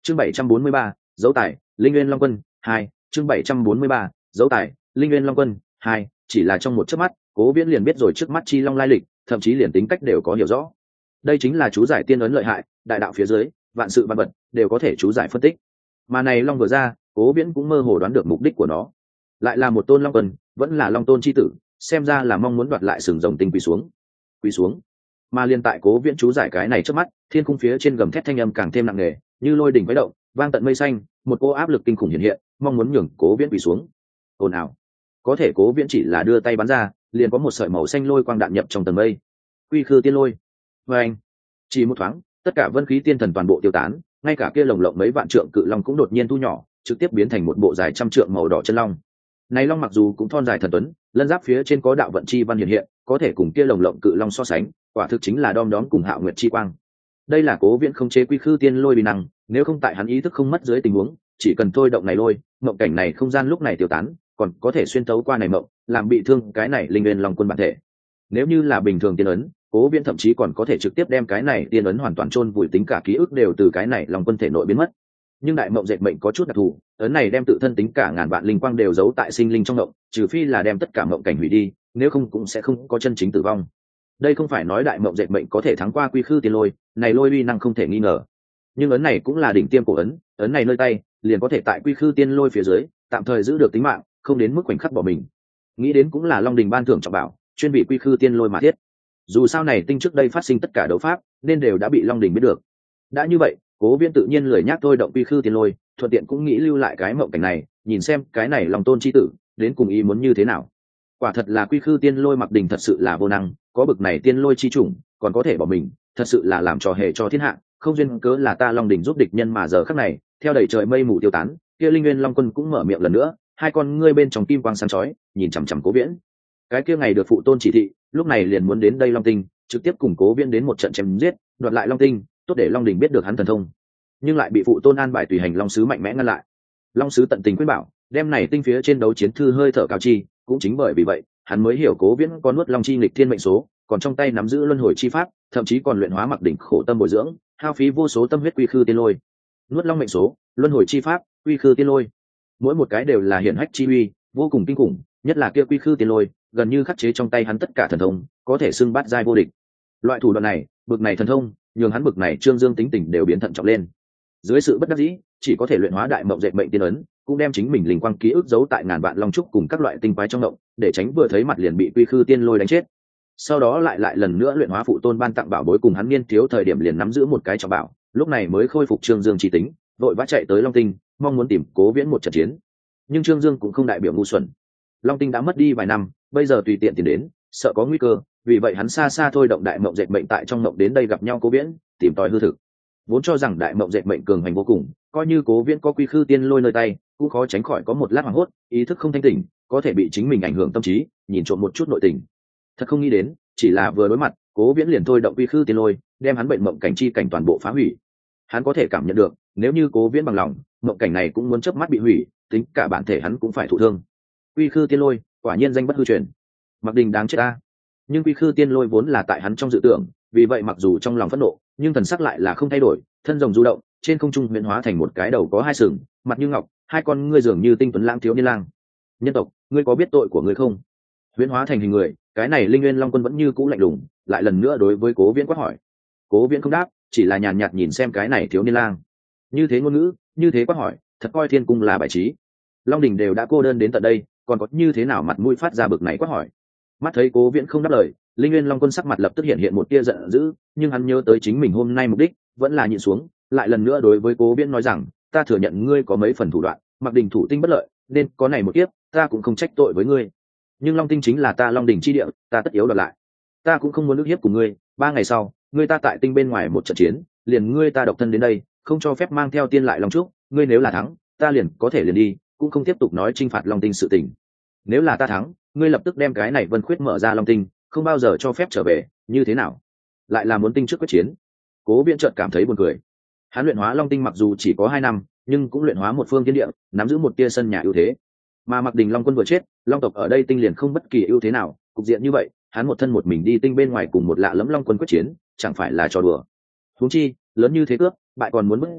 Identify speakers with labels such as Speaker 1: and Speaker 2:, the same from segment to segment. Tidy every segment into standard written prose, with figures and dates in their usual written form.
Speaker 1: chương 743, dấu tài linh nguyên long quân 2. chương 743, dấu tài linh nguyên long quân 2. Chỉ là trong một chớp mắt, Cố Viễn liền biết rồi trước mắt chi long lai lịch, thậm chí liền tính cách đều có hiểu rõ. Đây chính là chú giải tiên ấn lợi hại, đại đạo phía dưới vạn sự vạn vật đều có thể chú giải phân tích. Mà này long vừa ra, Cố Viễn cũng mơ hồ đoán được mục đích của nó, lại là một tôn long quân, vẫn là long tôn chi tử, xem ra là mong muốn đoạt lại sừng rồng tinh quỳ xuống. Mà liên tại Cố Viễn chú giải cái này trước mắt, thiên cung phía trên gầm thét thanh âm càng thêm nặng nề, như lôi đỉnh quấy động, vang tận mây xanh, một cô áp lực kinh khủng hiện hiện, mong muốn nhường Cố Viễn quỳ xuống. Ồn ào. Có thể Cố Viễn chỉ là đưa tay bắn ra, liền có một sợi màu xanh lôi quang đạn nhập trong tầng mây. Quy khư tiên lôi. Và anh, chỉ một thoáng, tất cả vân khí tiên thần toàn bộ tiêu tán, ngay cả kia lồng lộng mấy vạn trượng cự long cũng đột nhiên thu nhỏ, trực tiếp biến thành một bộ dài trăm trượng màu đỏ chân long. Này long mặc dù cũng thon dài thần tuấn, lân giáp phía trên có đạo vận chi văn hiện hiện, có thể cùng kia lồng lộng cự long so sánh, quả thực chính là đom đóm cùng Hạo Nguyệt chi quang. Đây là Cố Viễn không chế quy khư tiên lôi uy năng, nếu không tại hắn ý thức không mất dưới tình huống, chỉ cần thôi động này lôi, mộng cảnh này không gian lúc này tiêu tán, còn có thể xuyên tấu qua này mộng, làm bị thương cái này linh nguyên long quân bản thể. Nếu như là bình thường tiên ấn, Cố Viễn thậm chí còn có thể trực tiếp đem cái này tiên ấn hoàn toàn chôn vùi, tính cả ký ức đều từ cái này long quân thể nội biến mất. Nhưng đại mộng dệt mệnh có chút đặc thù, ấn này đem tự thân tính cả ngàn vạn linh quang đều giấu tại sinh linh trong mộng, trừ phi là đem tất cả mộng cảnh hủy đi, nếu không cũng sẽ không có chân chính tử vong. Đây không phải nói đại mộng dệt mệnh có thể thắng qua quy khư tiên lôi, này lôi uy năng không thể nghi ngờ. Nhưng ấn này cũng là đỉnh tiêm cổ ấn, ấn này nơi tay liền có thể tại quy khư tiên lôi phía dưới tạm thời giữ được tính mạng, không đến mức khoảnh khắc bỏ mình. Nghĩ đến cũng là Long Đình ban thưởng trọng bảo, chuyên bị quy khư tiên lôi mà thiết. Dù sao này tinh trước đây phát sinh tất cả đấu pháp, nên đều đã bị Long Đình biết được. Đã như vậy, Cố Viễn tự nhiên lười nhác thôi động quy khư tiên lôi, thuận tiện cũng nghĩ lưu lại cái mộng cảnh này, nhìn xem cái này Long Tôn chi tử đến cùng ý muốn như thế nào. Quả thật là quy khư tiên lôi mặc đình thật sự là vô năng, có bực này tiên lôi chi chủng, còn có thể bỏ mình, thật sự là làm trò hề cho thiên hạ, không duyên cớ là ta Long Đình giúp địch nhân mà giờ khắc này, theo đầy trời mây mù tiêu tán, kia linh nguyên long quân cũng mở miệng lần nữa, hai con ngươi bên trong kim quang sáng chói, nhìn chằm chằm Cố Viễn. Cái kia ngày được phụ tôn chỉ thị, lúc này liền muốn đến đây Long Tinh, trực tiếp cùng Cố Viễn đến một trận chém giết, đoạt lại Long Tinh, tốt để Long Đình biết được hắn thần thông. Nhưng lại bị phụ tôn an bài tùy hành Long sứ mạnh mẽ ngăn lại. Long sứ tận tình khuyên bảo, đem này tinh phía trên đấu chiến thư hơi thở cao chi, cũng chính bởi vì vậy, hắn mới hiểu Cố Viễn có nuốt long chi nghịch thiên mệnh số, còn trong tay nắm giữ luân hồi chi pháp, thậm chí còn luyện hóa mặc đỉnh khổ tâm bồi dưỡng, hao phí vô số tâm huyết quy khư tiên lôi. Nuốt long mệnh số, luân hồi chi pháp, quy khư tiên lôi, mỗi một cái đều là hiển hách chi uy, vô cùng kinh khủng, nhất là kia quy khư tiên lôi, gần như khắc chế trong tay hắn tất cả thần thông, có thể xưng bát giai vô địch. Loại thủ đoạn này, bực này thần thông, nhường hắn bực này Trương Dương tính tình đều biến thận trọng lên. Dưới sự bất đắc dĩ, chỉ có thể luyện hóa đại mộng dệt mệnh tiên ấn, cũng đem chính mình linh quang ký ức giấu tại ngàn vạn long trúc cùng các loại tinh quái trong động, để tránh vừa thấy mặt liền bị quy khư tiên lôi đánh chết. Sau đó lại lần nữa luyện hóa phụ tôn ban tặng bảo bối cùng hắn niên thiếu thời điểm liền nắm giữ một cái trọng bảo, lúc này mới khôi phục Trương Dương trí tính, vội vã chạy tới Long Tinh, mong muốn tìm Cố Viễn một trận chiến. Nhưng Trương Dương cũng không đại biểu ngu xuẩn. Long Tinh đã mất đi vài năm, bây giờ tùy tiện tìm đến, sợ có nguy cơ, vì vậy hắn xa xa thôi động đại mộng dệt mệnh tại trong mộng đến đây gặp nhau Cố Viễn, tìm tòi hư thực. Vốn cho rằng đại mộng dệt mệnh cường hành vô cùng, coi như Cố Viễn có quy khư tiên lôi nơi tay, cũng khó tránh khỏi có một lát hoảng hốt, ý thức không thanh tỉnh, có thể bị chính mình ảnh hưởng tâm trí, nhìn trộm một chút nội tình. Thật không nghĩ đến, chỉ là vừa đối mặt, Cố Viễn liền thôi động quy khư tiên lôi, đem hắn bệnh mộng cảnh chi cảnh toàn bộ phá hủy. Hắn có thể cảm nhận được, nếu như Cố Viễn bằng lòng, mộng cảnh này cũng muốn chớp mắt bị hủy, tính cả bản thể hắn cũng phải thụ thương. Quy khư tiên lôi, quả nhiên danh bất hư truyền. Mặc Đình đáng chết ta. Nhưng quy khư tiên lôi vốn là tại hắn trong dự tưởng, vì vậy mặc dù trong lòng phẫn nộ, nhưng thần sắc lại là không thay đổi, thân rồng du động, trên không trung huyễn hóa thành một cái đầu có hai sừng, mặt như ngọc, hai con ngươi dường như tinh tuấn lãng thiếu niên lang. Nhân tộc, ngươi có biết tội của ngươi không? Huyễn hóa thành hình người, cái này linh nguyên long quân vẫn như cũ lạnh lùng, lại lần nữa đối với Cố Viễn quát hỏi. Cố Viễn không đáp, chỉ là nhàn nhạt nhìn xem cái này thiếu niên lang. Như thế ngôn ngữ, như thế quát hỏi, thật coi thiên cung là bài trí. Long Đình đều đã cô đơn đến tận đây, còn có như thế nào mặt mũi phát ra bực này quát hỏi. Mắt thấy Cố Viễn không đáp lời, linh nguyên long quân sắc mặt lập tức hiện một tia giận dữ, nhưng hắn nhớ tới chính mình hôm nay mục đích, vẫn là nhịn xuống, lại lần nữa đối với Cố Viễn nói rằng, ta thừa nhận ngươi có mấy phần thủ đoạn, Mặc Đình thủ tinh bất lợi, nên có này một kiếp, ta cũng không trách tội với ngươi. Nhưng Long Tinh chính là ta Long Đình chi địa, ta tất yếu đoạt lại. Ta cũng không muốn ức hiếp của ngươi, 3 ngày sau, ngươi ta tại tinh bên ngoài một trận chiến, liền ngươi ta độc thân đến đây, không cho phép mang theo tiên lại Long Trúc, ngươi nếu là thắng, ta liền có thể liền đi, cũng không tiếp tục nói chinh phạt Long Tinh sự tình. Nếu là ta thắng, ngươi lập tức đem cái này Vân Khuyết mở ra Long Tinh, không bao giờ cho phép trở về, như thế nào? Lại là muốn tinh trước quyết chiến. Cố Viễn chợt cảm thấy buồn cười. Hắn luyện hóa Long Tinh mặc dù chỉ có 2 năm, nhưng cũng luyện hóa một phương thiên địa, nắm giữ một tia sân nhà ưu thế. Mà Mặc Đình Long Quân vừa chết, Long tộc ở đây tinh liền không bất kỳ ưu thế nào, cục diện như vậy, hắn một thân một mình đi tinh bên ngoài cùng một lạ lẫm Long Quân quyết chiến, chẳng phải là trò đùa. Huống chi, lớn như thế cướp, bại còn muốn bước ra,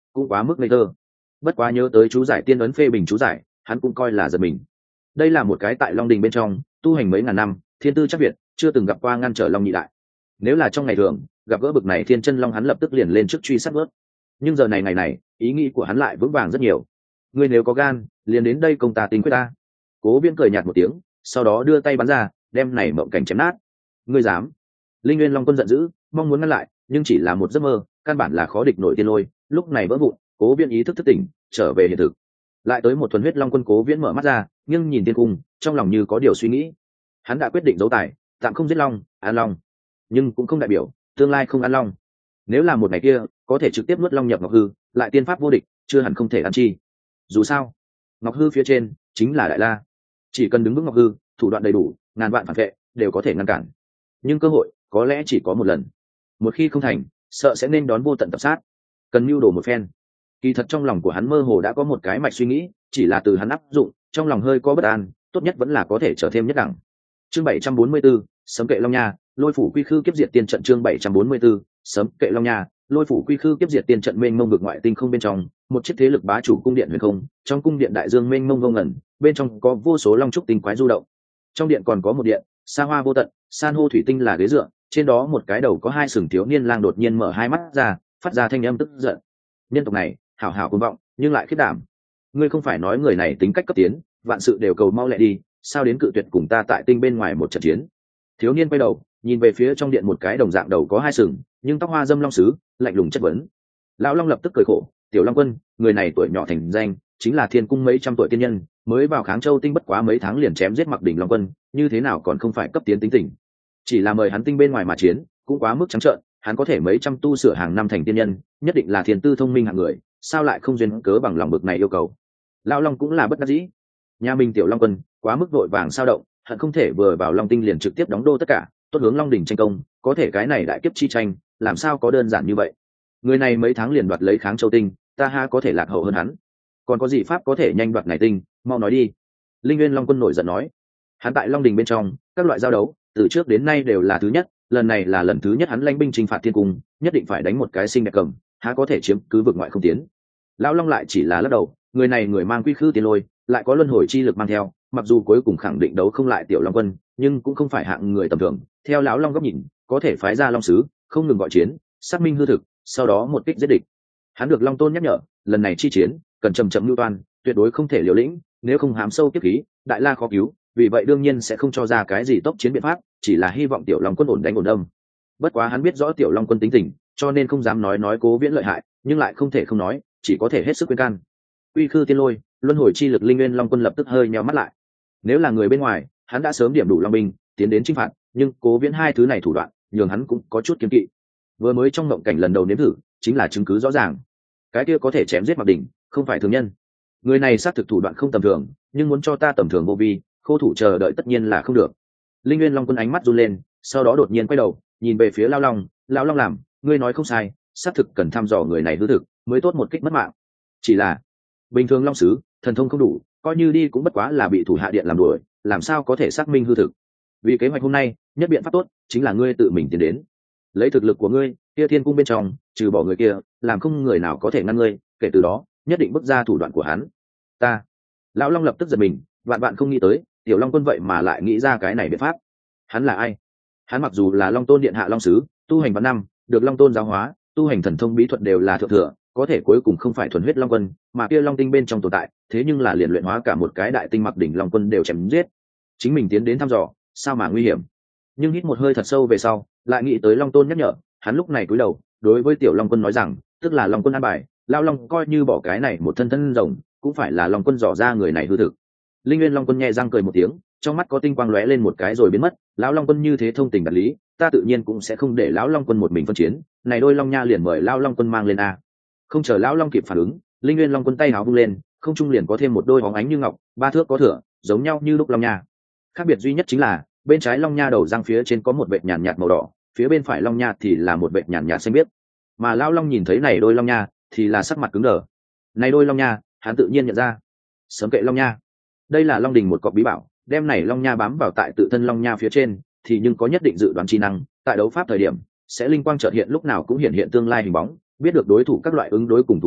Speaker 1: cũng quá mức ngây thơ. Bất quá nhớ tới chú giải tiên ấn phê bình chú giải, hắn cũng coi là giật mình. Đây là một cái tại Long Đình bên trong tu hành mấy ngàn năm, thiên tư chắc việt, chưa từng gặp qua ngăn trở Long Nhị đại. Nếu là trong ngày thường gặp gỡ bực này thiên chân long, hắn lập tức liền lên trước truy sát vớt. Nhưng giờ này ngày này, ý nghĩ của hắn lại vững vàng rất nhiều. Ngươi nếu có gan, liền đến đây công ta tính quyết ta. Cố Viễn cười nhạt một tiếng, sau đó đưa tay bắn ra, đem này mộng cảnh chém nát. Ngươi dám? Linh Nguyên Long Quân giận dữ, mong muốn ngăn lại, nhưng chỉ là một giấc mơ, căn bản là khó địch nổi tiên lôi. Lúc này vỡ vụn, Cố Viễn ý thức thức tỉnh, trở về hiện thực. Lại tới một thuần huyết Long Quân. Cố Viễn mở mắt ra, nhưng nhìn thiên cung, trong lòng như có điều suy nghĩ. Hắn đã quyết định giấu tài, tạm không giết long, an long, nhưng cũng không đại biểu tương lai không ăn long. Nếu là một ngày kia có thể trực tiếp nuốt long nhập ngọc hư, lại tiên pháp vô địch, chưa hẳn không thể ăn chi. Dù sao ngọc hư phía trên chính là đại la, chỉ cần đứng vững ngọc hư, thủ đoạn đầy đủ, ngàn vạn phản vệ đều có thể ngăn cản. Nhưng cơ hội có lẽ chỉ có một lần, một khi không thành, sợ sẽ nên đón vô tận tập sát, cần mưu đồ một phen. Kỳ thật trong lòng của hắn mơ hồ đã có một cái mạch suy nghĩ, chỉ là từ hắn áp dụng, trong lòng hơi có bất an, tốt nhất vẫn là có thể trở thêm nhất đẳng. Chương 744, sấm kệ long nha, lôi phủ quy khư kiếp diệt tiên trận. Chương 744, sấm kệ long nha, lôi phủ quy khư kiếp diệt tiên trận. Mênh mông vực ngoại tinh không bên trong, một chiếc thế lực bá chủ cung điện huyền không, trong cung điện đại dương mênh mông vô ngần, bên trong có vô số long trúc tinh quái du động. Trong điện còn có một điện, xa hoa vô tận, san hô thủy tinh là ghế dựa, trên đó một cái đầu có hai sừng thiếu niên lang đột nhiên mở hai mắt ra, phát ra thanh âm tức giận. Nhân tộc này, hảo hảo cuồng vọng, nhưng lại khiết đảm. Ngươi không phải nói người này tính cách cấp tiến, vạn sự đều cầu mau lẹ đi, sao đến cự tuyệt cùng ta tại tinh bên ngoài một trận chiến? Thiếu niên quay đầu nhìn về phía trong điện một cái đồng dạng đầu có hai sừng nhưng tóc hoa dâm long sứ, lạnh lùng chất vấn. Lão Long lập tức cười khổ, Tiểu Long Quân, người này tuổi nhỏ thành danh, chính là thiên cung mấy trăm tuổi tiên nhân, mới vào Kháng Châu tinh bất quá mấy tháng liền chém giết Mặc Đỉnh Long Quân, như thế nào còn không phải cấp tiến tính tình? Chỉ là mời hắn tinh bên ngoài mà chiến, cũng quá mức trắng trợn. Hắn có thể mấy trăm tu sửa hàng năm thành tiên nhân, nhất định là thiên tư thông minh hạng người, sao lại không duyên cớ bằng lòng bực này yêu cầu? Lão Long cũng là bất đắc dĩ. Nhà mình Tiểu Long Quân quá mức vội vàng sao động, hận không thể vừa vào Long Tinh liền trực tiếp đóng đô tất cả, tốt hướng Long Đỉnh tranh công. Có thể cái này đại kiếp chi tranh, làm sao có đơn giản như vậy? Người này mấy tháng liền đoạt lấy Kháng Châu tinh, ta ha có thể lạc hậu hơn hắn? Còn có gì pháp có thể nhanh đoạt này tinh? Mau nói đi. Linh Nguyên Long Quân nổi giận nói. Hắn tại Long Đỉnh bên trong, các loại giao đấu, từ trước đến nay đều là thứ nhất, lần này là lần thứ nhất hắn lãnh binh chinh phạt thiên cung, nhất định phải đánh một cái xinh đẹp cầm, há có thể chiếm cứ vực ngoại không tiến. Lão Long lại chỉ là lắc đầu, người này người mang quy khư tiên lôi, lại có luân hồi chi lực mang theo, mặc dù cuối cùng khẳng định đấu không lại Tiểu Long Quân, nhưng cũng không phải hạng người tầm thường. Theo lão Long góc nhìn, có thể phái ra long sứ, không ngừng gọi chiến, xác minh hư thực, sau đó một kích giết địch. Hắn được Long Tôn nhắc nhở, lần này chi chiến cần chậm chậm lưu toan, tuyệt đối không thể liều lĩnh, nếu không hám sâu kiếp khí, đại la khó cứu. Vì vậy đương nhiên sẽ không cho ra cái gì tốc chiến biện pháp, chỉ là hy vọng Tiểu Long Quân ổn đánh ổn đâm. Bất quá hắn biết rõ Tiểu Long Quân tính tình, cho nên không dám nói Cố Viễn lợi hại, nhưng lại không thể không nói, chỉ có thể hết sức khuyên can. Uy khư tiên lôi, luân hồi chi lực. Linh Nguyên Long Quân lập tức hơi nheo mắt lại. Nếu là người bên ngoài, hắn đã sớm điểm đủ long binh tiến đến chinh phạt, nhưng Cố Viễn hai thứ này thủ đoạn, nhường hắn cũng có chút kiêng kỵ. Vừa mới trong mộng cảnh lần đầu nếm thử, chính là chứng cứ rõ ràng. Cái kia có thể chém giết Mặc Đỉnh, không phải thường nhân. Người này xác thực thủ đoạn không tầm thường, nhưng muốn cho ta tầm thường vô vi, khô thủ chờ đợi tất nhiên là không được. Linh Nguyên Long Quân ánh mắt run lên, sau đó đột nhiên quay đầu nhìn về phía Lão Long. Lão Long làm, ngươi nói không sai, xác thực cần thăm dò người này hư thực, mới tốt một kích mất mạng. Chỉ là bình thường long sứ thần thông không đủ, coi như đi cũng bất quá là bị thủ hạ điện làm đuổi, làm sao có thể xác minh hư thực. Vì kế hoạch hôm nay, nhất biện pháp tốt chính là ngươi tự mình tiến đến. Lấy thực lực của ngươi, kia thiên cung bên trong trừ bỏ người kia, làm không người nào có thể ngăn ngươi, kể từ đó nhất định bước ra thủ đoạn của hắn. Ta. Lão Long lập tức giật mình, vạn vạn không nghĩ tới Tiểu Long Quân vậy mà lại nghĩ ra cái này biện pháp. Hắn là ai? Hắn mặc dù là Long Tôn điện hạ long sứ, tu hành vạn năm, được Long Tôn giáo hóa, tu hành thần thông bí thuật đều là thượng thừa, có thể cuối cùng không phải thuần huyết Long Quân, mà kia Long Tinh bên trong tồn tại, thế nhưng là liền luyện hóa cả một cái đại tinh Mặc Đỉnh Long Quân đều chém giết. Chính mình tiến đến thăm dò, sao mà nguy hiểm. Nhưng hít một hơi thật sâu về sau, lại nghĩ tới Long Tôn nhắc nhở, hắn lúc này cúi đầu, đối với Tiểu Long Quân nói rằng, tức là Long Quân an bài, Lão Long coi như bỏ cái này một thân thân rồng, cũng phải là Long Quân dò ra người này hư thực. Linh Nguyên Long Quân nhẹ răng cười một tiếng, trong mắt có tinh quang lóe lên một cái rồi biến mất. Lão Long Quân như thế thông tình đạt lý, ta tự nhiên cũng sẽ không để Lão Long Quân một mình phân chiến, này đôi long nha liền mời Lão Long Quân mang lên a. Không chờ Lão Long kịp phản ứng, Linh Nguyên Long Quân tay háo vung lên, không trung liền có thêm một đôi bóng ánh như ngọc, 3 thước có thửa, giống nhau như lúc long nha. Khác biệt duy nhất chính là bên trái long nha đầu răng phía trên có một vệt nhàn nhạt màu đỏ, phía bên phải long nha thì là một vệt nhàn nhạt xanh biếc. Mà Lão Long nhìn thấy này đôi long nha thì là sắc mặt cứng đờ. Này đôi long nha, hắn tự nhiên nhận ra. Sớm kệ long nha. Đây là Long Đình một cọc bí bảo, đem này long nha bám vào tại tự thân long nha phía trên, thì nhưng có nhất định dự đoán chi năng, tại đấu pháp thời điểm sẽ linh quang chợt hiện, lúc nào cũng hiện hiện tương lai hình bóng, biết được đối thủ các loại ứng đối cùng thủ đoạn,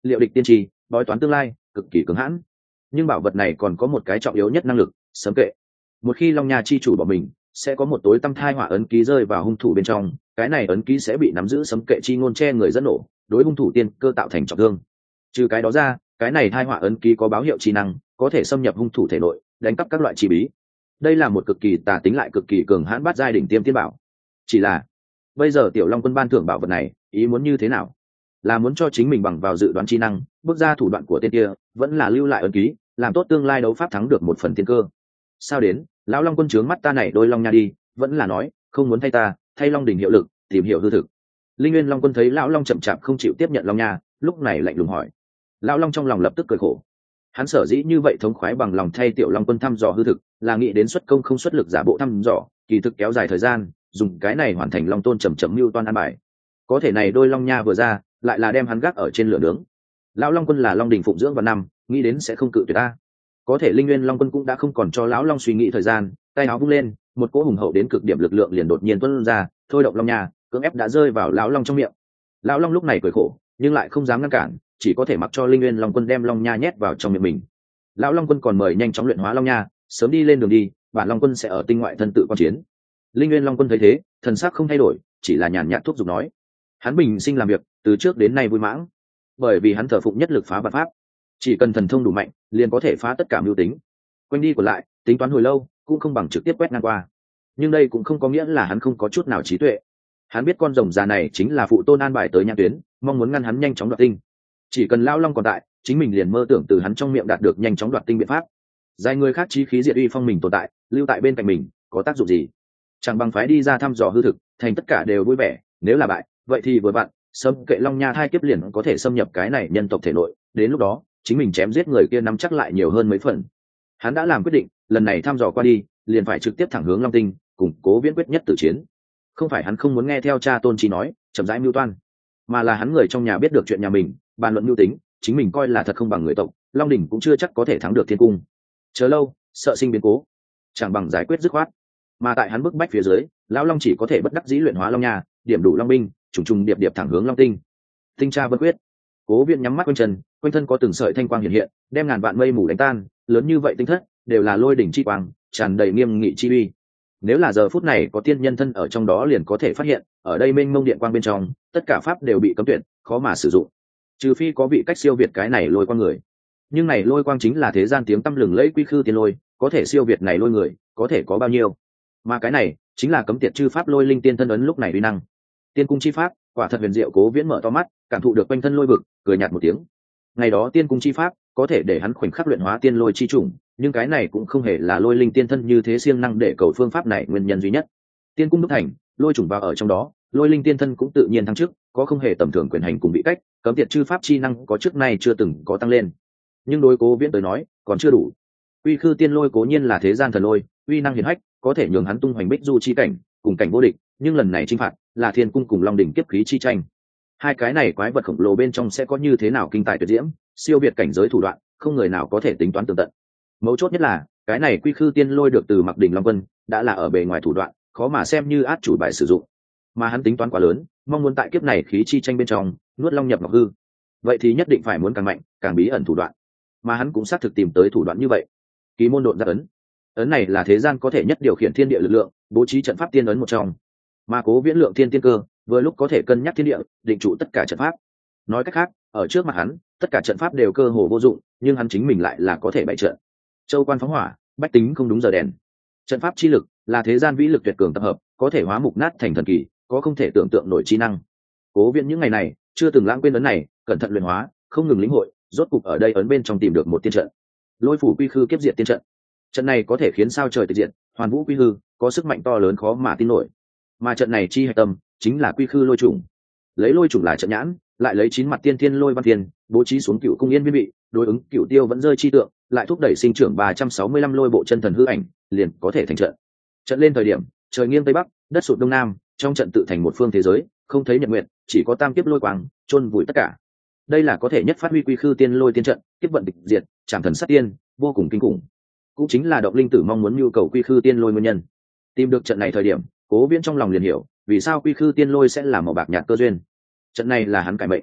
Speaker 1: liệu địch tiên tri, bói toán tương lai, cực kỳ cứng hãn. Nhưng bảo vật này còn có một cái trọng yếu nhất năng lực, sấm kệ. Một khi Long Nha chi chủ bỏ mình, sẽ có một tối tăm thai hỏa ấn ký rơi vào hung thủ bên trong, cái này ấn ký sẽ bị nắm giữ sấm kệ chi ngôn che người dẫn nổ, đối hung thủ tiên cơ tạo thành trọng thương. Trừ cái đó ra, cái này thai hỏa ấn ký có báo hiệu chi năng, có thể xâm nhập hung thủ thể nội, đánh cắp các loại chi bí. Đây là một cực kỳ tà tính lại cực kỳ cường hãn bát giai đỉnh tiêm tiên bảo. Chỉ là bây giờ Tiểu Long Quân ban thưởng bảo vật này, ý muốn như thế nào? Là muốn cho chính mình bằng vào dự đoán chi năng, bước ra thủ đoạn của tên kia, vẫn là lưu lại ấn ký, làm tốt tương lai đấu pháp thắng được một phần tiên cơ. Sao đến, lão Long Quân trướng mắt ta này đôi long nha đi, vẫn là nói không muốn thay ta, thay Long đỉnh hiệu lực, tìm hiểu hư thực. Linh Nguyên Long Quân thấy lão Long chậm chạp không chịu tiếp nhận long nha, lúc này lạnh lùng hỏi. Lão Long trong lòng lập tức cười khổ. Hắn sở dĩ như vậy thống khoái bằng lòng thay Tiểu Long Quân thăm dò hư thực, là nghĩ đến xuất công không xuất lực giả bộ thăm dò, kỳ thực kéo dài thời gian, dùng cái này hoàn thành Long Tôn chậm chậm mưu toan an bài. Có thể này đôi long nha vừa ra, lại là đem hắn gác ở trên lửa nướng. Lão Long Quân là Long đỉnh phụng dưỡng vào năm, nghĩ đến sẽ không cự tuyệt ta. Có thể Linh Nguyên Long Quân cũng đã không còn cho lão Long suy nghĩ thời gian, tay áo vung lên, một cỗ hùng hậu đến cực điểm lực lượng liền đột nhiên tuôn ra, thôi động long nha, cưỡng ép đã rơi vào lão Long trong miệng. Lão Long lúc này cười khổ, nhưng lại không dám ngăn cản, chỉ có thể mặc cho Linh Nguyên Long Quân đem long nha nhét vào trong miệng mình. Lão Long Quân còn mời nhanh chóng luyện hóa long nha, sớm đi lên đường đi, bản Long Quân sẽ ở tinh ngoại thân tự quan chiến. Linh Nguyên Long Quân thấy thế, thần sắc không thay đổi, chỉ là nhàn nhạt thúc giục nói. Hắn bình sinh làm việc, từ trước đến nay vui mãng, bởi vì hắn thờ phụng nhất lực phá vạn pháp, chỉ cần thần thông đủ mạnh, liền có thể phá tất cả mưu tính. Quanh đi còn lại, tính toán hồi lâu, cũng không bằng trực tiếp quét ngang qua. Nhưng đây cũng không có nghĩa là hắn không có chút nào trí tuệ. Hắn biết con rồng già này chính là phụ tôn an bài tới nhãn tuyến, mong muốn ngăn hắn nhanh chóng đoạt tinh. Chỉ cần lão Long còn tại, chính mình liền mơ tưởng từ hắn trong miệng đạt được nhanh chóng đoạt tinh biện pháp. Dài người khác chí khí diệt uy phong mình tồn tại, lưu tại bên cạnh mình, có tác dụng gì? Chẳng bằng phái đi ra thăm dò hư thực, thành tất cả đều vui vẻ. Nếu là bại, vậy thì vừa vặn, xâm kệ long nha thai kiếp liền có thể xâm nhập cái này nhân tộc thể nội. Đến lúc đó, chính mình chém giết người kia nắm chắc lại nhiều hơn mấy phần. Hắn đã làm quyết định, lần này thăm dò qua đi, liền phải trực tiếp thẳng hướng Long Tinh, cùng Cố Viễn quyết nhất tử chiến. Không phải hắn không muốn nghe theo cha tôn trí nói, chậm rãi mưu toan, mà là hắn người trong nhà biết được chuyện nhà mình, bàn luận mưu tính, chính mình coi là thật không bằng người tộc, Long đỉnh cũng chưa chắc có thể thắng được Thiên cung. Chờ lâu, sợ sinh biến cố, chẳng bằng giải quyết dứt khoát. Mà tại hắn bức bách phía dưới, lão Long chỉ có thể bất đắc dĩ luyện hóa long nha, điểm đủ long binh, trùng trùng điệp điệp thẳng hướng Long Tinh. Tinh tra vân quyết. Cố Viễn nhắm mắt quanh chân, quanh thân có từng sợi thanh quang hiện hiện, đem ngàn vạn mây mù đánh tan, lớn như vậy tinh thất đều là lôi đỉnh chi quang, tràn đầy nghiêm nghị chi uy. Nếu là giờ phút này có tiên nhân thân ở trong đó liền có thể phát hiện, ở đây mênh mông điện quang bên trong, tất cả pháp đều bị cấm tuyệt, khó mà sử dụng. Trừ phi có vị cách siêu việt cái này lôi quang người. Nhưng này lôi quang chính là thế gian tiếng tăm lừng lẫy quy khư tiên lôi, có thể siêu việt này lôi người, có thể có bao nhiêu? Mà cái này chính là cấm tiệt chư pháp lôi linh tiên thân ấn lúc này uy năng. Tiên cung chi pháp, quả thật huyền diệu. Cố Viễn mở to mắt, cảm thụ được quanh thân lôi vực, cười nhạt một tiếng. Ngày đó tiên cung chi pháp có thể để hắn khoảnh khắc luyện hóa tiên lôi chi chủng, nhưng cái này cũng không hề là lôi linh tiên thân như thế siêng năng để cầu phương pháp này nguyên nhân duy nhất. Tiên cung đúc thành, lôi chủng vào ở trong đó, lôi linh tiên thân cũng tự nhiên thăng chức, có không hề tầm thường quyền hành cùng bị cách, cấm tiệt chư pháp chi năng có trước nay chưa từng có tăng lên. Nhưng đối Cố Viễn tới nói, còn chưa đủ. Quy khư tiên lôi cố nhiên là thế gian thần lôi, uy năng hiển hách, có thể nhường hắn tung hoành bích du chi cảnh, cùng cảnh vô địch, nhưng lần này chinh phạt là thiên cung cùng long đỉnh kiếp khí chi tranh. Hai cái này quái vật khổng lồ bên trong sẽ có như thế nào kinh tài tuyệt diễm, siêu việt cảnh giới thủ đoạn, không người nào có thể tính toán tường tận. Mấu chốt nhất là cái này quy khư tiên lôi được từ Mặc Đỉnh Long Quân, đã là ở bề ngoài thủ đoạn, khó mà xem như át chủ bài sử dụng. Mà hắn tính toán quá lớn, mong muốn tại kiếp này khí chi tranh bên trong nuốt long nhập ngọc hư, vậy thì nhất định phải muốn càng mạnh, càng bí ẩn thủ đoạn. Mà hắn cũng xác thực tìm tới thủ đoạn như vậy. Ký môn độn ra ấn, ấn này là thế gian có thể nhất điều khiển thiên địa lực lượng, bố trí trận pháp tiên ấn một trong. Mà Cố Viễn lượng thiên tiên cơ, vừa lúc có thể cân nhắc thiên địa, định trụ tất cả trận pháp. Nói cách khác, ở trước mặt hắn, tất cả trận pháp đều cơ hồ vô dụng, nhưng hắn chính mình lại là có thể bày trận. Châu quan phóng hỏa, bách tính không đúng giờ đèn. Trận pháp chi lực là thế gian vĩ lực tuyệt cường tập hợp, có thể hóa mục nát thành thần kỳ, có không thể tưởng tượng nổi trí năng. Cố Viễn những ngày này chưa từng lãng quên ấn này, cẩn thận luyện hóa, không ngừng lĩnh hội, rốt cục ở đây ấn bên trong tìm được một tiên trận. Lôi phủ quy khư kiếp diệt tiên trận. Trận này có thể khiến sao trời tịch diệt, hoàn vũ quy hư, có sức mạnh to lớn khó mà tin nổi. Mà trận này chi hạch tâm chính là quy khư lôi trùng. Lấy lôi trùng là trận nhãn, lại lấy 9 mặt tiên thiên lôi văn thiên, bố trí xuống cựu cung yên viên vị, đối ứng cựu tiêu vẫn rơi chi tượng, lại thúc đẩy sinh trưởng 365 lôi bộ chân thần hư ảnh, liền có thể thành trận. Trận lên thời điểm, trời nghiêng tây bắc, đất sụt đông nam, trong trận tự thành một phương thế giới, không thấy nhật nguyệt, chỉ có tam kiếp lôi quang, chôn vùi tất cả. Đây là có thể nhất phát huy quy khư tiên lôi tiên trận, kiếp vận tịch diệt, trảm thần sát tiên, vô cùng kinh khủng. Cũng chính là động linh tử mong muốn nhu cầu quy khư tiên lôi nguyên nhân. Tìm được trận này thời điểm, Cố Viễn trong lòng liền hiểu vì sao quy khư tiên lôi sẽ là màu bạc nhạt cơ duyên. Trận này là hắn cải mệnh.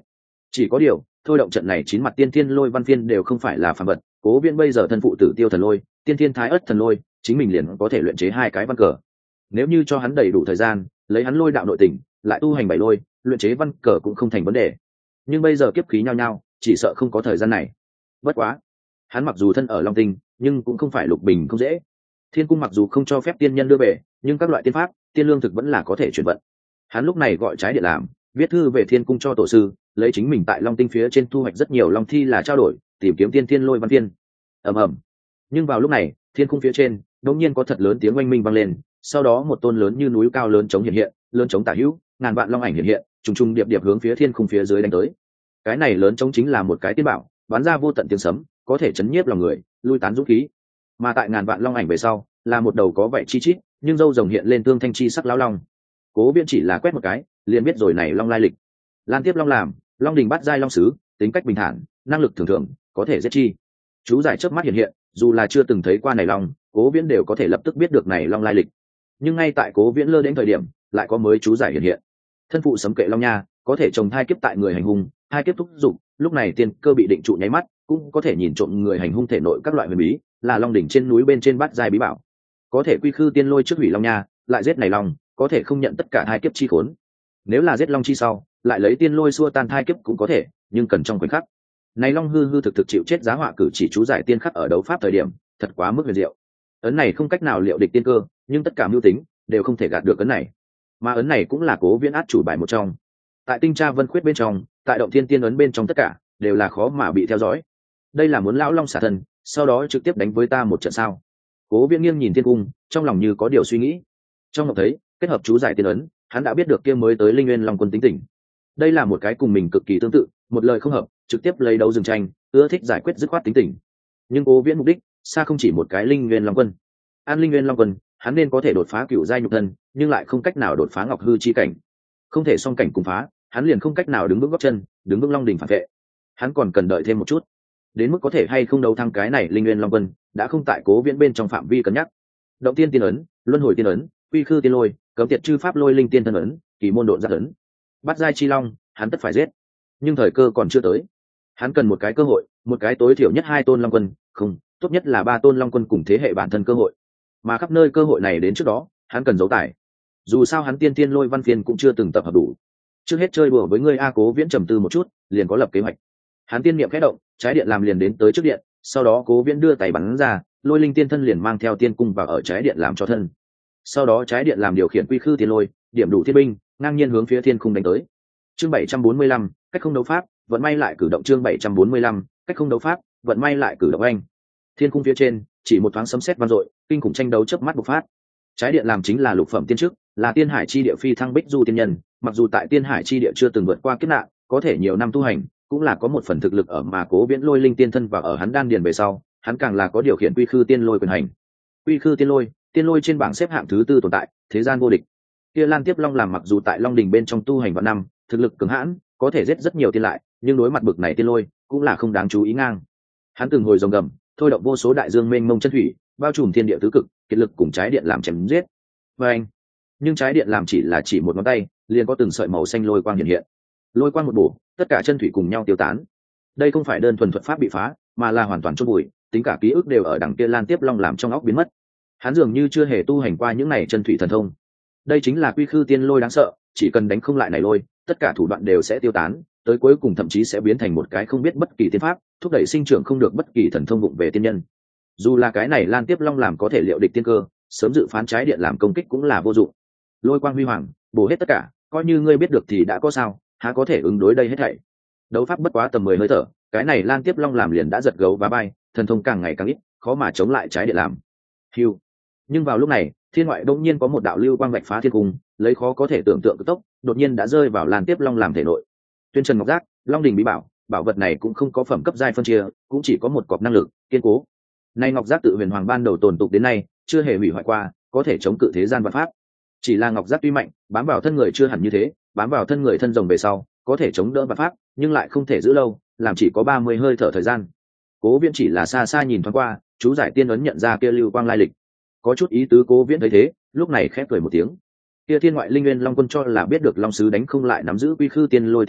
Speaker 1: Chỉ có điều thôi động trận này 9 mặt tiên thiên lôi văn phiên đều không phải là phàm vật. Cố Viễn bây giờ thân phụ tử tiêu thần lôi, tiên thiên thái ất thần lôi, chính mình liền có thể luyện chế 2 cái văn cờ. Nếu như cho hắn đầy đủ thời gian, lấy hắn lôi đạo nội tình, lại tu hành 7 lôi, luyện chế văn cờ cũng không thành vấn đề. Nhưng bây giờ kiếp khí nhao nhao, chỉ sợ không có thời gian này. Bất quá, hắn mặc dù thân ở Long Tinh, nhưng cũng không phải lục bình không dễ. Thiên cung mặc dù không cho phép tiên nhân đưa về, nhưng các loại tiên pháp, tiên lương thực vẫn là có thể chuyển vận. Hắn lúc này gọi trái điện làm, viết thư về Thiên cung cho tổ sư, lấy chính mình tại Long Tinh phía trên thu hoạch rất nhiều long thi là trao đổi, tìm kiếm tiên thiên lôi văn tiên. Ầm ầm. Nhưng vào lúc này, thiên cung phía trên, đột nhiên có thật lớn tiếng oanh minh vang lên, sau đó một tôn lớn như núi cao lớn chống hiện hiện, lớn chống tả hữu, ngàn vạn long ảnh hiện hiện, trùng trùng điệp điệp hướng phía thiên cung phía dưới đánh tới. Cái này lớn chống chính là một cái tiên bảo, bắn ra vô tận tiếng sấm, có thể chấn nhiếp lòng người, lui tán dũng khí. Mà tại ngàn vạn long ảnh về sau, là một đầu có vẻ chi chít, nhưng râu rồng hiện lên tương thanh chi sắc lão long. Cố Viễn chỉ là quét một cái, liền biết rồi này long lai lịch. Lan Tiếp Long làm, Long Đình bát giai long sứ, tính cách bình thản, năng lực thường thường, có thể giết chi. Chú giải chớp mắt hiện hiện, dù là chưa từng thấy qua này long, Cố Viễn đều có thể lập tức biết được này long lai lịch. Nhưng ngay tại Cố Viễn lơ đến thời điểm, lại có mới chú giải hiện hiện. Thân phụ sấm kệ long nha, có thể trồng thai kiếp tại người hành hung, hai kiếp thúc dục, lúc này tiên cơ bị định trụ nháy mắt, cũng có thể nhìn trộm người hành hung thể nội các loại huyền bí, là long đỉnh trên núi bên trên bát giai bí bảo. Có thể quy khư tiên lôi trước hủy long nha, lại giết này long, có thể không nhận tất cả hai kiếp chi khốn. Nếu là giết long chi sau, lại lấy tiên lôi xua tan thai kiếp cũng có thể, nhưng cần trong khoảnh khắc. Này long hư hư thực thực chịu chết giá họa cử chỉ chú giải tiên khắc ở đấu pháp thời điểm, thật quá mức huyền diệu. Ấn này không cách nào liệu địch tiên cơ, nhưng tất cả mưu tính đều không thể gạt được ấn này. Mà ấn này cũng là Cố Viễn át chủ bài một trong. Tại tinh tra vân khuyết bên trong, tại động thiên tiên ấn bên trong tất cả đều là khó mà bị theo dõi. Đây là muốn lão long xả thân, sau đó trực tiếp đánh với ta một trận sao? Cố Viễn nghiêng nhìn thiên cung, trong lòng như có điều suy nghĩ. Trong ngọc thấy kết hợp chú giải tiên ấn, hắn đã biết được kia mới tới linh nguyên long quân tính tình. Đây là một cái cùng mình cực kỳ tương tự, một lời không hợp trực tiếp lấy đấu dừng tranh, ưa thích giải quyết dứt khoát tính tình. Nhưng Cố Viễn mục đích xa không chỉ một cái linh nguyên long quân. An linh nguyên long quân, hắn nên có thể đột phá cửu giai nhục thân, nhưng lại không cách nào đột phá ngọc hư chi cảnh. Không thể song cảnh cùng phá, hắn liền không cách nào đứng vững gót chân, đứng vững long đỉnh phản vệ. Hắn còn cần đợi thêm một chút, đến mức có thể hay không đấu thắng cái này linh nguyên long quân, đã không tại Cố Viễn bên trong phạm vi cân nhắc. Động tiên tiên ấn, luân hồi tiên ấn, quy khư tiên lôi, cấm tiệt chư pháp lôi linh tiên thân ấn, kỳ môn độn giác ấn, bắt giai chi long, hắn tất phải giết. Nhưng thời cơ còn chưa tới, hắn cần một cái cơ hội, một cái tối thiểu nhất 2 tôn long quân, không, tốt nhất là 3 tôn long quân cùng thế hệ bản thân cơ hội. Mà khắp nơi cơ hội này đến trước đó, hắn cần giấu tài. Dù sao hắn tiên tiên lôi văn phiên cũng chưa từng tập hợp đủ. Trước hết chơi đùa với ngươi a. Cố Viễn trầm tư một chút, liền có lập kế hoạch. Hắn tiên niệm khẽ động, trái điện làm liền đến tới trước điện, sau đó Cố Viễn đưa tay bắn ra, lôi linh tiên thân liền mang theo tiên cung vào ở trái điện làm cho thân. Sau đó trái điện làm điều khiển quy khư tiên lôi, điểm đủ thiên binh, ngang nhiên hướng phía thiên cung đánh tới. Chương 745, cách không đấu pháp, vận may lại cử động. Chương 745, cách không đấu pháp, vận may lại cử động anh. Thiên cung phía trên, chỉ một thoáng sấm sét vang dội, kinh khủng tranh đấu chớp mắt bộc phát. Trái điện làm chính là lục phẩm tiên chức, là tiên hải chi địa phi thăng bích du tiên nhân, mặc dù tại tiên hải chi địa chưa từng vượt qua kiếp nạn, có thể nhiều năm tu hành, cũng là có một phần thực lực ở mà Cố Viễn lôi linh tiên thân và ở hắn đan điền về sau, hắn càng là có điều khiển quy khư tiên lôi quyền hành. Quy khư tiên lôi trên bảng xếp hạng thứ 4 tồn tại, thế gian vô địch. Kia Lan Tiếp Long làm mặc dù tại Long Đình bên trong tu hành vạn năm, thực lực cường hãn, có thể giết rất nhiều tiên lại, nhưng đối mặt bực này tiên lôi, cũng là không đáng chú ý ngang. Hắn từng hồi rồng gầm, thôi động vô số đại dương mênh mông chân thủy, bao trùm thiên địa tứ cực, kiệt lực cùng trái điện làm chém giết. Và anh, nhưng trái điện làm chỉ một ngón tay, liền có từng sợi màu xanh lôi quang hiện hiện. Lôi quang một bổ, tất cả chân thủy cùng nhau tiêu tán. Đây không phải đơn thuần thuật pháp bị phá, mà là hoàn toàn chôn bụi, tính cả ký ức đều ở đằng kia Lan Tiếp Long làm trong óc biến mất. Hắn dường như chưa hề tu hành qua những này chân thủy thần thông. Đây chính là quy khư tiên lôi đáng sợ, chỉ cần đánh không lại này lôi, tất cả thủ đoạn đều sẽ tiêu tán, tới cuối cùng thậm chí sẽ biến thành một cái không biết bất kỳ tiên pháp, thúc đẩy sinh trưởng không được bất kỳ thần thông vụng về tiên nhân. Dù là cái này Lan Tiếp Long làm có thể liệu địch tiên cơ, sớm dự phán trái điện làm công kích cũng là vô dụng. Lôi quang huy hoàng, bổ hết tất cả, coi như ngươi biết được thì đã có sao, há có thể ứng đối đây hết thảy. Đấu pháp bất quá tầm 10 hơi thở, cái này Lan Tiếp Long làm liền đã giật gấu và bay, thần thông càng ngày càng ít, khó mà chống lại trái điện làm. Hưu. Nhưng vào lúc này, thiên ngoại đột nhiên có một đạo lưu quang vạch phá thiên cung, lấy khó có thể tưởng tượng cực tốc, đột nhiên đã rơi vào Lan Tiếp Long làm thể nội. Tuyên Trần Ngọc Giác, Long Đình bí bảo, bảo vật này cũng không có phẩm cấp giai phân chia, cũng chỉ có một cọp năng lực kiên cố. Nay Ngọc Giác tự huyền hoàng ban đầu tồn tục đến nay, chưa hề hủy hoại qua, có thể chống cự thế gian vạn pháp. Chỉ là Ngọc Giác tuy mạnh, bám vào thân người chưa hẳn như thế, bám vào thân người thân rồng về sau, có thể chống đỡ vạn pháp, nhưng lại không thể giữ lâu, làm chỉ có 30 hơi thở thời gian. Cố Viễn chỉ là xa xa nhìn thoáng qua, chú giải tiên ấn nhận ra kia lưu quang lai lịch, có chút ý tứ. Cố Viễn thấy thế, lúc này khép cười một tiếng. Kia thiên ngoại linh nguyên long quân cho là biết được long sứ đánh không lại nắm giữ quy khư tiên lôi tiên lại,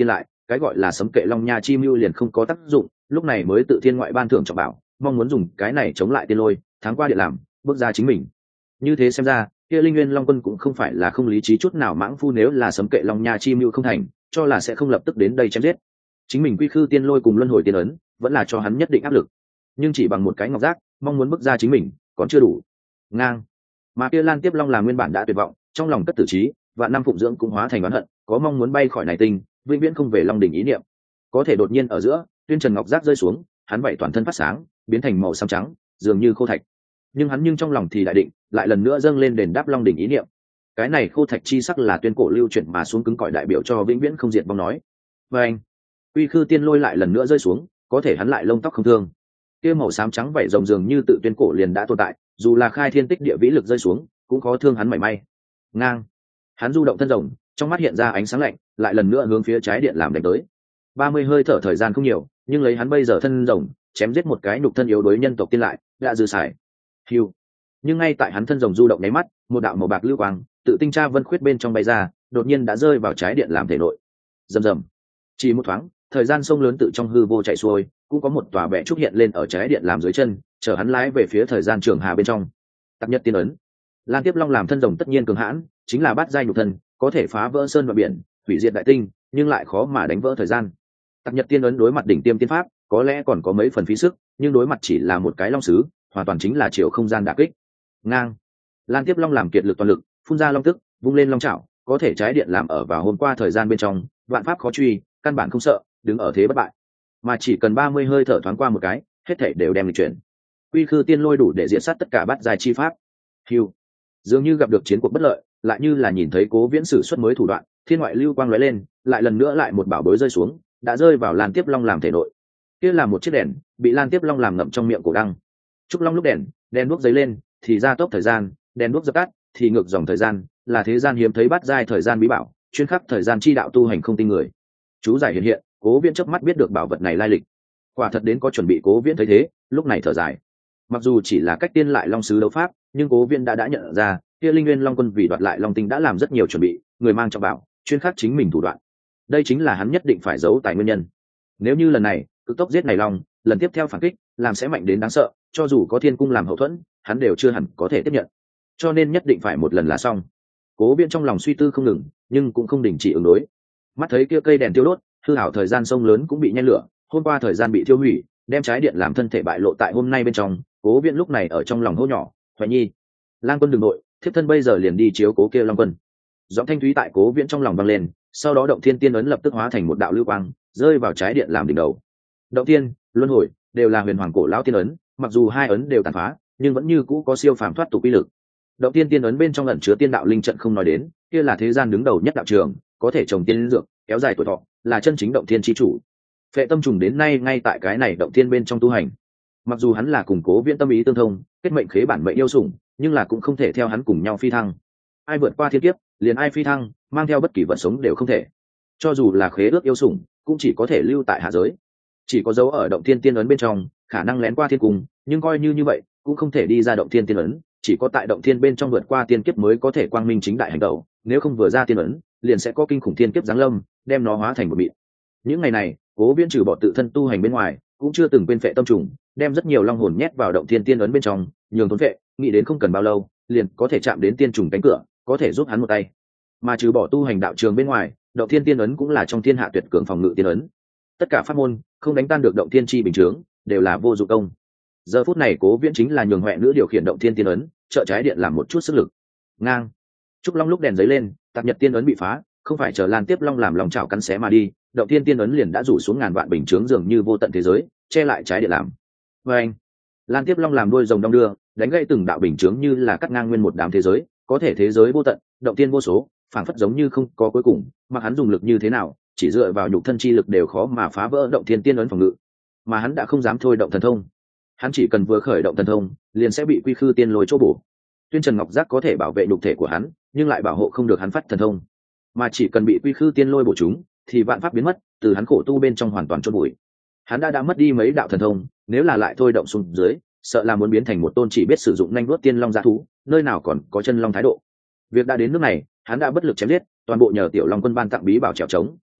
Speaker 1: cái gọi là sấm kệ long nha chi mưu liền không có tác dụng, lúc này mới tự thiên ngoại ban thưởng trọng bảo, mong muốn dùng cái này chống lại tiên lôi, tháng qua điện làm, bước ra chính mình. Như thế xem ra, kia Linh Nguyên Long Quân cũng không phải là không lý trí chút nào mãng phu, nếu là sấm kệ long nha chi mưu không thành, cho là sẽ không lập tức đến đây chém giết. Chính mình quy khư tiên lôi cùng luân hồi tiên ấn, vẫn là cho hắn nhất định áp lực. Nhưng chỉ bằng một cái ngọc giác, mong muốn bước ra chính mình, còn chưa đủ. Ngang. Mà kia Lan Tiếp Long là nguyên bản đã tuyệt vọng, trong lòng cất tử trí, vạn năm phụng dưỡng cũng hóa thành oán hận, có mong muốn bay khỏi này tinh, vĩnh viễn không về Long đỉnh ý niệm. Có thể đột nhiên ở giữa, tuyên trần ngọc giác rơi xuống, hắn vậy toàn thân phát sáng, biến thành màu xám trắng, dường như khô thạch. Nhưng trong lòng thì đại định, lại lần nữa dâng lên đền đáp Long đỉnh ý niệm. Cái này khô thạch chi sắc là tuyên cổ lưu chuyển mà xuống cứng cỏi đại biểu cho vĩnh viễn không diệt vong nói. Và anh, quy khư tiên lôi lại lần nữa rơi xuống, có thể hắn lại lông tóc không thương. Kia màu xám trắng vậy rồng dường như tự tuyên cổ liền đã tồn tại, dù là khai thiên tích địa vĩ lực rơi xuống, cũng khó thương hắn mảy may. Ngang, hắn du động thân rồng, trong mắt hiện ra ánh sáng lạnh, lại lần nữa hướng phía trái điện làm đánh tới. 30 hơi thở thời gian không nhiều, nhưng lấy hắn bây giờ thân rồng, chém giết một cái nhục thân yếu đối nhân tộc tiên lại, đã dư xài. Hưu. Nhưng ngay tại hắn thân rồng du động nháy mắt, một đạo màu bạc lưu quang tự tinh tra vân khuyết bên trong bay ra, đột nhiên đã rơi vào trái điện làm thể nội. Rầm rầm. Chỉ một thoáng, thời gian sông lớn tự trong hư vô chảy xuôi, cũng có một tòa bệ trúc hiện lên ở trái điện làm dưới chân, chở hắn lái về phía thời gian trường hà bên trong. Tạp nhất tiên ấn. Lan Tiếp Long làm thân rồng tất nhiên cường hãn, chính là bát giai nhục thân, có thể phá vỡ sơn và biển, hủy diệt đại tinh, nhưng lại khó mà đánh vỡ thời gian. Tạp nhật tiên ấn đối mặt đỉnh tiêm tiên pháp, có lẽ còn có mấy phần phí sức, nhưng đối mặt chỉ là một cái long sứ, hoàn toàn chính là chiều không gian đả kích. Ngang. Lan Tiếp Long làm kiệt lực toàn lực, phun ra long tức, vung lên long chảo, có thể trái điện làm ở vào hôm qua thời gian bên trong, vạn pháp khó truy, căn bản không sợ, đứng ở thế bất bại. Mà chỉ cần 30 hơi thở thoáng qua một cái, hết thảy đều đem lịch chuyển. Quy khư tiên lôi đủ để diệt sát tất cả bát giai chi pháp. Hưu. Dường như gặp được chiến cuộc bất lợi, lại như là nhìn thấy Cố Viễn sử xuất mới thủ đoạn, thiên ngoại lưu quang lóe lên, lại lần nữa lại một bảo bối rơi xuống, đã rơi vào Lan Tiếp Long làm thể nội. Kia là một chiếc đèn, bị Lan Tiếp Long làm ngậm trong miệng cổ đăng. Trúc Long lúc đèn đuốc giấy lên, thì ra tốc thời gian, đèn đuốc dập tắt, thì ngược dòng thời gian, là thế gian hiếm thấy bát giai thời gian bí bảo, chuyên khắc thời gian chi đạo tu hành không tinh người. Chú giải hiện, Cố Viễn chớp mắt biết được bảo vật này lai lịch. Quả thật đến có chuẩn bị, Cố Viễn thấy thế, lúc này thở dài. Mặc dù chỉ là cách tiên lại long sứ đấu pháp, nhưng Cố Viễn đã nhận ra, kia Linh Nguyên Long Quân vì đoạt lại Long Tinh đã làm rất nhiều chuẩn bị, người mang trọng bảo, chuyên khắc chính mình thủ đoạn. Đây chính là hắn nhất định phải giấu tài nguyên nhân. Nếu như lần này cực tốc giết này long, lần tiếp theo phản kích làm sẽ mạnh đến đáng sợ, cho dù có thiên cung làm hậu thuẫn, hắn đều chưa hẳn có thể tiếp nhận. Cho nên nhất định phải một lần là xong. Cố Viễn trong lòng suy tư không ngừng, nhưng cũng không đình chỉ ứng đối. Mắt thấy kia cây đèn tiêu đốt, hư hảo thời gian sông lớn cũng bị nhen lửa, hôm qua thời gian bị thiêu hủy, đem trái điện làm thân thể bại lộ tại hôm nay bên trong. Cố Viễn lúc này ở trong lòng hô nhỏ, "Hoài Nhi, Lang Quân đừng nội, thiếp thân bây giờ liền đi chiếu cố kia Long Quân." Giọng thanh thúy tại Cố Viễn trong lòng vang lên, sau đó động thiên tiên ấn lập tức hóa thành một đạo lưu quang, rơi vào trái điện làm đỉnh đầu. Động thiên, luân hồi đều là huyền hoàng cổ lão tiên ấn, mặc dù hai ấn đều tàn phá, nhưng vẫn như cũ có siêu phàm thoát tục uy lực. Động thiên tiên ấn bên trong ẩn chứa tiên đạo linh trận không nói đến, kia là thế gian đứng đầu nhất đạo trường, có thể trồng tiên dược, kéo dài tuổi thọ, là chân chính động thiên chi chủ. Phệ Tâm Trùng đến nay ngay tại cái này động thiên bên trong tu hành. Mặc dù hắn là cùng Cố Viễn tâm ý tương thông, kết mệnh khế bản mệnh yêu sủng, nhưng là cũng không thể theo hắn cùng nhau phi thăng. Ai vượt qua thiên kiếp, liền ai phi thăng, mang theo bất kỳ vật sống đều không thể. Cho dù là khế ước yêu sủng, cũng chỉ có thể lưu tại hạ giới. Chỉ có dấu ở động thiên tiên ấn bên trong, khả năng lén qua thiên cung, nhưng coi như vậy, cũng không thể đi ra động thiên tiên ấn, chỉ có tại động thiên bên trong vượt qua tiên kiếp mới có thể quang minh chính đại hành động, nếu không vừa ra tiên ấn, liền sẽ có kinh khủng thiên kiếp giáng lâm, đem nó hóa thành một mịn. Những ngày này, Cố Viễn trừ bỏ tự thân tu hành bên ngoài, cũng chưa từng quên Phệ Tâm Trùng, đem rất nhiều long hồn nhét vào động thiên tiên ấn bên trong, nhường thốn phệ, nghĩ đến không cần bao lâu, liền có thể chạm đến tiên trùng cánh cửa, có thể giúp hắn một tay. Mà trừ bỏ tu hành đạo trường bên ngoài, động thiên tiên ấn cũng là trong thiên hạ tuyệt cường phòng ngự tiên ấn. Tất cả pháp môn không đánh tan được động thiên chi bình chướng, đều là vô dụng công. Giờ phút này Cố Viễn chính là nhường huệ nữ điều khiển động thiên tiên ấn, trợ trái điện làm một chút sức lực. Ngang. Trúc Long lúc đèn giấy lên, Tạp Nhật tiên ấn bị phá, không phải chờ Lan Tiếp Long làm lòng chảo cắn xé mà đi, động thiên tiên ấn liền đã rủ xuống ngàn vạn bình chướng dường như vô tận thế giới, che lại trái điện làm. Và anh, Lan Tiếp Long làm đuôi rồng đong đưa, đánh gãy từng đạo bình chướng như là cắt ngang nguyên một đám thế giới, có thể thế giới vô tận, động thiên vô số, phảng phất giống như không có cuối cùng, mặc hắn dùng lực như thế nào, chỉ dựa vào nhục thân chi lực đều khó mà phá vỡ động thiên tiên ấn phòng ngự. Mà hắn đã không dám thôi động thần thông. Hắn chỉ cần vừa khởi động thần thông, liền sẽ bị quy khư tiên lôi chỗ bổ. Tuyên Trần Ngọc Giác có thể bảo vệ nhục thể của hắn, nhưng lại bảo hộ không được hắn phát thần thông. Mà chỉ cần bị quy khư tiên lôi bổ chúng, thì vạn pháp biến mất, từ hắn khổ tu bên trong hoàn toàn chôn bụi. Hắn đã mất đi mấy đạo thần thông, nếu là lại thôi động xuống dưới, sợ là muốn biến thành một tôn chỉ biết sử dụng nhanh đuốt tiên long dã thú, nơi nào còn có chân long thái độ. Việc đã đến nước này, hắn đã bất lực chém giết, toàn bộ nhờ Tiểu Long Quân ban tặng bí bảo trèo trống,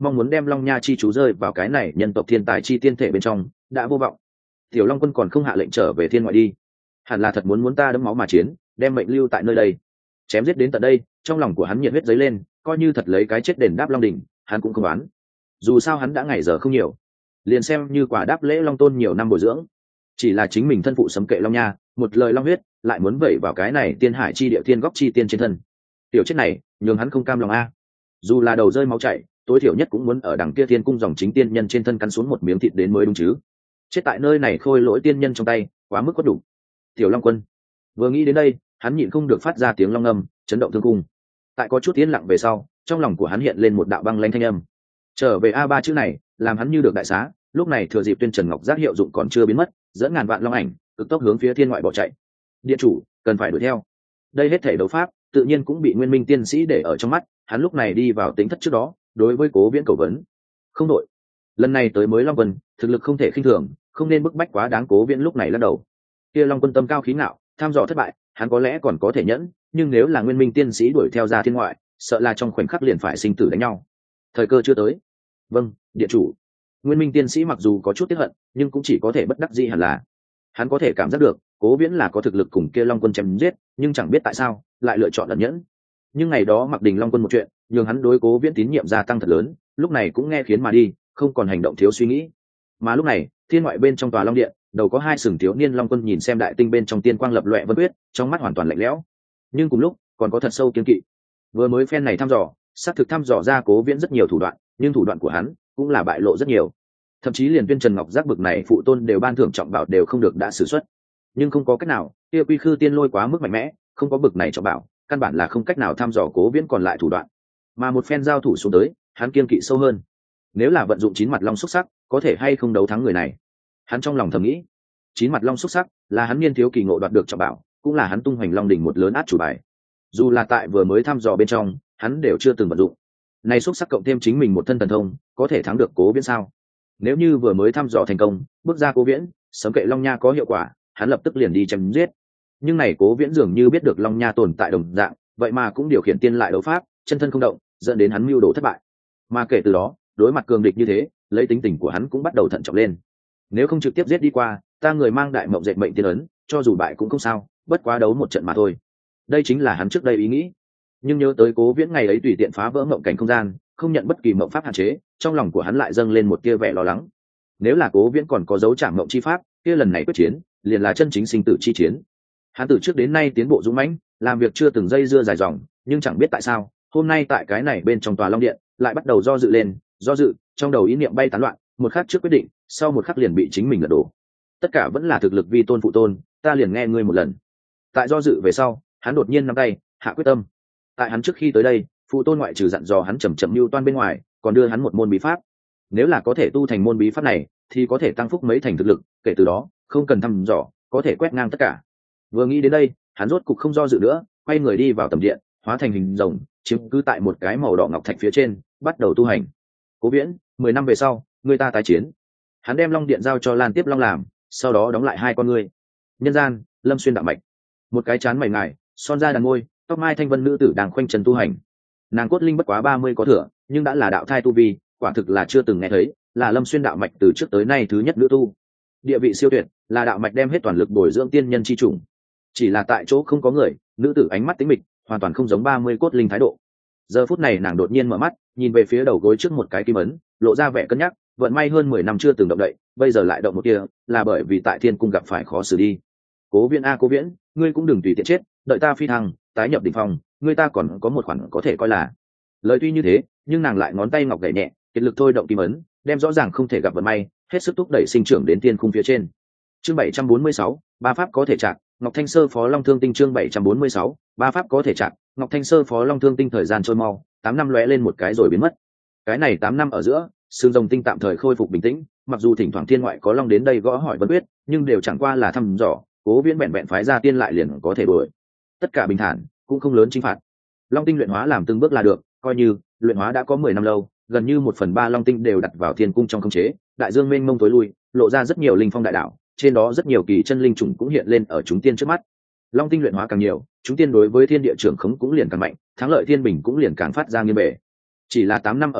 Speaker 1: mong muốn đem Long Nha chi chú rơi vào cái này nhân tộc thiên tài chi tiên thể bên trong đã vô vọng. Tiểu Long Quân còn không hạ lệnh trở về thiên ngoại đi, hẳn là thật muốn ta đẫm máu mà chiến, đem mệnh lưu tại nơi đây. Chém giết đến tận đây, trong lòng của hắn nhiệt huyết dấy lên, coi như thật lấy cái chết đền đáp Long đỉnh, hắn cũng không oán. Dù sao hắn đã ngày giờ không nhiều, liền xem như quả đáp lễ Long Tôn nhiều năm bồi dưỡng. Chỉ là chính mình thân phụ sấm kệ Long Nha, một lời long huyết lại muốn vẩy vào cái này tiên hải chi địa thiên góc chi tiên trên thân. Tiểu chết này nhường hắn không cam lòng a. Dù là đầu rơi máu chảy, tối thiểu nhất cũng muốn ở đằng kia thiên cung dòng chính tiên nhân trên thân cắn xuống một miếng thịt đến mới đúng chứ. Chết tại nơi này khôi lỗi tiên nhân trong tay, quá mức có đủ. Tiểu Long Quân vừa nghĩ đến đây, hắn nhịn không được phát ra tiếng long âm, chấn động thương cung. Tại có chút yên lặng về sau, trong lòng của hắn hiện lên một đạo băng lãnh thanh âm. Trở về a ba chữ này, làm hắn như được đại xá. Lúc này thừa dịp tuyên trần ngọc giác hiệu dụng còn chưa biến mất, dẫn ngàn vạn long ảnh cực tốc hướng phía thiên ngoại bỏ chạy. Điện chủ cần phải đuổi theo. Đây hết thể đấu pháp tự nhiên cũng bị Nguyên Minh tiên sĩ để ở trong mắt. Hắn lúc này đi vào tính thất trước đó, đối với Cố Viễn cầu vấn. Không đội, lần này tới mới Long Quân, thực lực không thể khinh thường, không nên bức bách quá đáng. Cố Viễn lúc này lắc đầu. Kia Long Quân tâm cao khí ngạo, tham dò thất bại, hắn có lẽ còn có thể nhẫn, nhưng nếu là Nguyên Minh tiên sĩ đuổi theo ra thiên ngoại, sợ là trong khoảnh khắc liền phải sinh tử đánh nhau. Thời cơ chưa tới. Vâng, điện chủ. Nguyên Minh tiên sĩ mặc dù có chút tiếc hận, nhưng cũng chỉ có thể bất đắc dĩ. Hẳn là hắn có thể cảm giác được Cố Viễn là có thực lực cùng kia Long Quân chém giết, nhưng chẳng biết tại sao lại lựa chọn ẩn nhẫn. Nhưng ngày đó mặc Đình Long Quân một chuyện, nhường hắn đối Cố Viễn tín nhiệm gia tăng thật lớn, lúc này cũng nghe khiến mà đi, không còn hành động thiếu suy nghĩ. Mà lúc này, thiên ngoại bên trong tòa Long Điện, đầu có hai sừng thiếu niên Long Quân nhìn xem đại tinh bên trong tiên quang lập loè vân quyết, trong mắt hoàn toàn lạnh lẽo, nhưng cùng lúc còn có thật sâu kiên kỵ. Vừa mới phen này thăm dò, xác thực thăm dò ra Cố Viễn rất nhiều thủ đoạn, nhưng thủ đoạn của hắn cũng là bại lộ rất nhiều. Thậm chí liền Tuyên Trần Ngọc Giác bực này phụ tôn đều ban thưởng trọng bảo đều không được đã sử xuất. Nhưng không có cách nào, kia Quy Khư Tiên Lôi quá mức mạnh mẽ, không có bực này trọng bảo, căn bản là không cách nào thăm dò Cố Viễn còn lại thủ đoạn. Mà một phen giao thủ xuống tới, hắn kiên kỵ sâu hơn. Nếu là vận dụng chín mặt long xúc sắc, có thể hay không đấu thắng người này? Hắn trong lòng thầm nghĩ. Chín mặt long xúc sắc là hắn niên thiếu kỳ ngộ đoạt được trọng bảo, cũng là hắn tung hoành long đỉnh một lớn át chủ bài. Dù là tại vừa mới thăm dò bên trong, hắn đều chưa từng vận dụng. Này xúc sắc cộng thêm chính mình một thân thần thông, có thể thắng được Cố Viễn sao? Nếu như vừa mới thăm dò thành công, bước ra Cố Viễn, sấm kệ Long Nha có hiệu quả, hắn lập tức liền đi chém giết. Nhưng này Cố Viễn dường như biết được Long Nha tồn tại đồng dạng, vậy mà cũng điều khiển tiên lại đấu pháp, chân thân không động, dẫn đến hắn mưu đồ thất bại. Mà kể từ đó, đối mặt cường địch như thế, lấy tính tình của hắn cũng bắt đầu thận trọng lên. Nếu không trực tiếp giết đi qua, ta người mang đại mộng dệt mệnh tiên ấn, cho dù bại cũng không sao, bất quá đấu một trận mà thôi. Đây chính là hắn trước đây ý nghĩ. Nhưng nhớ tới Cố Viễn ngày ấy tùy tiện phá vỡ mộng cảnh không gian, không nhận bất kỳ mộng pháp hạn chế, trong lòng của hắn lại dâng lên một tia vẻ lo lắng. Nếu là Cố Viễn còn có dấu trảm mộng chi pháp, kia lần này quyết chiến liền là chân chính sinh tử chi chiến. Hắn từ trước đến nay tiến bộ dũng mãnh, làm việc chưa từng dây dưa dài dòng, nhưng chẳng biết tại sao hôm nay tại cái này bên trong tòa Long Điện lại bắt đầu do dự lên, do dự, trong đầu ý niệm bay tán loạn, một khắc trước quyết định, sau một khắc liền bị chính mình lật đổ. Tất cả vẫn là thực lực vi tôn phụ tôn, ta liền nghe ngươi một lần. Tại do dự về sau, hắn đột nhiên nắm tay, hạ quyết tâm. Tại hắn trước khi tới đây, phụ tôn ngoại trừ dặn dò hắn chậm chậm mưu toan bên ngoài, còn đưa hắn một môn bí pháp. Nếu là có thể tu thành môn bí pháp này, thì có thể tăng phúc mấy thành thực lực, kể từ đó không cần thăm dò, có thể quét ngang tất cả. Vừa nghĩ đến đây, hắn rốt cục không do dự nữa, quay người đi vào tầm điện, hóa thành hình rồng, chiếm cứ tại một cái màu đỏ ngọc thạch phía trên, bắt đầu tu hành. Cố Viễn, 10 năm về sau, người ta tái chiến. Hắn đem Long Điện giao cho Lan Tiếp Long làm, sau đó đóng lại hai con ngươi. Nhân gian, Lâm Xuyên đạo mạch, một cái trán mày ngài, son da đàn môi, tóc mai thanh vân nữ tử đang khoanh chân tu hành. Nàng cốt linh bất quá 30 có thừa, nhưng đã là đạo thai tu vi, quả thực là chưa từng nghe thấy, là Lâm Xuyên đạo mạch từ trước tới nay thứ nhất nữ tu. Địa vị siêu tuyệt, là đạo mạch đem hết toàn lực bồi dưỡng tiên nhân chi chủng. Chỉ là tại chỗ không có người, nữ tử ánh mắt tĩnh mịch, hoàn toàn không giống 30 cốt linh thái độ. Giờ phút này nàng đột nhiên mở mắt, nhìn về phía đầu gối trước một cái kim ấn, lộ ra vẻ cân nhắc, vận may hơn 10 năm chưa từng động đậy, bây giờ lại động một kia, là bởi vì tại thiên cung gặp phải khó xử đi. Cố Viễn a Cố Viễn, ngươi cũng đừng tùy tiện chết, đợi ta phi thăng, tái nhập đỉnh phong, ngươi ta còn có một khoản có thể coi là. Lời tuy như thế, nhưng nàng lại ngón tay ngọc gảy nhẹ, kiệt lực thôi động kim ấn, đem rõ ràng không thể gặp vận may, hết sức thúc đẩy sinh trưởng đến thiên cung phía trên. Chương 746, ba pháp có thể chạm, Ngọc Thanh Sơ Phó Long Thương Tinh chương 746, ba pháp có thể chạm, Ngọc Thanh Sơ Phó Long Thương Tinh thời gian trôi mau, 8 năm lóe lên một cái rồi biến mất. Cái này 8 năm ở giữa, Sương Rồng Tinh tạm thời khôi phục bình tĩnh, mặc dù thỉnh thoảng thiên ngoại có long đến đây gõ hỏi vấn quyết, nhưng đều chẳng qua là thăm dò, Cố Viễn vẹn vẹn phái ra tiên lại liền có thể đuổi. Tất cả bình thản, cũng không lớn chinh phạt. Long tinh luyện hóa làm từng bước là được, coi như luyện hóa đã có 10 năm lâu, gần như 1/3 long tinh đều đặt vào thiên cung trong khống chế, đại dương mênh mông tối lui, lộ ra rất nhiều linh phong đại đạo, trên đó rất nhiều kỳ chân linh trùng cũng hiện lên ở chúng tiên trước mắt. Long tinh luyện hóa càng nhiều, chúng tiên đối với thiên địa trưởng khống cũng liền càng mạnh, thắng lợi thiên bình cũng liền càng phát ra nghiêm bể. Chỉ là 8 năm ở giữa,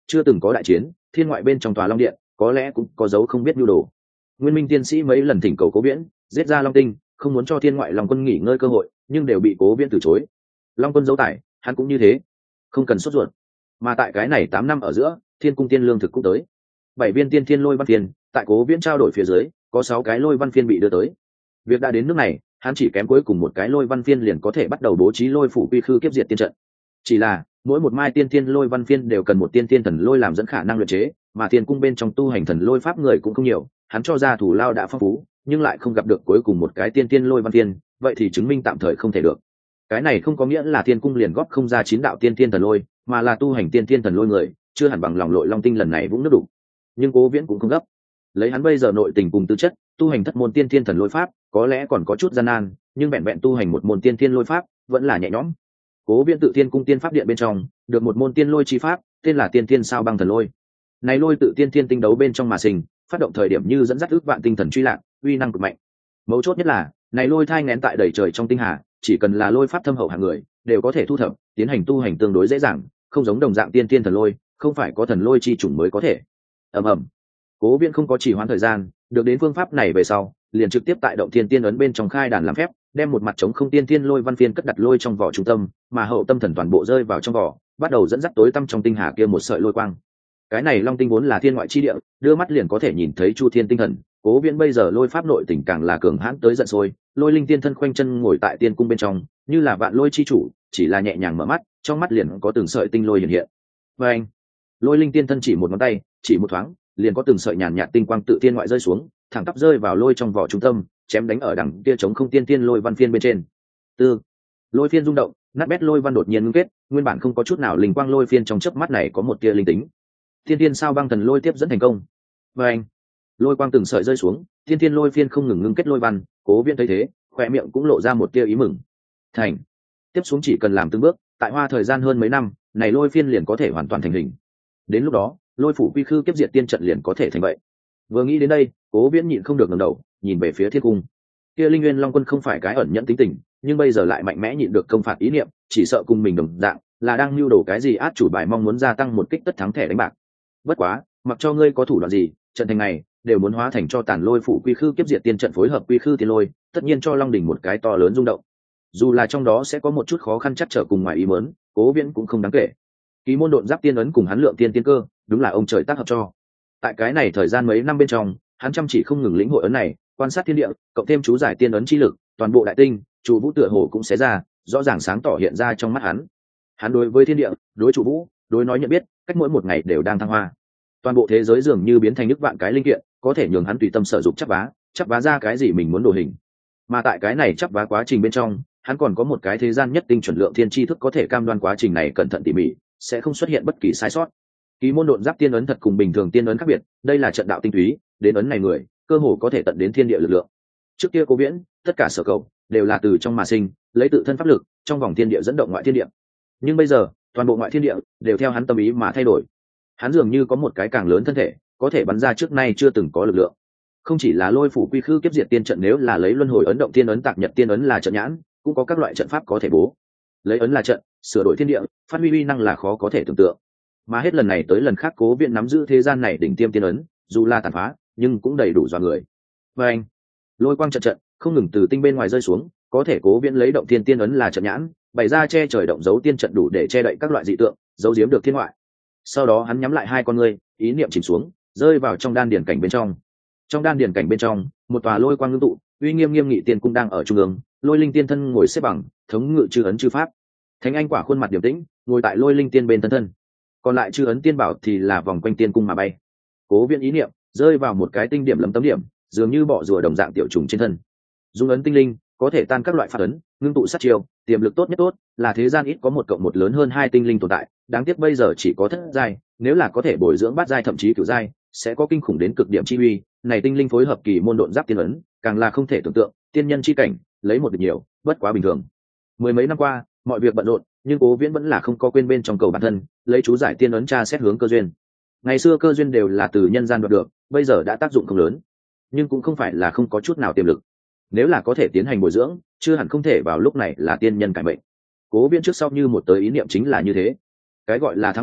Speaker 1: chưa từng có đại chiến, thiên ngoại bên trong tòa long điện có lẽ cũng có dấu không biết nhu đồ. Nguyên Minh tiên sĩ mấy lần thỉnh cầu Cố Viễn giết ra long tinh, không muốn cho thiên ngoại long quân nghỉ ngơi cơ hội, nhưng đều bị Cố Viễn từ chối. Long quân giấu tài, hắn cũng như thế, không cần sốt ruột. Mà tại cái này 8 năm ở giữa, thiên cung tiên lương thực cũng tới. 7 viên tiên thiên lôi văn phiên, tại Cố Viễn trao đổi phía dưới, có 6 cái lôi văn phiên bị đưa tới. Việc đã đến nước này, hắn chỉ kém cuối cùng một cái lôi văn phiên liền có thể bắt đầu bố trí lôi phủ quy khư kiếp diệt tiên trận. Chỉ là mỗi một mai tiên thiên lôi văn phiên đều cần một tiên thiên thần lôi làm dẫn khả năng luyện chế, mà thiên cung bên trong tu hành thần lôi pháp người cũng không nhiều, hắn cho ra thủ lao đã phong phú, nhưng lại không gặp được cuối cùng một cái tiên thiên lôi văn phiên, vậy thì chứng minh tạm thời không thể được. Cái này không có nghĩa là thiên cung liền góp không ra 9 đạo tiên thiên thần lôi, mà là tu hành tiên thiên thần lôi người chưa hẳn bằng lòng lội long tinh lần này vũng nước đủ. Nhưng Cố Viễn cũng không gấp, lấy hắn bây giờ nội tình cùng tư chất, tu hành thất môn tiên thiên thần lôi pháp có lẽ còn có chút gian nan, nhưng vẹn vẹn tu hành một môn tiên thiên lôi pháp vẫn là nhẹ nhõm. Cố Viễn tự thiên cung tiên pháp điện bên trong được một môn tiên lôi chi pháp, tên là tiên thiên sao băng thần lôi. Này lôi tự tiên thiên tinh đấu bên trong mà sinh, phát động thời điểm như dẫn dắt ước vạn tinh thần truy lạc, uy năng cực mạnh. Mấu chốt nhất là, này lôi thai nghén tại đầy trời trong tinh hà, chỉ cần là lôi pháp thâm hậu hạng người, đều có thể thu thập, tiến hành tu hành tương đối dễ dàng, không giống đồng dạng tiên thiên thần lôi, không phải có thần lôi chi chủng mới có thể. Ầm ầm. Cố Viễn không có trì hoãn thời gian, được đến phương pháp này về sau, liền trực tiếp tại động thiên tiên ấn bên trong khai đàn làm phép, đem một mặt trống không tiên thiên lôi văn phiên cất đặt lôi trong vỏ trung tâm, mà hậu tâm thần toàn bộ rơi vào trong vỏ, bắt đầu dẫn dắt tối tăm trong tinh hà kia một sợi lôi quang. Cái này long tinh vốn là thiên ngoại chi địa, đưa mắt liền có thể nhìn thấy chu thiên tinh thần. Cố Viễn bây giờ lôi pháp nội tình càng là cường hãn tới giận sôi, lôi linh tiên thân khoanh chân ngồi tại tiên cung bên trong, như là vạn lôi chi chủ, chỉ là nhẹ nhàng mở mắt, trong mắt liền có từng sợi tinh lôi hiện hiện. Và anh, lôi linh tiên thân chỉ một ngón tay, chỉ một thoáng, liền có từng sợi nhàn nhạt tinh quang tự thiên ngoại rơi xuống, thẳng tắp rơi vào lôi trong vỏ trung tâm, chém đánh ở đằng kia chống không tiên tiên lôi văn phiên bên trên. Tư, lôi phiên rung động, nát bét lôi văn đột nhiên ngưng kết, nguyên bản không có chút nào linh quang lôi phiên trong chớp mắt này có một tia linh tính. Tiên tiên sao băng thần lôi tiếp dẫn thành công. Và anh, lôi quang từng sợi rơi xuống, tiên tiên lôi phiên không ngừng ngưng kết lôi văn. Cố Viễn thấy thế, khóe miệng cũng lộ ra một tia ý mừng. Thành, tiếp xuống chỉ cần làm từng bước, tại hoa thời gian hơn mấy năm, này lôi phiên liền có thể hoàn toàn thành hình. Đến lúc đó, lôi phủ quy khư kiếp diệt tiên trận liền có thể thành vậy. Vừa nghĩ đến đây, Cố Viễn nhịn không được ngẩng đầu, nhìn về phía thiên cung. Kia Linh Nguyên Long Quân không phải cái ẩn nhẫn tính tình, nhưng bây giờ lại mạnh mẽ nhịn được công phạt ý niệm, chỉ sợ cùng mình đồng dạng, là đang lưu đồ cái gì át chủ bài mong muốn gia tăng một kích tất thắng thẻ đánh bạc. Bất quá, mặc cho ngươi có thủ đoạn gì, trận thành này đều muốn hóa thành cho tàn lôi phủ quy khư kiếp diệt tiên trận phối hợp quy khư tiên lôi, tất nhiên cho Long đỉnh một cái to lớn rung động. Dù là trong đó sẽ có một chút khó khăn chắc trở cùng ngoài ý muốn, Cố Viễn cũng không đáng kể. Ký môn độn giáp tiên ấn cùng hắn lượng tiên tiên cơ, đúng là ông trời tác hợp cho. Tại cái này thời gian mấy năm bên trong, hắn chăm chỉ không ngừng lĩnh hội ấn này, quan sát thiên địa, cộng thêm chú giải tiên ấn chi lực, toàn bộ đại tinh, trụ vũ tựa hồ cũng sẽ ra, rõ ràng sáng tỏ hiện ra trong mắt hắn. Hắn đối với thiên địa, đối trụ vũ, đối nói nhận biết, cách mỗi một ngày đều đang thăng hoa. Toàn bộ thế giới dường như biến thành nước vạn cái linh kiện, có thể nhường hắn tùy tâm sở dụng chắp vá ra cái gì mình muốn đồ hình. Mà tại cái này chắp vá quá trình bên trong, hắn còn có một cái thế gian nhất tinh chuẩn lượng thiên tri thức có thể cam đoan quá trình này cẩn thận tỉ mỉ, sẽ không xuất hiện bất kỳ sai sót. Ký môn độn giáp tiên ấn thật cùng bình thường tiên ấn khác biệt, đây là trận đạo tinh túy, đến ấn này người, cơ hồ có thể tận đến thiên địa lực lượng. Trước kia Cố Viễn, tất cả sở cầu đều là từ trong mà sinh, lấy tự thân pháp lực, trong vòng thiên địa dẫn động ngoại thiên địa. Nhưng bây giờ, toàn bộ ngoại thiên địa đều theo hắn tâm ý mà thay đổi. Hắn dường như có một cái càng lớn thân thể, có thể bắn ra trước nay chưa từng có lực lượng. Không chỉ là lôi phủ quy khư kiếp diệt tiên trận, nếu là lấy luân hồi ấn động tiên ấn tạc nhật tiên ấn là trận nhãn, cũng có các loại trận pháp có thể bố. Lấy ấn là trận, sửa đổi thiên địa, phát huy uy năng là khó có thể tưởng tượng. Mà hết lần này tới lần khác Cố Viễn nắm giữ thế gian này đỉnh tiêm tiên ấn, dù là tàn phá, nhưng cũng đầy đủ dọa người. Và anh, lôi quang trận trận không ngừng từ tinh bên ngoài rơi xuống, có thể Cố Viễn lấy động thiên tiên ấn là trận nhãn, bày ra che trời động dấu tiên trận đủ để che đậy các loại dị tượng, giấu giếm được thiên ngoại. Sau đó hắn nhắm lại hai con ngươi, ý niệm chìm xuống, rơi vào trong đan điển cảnh bên trong. Trong đan điển cảnh bên trong, một tòa lôi quang ngưng tụ, uy nghiêm nghiêm nghị tiên cung đang ở trung ương, lôi linh tiên thân ngồi xếp bằng, thống ngự chư ấn chư pháp. Thánh anh quả khuôn mặt điềm tĩnh, ngồi tại lôi linh tiên bên thân thân. Còn lại chư ấn tiên bảo thì là vòng quanh tiên cung mà bay. Cố Viễn ý niệm rơi vào một cái tinh điểm lấm tấm điểm, dường như bọ rùa đồng dạng tiểu trùng trên thân. Dung ấn tinh linh có thể tan các loại pháp ấn, ngưng tụ sát chiêu, tiềm lực tốt nhất tốt, là thế gian ít có một cộng một lớn hơn hai tinh linh tồn tại, đáng tiếc bây giờ chỉ có thất giai, nếu là có thể bồi dưỡng bát giai thậm chí cửu giai, sẽ có kinh khủng đến cực điểm chi uy. Này tinh linh phối hợp kỳ môn độn giáp tiên ấn, càng là không thể tưởng tượng, tiên nhân chi cảnh, lấy một địch nhiều, bất quá bình thường. Mười mấy năm qua, mọi việc bận rộn, nhưng Cố Viễn vẫn là không có quên bên trong cầu bản thân, lấy chú giải tiên ấn tra xét hướng cơ duyên. Ngày xưa cơ duyên đều là từ nhân gian đoạt được, bây giờ đã tác dụng không lớn, nhưng cũng không phải là không có chút nào tiềm lực. Nếu là có thể tiến hành bồi dưỡng, chưa hẳn không thể vào lúc này là tiên nhân cải mệnh. Cố Viễn trước sau như một tới ý niệm chính là như thế. Cái gọi là thắng lợi,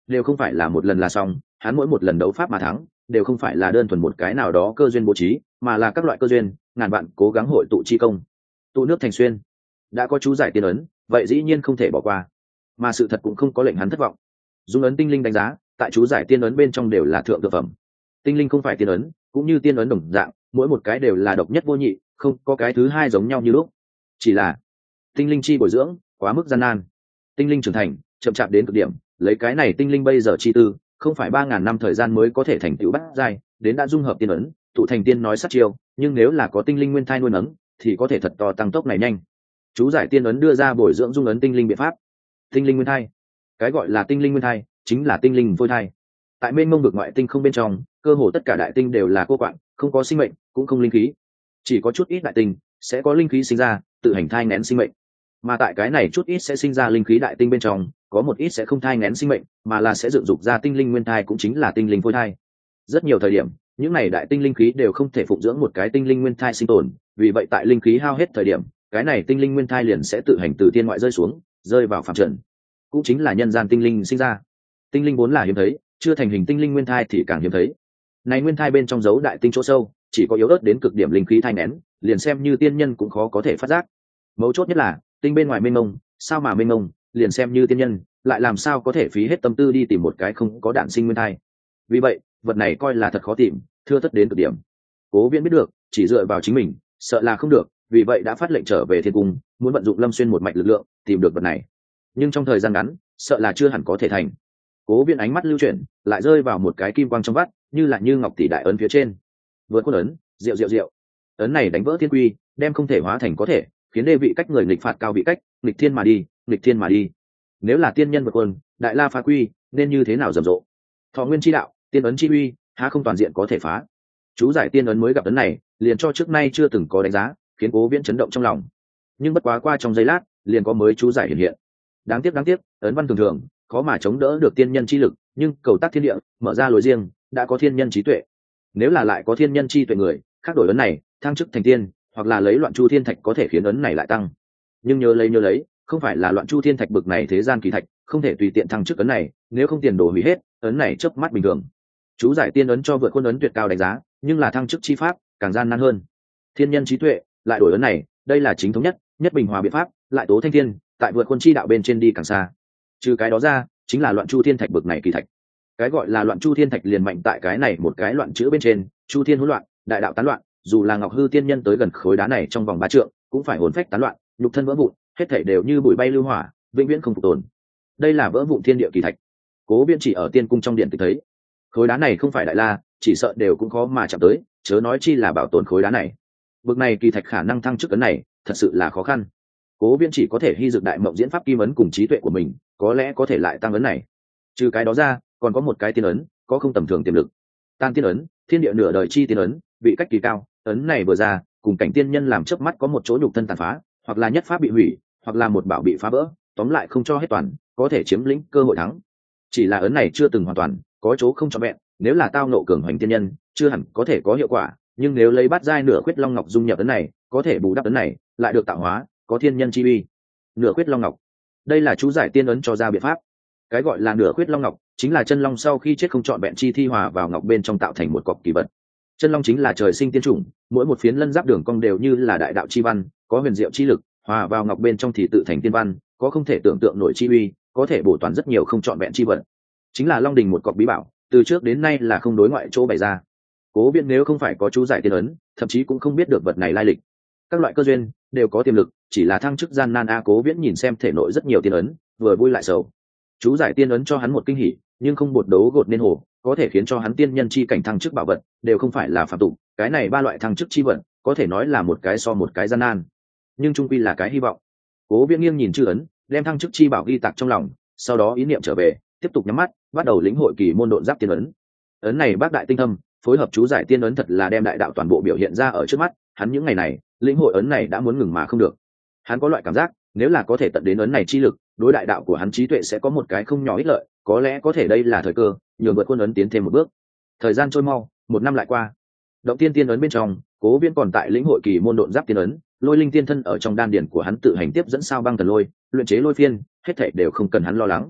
Speaker 1: đều không phải là một lần là xong, hắn mỗi một lần đấu pháp mà thắng đều không phải là đơn thuần một cái nào đó cơ duyên bố trí, mà là các loại cơ duyên ngàn vạn cố gắng hội tụ chi công, tụ nước thành xuyên. Đã có chú giải tiên ấn, vậy dĩ nhiên không thể bỏ qua, mà sự thật cũng không có lệnh hắn thất vọng. Dung ấn tinh linh đánh giá tại chú giải tiên ấn bên trong đều là thượng thượng phẩm. Tinh linh không phải tiên ấn, cũng như tiên ấn đồng dạng, mỗi một cái đều là độc nhất vô nhị, không có cái thứ hai giống nhau như lúc. Chỉ là tinh linh chi bồi dưỡng quá mức gian nan, tinh linh trưởng thành chậm chạp đến cực điểm. Lấy cái này tinh linh bây giờ chi tư, không phải 3.000 năm thời gian mới có thể thành tựu bát giai, đến đã dung hợp tiên ấn tụ thành tiên nói sát chiêu, nhưng nếu là có tinh linh nguyên thai nuôi nấng thì có thể thật to tăng tốc này nhanh. Chú giải tiên ấn đưa ra bồi dưỡng dung ấn tinh linh biện pháp. Tinh linh nguyên thai, cái gọi là tinh linh nguyên thai chính là tinh linh phôi thai. Tại mênh mông vực ngoại tinh không bên trong, cơ hồ tất cả đại tinh đều là cô quạng, không có sinh mệnh, cũng không linh khí. Chỉ có chút ít đại tinh sẽ có linh khí sinh ra, tự hành thai nghén sinh mệnh. Mà tại cái này chút ít sẽ sinh ra linh khí đại tinh bên trong, có một ít sẽ không thai nghén sinh mệnh, mà là sẽ dựng dục ra tinh linh nguyên thai, cũng chính là tinh linh phôi thai. Rất nhiều thời điểm, những này đại tinh linh khí đều không thể phụng dưỡng một cái tinh linh nguyên thai sinh tồn, vì vậy tại linh khí hao hết thời điểm, cái này tinh linh nguyên thai liền sẽ tự hành từ thiên ngoại rơi xuống, rơi vào phàm trần, cũng chính là nhân gian tinh linh sinh ra. Tinh linh vốn là hiếm thấy, chưa thành hình tinh linh nguyên thai thì càng hiếm thấy. Này nguyên thai bên trong giấu đại tinh chỗ sâu, chỉ có yếu ớt đến cực điểm linh khí thai nén, liền xem như tiên nhân cũng khó có thể phát giác. Mấu chốt nhất là tinh bên ngoài mênh mông, sao mà mênh mông, liền xem như tiên nhân lại làm sao có thể phí hết tâm tư đi tìm một cái không có đạn sinh nguyên thai. Vì vậy vật này coi là thật khó tìm, thưa thất đến cực điểm. Cố Viễn biết được chỉ dựa vào chính mình sợ là không được, vì vậy đã phát lệnh trở về thiên cung, muốn vận dụng Lâm Xuyên một mạch lực lượng tìm được vật này, nhưng trong thời gian ngắn sợ là chưa hẳn có thể thành. Cố Viễn ánh mắt lưu chuyển, lại rơi vào một cái kim quang trong vắt, như là như ngọc tỷ đại ấn phía trên. Vượt quân ấn, diệu diệu diệu. Ấn này đánh vỡ thiên quy, đem không thể hóa thành có thể, khiến đê vị cách người nghịch phạt cao vị cách, nghịch thiên mà đi, nghịch thiên mà đi. Nếu là tiên nhân vượt quân, đại la phá quy, nên như thế nào rầm rộ. Thọ nguyên chi đạo, tiên ấn chi uy, há không toàn diện có thể phá. Chú giải tiên ấn mới gặp ấn này, liền cho trước nay chưa từng có đánh giá, khiến Cố Viễn chấn động trong lòng. Nhưng bất quá qua trong giây lát, liền có mới chú giải hiện hiện. Đáng tiếc, ấn văn thường thường, khó mà chống đỡ được tiên nhân chi lực, nhưng cầu tác thiên địa, mở ra lối riêng, đã có thiên nhân trí tuệ. Nếu là lại có thiên nhân chi tuệ người, khác đổi ấn này, thăng chức thành tiên, hoặc là lấy loạn chu thiên thạch có thể khiến ấn này lại tăng. Nhưng nhớ lấy, không phải là loạn chu thiên thạch bực này thế gian kỳ thạch, không thể tùy tiện thăng chức ấn này, nếu không tiền đồ hủy hết, ấn này chớp mắt bình thường. Chú giải tiên ấn cho vượt quân ấn tuyệt cao đánh giá, nhưng là thăng chức chi pháp càng gian nan hơn. Thiên nhân trí tuệ lại đổi ấn này, đây là chính thống nhất bình hòa biện pháp, lại tố thanh thiên, tại vượt quân chi đạo bên trên đi càng xa. Trừ cái đó ra, chính là loạn chu thiên thạch bực này kỳ thạch. Cái gọi là loạn chu thiên thạch liền mạnh tại cái này một cái loạn chữ bên trên, chu thiên hỗn loạn, đại đạo tán loạn, dù là ngọc hư tiên nhân tới gần khối đá này trong vòng 3 trượng, cũng phải hồn phách tán loạn, nhục thân vỡ vụn, hết thảy đều như bụi bay lưu hỏa, vĩnh viễn không phục tồn. Đây là vỡ vụn thiên địa kỳ thạch. Cố Viễn chỉ ở tiên cung trong điện tự thấy, khối đá này không phải đại la, chỉ sợ đều cũng khó mà chạm tới, chớ nói chi là bảo tồn khối đá này. Bực này kỳ thạch khả năng thăng chức ấn này, thật sự là khó khăn. Cố Viễn chỉ có thể hy dược đại mộng diễn pháp kim ấn cùng trí tuệ của mình, có lẽ có thể lại tăng ấn này. Trừ cái đó ra, còn có một cái tiên ấn, có không tầm thường tiềm lực. Tan tiên ấn, thiên địa nửa đời chi tiên ấn, vị cách kỳ cao, ấn này vừa ra, cùng cảnh tiên nhân làm chớp mắt có một chỗ nhục thân tàn phá, hoặc là nhất pháp bị hủy, hoặc là một bảo bị phá vỡ, tóm lại không cho hết toàn, có thể chiếm lĩnh cơ hội thắng. Chỉ là ấn này chưa từng hoàn toàn, có chỗ không trọn vẹn, nếu là tao nộ cường hoành tiên nhân, chưa hẳn có thể có hiệu quả, nhưng nếu lấy bát giai nửa khuyết long ngọc dung nhập ấn này, có thể bù đắp ấn này, lại được tạo hóa, có thiên nhân chi uy. Nửa khuyết long ngọc, đây là chú giải tiên ấn cho ra biện pháp. Cái gọi là nửa khuyết long ngọc, chính là chân long sau khi chết không trọn vẹn chi thi hòa vào ngọc bên trong tạo thành một cọc kỳ vật. Chân long chính là trời sinh tiên chủng, mỗi một phiến lân giáp đường cong đều như là đại đạo chi văn, có huyền diệu chi lực, hòa vào ngọc bên trong thì tự thành tiên văn, có không thể tưởng tượng nổi chi uy, có thể bổ toàn rất nhiều không trọn vẹn chi vật. Chính là long đình một cọc bí bảo, từ trước đến nay là không đối ngoại chỗ bày ra. Cố Viễn nếu không phải có chú giải tiên ấn, thậm chí cũng không biết được vật này lai lịch. Các loại cơ duyên đều có tiềm lực, chỉ là thăng chức gian nan a. Cố Viễn nhìn xem thể nội rất nhiều tiên ấn, vừa vui lại sầu. Chú giải tiên ấn cho hắn một kinh hỉ, nhưng không bột đấu gột nên hồ, có thể khiến cho hắn tiên nhân chi cảnh thăng chức bảo vật, đều không phải là phạm tục. Cái này 3 loại thăng chức chi vật, có thể nói là một cái so một cái gian nan, nhưng trung quy là cái hy vọng. Cố Viễn nghiêng nhìn chữ ấn, đem thăng chức chi bảo ghi tạc trong lòng, sau đó ý niệm trở về, tiếp tục nhắm mắt, bắt đầu lĩnh hội kỳ môn độn giáp tiên ấn. Ấn này bác đại tinh thâm, phối hợp chú giải tiên ấn thật là đem đại đạo toàn bộ biểu hiện ra ở trước mắt. Hắn những ngày này lĩnh hội ấn này đã muốn ngừng mà không được. Hắn có loại cảm giác, nếu là có thể tận đến ấn này chi lực, đối đại đạo của hắn trí tuệ sẽ có một cái không nhỏ ích lợi, có lẽ có thể đây là thời cơ, nhường vượt quân ấn tiến thêm một bước. Thời gian trôi mau, 1 năm lại qua. Động tiên tiên ấn bên trong, Cố Viễn còn tại lĩnh hội kỳ môn độn giáp tiên ấn, lôi linh tiên thân ở trong đan điển của hắn tự hành tiếp dẫn sao băng thần lôi, luyện chế lôi phiên, hết thảy đều không cần hắn lo lắng.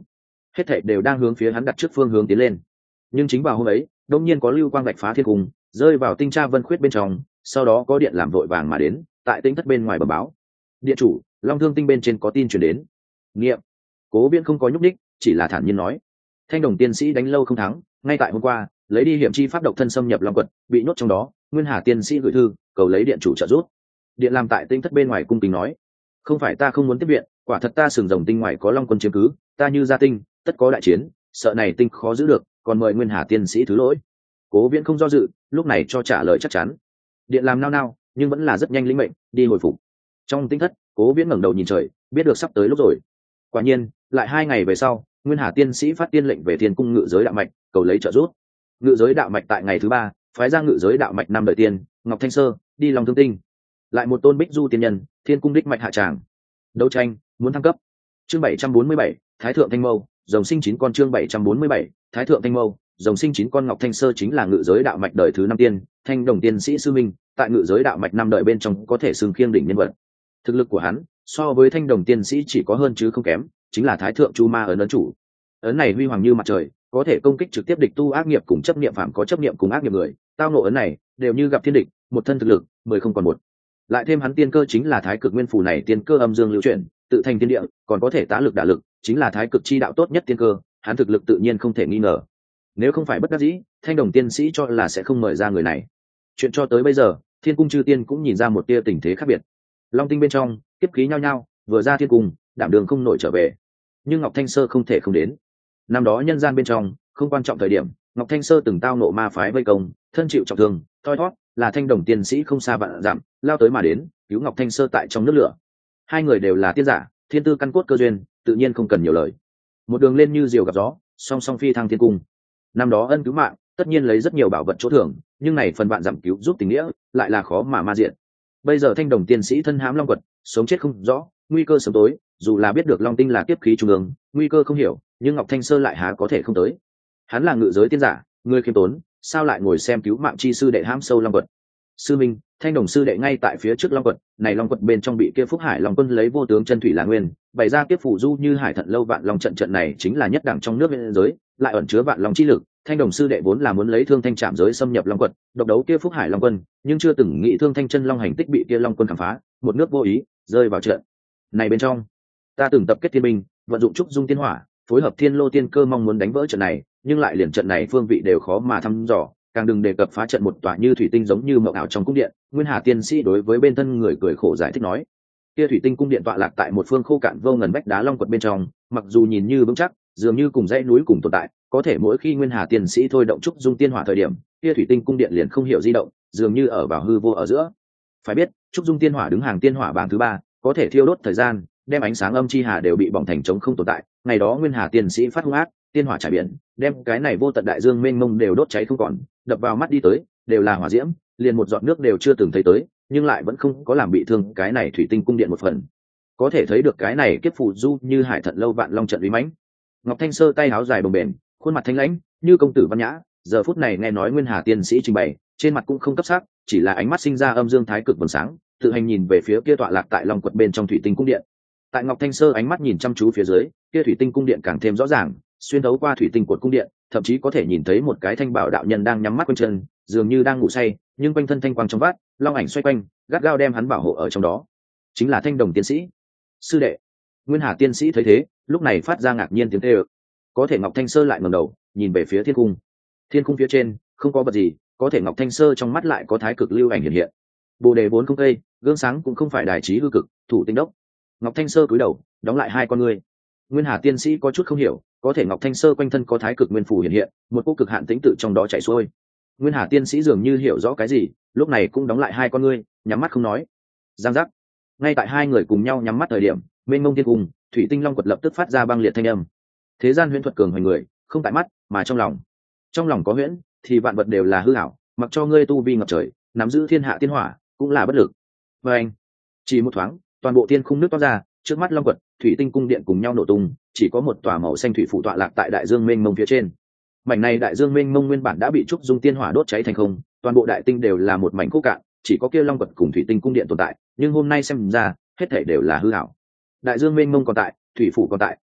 Speaker 1: hết thảy đều đang hướng phía hắn đặt trước phương hướng tiến lên. Nhưng chính vào hôm ấy, đột nhiên có lưu quang vạch phá thiên cung, rơi vào tinh tra vân khuyết bên trong, sau đó có điện làm vội vàng mà đến, tại tinh thất bên ngoài bẩm báo. Điện chủ, Long Thương Tinh bên trên có tin truyền đến. Nghiệm. Cố Viễn không có nhúc nhích, chỉ là thản nhiên nói: Thanh Đồng tiên sĩ đánh lâu không thắng, ngay tại hôm qua, lấy đi hiểm chi pháp độc thân xâm nhập Long quật, bị nhốt trong đó, Nguyên Hà tiên sĩ gửi thư, cầu lấy điện chủ trợ giúp. Điện làm tại tinh thất bên ngoài cung kính nói: Không phải ta không muốn tiếp viện, quả thật ta sừng rồng tinh ngoài có Long quân chiếm cứ, ta như gia tinh, tất có đại chiến, sợ này tinh khó giữ được, còn mời Nguyên Hà tiên sĩ thứ lỗi. Cố Viễn không do dự, lúc này cho trả lời chắc chắn. Điện làm nao nao, nhưng vẫn là rất nhanh lĩnh mệnh, đi hồi phục. Trong tinh thất, Cố Viễn ngẩng đầu nhìn trời, biết được sắp tới lúc rồi. Quả nhiên, lại 2 ngày về sau, Nguyên Hà tiên sĩ phát tiên lệnh về Thiên cung ngự giới đạo mạch, cầu lấy trợ giúp. Ngự giới đạo mạch tại ngày thứ 3, phái ra ngự giới đạo mạch 5 đời tiên, Ngọc Thanh Sơ, đi Long Thương Tinh. Lại một tôn Bích Du tiên nhân, Thiên cung đích mạch hạ tràng. Đấu tranh, muốn thăng cấp. Chương 747, Thái thượng Thanh Mâu, rồng sinh 9 con. Chương 747, Thái thượng Thanh Mâu, rồng sinh 9 con. Ngọc Thanh Sơ chính là ngự giới đạo mạch đời thứ 5 tiên, Thanh Đồng tiên sĩ sư minh, tại ngự giới đạo mạch 5 đời bên trong có thể xưng khiêng đỉnh nhân vật. Thực lực của hắn so với Thanh Đồng tiên sĩ chỉ có hơn chứ không kém, chính là Thái thượng Chu Ma ấn chủ. Ấn này huy hoàng như mặt trời, có thể công kích trực tiếp địch tu ác nghiệp cùng chấp niệm phạm có chấp niệm cùng ác nghiệp người, tao ngộ ấn này đều như gặp thiên địch, một thân thực lực 10 không còn một. Lại thêm hắn tiên cơ chính là Thái cực nguyên phù này tiên cơ âm dương lưu chuyển, tự thành tiên địa, còn có thể tá lực đả lực, chính là Thái cực chi đạo tốt nhất tiên cơ, hắn thực lực tự nhiên không thể nghi ngờ. Nếu không phải bất đắc dĩ, Thanh Đồng tiên sĩ cho là sẽ không mời ra người này. Chuyện cho tới bây giờ, Thiên cung chư tiên cũng nhìn ra một tia tình thế khác biệt. Long tinh bên trong, kiếp khí nhao nhao, vừa ra thiên cung, đảm đường không nổi trở về. Nhưng Ngọc Thanh Sơ không thể không đến. Năm đó nhân gian bên trong, không quan trọng thời điểm, Ngọc Thanh Sơ từng tao nộ ma phái vây công, thân chịu trọng thương, thoi thoát, là Thanh Đồng tiên sĩ không xa vạn dặm, lao tới mà đến, cứu Ngọc Thanh Sơ tại trong nước lửa. Hai người đều là tiên giả, thiên tư căn cốt cơ duyên, tự nhiên không cần nhiều lời. Một đường lên như diều gặp gió, song song phi thăng thiên cung. Năm đó ân cứu mạng, tất nhiên lấy rất nhiều bảo vật chỗ thưởng, nhưng này phần vạn dặm cứu giúp tình nghĩa, lại là khó mà ma diện. Bây giờ Thanh Đồng tiên sĩ thân hãm long quật, sống chết không rõ, nguy cơ sớm tối, dù là biết được long tinh là kiếp khí trung ương, nguy cơ không hiểu, nhưng Ngọc Thanh Sơ lại há có thể không tới. Hắn là ngự giới tiên giả, người khiêm tốn, sao lại ngồi xem cứu mạng chi sư đệ hãm sâu long quật. Sư minh, Thanh Đồng sư đệ ngay tại phía trước long quật, này long quật bên trong bị kia Phúc Hải Long Quân lấy vô tướng chân thủy là nguyên, bày ra kiếp phù du như hải thận lâu vạn long trận này chính là nhất đẳng trong nước biên giới, lại ẩn chứa vạn long chi lực. Thanh Đồng sư đệ vốn là muốn lấy thương thanh chạm giới xâm nhập long quật, độc đấu kia Phúc Hải Long Quân, nhưng chưa từng nghĩ thương thanh chân long hành tích bị kia long quân khám phá, một nước vô ý rơi vào trận này bên trong. Ta từng tập kết thiên binh, vận dụng trúc dung tiên hỏa, phối hợp thiên lô tiên cơ mong muốn đánh vỡ trận này, nhưng lại liền trận này phương vị đều khó mà thăm dò, càng đừng đề cập phá trận một tòa như thủy tinh giống như mộng ảo trong cung điện. Nguyên Hà tiên sĩ đối với bên thân người cười khổ giải thích nói: kia thủy tinh cung điện tọa lạc tại một phương khô cạn vô ngần vách đá long quật bên trong, mặc dù nhìn như vững chắc, dường như cùng dãy núi cùng tồn tại, có thể mỗi khi Nguyên Hà tiên sĩ thôi động trúc dung tiên hỏa thời điểm, kia thủy tinh cung điện liền không hiểu di động, dường như ở vào hư vô ở giữa. Phải biết, trúc dung tiên hỏa đứng hàng tiên hỏa bảng thứ 3, có thể thiêu đốt thời gian, đem ánh sáng âm chi hà đều bị bỏng thành trống không tồn tại. Ngày đó Nguyên Hà tiên sĩ phát hung ác, tiên hỏa trải biển, đem cái này vô tận đại dương mênh mông đều đốt cháy không còn, đập vào mắt đi tới đều là hỏa diễm, liền một giọt nước đều chưa từng thấy tới, nhưng lại vẫn không có làm bị thương cái này thủy tinh cung điện một phần. Có thể thấy được cái này kiếp phù du như hải thận lâu vạn long trận uy mãnh. Ngọc Thanh Sơ tay áo dài bồng bềnh, khuôn mặt thanh lãnh như công tử văn nhã, giờ phút này nghe nói Nguyên Hà tiên sĩ trình bày, trên mặt cũng không cấp sắc, chỉ là ánh mắt sinh ra âm dương thái cực vầng sáng, tự hành nhìn về phía kia tọa lạc tại long quật bên trong thủy tinh cung điện. Tại Ngọc Thanh Sơ ánh mắt nhìn chăm chú phía dưới, kia thủy tinh cung điện càng thêm rõ ràng, xuyên thấu qua thủy tinh của cung điện, thậm chí có thể nhìn thấy một cái thanh bảo đạo nhân đang nhắm mắt quanh chân, dường như đang ngủ say, nhưng quanh thân thanh quang trong vắt, long ảnh xoay quanh, gắt gao đem hắn bảo hộ ở trong đó. Chính là Thanh Đồng tiên sĩ. Sư đệ. Nguyên Hà tiên sĩ thấy thế, lúc này phát ra ngạc nhiên tiếng kêu. Có thể Ngọc Thanh Sơ lại ngẩng đầu, nhìn về phía thiên cung. Thiên cung phía trên không có vật gì, có thể Ngọc Thanh Sơ trong mắt lại có thái cực lưu ảnh hiện hiện. Bồ đề 4 không cây, gương sáng cũng không phải đài trí hư cực, thủ tinh đốc. Ngọc Thanh Sơ cúi đầu, đóng lại hai con ngươi. Nguyên Hà tiên sĩ có chút không hiểu, có thể Ngọc Thanh Sơ quanh thân có thái cực nguyên phù hiện hiện, một cỗ cực hạn tĩnh tự trong đó chảy xuôi. Nguyên Hà tiên sĩ dường như hiểu rõ cái gì, lúc này cũng đóng lại hai con ngươi, nhắm mắt không nói. Giang giác. Ngay tại hai người cùng nhau nhắm mắt thời điểm, mênh mông thiên cung, thủy tinh long quật lập tức phát ra băng liệt thanh âm. Thế gian huyễn thuật cường hoành người, không tại mắt, mà trong lòng. Trong lòng có huyễn, thì vạn vật đều là hư ảo, mặc cho ngươi tu vi ngập trời, nắm giữ thiên hạ tiên hỏa, cũng là bất lực. Và anh, chỉ một thoáng, toàn bộ thiên khung nước toát ra, trước mắt long quật, thủy tinh cung điện cùng nhau nổ tung, chỉ có một tòa màu xanh thủy phủ tọa lạc tại đại dương mênh mông phía trên. Mảnh này đại dương mênh mông nguyên bản đã bị trúc dung tiên hỏa đốt cháy thành không, toàn bộ đại tinh đều là một mảnh khô cạn, chỉ có kia long quật cùng thủy tinh cung điện tồn tại, nhưng hôm nay xem ra, hết thảy đều là hư ảo. Đại dương mênh mông còn tại, thủy phủ còn tại,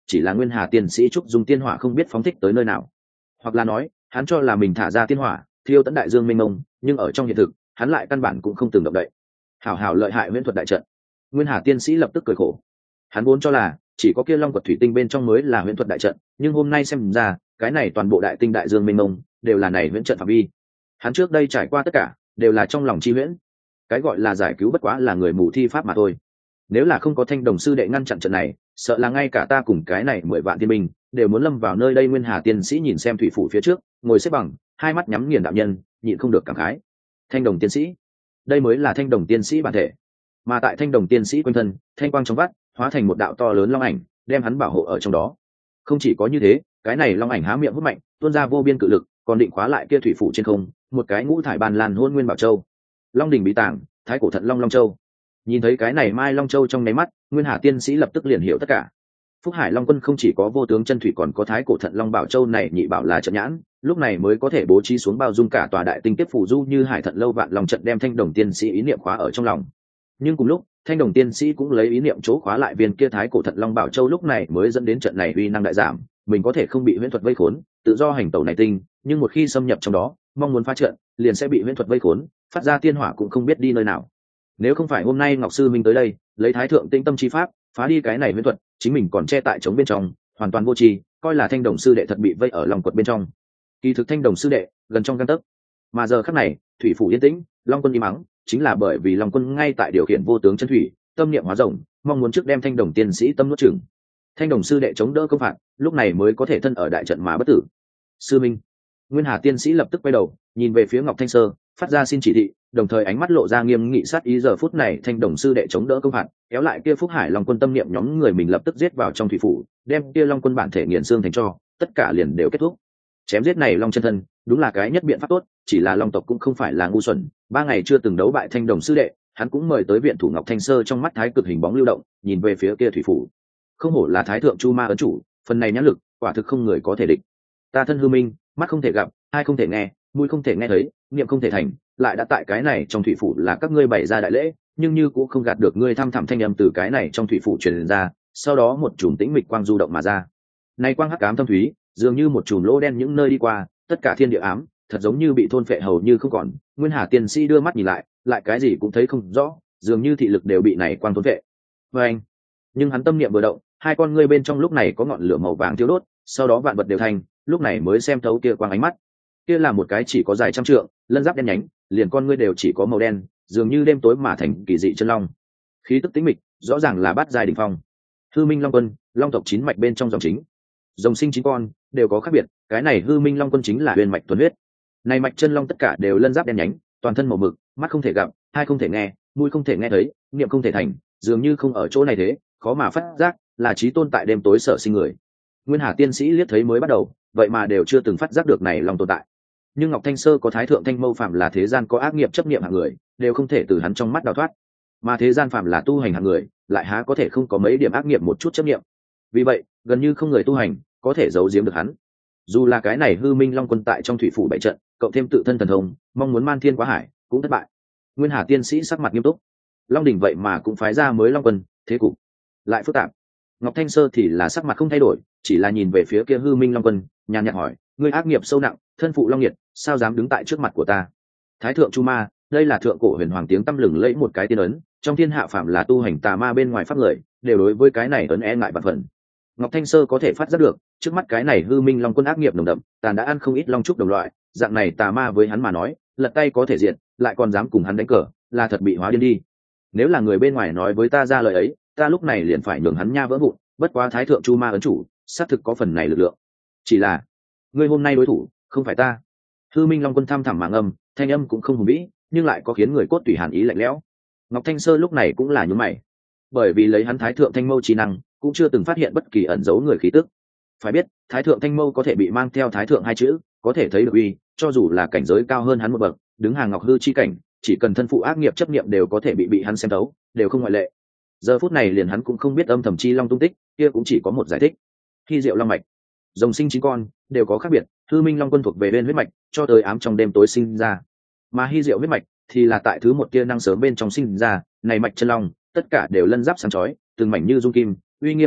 Speaker 1: chỉ là Nguyên Hà tiên sĩ trúc dung tiên hỏa không biết phóng thích tới nơi nào, hoặc là nói hắn cho là mình thả ra tiên hỏa thiêu tận đại dương mênh mông, nhưng ở trong hiện thực hắn lại căn bản cũng không từng động đậy. Hảo hảo lợi hại huyễn thuật đại trận. Nguyên Hà tiên sĩ lập tức cười khổ. Hắn vốn cho là chỉ có kia long quật thủy tinh bên trong mới là huyễn thuật đại trận, nhưng hôm nay xem ra cái này toàn bộ đại tinh đại dương mênh mông đều là này huyễn trận phạm vi. Hắn trước đây trải qua tất cả đều là trong lòng chi huyễn. Cái gọi là giải cứu bất quá là người mù thi pháp mà thôi. Nếu là không có Thanh Đồng sư đệ ngăn chặn trận này, sợ là ngay cả ta cùng cái này 10 vạn thiên binh đều muốn lâm vào nơi đây. Nguyên Hà tiên sĩ nhìn xem thủy phủ phía trước ngồi xếp bằng, hai mắt nhắm nghiền đạo nhân, nhịn không được cảm khái. Thanh Đồng tiên sĩ, đây mới là Thanh Đồng tiên sĩ bản thể. Mà tại Thanh Đồng tiên sĩ quanh thân, thanh quang trong vắt hóa thành một đạo to lớn long ảnh, đem hắn bảo hộ ở trong đó. Không chỉ có như thế, cái này long ảnh há miệng hút mạnh, tuôn ra vô biên cự lực, còn định khóa lại kia thủy phủ trên không, một cái ngũ thải bàn lan hôn nguyên bảo châu. Long đỉnh bí tàng, thái cổ thận long long châu. Nhìn thấy cái này mai long châu trong nháy mắt, Nguyên Hà tiên sĩ lập tức liền hiểu tất cả. Phúc Hải Long Quân không chỉ có vô tướng chân thủy, còn có thái cổ thận long bảo châu này nhị bảo là trận nhãn, lúc này mới có thể bố trí xuống bao dung cả tòa đại tinh tiếp phủ du như hải thận lâu vạn long trận, đem Thanh Đồng tiên sĩ ý niệm khóa ở trong lòng. Nhưng cùng lúc, Thanh Đồng tiên sĩ cũng lấy ý niệm chỗ khóa lại viên kia thái cổ thận long bảo châu, lúc này mới dẫn đến trận này uy năng đại giảm, mình có thể không bị huyễn thuật vây khốn, tự do hành tẩu này tinh, nhưng một khi xâm nhập trong đó, mong muốn phá trận, liền sẽ bị huyễn thuật vây khốn, phát ra tiên hỏa cũng không biết đi nơi nào. Nếu không phải hôm nay Ngọc sư minh tới đây, lấy thái thượng tinh tâm chi pháp phá đi cái này huyễn thuật, chính mình còn che tại chống bên trong, hoàn toàn vô tri, coi là Thanh Đồng sư đệ thật bị vây ở lòng quật bên trong. Kỳ thực Thanh Đồng sư đệ gần trong gang tấc, mà giờ khắc này thủy phủ yên tĩnh, Long Quân im mắng, chính là bởi vì Long Quân ngay tại điều khiển vô tướng chân thủy, tâm niệm hóa rồng, mong muốn trước đem Thanh Đồng tiên sĩ tâm nuốt chửng. Thanh Đồng sư đệ chống đỡ công phạt, lúc này mới có thể thân ở đại trận mà bất tử. Sư minh. Nguyên Hà tiên sĩ lập tức quay đầu nhìn về phía Ngọc Thanh Sơ, phát ra xin chỉ thị, đồng thời ánh mắt lộ ra nghiêm nghị sát ý. Giờ phút này Thanh Đồng sư đệ chống đỡ công phạt, kéo lại kia Phúc Hải Long Quân tâm niệm nhóm người mình lập tức giết vào trong thủy phủ, đem kia Long Quân bản thể nghiền xương thành tro, tất cả liền đều kết thúc. Chém giết này Long chân thân, đúng là cái nhất biện pháp tốt, chỉ là Long tộc cũng không phải là ngu xuẩn, 3 ngày chưa từng đấu bại Thanh Đồng sư đệ, hắn cũng mời tới viện thủ Ngọc Thanh Sơ, trong mắt thái cực hình bóng lưu động, nhìn về phía kia thủy phủ. Không hổ là thái thượng chu ma ấn chủ, phần này nhãn lực, quả thực không người có thể địch. Ta thân hư minh, mắt không thể gặp, hai không thể nghe, mũi không thể nghe thấy, niệm không thể thành, lại đã tại cái này trong thủy phủ là các ngươi bày ra đại lễ, nhưng như cũng không gạt được ngươi thăm thẳm thanh âm từ cái này trong thủy phủ truyền ra, sau đó một chùm tĩnh mịch quang du động mà ra. Này quang hắc ám thâm thúy, dường như một chùm lỗ đen những nơi đi qua, tất cả thiên địa ám, thật giống như bị thôn phệ hầu như không còn. Nguyên Hà tiên sĩ đưa mắt nhìn lại, lại cái gì cũng thấy không rõ, dường như thị lực đều bị này quang thôn phệ. Và anh, nhưng hắn tâm niệm vừa động, hai con ngươi bên trong lúc này có ngọn lửa màu vàng thiêu đốt, sau đó vạn vật đều thành, lúc này mới xem thấu kia quang ánh mắt. Kia là một cái chỉ có dài trăm trượng, lân giáp đen nhánh, liền con ngươi đều chỉ có màu đen, dường như đêm tối mà thành kỳ dị chân long. Khí tức tĩnh mịch, rõ ràng là bát giai đỉnh phong. Hư Minh Long Quân, Long tộc 9 mạch bên trong dòng chính. Rồng sinh 9 con, đều có khác biệt, cái này Hư Minh Long Quân chính là huyền mạch tuấn huyết. Này mạch chân long tất cả đều lân giáp đen nhánh, toàn thân màu mực, mắt không thể gặp, hai không thể nghe, mũi không thể nghe thấy, niệm không thể thành, dường như không ở chỗ này thế, khó mà phát giác, là chí tôn tại đêm tối sở sinh người. Nguyên Hà tiên sĩ liếc thấy mới bắt đầu, vậy mà đều chưa từng phát giác được này long tồn tại. Nhưng Ngọc Thanh Sơ có thái thượng thanh mâu phạm là thế gian có ác nghiệp chấp niệm hạng người, đều không thể từ hắn trong mắt đào thoát. Mà thế gian phạm là tu hành hạng người, lại há có thể không có mấy điểm ác nghiệp một chút chấp niệm. Vì vậy, gần như không người tu hành có thể giấu giếm được hắn. Dù là cái này Hư Minh Long Quân tại trong thủy phủ bảy trận, cộng thêm tự thân thần thông, mong muốn man thiên quá hải, cũng thất bại. Nguyên Hà tiên sĩ sắc mặt nghiêm túc. Long đỉnh vậy mà cũng phái ra mới Long Quân, thế cục lại phức tạp. Ngọc Thanh Sơ thì là sắc mặt không thay đổi, chỉ là nhìn về phía kia Hư Minh Long Quân, nhàn nhạt hỏi, ngươi ác nghiệp sâu nặng, thân phụ long nhiệt, sao dám đứng tại trước mặt của ta? Thái thượng chu ma, đây là thượng cổ huyền hoàng tiếng tăm lừng lẫy một cái tiên ấn, trong thiên hạ phạm là tu hành tà ma bên ngoài pháp người, đều đối với cái này ấn e ngại vạn phần. Ngọc Thanh Sơ có thể phát giác được, trước mắt cái này Hư Minh Long Quân ác nghiệp nồng đậm, tàn đã ăn không ít long trúc đồng loại, dạng này tà ma với hắn mà nói, lật tay có thể diện, lại còn dám cùng hắn đánh cờ, là thật bị hóa điên đi. Nếu là người bên ngoài nói với ta ra lời ấy, ta lúc này liền phải nhường hắn nha vỡ vụn, bất quá thái thượng chu ma ấn chủ, xác thực có phần này lực lượng. Chỉ là, ngươi hôm nay đối thủ, không phải ta. Hư Minh Long Quân thăm thẳm mà ngâm, thanh âm cũng không hùng vĩ, nhưng lại có khiến người cốt tủy hàn ý lạnh lẽo. Ngọc Thanh Sơ lúc này cũng là nhướng mày, bởi vì lấy hắn thái thượng thanh mâu trí năng, cũng chưa từng phát hiện bất kỳ ẩn giấu người khí tức. Phải biết, thái thượng thanh mâu có thể bị mang theo thái thượng hai chữ, có thể thấy được uy, cho dù là cảnh giới cao hơn hắn một bậc, đứng hàng ngọc hư chi cảnh, chỉ cần thân phụ ác nghiệp chấp niệm đều có thể bị hắn xem thấu, đều không ngoại lệ. Giờ phút này liền hắn cũng không biết âm thầm chi long tung tích, kia cũng chỉ có một giải thích. Khi diệu long mạch, rồng sinh 9 con, đều có khác biệt. Hư Minh Long Quân thuộc về bên huyết mạch, cho tới ám trong đêm tối sinh ra, mà hy diệu huyết mạch thì là tại thứ một tia năng sớm bên trong sinh ra. Này mạch chân long, tất cả đều lân giáp sáng chói, từng mảnh như dung kim, uy nghiêm nghiêm nghị,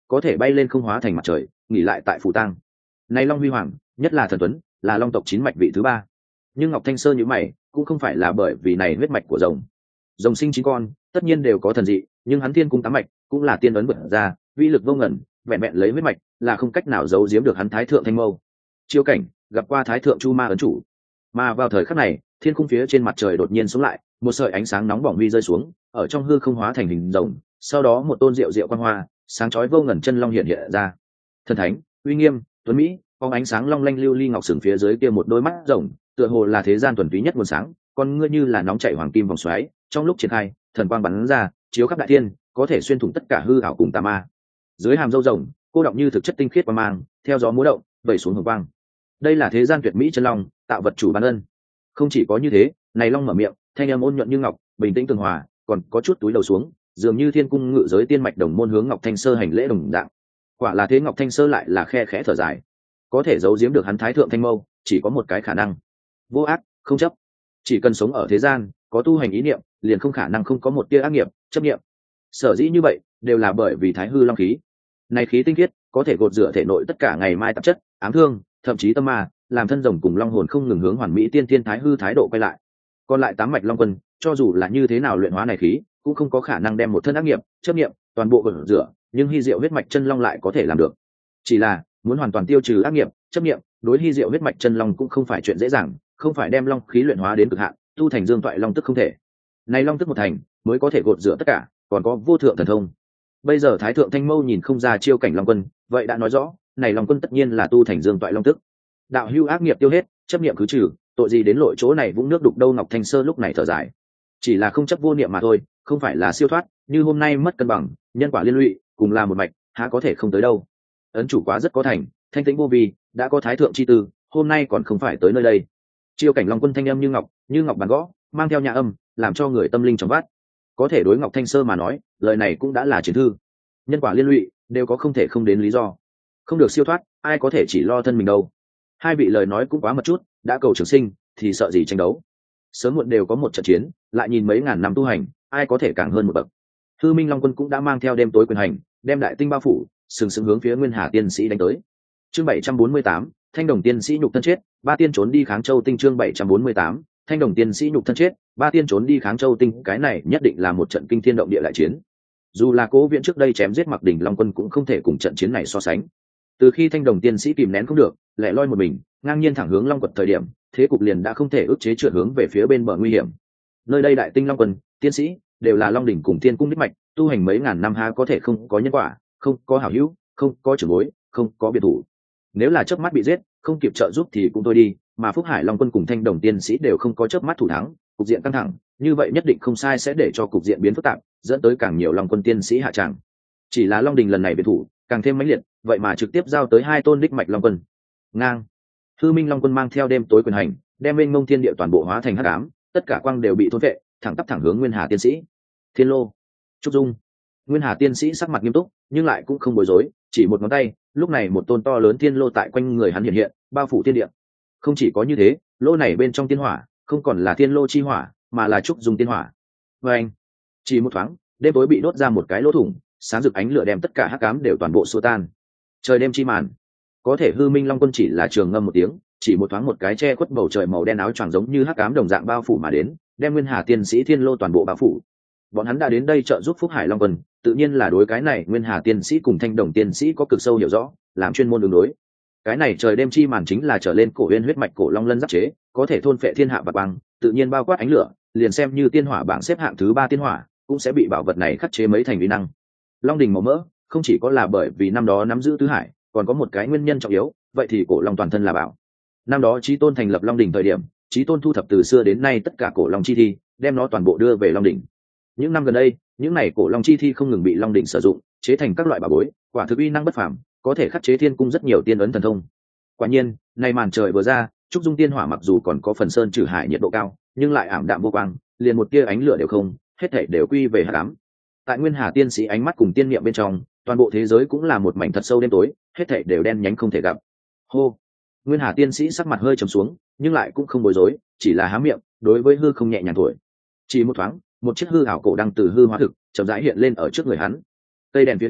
Speaker 1: có thể bay lên không hóa thành mặt trời, nghỉ lại tại phủ tang. Này long huy hoàng, nhất là thần tuấn, là long tộc 9 mạch vị thứ 3. Nhưng Ngọc Thanh Sơ như mày, cũng không phải là bởi vì này huyết mạch của rồng. Rồng sinh 9 con, tất nhiên đều có thần dị, nhưng hắn thiên cung 8 mạch cũng là tiên ấn vượt ra, uy lực vô ngần, vẹn vẹn lấy huyết mạch là không cách nào giấu giếm được hắn Thái thượng Thanh Mâu. Chiêu cảnh gặp qua Thái thượng Chu Ma ấn chủ. Mà vào thời khắc này, thiên cung phía trên mặt trời đột nhiên xuống lại, một sợi ánh sáng nóng bỏng huy rơi xuống, ở trong hư không hóa thành hình rồng, sau đó một tôn diệu diệu quang hoa, sáng chói vô ngần chân long hiện hiện ra. Thần thánh, uy nghiêm, tuấn mỹ, phóng ánh sáng long lanh lưu ly ngọc sừng phía dưới kia một đôi mắt rồng, tựa hồ là thế gian thuần túy nhất nguồn sáng, con ngươi như là nóng chảy hoàng kim vòng xoáy, trong lúc triển khai, thần quang bắn ra, chiếu khắp đại thiên, có thể xuyên thủng tất cả hư ảo cùng tà ma. Dưới hàm râu rồng, cô động như thực chất tinh khiết quang mang, theo gió múa động, vẩy xuống hồng quang. Đây là thế gian tuyệt mỹ chân long, tạo vật chủ ban ân. Không chỉ có như thế, này long mở miệng, thanh âm ôn nhuận như ngọc, bình tĩnh tường hòa, còn có chút túi đầu xuống, dường như thiên cung ngự giới tiên mạch đồng môn hướng Ngọc Thanh Sơ hành lễ đồng dạng. Quả là thế, Ngọc Thanh Sơ lại là khe khẽ thở dài. Có thể giấu giếm được hắn Thái thượng Thanh Mâu, chỉ có một cái khả năng: vô ác, không chấp. Chỉ cần sống ở thế gian, có tu hành ý niệm, liền không khả năng không có một tia ác nghiệp, chấp niệm. Sở dĩ như vậy, đều là bởi vì Thái hư long khí. Này khí tinh khiết, có thể gột rửa thể nội tất cả ngày mai tạp chất, ám thương, thậm chí tâm ma, làm thân rồng cùng long hồn không ngừng hướng hoàn mỹ tiên tiên Thái hư thái độ quay lại. Còn lại 8 mạch long quân, cho dù là như thế nào luyện hóa này khí, cũng không có khả năng đem một thân ác nghiệp, chấp niệm toàn bộ gột rửa, nhưng hy diệu huyết mạch chân long lại có thể làm được. Chỉ là muốn hoàn toàn tiêu trừ ác nghiệp, chấp niệm, đối hy diệu huyết mạch chân long cũng không phải chuyện dễ dàng, không phải đem long khí luyện hóa đến cực hạn, tu thành dương toại long tức không thể. Này long tức một thành, mới có thể gột rửa tất cả, còn có vô thượng thần thông. Bây giờ Thái thượng Thanh Mâu nhìn không ra chiêu cảnh long quân, vậy đã nói rõ, này long quân tất nhiên là tu thành dương toại long tức. Đạo hưu ác nghiệp tiêu hết, chấp niệm khứ trừ, tội gì đến lội chỗ này vũng nước đục đâu. Ngọc Thanh Sơ lúc này thở dài, chỉ là không chấp vô niệm mà thôi, không phải là siêu thoát, như hôm nay mất cân bằng, nhân quả liên lụy, cùng là một mạch, há có thể không tới đâu. Ấn chủ quá rất có thành, thanh tĩnh vô vi, đã có thái thượng chi tư, hôm nay còn không phải tới nơi đây. Chiêu cảnh long quân thanh âm như ngọc bàn gõ, mang theo nhà âm, làm cho người tâm linh trong vắt. Có thể đối Ngọc Thanh Sơ mà nói, lời này cũng đã là chiến thư. Nhân quả liên lụy đều có không thể không đến lý do, không được siêu thoát, ai có thể chỉ lo thân mình đâu. Hai vị lời nói cũng quá một chút, đã cầu trường sinh thì sợ gì tranh đấu. Sớm muộn đều có một trận chiến, lại nhìn mấy ngàn năm tu hành, ai có thể càng hơn một bậc. Hư Minh Long Quân cũng đã mang theo đêm tối quyền hành, đem đại tinh bao phủ, sừng sững hướng phía Nguyên Hà Tiên Sĩ đánh tới. Chương 748, Thanh Đồng Tiên Sĩ nhục thân chết, ba tiên trốn đi Kháng Châu Tinh. Chương 748, Thanh Đồng Tiên Sĩ nhục thân chết, ba tiên trốn đi Kháng Châu Tinh. Cái này nhất định là một trận kinh thiên động địa đại chiến. Dù là Cố Viễn trước đây chém giết Mặc Đỉnh Long Quân cũng không thể cùng trận chiến này so sánh. Từ khi Thanh Đồng Tiên Sĩ kìm nén không được, lẻ loi một mình, ngang nhiên thẳng hướng Long Quật thời điểm, thế cục liền đã không thể ức chế trượt hướng về phía bên bờ nguy hiểm. Nơi đây đại tinh Long Quân, tiên sĩ đều là Long đỉnh cùng Thiên cung đích mạch, tu hành mấy ngàn năm ha có thể không có nhân quả, không có hảo hữu, không có trưởng bối, không có biệt thủ. Nếu là chớp mắt bị giết, không kịp trợ giúp thì cũng thôi đi, mà Phúc Hải Long Quân cùng Thanh Đồng Tiên Sĩ đều không có chớp mắt thủ thắng, cục diện căng thẳng, như vậy nhất định không sai sẽ để cho cục diện biến phức tạp, dẫn tới càng nhiều Long Quân tiên sĩ hạ tràng. Chỉ là Long đỉnh lần này biệt thủ càng thêm mãnh liệt, vậy mà trực tiếp giao tới hai tôn đích mạch Long Quân. Ngang. Hư Minh Long Quân mang theo đêm tối quyền hành, đem mênh mông thiên địa toàn bộ hóa thành hắc ám, tất cả quang đều bị thôn vệ, thẳng tắp thẳng hướng Nguyên Hà Tiên Sĩ. Thiên Lô, Trúc Dung. Nguyên Hà Tiên Sĩ sắc mặt nghiêm túc, nhưng lại cũng không bối rối, chỉ một ngón tay, lúc này một tôn to lớn thiên lô tại quanh người hắn hiện hiện, bao phủ thiên địa. Không chỉ có như thế, lô này bên trong tiên hỏa, không còn là thiên lô chi hỏa, mà là Trúc Dung tiên hỏa. Và anh, chỉ một thoáng, đêm tối bị đốt ra một cái lỗ thủng, sáng rực ánh lửa đem tất cả hắc ám đều toàn bộ xua tan. Trời đêm chi màn. Có thể Hư Minh Long Quân chỉ là trường ngâm một tiếng, chỉ một thoáng một cái che khuất bầu trời màu đen áo choàng giống như hắc ám đồng dạng bao phủ mà đến, đem Nguyên Hà Tiên Sĩ thiên lô toàn bộ bao phủ. Bọn hắn đã đến đây trợ giúp Phúc Hải Long Quân, tự nhiên là đối cái này Nguyên Hà Tiên Sĩ cùng Thanh Đồng Tiên Sĩ có cực sâu hiểu rõ, làm chuyên môn đường đối. Cái này trời đêm chi màn chính là trở lên cổ uyên huyết mạch cổ long lân giáp chế, có thể thôn phệ thiên hạ và quang, tự nhiên bao quát ánh lửa, liền xem như tiên hỏa bảng xếp hạng thứ 3 tiên hỏa, cũng sẽ bị bảo vật này khắc chế mấy thành uy năng. Long đỉnh màu mỡ, không chỉ có là bởi vì năm đó nắm giữ tứ hải, còn có một cái nguyên nhân trọng yếu, vậy thì cổ long toàn thân là bảo. Năm đó Chí Tôn thành lập Long đỉnh thời điểm, Chí Tôn thu thập từ xưa đến nay tất cả cổ long chi thi, đem nó toàn bộ đưa về Long đỉnh. Những năm gần đây, những này cổ long chi thi không ngừng bị Long đỉnh sử dụng, chế thành các loại bảo bối, quả thực uy năng bất phàm, có thể khắc chế thiên cung rất nhiều tiên ấn thần thông. Quả nhiên, nay màn trời vừa ra, Trúc Dung tiên hỏa mặc dù còn có phần sơn trừ hải nhiệt độ cao, nhưng lại ảm đạm vô quang, liền một tia ánh lửa đều không, hết thảy đều quy về hắc ám. Tại Nguyên Hà Tiên Sĩ ánh mắt cùng tiên niệm bên trong, toàn bộ thế giới cũng là một mảnh thật sâu đêm tối, hết thảy đều đen nhánh không thể gặp. Hô. Nguyên Hà Tiên Sĩ sắc mặt hơi trầm xuống, nhưng lại cũng không bối rối, chỉ là há miệng, đối với hư không nhẹ nhàng thổi. Chỉ một thoáng, một chiếc hư ảo cổ đăng từ hư hóa thực, chậm rãi hiện lên ở trước người hắn. Cây đèn phía trên,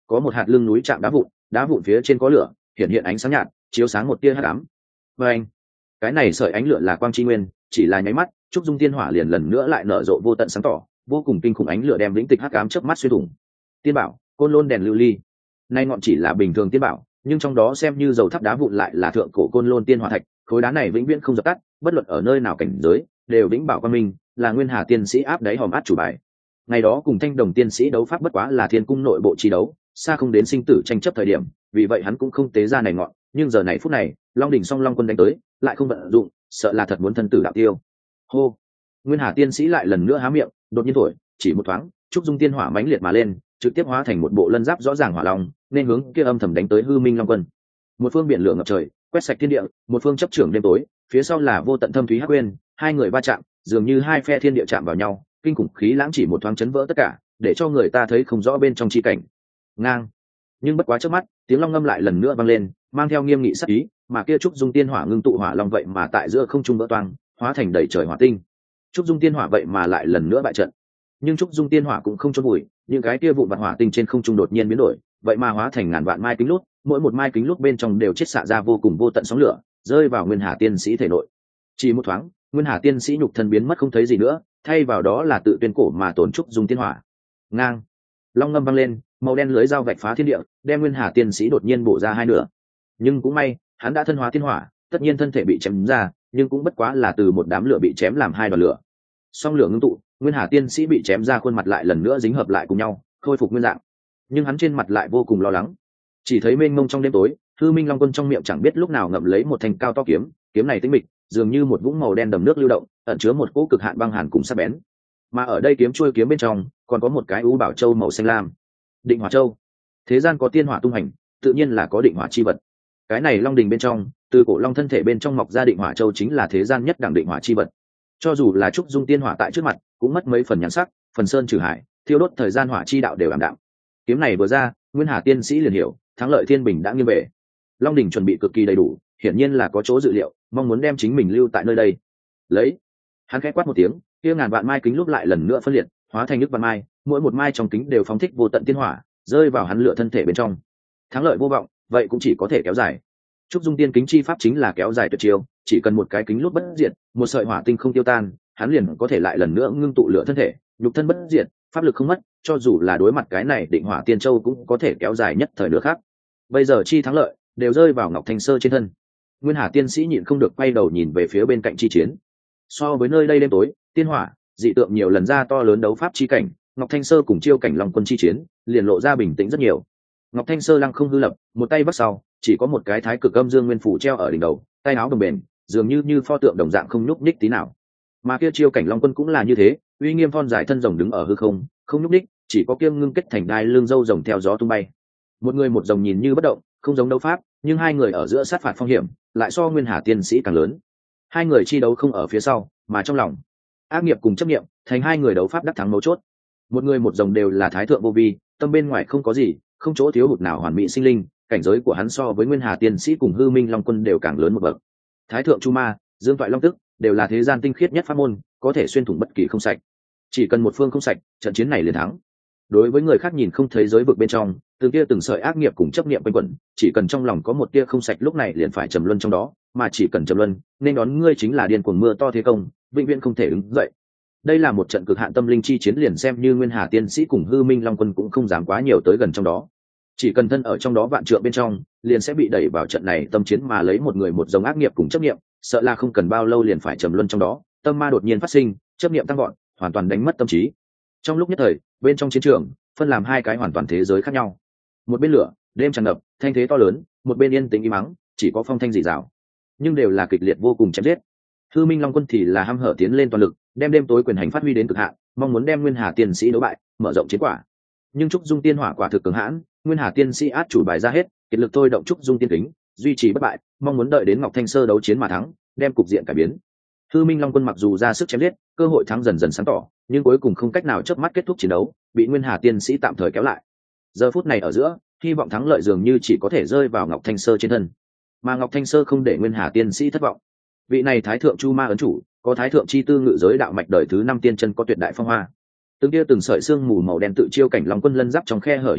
Speaker 1: có một hạt lưng núi chạm đá vụn phía trên có lửa hiện hiện ánh sáng nhạt chiếu sáng một tia hắc ám. Và anh, cái này sợi ánh lửa là quang chi nguyên, chỉ là nháy mắt trúc dung tiên hỏa liền lần nữa lại nở rộ vô tận sáng tỏ, vô cùng kinh khủng ánh lửa đem lĩnh tịch hắc ám chớp mắt xuyên thủng. Tiên bảo côn lôn đèn lưu ly, nay ngọn chỉ là bình thường tiên bảo, nhưng trong đó xem như dầu thắp đá vụn lại là thượng cổ côn lôn tiên hỏa thạch, khối đá này vĩnh viễn không dập tắt, bất luận ở nơi nào cảnh giới đều vĩnh bảo quan minh, là nguyên hà tiên sĩ áp đáy hòm át chủ bài. Ngày đó cùng thanh đồng tiên sĩ đấu pháp bất quá là thiên cung nội bộ chi đấu, xa không đến sinh tử tranh chấp thời điểm, vì vậy hắn cũng không tế ra này ngọn, nhưng giờ này phút này long đỉnh song long quân đánh tới lại không vận dụng, sợ là thật muốn thân tử đạo tiêu. Hô, nguyên hà tiên sĩ lại lần nữa há miệng, đột nhiên thổi, chỉ một thoáng trúc dung tiên hỏa mãnh liệt mà lên, trực tiếp hóa thành một bộ lân giáp rõ ràng hỏa long, nên hướng kia âm thầm đánh tới hư minh long quân. Một phương biển lửa ngập trời quét sạch thiên địa, một phương chấp trưởng đêm tối, phía sau là vô tận thâm thúy hắc uyên, hai người va chạm dường như hai phe thiên địa chạm vào nhau, kinh khủng khí lãng chỉ một thoáng chấn vỡ tất cả, để cho người ta thấy không rõ bên trong chi cảnh. Ngang, nhưng bất quá trước mắt tiếng long ngâm lại lần nữa vang lên, mang theo nghiêm nghị sắc ý, mà kia trúc dung tiên hỏa ngưng tụ hỏa long vậy mà tại giữa không trung vỡ toang, hóa thành đầy trời hỏa tinh. Trúc dung tiên hỏa vậy mà lại lần nữa bại trận, nhưng trúc dung tiên hỏa cũng không chôn vùi, những cái kia vụn vặt hỏa tinh trên không trung đột nhiên biến đổi, vậy mà hóa thành ngàn vạn mai kính lút, mỗi một mai kính lút bên trong đều chiết xạ ra vô cùng vô tận sóng lửa, rơi vào nguyên hà tiên sĩ thể nội. Chỉ một thoáng nguyên hà tiên sĩ nhục thân biến mất không thấy gì nữa, thay vào đó là tự tuyên cổ mà tổn trúc dung tiên hỏa. Ngang, long ngâm vang lên, màu đen lưới dao vạch phá thiên địa, đem nguyên hà tiên sĩ đột nhiên bổ ra hai nửa. Nhưng cũng may hắn đã thân hóa tiên hỏa, tất nhiên thân thể bị chém ra, nhưng cũng bất quá là từ một đám lửa bị chém làm hai đoàn lửa. Song lửa ngưng tụ, nguyên hà tiên sĩ bị chém ra khuôn mặt lại lần nữa dính hợp lại cùng nhau, khôi phục nguyên dạng. Nhưng hắn trên mặt lại vô cùng lo lắng, chỉ thấy mênh mông trong đêm tối, hư minh long quân trong miệng chẳng biết lúc nào ngậm lấy một thanh cao to kiếm, kiếm này tĩnh mịch dường như một vũng màu đen đầm nước lưu động, ẩn chứa một cỗ cực hạn băng hàn cùng sắc bén. Mà ở đây kiếm chuôi kiếm bên trong còn có một cái u bảo châu màu xanh lam, định hỏa châu. Thế gian có tiên hỏa tung hành, tự nhiên là có định hỏa chi vật. Cái này long đình bên trong, từ cổ long thân thể bên trong mọc ra định hỏa châu chính là thế gian nhất đẳng định hỏa chi vật. Cho dù là trúc dung tiên hỏa tại trước mặt cũng mất mấy phần nhãn sắc, phần sơn trừ hải, thiêu đốt thời gian hỏa chi đạo đều ảm đạm. Kiếm này vừa ra, nguyên hà tiên sĩ liền hiểu thắng lợi thiên bình đã nghiêng về. Long đỉnh chuẩn bị cực kỳ đầy đủ, hiển nhiên là có chỗ dự liệu, mong muốn đem chính mình lưu tại nơi đây. Lấy, hắn khẽ quát một tiếng, kia ngàn vạn mai kính lúc lại lần nữa phân liệt, hóa thành nước vạn mai, mỗi một mai trong kính đều phóng thích vô tận tiên hỏa, rơi vào hắn lửa thân thể bên trong. Thắng lợi vô vọng, vậy cũng chỉ có thể kéo dài. Trúc dung tiên kính chi pháp chính là kéo dài tuyệt chiêu, chỉ cần một cái kính lúc bất diệt, một sợi hỏa tinh không tiêu tan, hắn liền có thể lại lần nữa ngưng tụ lửa thân thể, nhục thân bất diệt, pháp lực không mất, cho dù là đối mặt cái này định hỏa tiên châu cũng có thể kéo dài nhất thời nữa khác. Bây giờ chi thắng lợi đều rơi vào Ngọc Thanh Sơ trên thân. Nguyên hà tiên sĩ nhịn không được quay đầu nhìn về phía bên cạnh chi chiến. So với nơi đây đêm tối, tiên hỏa, dị tượng nhiều lần ra to lớn đấu pháp chi cảnh, Ngọc Thanh Sơ cùng chiêu cảnh long quân chi chiến liền lộ ra bình tĩnh rất nhiều. Ngọc Thanh Sơ lăng không hư lập, một tay bắt sau, chỉ có một cái thái cực âm dương nguyên phủ treo ở đỉnh đầu, tay áo đồng bền, dường như pho tượng đồng dạng không nhúc nhích tí nào. Mà kia chiêu cảnh long quân cũng là như thế, uy nghiêm thon dài thân rồng đứng ở hư không, không nhúc nhích, chỉ có kiêng ngưng kết thành đai lưng râu rồng theo gió tung bay. Một người một rồng nhìn như bất động, không giống đấu pháp, nhưng hai người ở giữa sát phạt phong hiểm, lại so nguyên hà tiên sĩ càng lớn. Hai người chi đấu không ở phía sau, mà trong lòng. Ác nghiệp cùng chấp niệm, thành hai người đấu pháp đắc thắng mấu chốt. Một người một rồng đều là thái thượng vô vi, tâm bên ngoài không có gì, không chỗ thiếu hụt nào hoàn mỹ sinh linh, cảnh giới của hắn so với nguyên hà tiên sĩ cùng hư minh long quân đều càng lớn một bậc. Thái thượng chu ma, dương toại long tức, đều là thế gian tinh khiết nhất pháp môn, có thể xuyên thủng bất kỳ không sạch. Chỉ cần một phương không sạch, trận chiến này liền thắng. Đối với người khác nhìn không thấy giới vực bên trong, từng tia từng sợi ác nghiệp cùng chấp niệm quanh quẩn, chỉ cần trong lòng có một tia không sạch lúc này liền phải trầm luân trong đó, mà chỉ cần trầm luân, nên đón ngươi chính là điên cuồng mưa to thế công, vĩnh viễn không thể đứng dậy. Đây là một trận cực hạn tâm linh chi chiến, liền xem như nguyên hà tiên sĩ cùng hư minh long quân cũng không dám quá nhiều tới gần trong đó. Chỉ cần thân ở trong đó vạn trượng bên trong, liền sẽ bị đẩy vào trận này tâm chiến, mà lấy một người một dòng ác nghiệp cùng chấp niệm, sợ là không cần bao lâu liền phải trầm luân trong đó, tâm ma đột nhiên phát sinh, chấp niệm tăng gọn, hoàn toàn đánh mất tâm trí. Trong lúc nhất thời, bên trong chiến trường phân làm hai cái hoàn toàn thế giới khác nhau. Một bên lửa, đêm tràn ngập, thanh thế to lớn, một bên yên tĩnh im mắng, chỉ có phong thanh rì rào, nhưng đều là kịch liệt vô cùng chém giết. Hư minh long quân thì là hăm hở tiến lên toàn lực, đem đêm tối quyền hành phát huy đến cực hạn, mong muốn đem nguyên hà tiên sĩ đấu bại, mở rộng chiến quả. Nhưng trúc dung tiên hỏa quả thực cường hãn, nguyên hà tiên sĩ át chủ bài ra hết, kiệt lực thôi động trúc dung tiên kính, duy trì bất bại, mong muốn đợi đến Ngọc Thanh Sơ đấu chiến mà thắng, đem cục diện cải biến. Hư minh long quân mặc dù ra sức chém giết, cơ hội thắng dần dần sáng tỏ, nhưng cuối cùng không cách nào chớp mắt kết thúc chiến đấu, bị nguyên hà tiên sĩ tạm thời kéo lại. Giờ phút này ở giữa, hy vọng thắng lợi dường như chỉ có thể rơi vào Ngọc Thanh Sơ trên thân, mà Ngọc Thanh Sơ không để nguyên hà tiên sĩ thất vọng. Vị này thái thượng chu ma ấn chủ, có thái thượng chi tư ngự giới đạo mạch đời thứ 5 tiên chân, có tuyệt đại phong hoa. Từng tia từng sợi xương mù màu đen tự chiêu cảnh long quân lân giáp trong khe hở hiện hiện,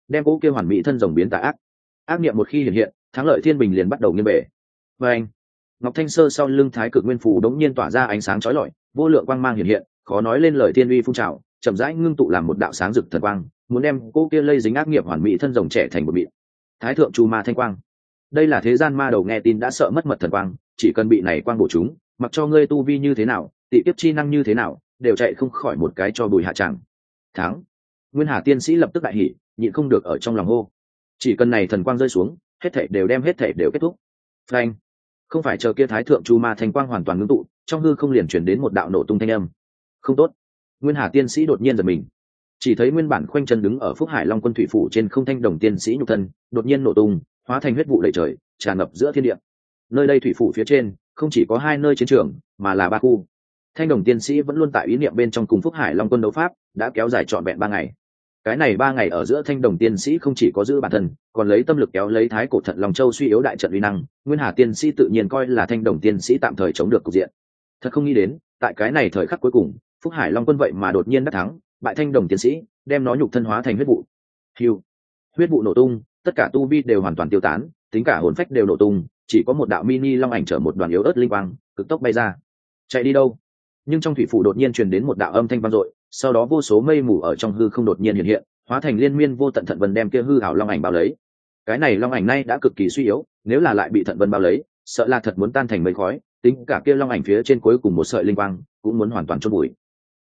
Speaker 1: đem cỗ kia hoàn mỹ thân rồng biến tà ác. Ác niệm một khi hiện hiện, thắng lợi thiên bình liền bắt đầu nghiêng bể. Và anh, Ngọc Thanh Sơ sau lưng Thái Cực Nguyên Phù đống nhiên tỏa ra ánh sáng chói lọi, vô lượng quang mang hiện hiện, khó nói lên lời thiên uy phun trào, chậm rãi ngưng tụ làm một đạo sáng rực thần quang, muốn đem cô kia lây dính ác nghiệp hoàn mỹ thân rồng trẻ thành một mịn. Thái thượng chu ma thanh quang, đây là thế gian ma đầu nghe tin đã sợ mất mật thần quang, chỉ cần bị này quang bổ chúng, mặc cho ngươi tu vi như thế nào, tị kiếp chi năng như thế nào, đều chạy không khỏi một cái cho bùi hạ tràng. Thắng. Nguyên Hà tiên sĩ lập tức đại hỉ, nhịn không được ở trong lòng hô. Chỉ cần này thần quang rơi xuống, hết thảy đều kết thúc. Phanh. Không phải chờ kia thái thượng chu ma thanh quang hoàn toàn ngưng tụ, trong hư không liền truyền đến một đạo nổ tung thanh âm. Không tốt. Nguyên Hà tiên sĩ đột nhiên giật mình, chỉ thấy nguyên bản khoanh chân đứng ở Phúc Hải Long Quân thủy phủ trên không thanh đồng tiên sĩ nhục thân đột nhiên nổ tung, hóa thành huyết vụ đầy trời, tràn ngập giữa thiên địa. Nơi đây thủy phủ phía trên không chỉ có 2 nơi chiến trường, mà là 3 khu. Thanh đồng tiên sĩ vẫn luôn tại ý niệm bên trong cùng Phúc Hải Long Quân đấu pháp, đã kéo dài trọn vẹn 3 ngày. Cái này 3 ngày ở giữa thanh đồng tiên sĩ không chỉ có giữ bản thân, còn lấy tâm lực kéo lấy thái cổ thận Long Châu suy yếu đại trận uy năng. Nguyên Hà tiên sĩ tự nhiên coi là thanh đồng tiên sĩ tạm thời chống được cục diện. Thật không nghĩ đến, tại cái này thời khắc cuối cùng, Phúc Hải Long Quân vậy mà đột nhiên đắc thắng, bại thanh đồng tiên sĩ, đem nó nhục thân hóa thành huyết vụ. Hưu, huyết vụ nổ tung, tất cả tu vi đều hoàn toàn tiêu tán, tính cả hồn phách đều nổ tung, chỉ có một đạo mini long ảnh chở một đoàn yếu ớt linh quang, cực tốc bay ra. Chạy đi đâu? Nhưng trong thủy phủ đột nhiên truyền đến một đạo âm thanh vang dội, sau đó vô số mây mù ở trong hư không đột nhiên hiện hiện, hóa thành liên miên vô tận thận vân đem kia hư ảo long ảnh bao lấy. Cái này long ảnh nay đã cực kỳ suy yếu, nếu là lại bị thận vân bao lấy, sợ là thật muốn tan thành mây khói, tính cả kia long ảnh phía trên cuối cùng một sợi linh quang, cũng muốn hoàn toàn chôn bụi.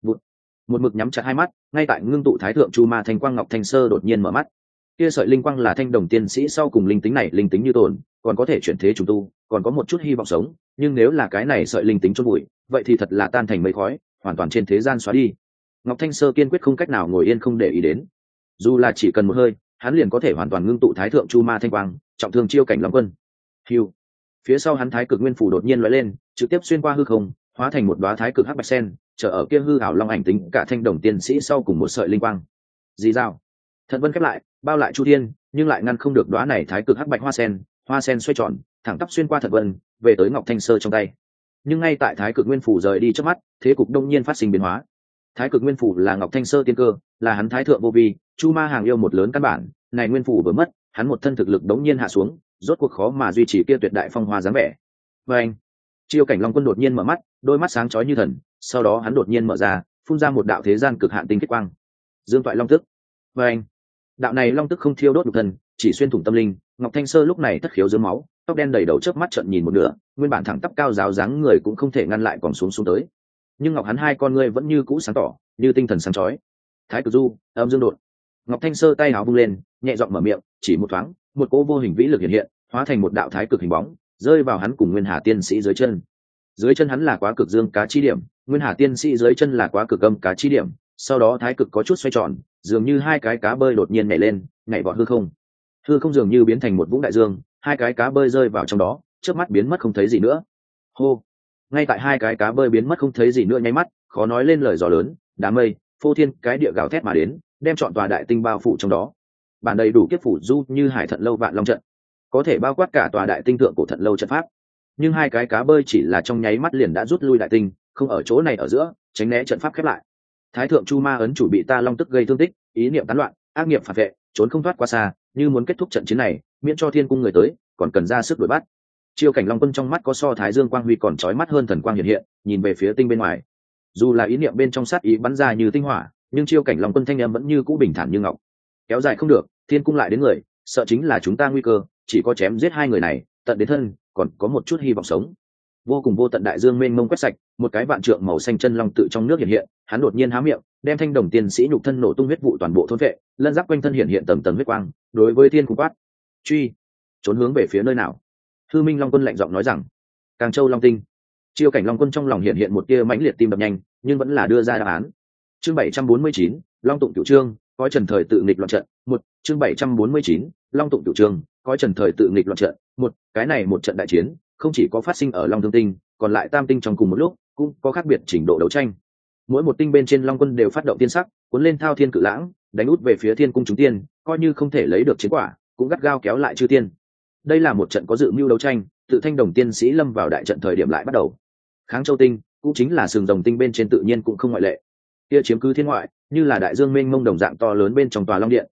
Speaker 1: Một mực nhắm chặt hai mắt, ngay tại ngưng tụ thái thượng chu ma thanh quang Ngọc Thanh Sơ đột nhiên mở mắt. Kia sợi linh quang là thanh đồng tiên sĩ sau cùng linh tính này, linh tính như tồn, còn có thể chuyển thế trùng tu, còn có một chút hy vọng sống, nhưng nếu là cái này sợi linh tính chôn bụi, vậy thì thật là tan thành mây khói, hoàn toàn trên thế gian xóa đi. Ngọc Thanh Sơ kiên quyết không cách nào ngồi yên không để ý đến, dù là chỉ cần một hơi, hắn liền có thể hoàn toàn ngưng tụ thái thượng chu ma thanh quang, trọng thương chiêu cảnh Long Quân. Hưu. Phía sau hắn thái cực nguyên phủ đột nhiên lóe lên, trực tiếp xuyên qua hư không, hóa thành một đóa thái cực hắc bạch sen, chờ ở kia hư ảo long ảnh tính cả thanh đồng tiên sĩ sau cùng một sợi linh quang. Dì dao. Thận vân khép lại, bao lại chu thiên, nhưng lại ngăn không được đóa này thái cực hắc bạch hoa sen xoay tròn, thẳng tắp xuyên qua thận vân, về tới Ngọc Thanh Sơ trong tay. Nhưng ngay tại thái cực nguyên phủ rời đi trước mắt, thế cục đông nhiên phát sinh biến hóa. Thái cực nguyên phủ là Ngọc Thanh Sơ tiên cơ, là hắn thái thượng vô vi, chu ma hàng yêu một lớn căn bản, này nguyên phủ vừa mất, hắn một thân thực lực đống nhiên hạ xuống, rốt cuộc khó mà duy trì kia tuyệt đại phong hoa dáng vẻ. Và anh, chiêu cảnh Long Quân đột nhiên mở mắt, đôi mắt sáng chói như thần, sau đó hắn đột nhiên mở ra, phun ra một đạo thế gian cực hạn tinh khiết quang. Dương toại long tức. Và anh, đạo này long tức không thiêu đốt nhục thân, chỉ xuyên thủng tâm linh. Ngọc Thanh Sơ lúc này thất khiếu dưới máu, tóc đen đầy đầu chớp mắt trợn nhìn một nửa, nguyên bản thẳng tắp cao giáo dáng người cũng không thể ngăn lại còn xuống tới. Nhưng ngọc hắn hai con ngươi vẫn như cũ sáng tỏ, như tinh thần sáng chói. Thái cực du, âm dương đột. Ngọc Thanh Sơ tay áo vung lên, nhẹ giọng mở miệng, chỉ một thoáng, một cỗ vô hình vĩ lực hiện hiện, hóa thành một đạo thái cực hình bóng, rơi vào hắn cùng Nguyên Hà tiên sĩ dưới chân. Dưới chân hắn là quá cực dương cá chi điểm, Nguyên Hà tiên sĩ dưới chân là quá cực âm cá chi điểm. Sau đó thái cực có chút xoay tròn, dường như hai cái cá bơi đột nhiên nhảy lên, nhảy vọt hư không. Hư không dường như biến thành một vũng đại dương, hai cái cá bơi rơi vào trong đó, chớp mắt biến mất không thấy gì nữa. Hô! Ngay tại hai cái cá bơi biến mất không thấy gì nữa nháy mắt, khó nói lên lời gió lớn, đám mây, phô thiên cái địa gào thét mà đến, đem trọn tòa đại tinh bao phủ trong đó. Bản đầy đủ kiếp phủ du như hải thận lâu vạn long trận, có thể bao quát cả tòa đại tinh thượng cổ thận lâu trận pháp. Nhưng hai cái cá bơi chỉ là trong nháy mắt liền đã rút lui đại tinh, không ở chỗ này ở giữa, tránh né trận pháp khép lại. Thái thượng chu ma ấn chủ bị ta long tức gây thương tích, ý niệm tán loạn, ác nghiệp phản vệ, trốn không thoát qua xa, như muốn kết thúc trận chiến này, miễn cho thiên cung người tới, còn cần ra sức đuổi bắt. Chiêu cảnh Long Quân trong mắt có so thái dương quang huy còn chói mắt hơn thần quang hiện hiện, nhìn về phía tinh bên ngoài. Dù là ý niệm bên trong sát ý bắn ra như tinh hỏa, nhưng chiêu cảnh Long Quân thanh âm vẫn như cũ bình thản như ngọc. Kéo dài không được, thiên cung lại đến người, sợ chính là chúng ta nguy cơ, chỉ có chém giết hai người này, tận đến thân, còn có một chút hy vọng sống. Vô cùng vô tận đại dương mênh mông quét sạch, một cái vạn trượng màu xanh chân long tự trong nước hiện hiện, hắn đột nhiên há miệng, đem thanh đồng tiên sĩ nhục thân nổ tung huyết vụ toàn bộ thôn vệ, lân giáp quanh thân hiện hiện tầng tầng huyết quang, đối với thiên cung quát: truy, trốn hướng về phía nơi nào? Hư Minh Long Quân lạnh giọng nói rằng: Càng Châu Long Tinh. Chiêu cảnh Long Quân trong lòng hiện hiện một tia mãnh liệt tim đập nhanh, nhưng vẫn là đưa ra đáp án. Chương 749, Long Tụng Cửu Chương, coi trần thời tự nghịch loạn trận. Một, chương 749, Long Tụng Cửu Chương, coi trần thời tự nghịch loạn trận. Một, cái này một trận đại chiến, không chỉ có phát sinh ở Long Thương Tinh, còn lại tam tinh trong cùng một lúc, cũng có khác biệt trình độ đấu tranh. Mỗi một tinh bên trên Long Quân đều phát động tiên sắc, cuốn lên thao thiên cự lãng, đánh út về phía thiên cung chúng tiên, coi như không thể lấy được chiến quả, cũng gắt gao kéo lại chư tiên. Đây là một trận có dự mưu đấu tranh, tự thanh đồng tiên sĩ lâm vào đại trận thời điểm lại bắt đầu. Kháng Châu Tinh cũng chính là sừng rồng tinh bên trên tự nhiên cũng không ngoại lệ. Kia chiếm cứ thiên ngoại, như là đại dương mênh mông đồng dạng to lớn bên trong tòa long điện,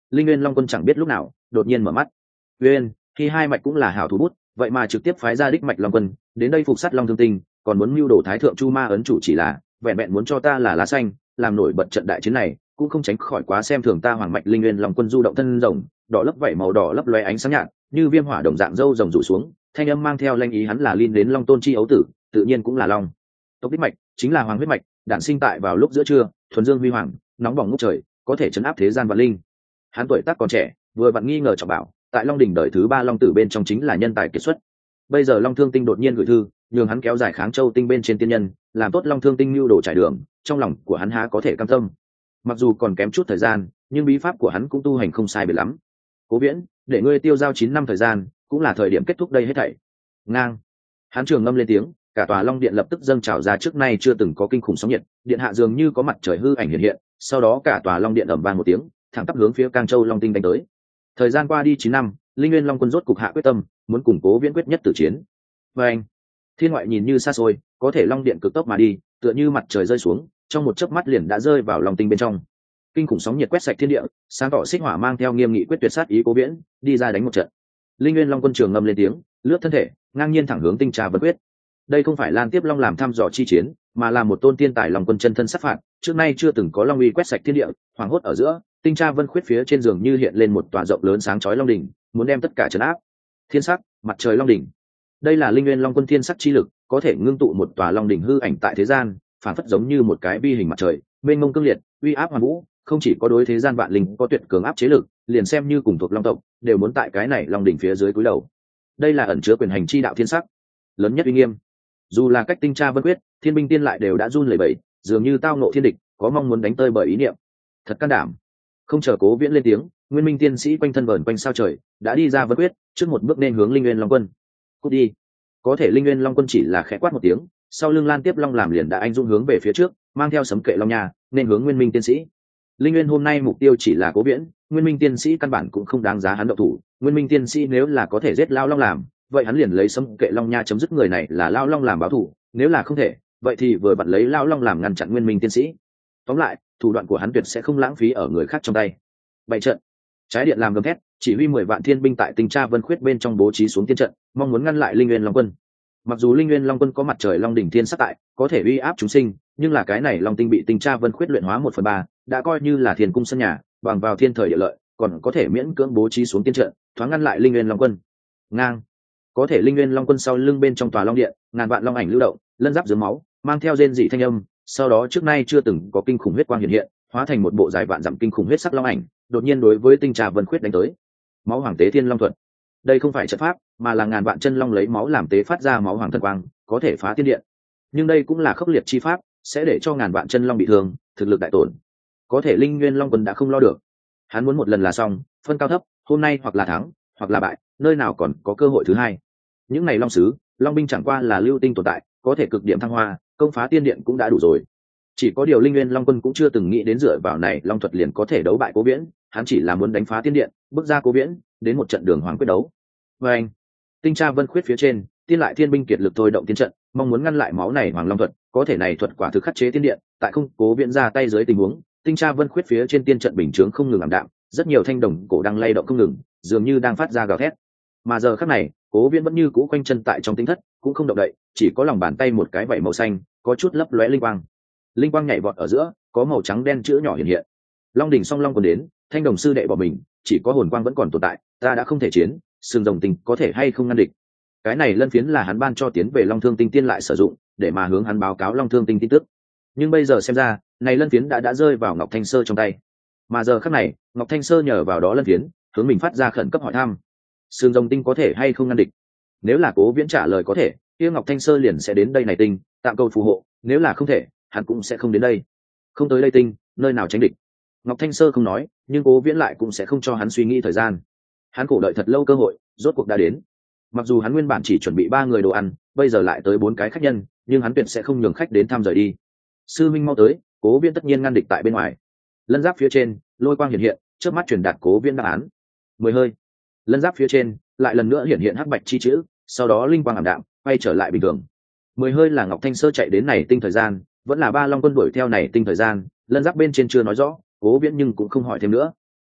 Speaker 1: Linh Nguyên Long Quân chẳng biết lúc nào đột nhiên mở mắt. Uyên, khi hai mạch cũng là hảo thủ bút, vậy mà trực tiếp phái ra đích mạch Long Quân đến đây phục sát Long Thương Tinh, còn muốn mưu đồ Thái thượng Chu Ma ấn chủ, chỉ là vẹn vẹn muốn cho ta là lá xanh, làm nổi bật trận đại chiến này, cũng không tránh khỏi quá xem thường ta hoàng mạch Linh Nguyên Long Quân du động thân rồng, đỏ lấp vảy màu đỏ lấp lóe ánh sáng nhạt, như viêm hỏa đồng dạng râu rồng rủ xuống, thanh âm mang theo lanh ý, hắn là liên đến Long Tôn chi ấu tử, tự nhiên cũng là Long tộc đích mạch, chính là hoàng huyết mạch, đản sinh tại vào lúc giữa trưa, thuần dương huy hoàng, nóng bỏng ngút trời, có thể chấn áp thế gian vạn linh. Hắn tuổi tác còn trẻ, vừa vặn nghi ngờ trọng bảo, tại Long đỉnh đời thứ 3 Long tử bên trong chính là nhân tài kiệt xuất. Bây giờ Long Thương Tinh đột nhiên gửi thư, nhường hắn kéo dài Kháng Châu Tinh bên trên tiên nhân, làm tốt Long Thương Tinh lưu đồ trải đường, trong lòng của hắn há có thể cam tâm. Mặc dù còn kém chút thời gian, nhưng bí pháp của hắn cũng tu hành không sai biệt lắm. Cố Viễn, để ngươi tiêu giao 9 năm thời gian, cũng là thời điểm kết thúc đây hết thảy. Ngang. Hắn trường ngâm lên tiếng, cả tòa Long Điện lập tức dâng trào ra trước nay chưa từng có kinh khủng sóng nhiệt, điện hạ dường như có mặt trời hư ảnh hiện hiện, sau đó cả tòa Long Điện ầm vang một tiếng, thẳng tắp hướng phía Cang Châu Long Tinh đánh tới. Thời gian qua đi 9 năm, Linh Nguyên Long Quân rốt cục hạ quyết tâm, muốn củng Cố Viễn quyết nhất tử chiến. Và anh, thiên ngoại nhìn như xa xôi, có thể Long Điện cực tốc mà đi, tựa như mặt trời rơi xuống, trong một chớp mắt liền đã rơi vào Long Tinh bên trong. Kinh khủng sóng nhiệt quét sạch thiên địa, sáng tỏ xích hỏa mang theo nghiêm nghị quyết tuyệt sát ý Cố Viễn, đi ra đánh một trận. Linh Nguyên Long Quân trường ngâm lên tiếng, lướt thân thể, ngang nhiên thẳng hướng Tinh Trà Vân Quyết. Đây không phải Lan Tiếp Long làm thăm dò chi chiến, mà là một tôn tiên tài Long Quân chân thân sát phạt, trước nay chưa từng có long uy quét sạch thiên địa, hoàng hốt ở giữa, Tinh Tra Vân Khuyết phía trên giường như hiện lên một tòa rộng lớn sáng chói long đỉnh, muốn đem tất cả trấn áp. Thiên sắc, mặt trời long đỉnh. Đây là Linh Nguyên Long Quân thiên sắc chi lực, có thể ngưng tụ một tòa long đỉnh hư ảnh tại thế gian, phản phất giống như một cái bi hình mặt trời, mênh mông cương liệt, uy áp hoàn vũ, không chỉ có đối thế gian vạn linh có tuyệt cường áp chế lực, liền xem như cùng thuộc long tộc, đều muốn tại cái này long đỉnh phía dưới cúi đầu. Đây là ẩn chứa quyền hành chi đạo thiên sắc, lớn nhất uy nghiêm. Dù là cách Tinh Tra Vân Quyết, thiên binh tiên lại đều đã run lẩy bẩy, dường như tao ngộ thiên địch, có mong muốn đánh tơi bởi ý niệm. Thật can đảm. Không chờ Cố Viễn lên tiếng, Nguyên Minh tiên sĩ quanh thân vờn quanh sao trời, đã đi ra Vân Quyết, trước một bước nên hướng Linh Nguyên Long Quân. Cút đi. Có thể Linh Nguyên Long Quân chỉ là khẽ quát một tiếng, sau lưng Lan Tiếp Long làm liền đã anh dũng hướng về phía trước, mang theo sấm kệ long nha, nên hướng Nguyên Minh tiên sĩ. Linh Nguyên hôm nay mục tiêu chỉ là Cố Viễn, Nguyên Minh tiên sĩ căn bản cũng không đáng giá hắn động thủ. Nguyên Minh tiên sĩ nếu là có thể giết Lao Long làm, vậy hắn liền lấy sấm kệ long nha chấm dứt người này là Lao Long làm báo thù, nếu là không thể, vậy thì vừa vặn lấy Lao Long làm ngăn chặn Nguyên Minh tiên sĩ. Tóm lại, thủ đoạn của hắn tuyệt sẽ không lãng phí ở người khác trong tay. Bày trận, trái điện làm gầm thét, chỉ huy 10 vạn thiên binh tại Tinh Tra Vân Khuyết bên trong bố trí xuống tiên trận, mong muốn ngăn lại Linh Nguyên Long Quân. Mặc dù Linh Nguyên Long Quân có mặt trời long đỉnh thiên sắc tại, có thể uy áp chúng sinh, nhưng là cái này Long Tinh bị Tinh Tra Vân Khuyết luyện hóa 1/3, đã coi như là thiên cung sân nhà, bằng vào thiên thời địa lợi, còn có thể miễn cưỡng bố trí xuống tiên trận, thoáng ngăn lại Linh Nguyên Long Quân. Ngang, có thể Linh Nguyên Long Quân sau lưng bên trong tòa Long Điện, ngàn vạn long ảnh lưu động, lân giáp dưới máu, mang theo rên dị thanh âm, sau đó trước nay chưa từng có kinh khủng huyết quang hiện hiện, hóa thành một bộ dài vạn dặm kinh khủng huyết sắc long ảnh, đột nhiên đối với Tinh Trà Vân Khuyết đánh tới. Máu hoàng tế thiên long thuật. Đây không phải trận pháp, mà là ngàn vạn chân long lấy máu làm tế phát ra máu hoàng thần quang, có thể phá thiên điện. Nhưng đây cũng là khốc liệt chi pháp, sẽ để cho ngàn vạn chân long bị thương, thực lực đại tổn. Có thể Linh Nguyên Long Quân đã không lo được. Hắn muốn một lần là xong, phân cao thấp, hôm nay hoặc là thắng, hoặc là bại, nơi nào còn có cơ hội thứ hai. Những này long sứ, long binh chẳng qua là lưu tinh tồn tại, có thể cực điểm thăng hoa, công phá tiên điện cũng đã đủ rồi. Chỉ có điều Linh Nguyên Long Quân cũng chưa từng nghĩ đến dựa vào này long thuật liền có thể đấu bại Cố Viễn, hắn chỉ là muốn đánh phá tiên điện, bước ra Cố Viễn đến một trận đường hoàng quyết đấu. Và anh, Tinh Tra Vân Khuyết phía trên, tiên lại thiên binh kiệt lực thôi động tiên trận, mong muốn ngăn lại máu này hoàng long thuật, có thể này thuật quả thực khắc chế tiên điện, tại không Cố Viễn ra tay dưới tình huống, Tinh Tra Vân Khuyết phía trên tiên trận bình chướng không ngừng ảm đạm, rất nhiều thanh đồng cổ đang lay động không ngừng, dường như đang phát ra gào thét. Mà giờ khắc này, Cố Viễn vẫn như cũ quanh chân tại trong tinh thất, cũng không động đậy, chỉ có lòng bàn tay một cái vảy màu xanh, có chút lấp lóe linh quang. Linh quang nhảy vọt ở giữa, có màu trắng đen chữ nhỏ hiện hiện. Long đỉnh song long còn đến, thanh đồng sư đệ bỏ mình, chỉ có hồn quang vẫn còn tồn tại, ta đã không thể chiến, sừng rồng tình có thể hay không ngăn địch. Cái này lân phiến là hắn ban cho tiến về Long Thương Tinh tiên lại sử dụng, để mà hướng hắn báo cáo Long Thương Tinh tin tức. Nhưng bây giờ xem ra, này lân phiến đã rơi vào Ngọc Thanh Sơ trong tay. Mà giờ khắc này, Ngọc Thanh Sơ nhờ vào đó lân phiến, hướng mình phát ra khẩn cấp hỏi thăm. Sừng rồng tinh có thể hay không ngăn địch? Nếu là Cố Viễn trả lời có thể, kia Ngọc Thanh Sơ liền sẽ đến đây này tinh, tạm câu phù hộ, nếu là không thể, hắn cũng sẽ không đến đây. Không tới đây tinh, nơi nào tránh địch? Ngọc Thanh Sơ không nói, nhưng Cố Viễn lại cũng sẽ không cho hắn suy nghĩ thời gian. Hắn cổ đợi thật lâu cơ hội, rốt cuộc đã đến. Mặc dù hắn nguyên bản chỉ chuẩn bị 3 người đồ ăn, bây giờ lại tới 4 cái khách nhân, nhưng hắn tuyệt sẽ không nhường khách đến thăm rời đi. Sư minh mau tới, Cố Viễn tất nhiên ngăn địch tại bên ngoài. Lân giáp phía trên, lôi quang hiện hiện, trước mắt truyền đạt Cố Viễn đáp án. 10 hơi. Lân giáp phía trên lại lần nữa hiện hiện hắc bạch chi chữ, sau đó linh quang ảm đạm, quay trở lại bình thường. 10 hơi là Ngọc Thanh Sơ chạy đến này tinh thời gian, vẫn là Ba Long Quân đuổi theo này tinh thời gian, lân giáp bên trên chưa nói rõ, Cố Viễn nhưng cũng không hỏi thêm nữa.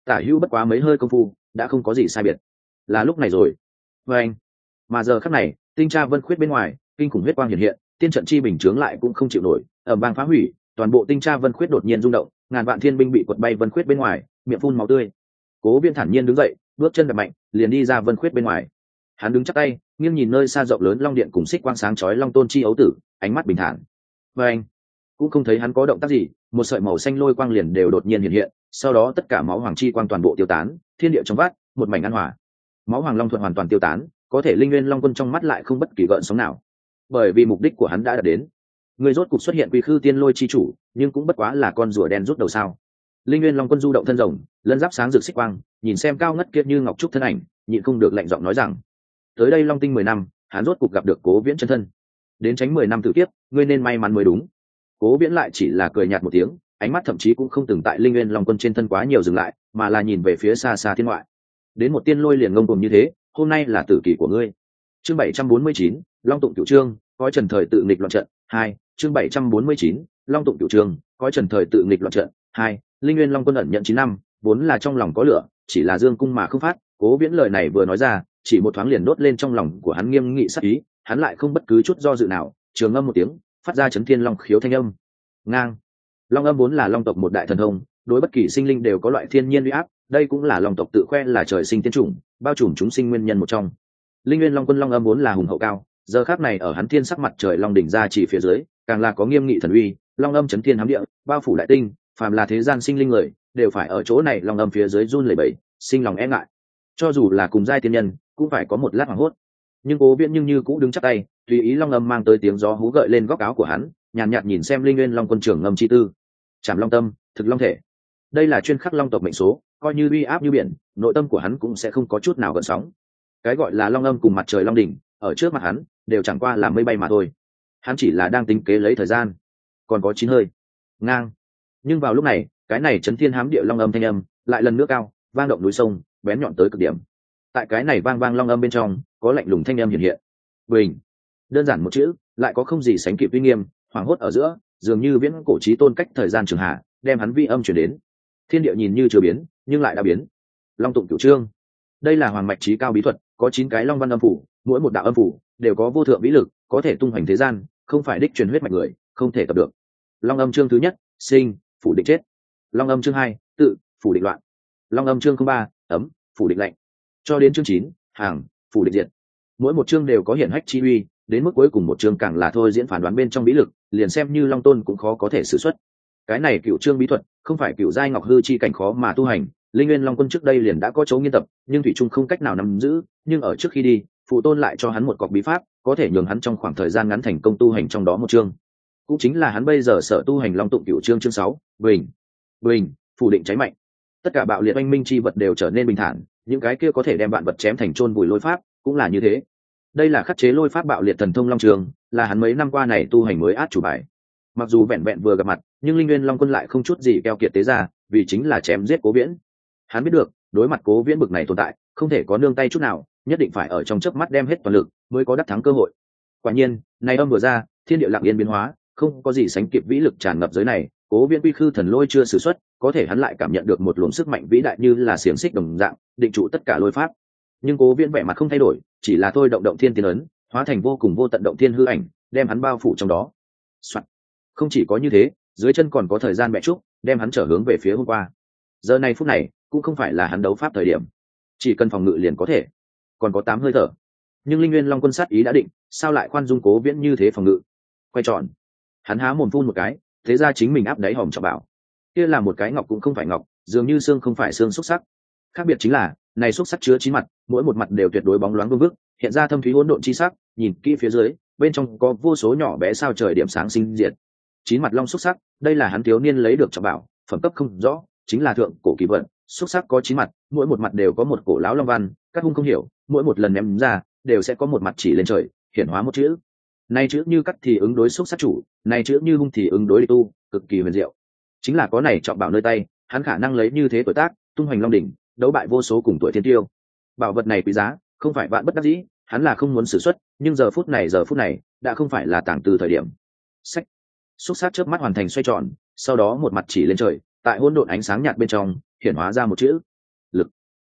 Speaker 1: tả hữu bất quá mấy hơi công phu đã không có gì sai biệt. Là lúc này rồi. Và anh, mà giờ khắc này tinh tra vân khuyết bên ngoài kinh khủng huyết quang hiện hiện, tiên trận chi bình chướng lại cũng không chịu nổi, ầm vang phá hủy, toàn bộ tinh tra vân khuyết đột nhiên rung động, ngàn vạn thiên binh bị quật bay vân khuyết bên ngoài, miệng phun máu tươi. Cố Viễn thản nhiên đứng dậy, bước chân đập mạnh, liền đi ra vân khuyết bên ngoài. Hắn đứng chắp tay, nghiêng nhìn nơi xa rộng lớn long điện cùng xích quang sáng chói long tôn chi ấu tử, ánh mắt bình thản. Và anh cũng không thấy hắn có động tác gì, một sợi màu xanh lôi quang liền đều đột nhiên hiện hiện, sau đó tất cả máu hoàng chi quang toàn bộ tiêu tán, thiên địa trong vắt, một mảnh an hòa. Máu hoàng long thuận hoàn toàn tiêu tán, có thể linh nguyên long quân trong mắt lại không bất kỳ gợn sóng nào, bởi vì mục đích của hắn đã đạt đến. Người rốt cục xuất hiện quy khư tiên lôi chi chủ, nhưng cũng bất quá là con rùa đen rút đầu sao? Linh nguyên long quân du động thân rồng, lân giáp sáng rực xích quang, nhìn xem cao ngất kiệt như ngọc trúc thân ảnh, nhịn không được lạnh giọng nói rằng: tới đây long tinh 10 năm, hắn rốt cục gặp được Cố Viễn chân thân. Đến tránh 10 năm tử kiếp, ngươi nên may mắn mới đúng. Cố Viễn lại chỉ là cười nhạt một tiếng, ánh mắt thậm chí cũng không từng tại linh nguyên long quân trên thân quá nhiều dừng lại, mà là nhìn về phía xa xa thiên ngoại. Đến một tiên lôi liền ngông cuồng như thế, hôm nay là tử kỳ của ngươi. Chương 749, Long tụng cửu chương, coi trần thời tự nghịch loạn trận 2. Chương 749, Long tụng cửu chương, coi trần thời tự nghịch loạn trận 2. Linh nguyên long quân ẩn nhận 9 năm, vốn là trong lòng có lửa, chỉ là dương cung mà không phát. Cố Viễn lời này vừa nói ra, chỉ một thoáng liền đốt lên trong lòng của hắn nghiêm nghị sát ý, hắn lại không bất cứ chút do dự nào, trường âm một tiếng, phát ra chấn thiên long khiếu thanh âm. Ngang. Long âm vốn là long tộc một đại thần thông, đối bất kỳ sinh linh đều có loại thiên nhiên uy áp, đây cũng là long tộc tự khoe là trời sinh tiên chủng, bao trùm chúng sinh nguyên nhân một trong. Linh nguyên long quân long âm vốn là hùng hậu cao, giờ khắc này ở hắn thiên sắc mặt trời long đỉnh ra chỉ phía dưới, càng là có nghiêm nghị thần uy, long âm chấn thiên hám địa, bao phủ đại tinh, phàm là thế gian sinh linh người, đều phải ở chỗ này long âm phía dưới run lẩy bẩy, sinh lòng e ngại. Cho dù là cùng giai tiên nhân, cũng phải có một lát hoảng hốt. Nhưng Cố Viễn nhưng như cũ đứng chắp tay, tùy ý long âm mang tới tiếng gió hú gợi lên góc áo của hắn, nhàn nhạt nhìn xem linh nguyên long quân trưởng ngâm chi tư. Chảm long tâm, thực long thể. Đây là chuyên khắc long tộc mệnh số, coi như uy áp như biển, nội tâm của hắn cũng sẽ không có chút nào gợn sóng. Cái gọi là long âm cùng mặt trời long đỉnh, ở trước mặt hắn đều chẳng qua là mây bay mà thôi. Hắn chỉ là đang tính kế lấy thời gian. Còn có 9 hơi. Ngang. Nhưng vào lúc này, cái này chấn thiên hám địa long âm thanh âm lại lần nữa cao, vang động núi sông, bén nhọn tới cực điểm. Tại cái này vang vang long âm bên trong, có lạnh lùng thanh âm hiện hiện. Bình. Đơn giản một chữ, lại có không gì sánh kịp uy nghiêm, hoàng hốt ở giữa, dường như viễn cổ chí tôn cách thời gian trường hạ, đem hắn vi âm chuyển đến. Thiên địa nhìn như chưa biến, nhưng lại đã biến. Long tụng cửu chương. Đây là hoàng mạch chí cao bí thuật, có 9 cái long văn âm phủ, mỗi một đạo âm phủ đều có vô thượng vĩ lực, có thể tung hoành thế gian, không phải đích truyền huyết mạch người, không thể tập được. Long âm chương thứ nhất, sinh, phủ định chết. Long âm chương 2, tự, phủ định loạn. Long âm chương 3, ấm, phủ định lạnh. Cho đến chương 9, hàng, phủ định diệt. Mỗi một chương đều có hiển hách chi uy, đến mức cuối cùng một chương càng là thôi diễn phản đoán bên trong bí lực, liền xem như long tôn cũng khó có thể sử xuất. Cái này cựu chương bí thuật, không phải cựu giai ngọc hư chi cảnh khó mà tu hành, linh nguyên long quân trước đây liền đã có chỗ nghiên tập, nhưng thủy trung không cách nào nắm giữ. Nhưng ở trước khi đi, phụ tôn lại cho hắn một cọc bí pháp, có thể nhường hắn trong khoảng thời gian ngắn thành công tu hành trong đó một chương. Cũng chính là hắn bây giờ sở tu hành long tụng cựu chương chương 6, bình, bình, phủ định cháy mạnh. Tất cả bạo liệt oanh minh chi vật đều trở nên bình thản, những cái kia có thể đem vạn vật chém thành chôn vùi lôi pháp cũng là như thế. Đây là khắc chế lôi pháp bạo liệt thần thông long trường, là hắn mấy năm qua này tu hành mới át chủ bài. Mặc dù vẹn vẹn vừa gặp mặt, nhưng linh nguyên long quân lại không chút gì keo kiệt tế ra, vì chính là chém giết Cố Viễn. Hắn biết được, đối mặt Cố Viễn bực này tồn tại, không thể có nương tay chút nào, nhất định phải ở trong chớp mắt đem hết toàn lực mới có đắc thắng cơ hội. Quả nhiên, này âm vừa ra, thiên địa lặng yên biến hóa, không có gì sánh kịp vĩ lực tràn ngập giới này. Cố Viễn quy khư thần lôi chưa sử xuất, có thể hắn lại cảm nhận được một luồng sức mạnh vĩ đại như là xiềng xích đồng dạng, định trụ tất cả lôi pháp. Nhưng Cố Viễn vẻ mặt không thay đổi, chỉ là thôi động động thiên tiên ấn, hóa thành vô cùng vô tận động thiên hư ảnh, đem hắn bao phủ trong đó. Soạn. Không chỉ có như thế, dưới chân còn có thời gian bẹ trúc, đem hắn trở hướng về phía hôm qua. Giờ này phút này, cũng không phải là hắn đấu pháp thời điểm, chỉ cần phòng ngự liền có thể. Còn có 8 hơi thở. Nhưng linh nguyên long quân sát ý đã định, sao lại khoan dung Cố Viễn như thế phòng ngự? Quay tròn. Hắn há mồm phun một cái, thế ra chính mình áp đáy hòm trọng bảo. Kia là một cái ngọc cũng không phải ngọc, dường như xương không phải xương xúc sắc. Khác biệt chính là, này xúc sắc chứa 9 mặt, mỗi một mặt đều tuyệt đối bóng loáng vương vức, hiện ra thâm thúy hỗn độn chi sắc, nhìn kỹ phía dưới, bên trong có vô số nhỏ bé sao trời điểm sáng sinh diệt. 9 mặt long xúc sắc, đây là hắn thiếu niên lấy được trọng bảo, phẩm cấp không rõ, chính là thượng cổ kỳ vật. Xúc sắc có 9 mặt, mỗi một mặt đều có một cổ lão long văn, các hung không hiểu, mỗi một lần ném ra, đều sẽ có một mặt chỉ lên trời, hiển hóa một chữ. Này chữ như cắt thì ứng đối xúc sắc chủ, này chữ như hung thì ứng đối địch tu, cực kỳ huyền diệu. Chính là có này trọng bảo nơi tay, hắn khả năng lấy như thế tuổi tác, tung hoành long đỉnh, đấu bại vô số cùng tuổi thiên tiêu. Bảo vật này quý giá, không phải vạn bất đắc dĩ, hắn là không muốn sử xuất, nhưng giờ phút này đã không phải là tàng từ thời điểm. Sách. Xúc sắc chớp mắt hoàn thành xoay tròn, sau đó một mặt chỉ lên trời, tại hỗn độn ánh sáng nhạt bên trong, hiển hóa ra một chữ.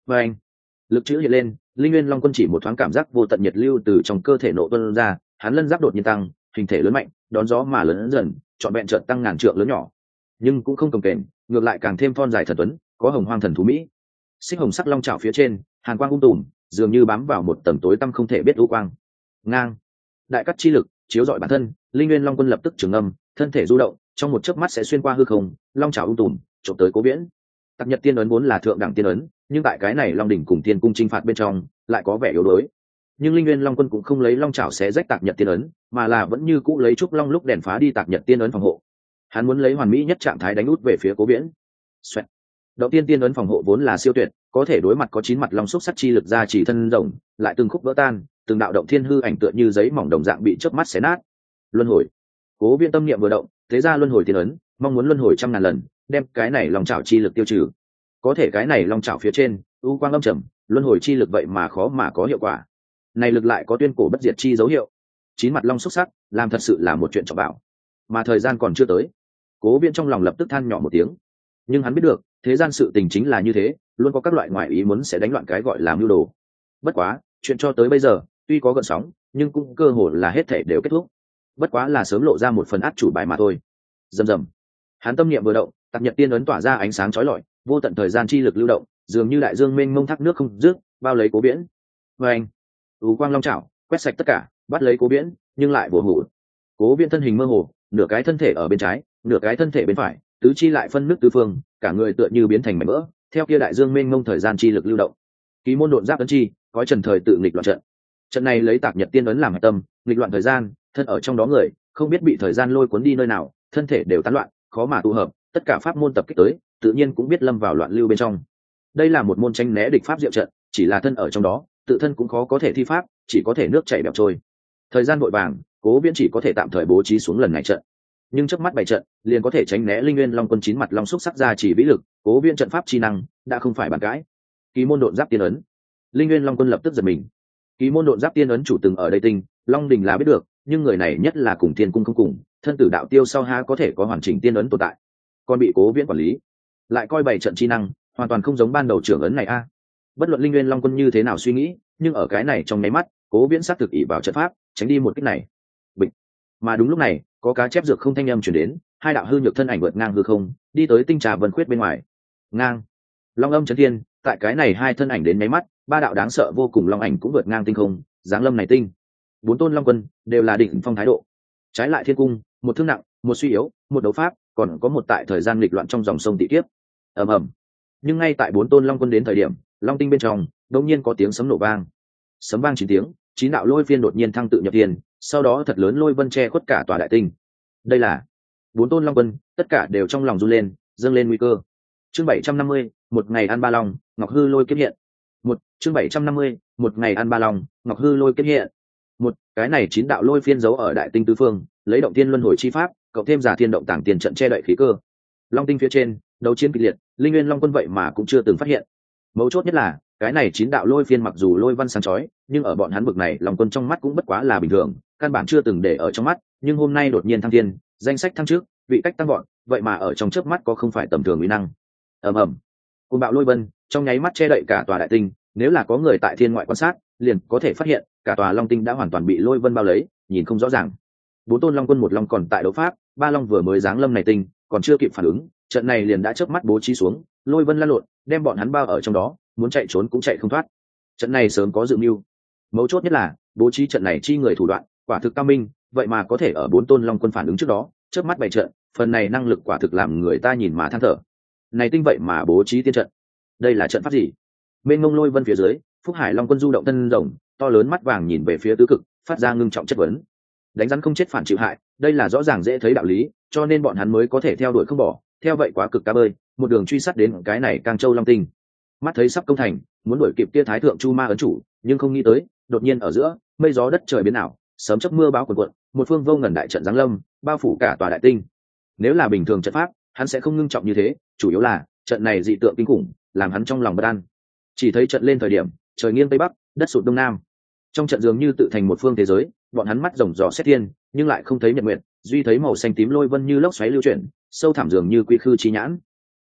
Speaker 1: và anh lực chữ hiện lên, linh nguyên long quân chỉ một thoáng cảm giác vô tận nhiệt lưu từ trong cơ thể nộ tuôn ra, hắn lân giáp đột nhiên tăng, hình thể lớn mạnh, đón gió mà lớn dần, trọn vẹn trợn tăng ngàn trượng lớn nhỏ, nhưng cũng không cồng kềnh, ngược lại càng thêm thon dài thần tuấn, có hồng hoang thần thú mỹ. Xích hồng sắc long trảo phía trên, hàn quang tùm, dường như bám vào một tầng tối tăm không thể biết u quang. Ngang, đại cắt chi lực chiếu rọi bản thân, linh nguyên long quân lập tức trường âm, thân thể du động, trong một chớp mắt sẽ xuyên qua hư không, long trảo tùm, chụp tới Cố Viễn. Tạp Nhật Tiên ấn vốn là thượng đẳng tiên ấn, nhưng tại cái này Long đỉnh cùng Tiên cung chinh phạt bên trong, lại có vẻ yếu đuối. Nhưng linh nguyên long quân cũng không lấy long chảo xé rách Tạp Nhật Tiên ấn, mà là vẫn như cũ lấy trúc long lúc đèn phá đi Tạp Nhật Tiên ấn phòng hộ. Hắn muốn lấy hoàn mỹ nhất trạng thái đánh út về phía Cố Viễn. Xoẹt. Động tiên tiên ấn phòng hộ vốn là siêu tuyệt, có thể đối mặt có 9 mặt long xúc sắc chi lực ra chỉ thân rồng, lại từng khúc vỡ tan, từng đạo động thiên hư ảnh tựa như giấy mỏng đồng dạng bị chớp mắt xé nát. Luân hồi. Cố Viễn tâm niệm vừa động, thế ra luân hồi tiên ấn, mong muốn luân hồi trăm ngàn lần, đem cái này long chảo chi lực tiêu trừ. Có thể cái này long chảo phía trên u quang âm trầm, luân hồi chi lực vậy mà khó mà có hiệu quả. Này lực lại có tuyên cổ bất diệt chi dấu hiệu. 9 mặt long xúc sắc, làm thật sự là một chuyện trọng bảo. Mà thời gian còn chưa tới. Cố Viễn trong lòng lập tức than nhỏ một tiếng. Nhưng hắn biết được, thế gian sự tình chính là như thế, luôn có các loại ngoại ý muốn sẽ đánh loạn cái gọi là mưu đồ. Bất quá, chuyện cho tới bây giờ, tuy có gợn sóng, nhưng cũng cơ hồ là hết thảy đều kết thúc. Bất quá là sớm lộ ra một phần át chủ bài mà thôi. Rầm rầm. Hắn tâm niệm vừa động, Tạp Nhật Tiên ấn tỏa ra ánh sáng chói lọi, vô tận thời gian chi lực lưu động, dường như đại dương mênh mông thác nước không dứt, bao lấy Cố Viễn. Và anh, quang long chảo, quét sạch tất cả, bắt lấy Cố Viễn, nhưng lại vồ hủ. Cố Viễn thân hình mơ hồ, nửa cái thân thể ở bên trái, nửa cái thân thể bên phải, tứ chi lại phân nước tứ phương, cả người tựa như biến thành mảnh vỡ, theo kia đại dương mênh mông thời gian chi lực lưu động. Ký môn độn giáp ấn chi, cõi trần thời tự nghịch loạn trận. Trận này lấy Tạp Nhật Tiên ấn làm hạch tâm, nghịch loạn thời gian, thân ở trong đó người, không biết bị thời gian lôi cuốn đi nơi nào, thân thể đều tán loạn, khó mà tụ hợp, tất cả pháp môn tập kích tới, tự nhiên cũng biết lâm vào loạn lưu bên trong. Đây là một môn tranh né địch pháp diệu trận, chỉ là thân ở trong đó, tự thân cũng khó có thể thi pháp, chỉ có thể nước chảy bèo trôi. Thời gian vội vàng, Cố Viễn chỉ có thể tạm thời bố trí xuống lần này trận. Nhưng chớp mắt bày trận, liền có thể tránh né linh nguyên long quân 9 mặt long xúc sắc ra chỉ vĩ lực, Cố Viễn trận pháp chi năng đã không phải bàn cãi. Ký môn độn giáp tiên ấn. Linh nguyên long quân lập tức giật mình. Ký môn độn giáp tiên ấn chủ từng ở đây tinh, Long Đình là biết được, nhưng người này nhất là cùng Thiên cung không cùng, thân tử đạo tiêu sau ha có thể có hoàn chỉnh tiên ấn tồn tại, còn bị Cố Viễn quản lý, lại coi bày trận chi năng hoàn toàn không giống ban đầu trưởng ấn này a. Bất luận linh nguyên long quân như thế nào suy nghĩ, nhưng ở cái này trong nháy mắt, Cố Viễn xác thực ỷ vào trận pháp, tránh đi một kích này. Bịch. Mà đúng lúc này, có cá chép dược không thanh âm truyền đến, hai đạo hư nhược thân ảnh vượt ngang hư không, đi tới tinh trà vân khuyết bên ngoài. Ngang. Long âm chấn thiên, tại cái này hai thân ảnh đến nháy mắt, ba đạo đáng sợ vô cùng long ảnh cũng vượt ngang tinh không, giáng lâm này tinh. 4 tôn long quân đều là đỉnh phong thái độ. Trái lại Thiên cung, một thương nặng, một suy yếu, một đấu pháp, còn có một tại thời gian nghịch loạn trong dòng sông tị kiếp. Ầm ầm. Nhưng ngay tại 4 tôn long quân đến thời điểm, long tinh bên trong đột nhiên có tiếng sấm nổ vang. Sấm vang 9 tiếng, 9 đạo lôi phiên đột nhiên thăng tự nhập thiên, sau đó thật lớn lôi vân che khuất cả tòa đại tinh. Đây là 4 tôn long quân, tất cả đều trong lòng run lên, dâng lên nguy cơ. Chương 750, một ngày ăn ba long, Ngọc Hư Lôi kiếp hiện. Chương 750, một ngày ăn ba long, Ngọc Hư Lôi kiếp hiện. Cái này 9 đạo lôi phiên giấu ở đại tinh tứ phương, lấy động tiên luân hồi chi pháp, cộng thêm giả thiên động tàng tiền trận che đậy khí cơ. Long tinh phía trên, đấu chiến kịch liệt, linh nguyên long quân vậy mà cũng chưa từng phát hiện. Mấu chốt nhất là, cái này 9 đạo lôi phiên mặc dù lôi văn sáng chói, nhưng ở bọn hắn bực này, long quân trong mắt cũng bất quá là bình thường, căn bản chưa từng để ở trong mắt, nhưng hôm nay đột nhiên thăng thiên, danh sách thăng trước, vị cách tăng gọn, vậy mà ở trong chớp mắt có không phải tầm thường uy năng. Ầm ầm. Cơn bạo lôi vân, trong nháy mắt che đậy cả tòa đại tinh, nếu là có người tại thiên ngoại quan sát, liền có thể phát hiện, cả tòa long tinh đã hoàn toàn bị lôi vân bao lấy, nhìn không rõ ràng. 4 tôn long quân một long còn tại đấu pháp, 3 long vừa mới giáng lâm này tinh, còn chưa kịp phản ứng, trận này liền đã chớp mắt bố trí xuống, lôi vân lan lộn, đem bọn hắn bao ở trong đó, muốn chạy trốn cũng chạy không thoát. Trận này sớm có dự mưu. Mấu chốt nhất là, bố trí trận này chi người thủ đoạn, quả thực cao minh, vậy mà có thể ở 4 tôn long quân phản ứng trước đó, chớp mắt bày trận, phần này năng lực quả thực làm người ta nhìn mà than thở. Này tinh vậy mà bố trí tiên trận. Đây là trận pháp gì? Mênh mông lôi vân phía dưới, Phúc Hải Long quân du động thân rồng, to lớn mắt vàng nhìn về phía tứ cực, phát ra ngưng trọng chất vấn. Đánh rắn không chết phản chịu hại, đây là rõ ràng dễ thấy đạo lý, cho nên bọn hắn mới có thể theo đuổi không bỏ, theo vậy quá cực cá bơi, một đường truy sát đến cái này Cang Châu Long Tinh. Mắt thấy sắp công thành, muốn đuổi kịp kia Thái thượng Chu Ma ấn chủ, nhưng không nghĩ tới, đột nhiên ở giữa, mây gió đất trời biến ảo, sớm chớp mưa bão cuồn cuộn, một phương vô ngần đại trận giáng lâm, bao phủ cả tòa đại tinh. Nếu là bình thường trận pháp, hắn sẽ không ngưng trọng như thế, chủ yếu là trận này dị tượng kinh khủng, làm hắn trong lòng bất an. Chỉ thấy trận lên thời điểm, trời nghiêng tây bắc, đất sụt đông nam. Trong trận dường như tự thành một phương thế giới, bọn hắn mắt rồng rò xét thiên, nhưng lại không thấy nhật nguyệt, duy thấy màu xanh tím lôi vân như lốc xoáy lưu chuyển, sâu thẳm dường như quy khư chi nhãn.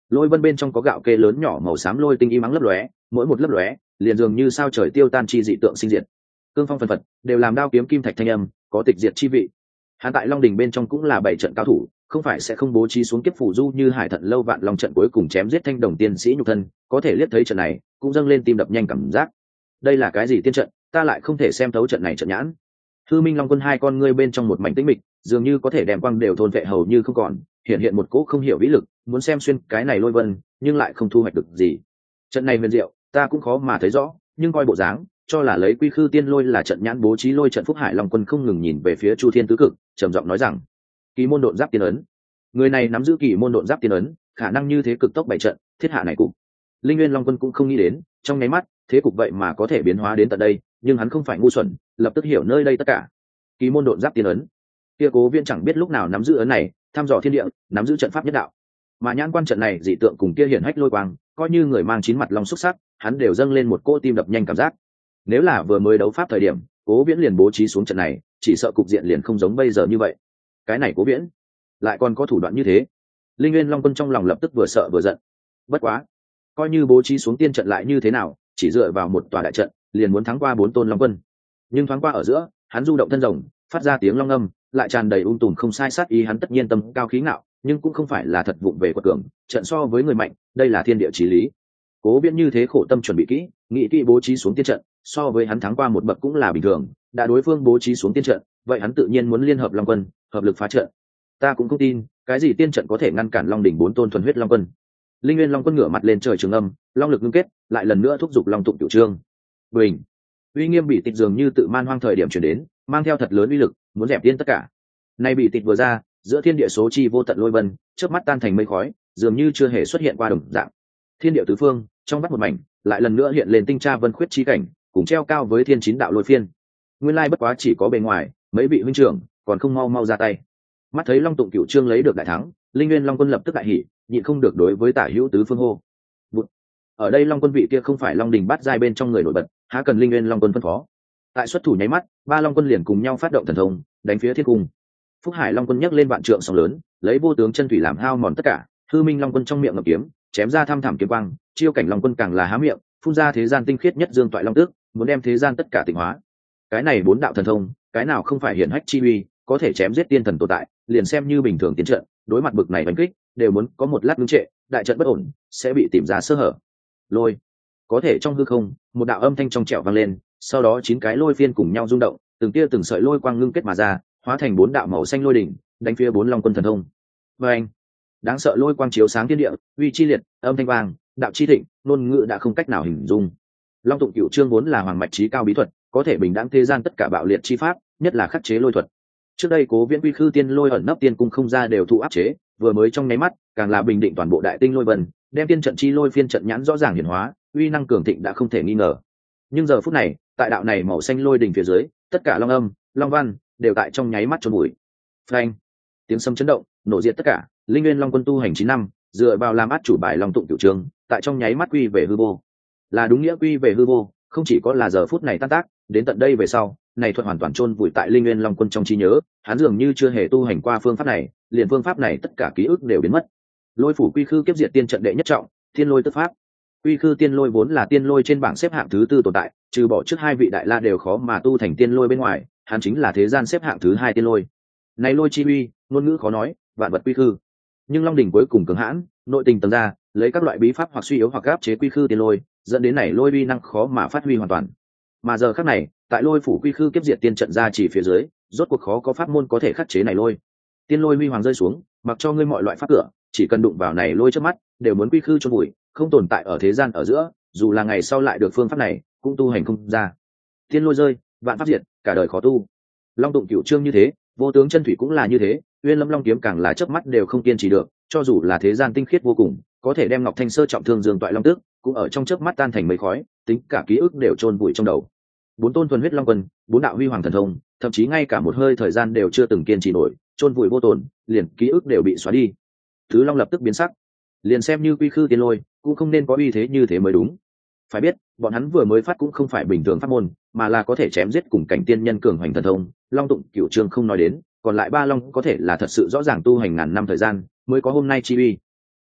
Speaker 1: lôi vân bên trong có gạo kê lớn nhỏ màu xám lôi tinh y mắng lấp lóe, mỗi một lấp lóe liền dường như sao trời tiêu tan chi dị tượng sinh diệt, cương phong phần phật đều làm đao kiếm kim thạch thanh âm có tịch diệt chi vị. Hắn tại Long Đình bên trong cũng là bảy trận cao thủ, không phải sẽ không bố trí xuống kiếp phù du như Hải Thận Lâu Vạn Long trận cuối cùng chém giết Thanh Đồng tiên sĩ nhục thân, có thể liếc thấy trận này, cũng dâng lên tim đập nhanh cảm giác. Đây là cái gì tiên trận, ta lại không thể xem thấu trận này trận nhãn. Hư Minh Long Quân hai con ngươi bên trong một mảnh tĩnh mịch, dường như có thể đem quang đều thôn vệ hầu như không còn, hiện một cỗ không hiểu vĩ lực, muốn xem xuyên cái này lôi vân, nhưng lại không thu hoạch được gì. Trận này huyền diệu, ta cũng khó mà thấy rõ, nhưng coi bộ dáng, cho là lấy Quy Khư Tiên Lôi là trận nhãn bố trí lôi trận. Phúc Hải Long Quân không ngừng nhìn về phía Chu Thiên tứ cực, trầm giọng nói rằng: Kỳ môn độn giáp tiên ấn. Người này nắm giữ kỳ môn độn giáp tiên ấn, khả năng như thế cực tốc bảy trận, thiết hạ này cục. Linh Nguyên Long Quân cũng không nghĩ đến, trong nháy mắt, thế cục vậy mà có thể biến hóa đến tận đây, nhưng hắn không phải ngu xuẩn, lập tức hiểu nơi đây tất cả. Kỳ môn độn giáp tiên ấn. Kia Cố Viễn chẳng biết lúc nào nắm giữ ấn này, thăm dò thiên địa, nắm giữ trận pháp nhất đạo. Mà nhãn quan trận này dị tượng cùng kia hiển hách lôi quang, coi như người mang chín mặt long xuất sắc, hắn đều dâng lên một cỗ tim đập nhanh cảm giác. Nếu là vừa mới đấu pháp thời điểm, Cố Viễn liền bố trí xuống trận này, chỉ sợ cục diện liền không giống bây giờ như vậy. Cái này Cố Viễn lại còn có thủ đoạn như thế. Linh Nguyên Long Quân trong lòng lập tức vừa sợ vừa giận. Bất quá, coi như bố trí xuống tiên trận lại như thế nào, chỉ dựa vào một tòa đại trận, liền muốn thắng qua 4 tôn long quân. Nhưng thoáng qua ở giữa, hắn du động thân rồng, phát ra tiếng long âm, lại tràn đầy tùm không sai sát ý. Hắn tất nhiên tâm cao khí ngạo, nhưng cũng không phải là thật vụng về quật cường, trận so với người mạnh, đây là thiên địa chí lý. Cố Viễn như thế khổ tâm chuẩn bị kỹ, nghĩ kỹ bố trí xuống tiên trận, so với hắn thắng qua một bậc cũng là bình thường. Đã đối phương bố trí xuống tiên trận, vậy hắn tự nhiên muốn liên hợp long quân, hợp lực phá trận. Ta cũng không tin, cái gì tiên trận có thể ngăn cản Long Đỉnh 4 tôn thuần huyết long quân. Linh Nguyên Long Quân ngửa mặt lên trời trường âm, long lực ngưng kết, lại lần nữa thúc giục long tụng cửu trương. Bình, uy nghiêm bị tịch dường như tự man hoang thời điểm chuyển đến, mang theo thật lớn uy lực, muốn dẹp tiên tất cả. Nay bị tịch vừa ra, giữa thiên địa số chi vô tận lôi vân, chớp mắt tan thành mây khói, dường như chưa hề xuất hiện qua đồng dạng. Thiên địa tứ phương, trong mắt một mảnh, lại lần nữa hiện lên tinh tra vân khuyết chi cảnh, cùng treo cao với thiên chín đạo lôi phiên. Nguyên lai bất quá chỉ có bề ngoài, mấy vị huynh trưởng còn không mau mau ra tay. Mắt thấy long tụng cửu trương lấy được đại thắng, Linh Nguyên Long Quân lập tức đại hỉ, nhịn không được đối với Tả Hữu tứ phương hô. Ở đây Long Quân vị kia không phải Long Đình bát giai bên trong người nổi bật, há cần Linh Nguyên Long Quân phân phó. Tại xuất thủ nháy mắt, ba Long Quân liền cùng nhau phát động thần thông, đánh phía thiên cung. Phúc Hải Long Quân nhấc lên vạn trượng sóng lớn, lấy vô tướng chân thủy làm hao mòn tất cả. Hư Minh Long Quân trong miệng ngậm kiếm, chém ra thăm thẳm kiếm quang. Chiêu Cảnh Long Quân càng là há miệng, phun ra thế gian tinh khiết nhất dương toại long tước, muốn đem thế gian tất cả tịnh hóa. Cái này 4 đạo thần thông, cái nào không phải hiển hách chi uy, có thể chém giết tiên thần tồn tại, liền xem như bình thường tiến trận, đối mặt bực này đánh kích, đều muốn có một lát ngưng trệ, đại trận bất ổn, sẽ bị tìm ra sơ hở. Lôi, có thể trong hư không, một đạo âm thanh trong trẻo vang lên, sau đó 9 cái lôi phiên cùng nhau rung động, từng tia từng sợi lôi quang ngưng kết mà ra, hóa thành 4 đạo màu xanh lôi đỉnh, đánh phía 4 long quân thần thông. Và anh, đáng sợ lôi quang chiếu sáng thiên địa, uy chi liệt, âm thanh vang, đạo chi thịnh, ngôn ngữ đã không cách nào hình dung. Long tụng cửu trương vốn là hoàng mạch trí cao bí thuật, có thể bình đẳng thế gian tất cả bạo liệt chi pháp, nhất là khắc chế lôi thuật. Trước đây Cố Viễn Quy Khư Tiên Lôi ẩn nấp tiên cung không ra đều thụ áp chế, vừa mới trong nháy mắt, càng là bình định toàn bộ đại tinh lôi vân, đem tiên trận chi lôi phiên trận nhãn rõ ràng hiển hóa, uy năng cường thịnh đã không thể nghi ngờ. Nhưng giờ phút này, tại đạo này màu xanh lôi đỉnh phía dưới, tất cả long âm, long văn đều tại trong nháy mắt chôn bụi. Phanh! Tiếng sấm chấn động, nổ diệt tất cả. Linh Nguyên Long Quân tu hành 9 năm, dựa vào làm át chủ bài Long tụng cửu trương, tại trong nháy mắt quy về hư vô. Là đúng nghĩa quy về hư vô, không chỉ có là giờ phút này tan tác, đến tận đây về sau, này thuật hoàn toàn chôn vùi tại Linh Nguyên Long Quân trong trí nhớ, hắn dường như chưa hề tu hành qua phương pháp này, liền phương pháp này tất cả ký ức đều biến mất. Lôi phủ quy khư kiếp diệt tiên trận đệ nhất trọng, thiên lôi tức pháp. Quy khư tiên lôi vốn là tiên lôi trên bảng xếp hạng thứ 4 tồn tại, trừ bỏ trước 2 vị đại la đều khó mà tu thành tiên lôi bên ngoài, hắn chính là thế gian xếp hạng thứ 2 tiên lôi. Này lôi chi uy, ngôn ngữ khó nói, vạn vật quy khư. Nhưng Long đỉnh cuối cùng cường hãn, nội tình tầng ra, lấy các loại bí pháp hoặc suy yếu hoặc áp chế quy khư tiên lôi, dẫn đến này lôi uy năng khó mà phát huy hoàn toàn. Mà giờ khắc này, tại lôi phủ quy khư kiếp diệt tiên trận ra chỉ phía dưới, rốt cuộc khó có pháp môn có thể khắc chế này lôi. Tiên lôi huy hoàng rơi xuống, mặc cho ngươi mọi loại pháp cửa, chỉ cần đụng vào này lôi trước mắt, đều muốn quy khư cho bụi, không tồn tại ở thế gian ở giữa, dù là ngày sau lại được phương pháp này, cũng tu hành không ra. Tiên lôi rơi, vạn pháp diệt, cả đời khó tu. Long tụng cửu trương như thế, vô tướng chân thủy cũng là như thế, Uyên Lâm Long kiếm càng là chớp mắt đều không kiên trì được, cho dù là thế gian tinh khiết vô cùng, có thể đem Ngọc Thanh Sơ trọng thương Dương toại long tước, cũng ở trong chớp mắt tan thành mây khói, tính cả ký ức đều chôn vùi trong đầu. 4 tôn thuần huyết long quân, 4 đạo huy hoàng thần thông, thậm chí ngay cả một hơi thời gian đều chưa từng kiên trì nổi, chôn vùi vô tổn, liền ký ức đều bị xóa đi. Thứ Long lập tức biến sắc, liền xem như quy khư tiên lôi, cũng không nên có uy thế như thế mới đúng. Phải biết, bọn hắn vừa mới phát cũng không phải bình thường pháp môn, mà là có thể chém giết cùng cảnh tiên nhân cường hoành thần thông. Long tụng cửu trương không nói đến, còn lại 3 long có thể là thật sự rõ ràng tu hành ngàn năm thời gian mới có hôm nay chi uy.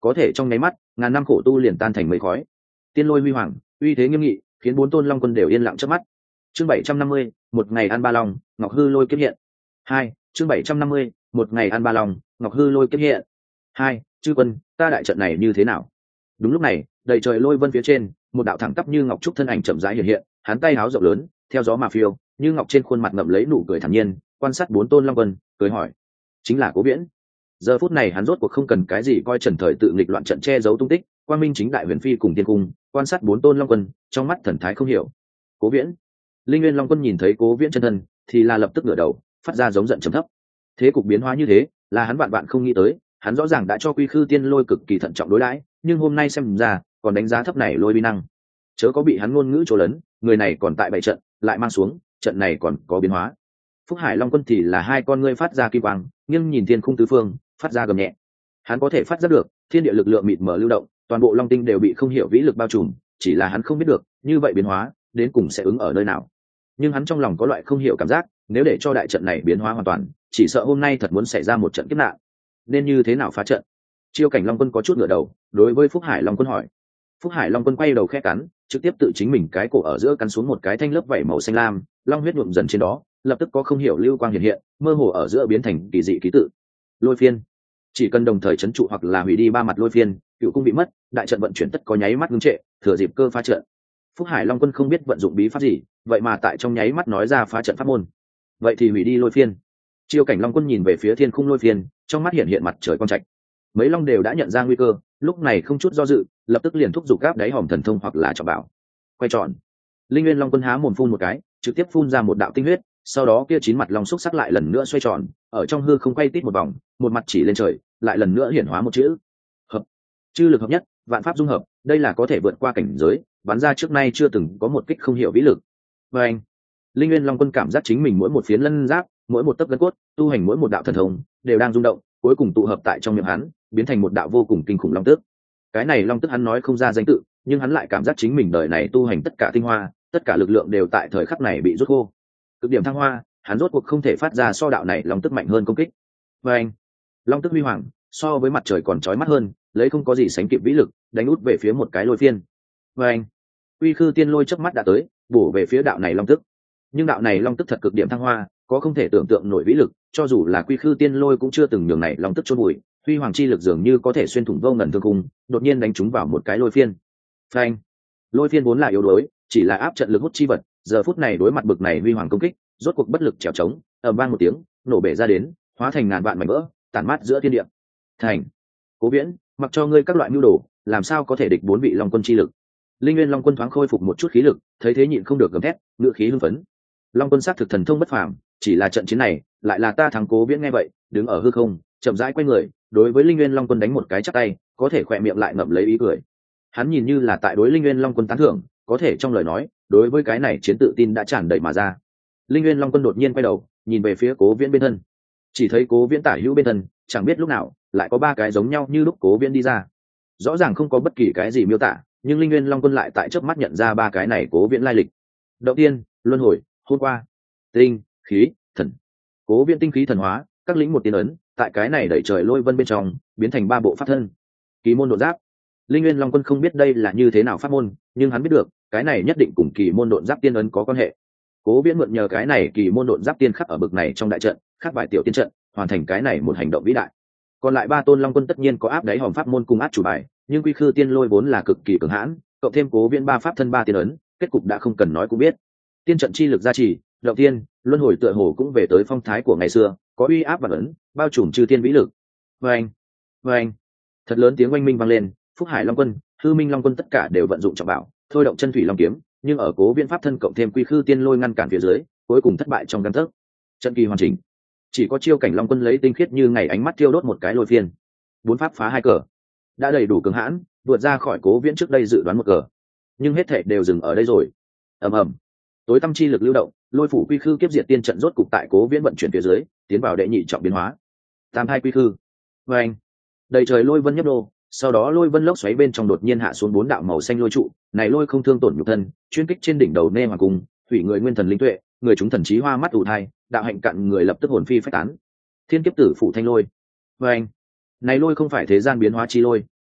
Speaker 1: có thể trong nháy mắt ngàn năm khổ tu liền tan thành mây khói. Tiên lôi huy hoàng, uy thế nghiêm nghị, khiến 4 tôn long quân đều yên lặng trước mắt. Chương 750, một ngày ăn ba long, ngọc hư lôi kiếp hiện. 2, chương 750, một ngày ăn ba long, ngọc hư lôi kiếp hiện. 2, chư quân, ta đại trận này như thế nào? Đúng lúc này, đầy trời lôi vân phía trên, một đạo thẳng tắp như ngọc trúc thân ảnh chậm rãi hiện hiện, hắn tay háo rộng lớn, theo gió mà phiêu, như ngọc trên khuôn mặt ngậm lấy nụ cười thản nhiên, quan sát 4 tôn long quân, cười hỏi: chính là Cố Viễn? Giờ phút này hắn rốt cuộc không cần cái gì coi Trần Thời tự nghịch loạn trận che giấu tung tích, quang minh chính đại huyền phi cùng tiên cung, quan sát 4 tôn long quân, trong mắt thần thái không hiểu. Cố Viễn. Linh Nguyên Long Quân nhìn thấy Cố Viễn chân thân, thì là lập tức ngửa đầu, phát ra giống giận trầm thấp. Thế cục biến hóa như thế, là hắn vạn vạn không nghĩ tới, hắn rõ ràng đã cho Quy Khư Tiên Lôi cực kỳ thận trọng đối đãi, nhưng hôm nay xem ra, còn đánh giá thấp này lôi uy năng. Chớ có bị hắn ngôn ngữ chỗ lớn, người này còn tại bảy trận, lại mang xuống, trận này còn có biến hóa. Phúc Hải Long Quân thì là hai con ngươi phát ra kim quang, nhưng nhìn thiên khung tứ phương, phát ra gầm nhẹ. Hắn có thể phát giác được, thiên địa lực lượng mịt mờ lưu động, toàn bộ long tinh đều bị không hiểu vĩ lực bao trùm, chỉ là hắn không biết được, như vậy biến hóa, đến cùng sẽ ứng ở nơi nào. Nhưng hắn trong lòng có loại không hiểu cảm giác, nếu để cho đại trận này biến hóa hoàn toàn, chỉ sợ hôm nay thật muốn xảy ra một trận kiếp nạn. Nên như thế nào phá trận? Chiêu Cảnh Long Quân có chút ngửa đầu, đối với Phúc Hải Long Quân hỏi. Phúc Hải Long Quân quay đầu khẽ cắn, trực tiếp tự chính mình cái cổ ở giữa cắn xuống một cái thanh lớp vảy màu xanh lam, long huyết nhuộm dần trên đó, lập tức có không hiểu lưu quang hiện hiện, mơ hồ ở giữa biến thành kỳ dị ký tự. Lôi phiên. Chỉ cần đồng thời chấn trụ hoặc là hủy đi 3 mặt lôi phiên, cựu cung bị mất, đại trận vận chuyển tất có nháy mắt ngưng trệ, thừa dịp cơ phá trận. Phúc Hải Long Quân không biết vận dụng bí pháp gì, vậy mà tại trong nháy mắt nói ra phá trận pháp môn. Vậy thì hủy đi lôi phiên. Chiêu Cảnh Long Quân nhìn về phía thiên khung lôi phiên, trong mắt hiện hiện mặt trời quang trạch. Mấy long đều đã nhận ra nguy cơ, lúc này không chút do dự, lập tức liền thúc giục gáp đáy hòm thần thông hoặc là trọng bảo. Quay tròn. Linh Nguyên Long Quân há mồm phun một cái, trực tiếp phun ra một đạo tinh huyết, sau đó kia 9 mặt long xúc sắc lại lần nữa xoay tròn, ở trong hư không quay tít một vòng, một mặt chỉ lên trời, lại lần nữa hiển hóa một chữ: hợp. Chư lực hợp nhất, vạn pháp dung hợp, đây là có thể vượt qua cảnh giới, bắn ra trước nay chưa từng có một kích không hiểu vĩ lực. Và anh, Linh Nguyên Long Quân cảm giác chính mình mỗi một phiến lân giáp, mỗi một tấc gân cốt, tu hành mỗi một đạo thần thông, đều đang rung động, cuối cùng tụ hợp tại trong miệng hắn, biến thành một đạo vô cùng kinh khủng long tước. Cái này long tước hắn nói không ra danh tự, nhưng hắn lại cảm giác chính mình đời này tu hành tất cả tinh hoa, tất cả lực lượng đều tại thời khắc này bị rút khô. Cực điểm thăng hoa, hắn rốt cuộc không thể phát ra so đạo này long tước mạnh hơn công kích. Và anh, long tước huy hoàng, so với mặt trời còn chói mắt hơn, lấy không có gì sánh kịp vĩ lực, đánh út về phía một cái lôi phiên. Và anh, Quy Khư Tiên Lôi chớp mắt đã tới, bổ về phía đạo này long tước. Nhưng đạo này long tước thật cực điểm thăng hoa, có không thể tưởng tượng nổi vĩ lực, cho dù là Quy Khư Tiên Lôi cũng chưa từng nhường này long tước chôn bụi, huy hoàng chi lực dường như có thể xuyên thủng vô ngần thương khung, đột nhiên đánh trúng vào một cái lôi phiên. Phanh! Lôi phiên vốn là yếu đuối, chỉ là áp trận lực hút chi vật, giờ phút này đối mặt bực này huy hoàng công kích, rốt cuộc bất lực trèo trống, ầm vang một tiếng, nổ bể ra đến, hóa thành ngàn vạn mảnh vỡ, tản mát giữa thiên địa. Thành! Cố Viễn, mặc cho ngươi các loại mưu đồ, làm sao có thể địch 4 vị long quân chi lực? Linh Nguyên Long Quân thoáng khôi phục một chút khí lực, thấy thế nhịn không được gầm thét, ngựa khí hưng phấn. Long Quân xác thực thần thông bất phàm, chỉ là trận chiến này, lại là ta thắng. Cố Viễn nghe vậy, đứng ở hư không, chậm rãi quay người, đối với Linh Nguyên Long Quân đánh một cái chắp tay, có thể khỏe miệng lại ngậm lấy ý cười. Hắn nhìn như là tại đối Linh Nguyên Long Quân tán thưởng, có thể trong lời nói, đối với cái này chiến tự tin đã tràn đầy mà ra. Linh Nguyên Long Quân đột nhiên quay đầu, nhìn về phía Cố Viễn bên thân. Chỉ thấy Cố Viễn tả hữu bên thân, chẳng biết lúc nào, lại có 3 cái giống nhau như lúc Cố Viễn đi ra. Rõ ràng không có bất kỳ cái gì miêu tả, nhưng Linh Nguyên Long Quân lại tại chớp mắt nhận ra 3 cái này Cố Viễn lai lịch. Đầu tiên, luân hồi, hôm qua, tinh, khí, thần. Cố Viễn tinh khí thần hóa, các lĩnh một tiên ấn, tại cái này đẩy trời lôi vân bên trong, biến thành 3 bộ pháp thân. Kỳ môn độn giáp. Linh Nguyên Long Quân không biết đây là như thế nào pháp môn, nhưng hắn biết được, cái này nhất định cùng kỳ môn độn giáp tiên ấn có quan hệ. Cố Viễn mượn nhờ cái này kỳ môn độn giáp tiên khắc ở bực này trong đại trận, khắc vài tiểu tiên trận, hoàn thành cái này một hành động vĩ đại. Còn lại 3 tôn long quân tất nhiên có áp đáy hòm pháp môn cùng át chủ bài, nhưng Quy Khư Tiên Lôi vốn là cực kỳ cường hãn, cộng thêm Cố Viễn 3 pháp thân 3 tiên ấn, kết cục đã không cần nói cũng biết. Tiên trận chi lực gia trì, đầu tiên, luân hồi tựa hồ cũng về tới phong thái của ngày xưa, có uy áp và ấn, bao trùm chư tiên vĩ lực. Oeng, oeng, thật lớn tiếng oanh minh vang lên, Phúc Hải Long Quân, Hư Minh Long Quân tất cả đều vận dụng trọng bảo, thôi động chân thủy long kiếm, nhưng ở Cố Viễn pháp thân cộng thêm Quy Khư Tiên Lôi ngăn cản phía dưới, cuối cùng thất bại trong gang tấc. Trận kỳ hoàn chỉnh, chỉ có Chiêu Cảnh Long Quân lấy tinh khiết như ngày ánh mắt thiêu đốt một cái lôi phiên. 4 pháp phá 2 cờ, đã đầy đủ cường hãn, vượt ra khỏi Cố Viễn trước đây dự đoán một cờ. Nhưng hết thảy đều dừng ở đây rồi. Ầm ầm, tối tâm chi lực lưu động, lôi phủ Quy Khư kiếp diệt tiên trận rốt cục tại Cố Viễn vận chuyển phía dưới, tiến vào đệ nhị trọng biến hóa. Tam hai Quy Khư. Oeng, đầy trời lôi vân nhấp đô, sau đó lôi vân lốc xoáy bên trong đột nhiên hạ xuống 4 đạo màu xanh lôi trụ, này lôi không thương tổn nhục thân, chuyên kích trên đỉnh đầu Nê Hoàng Cung, hủy người nguyên thần linh tuệ, người chúng thần trí hoa mắt ù thai, đạo hạnh cạn người lập tức hồn phi phách tán. Thiên kiếp tử phụ thanh lôi. Oeng, này lôi không phải thế gian biến hóa chi lôi,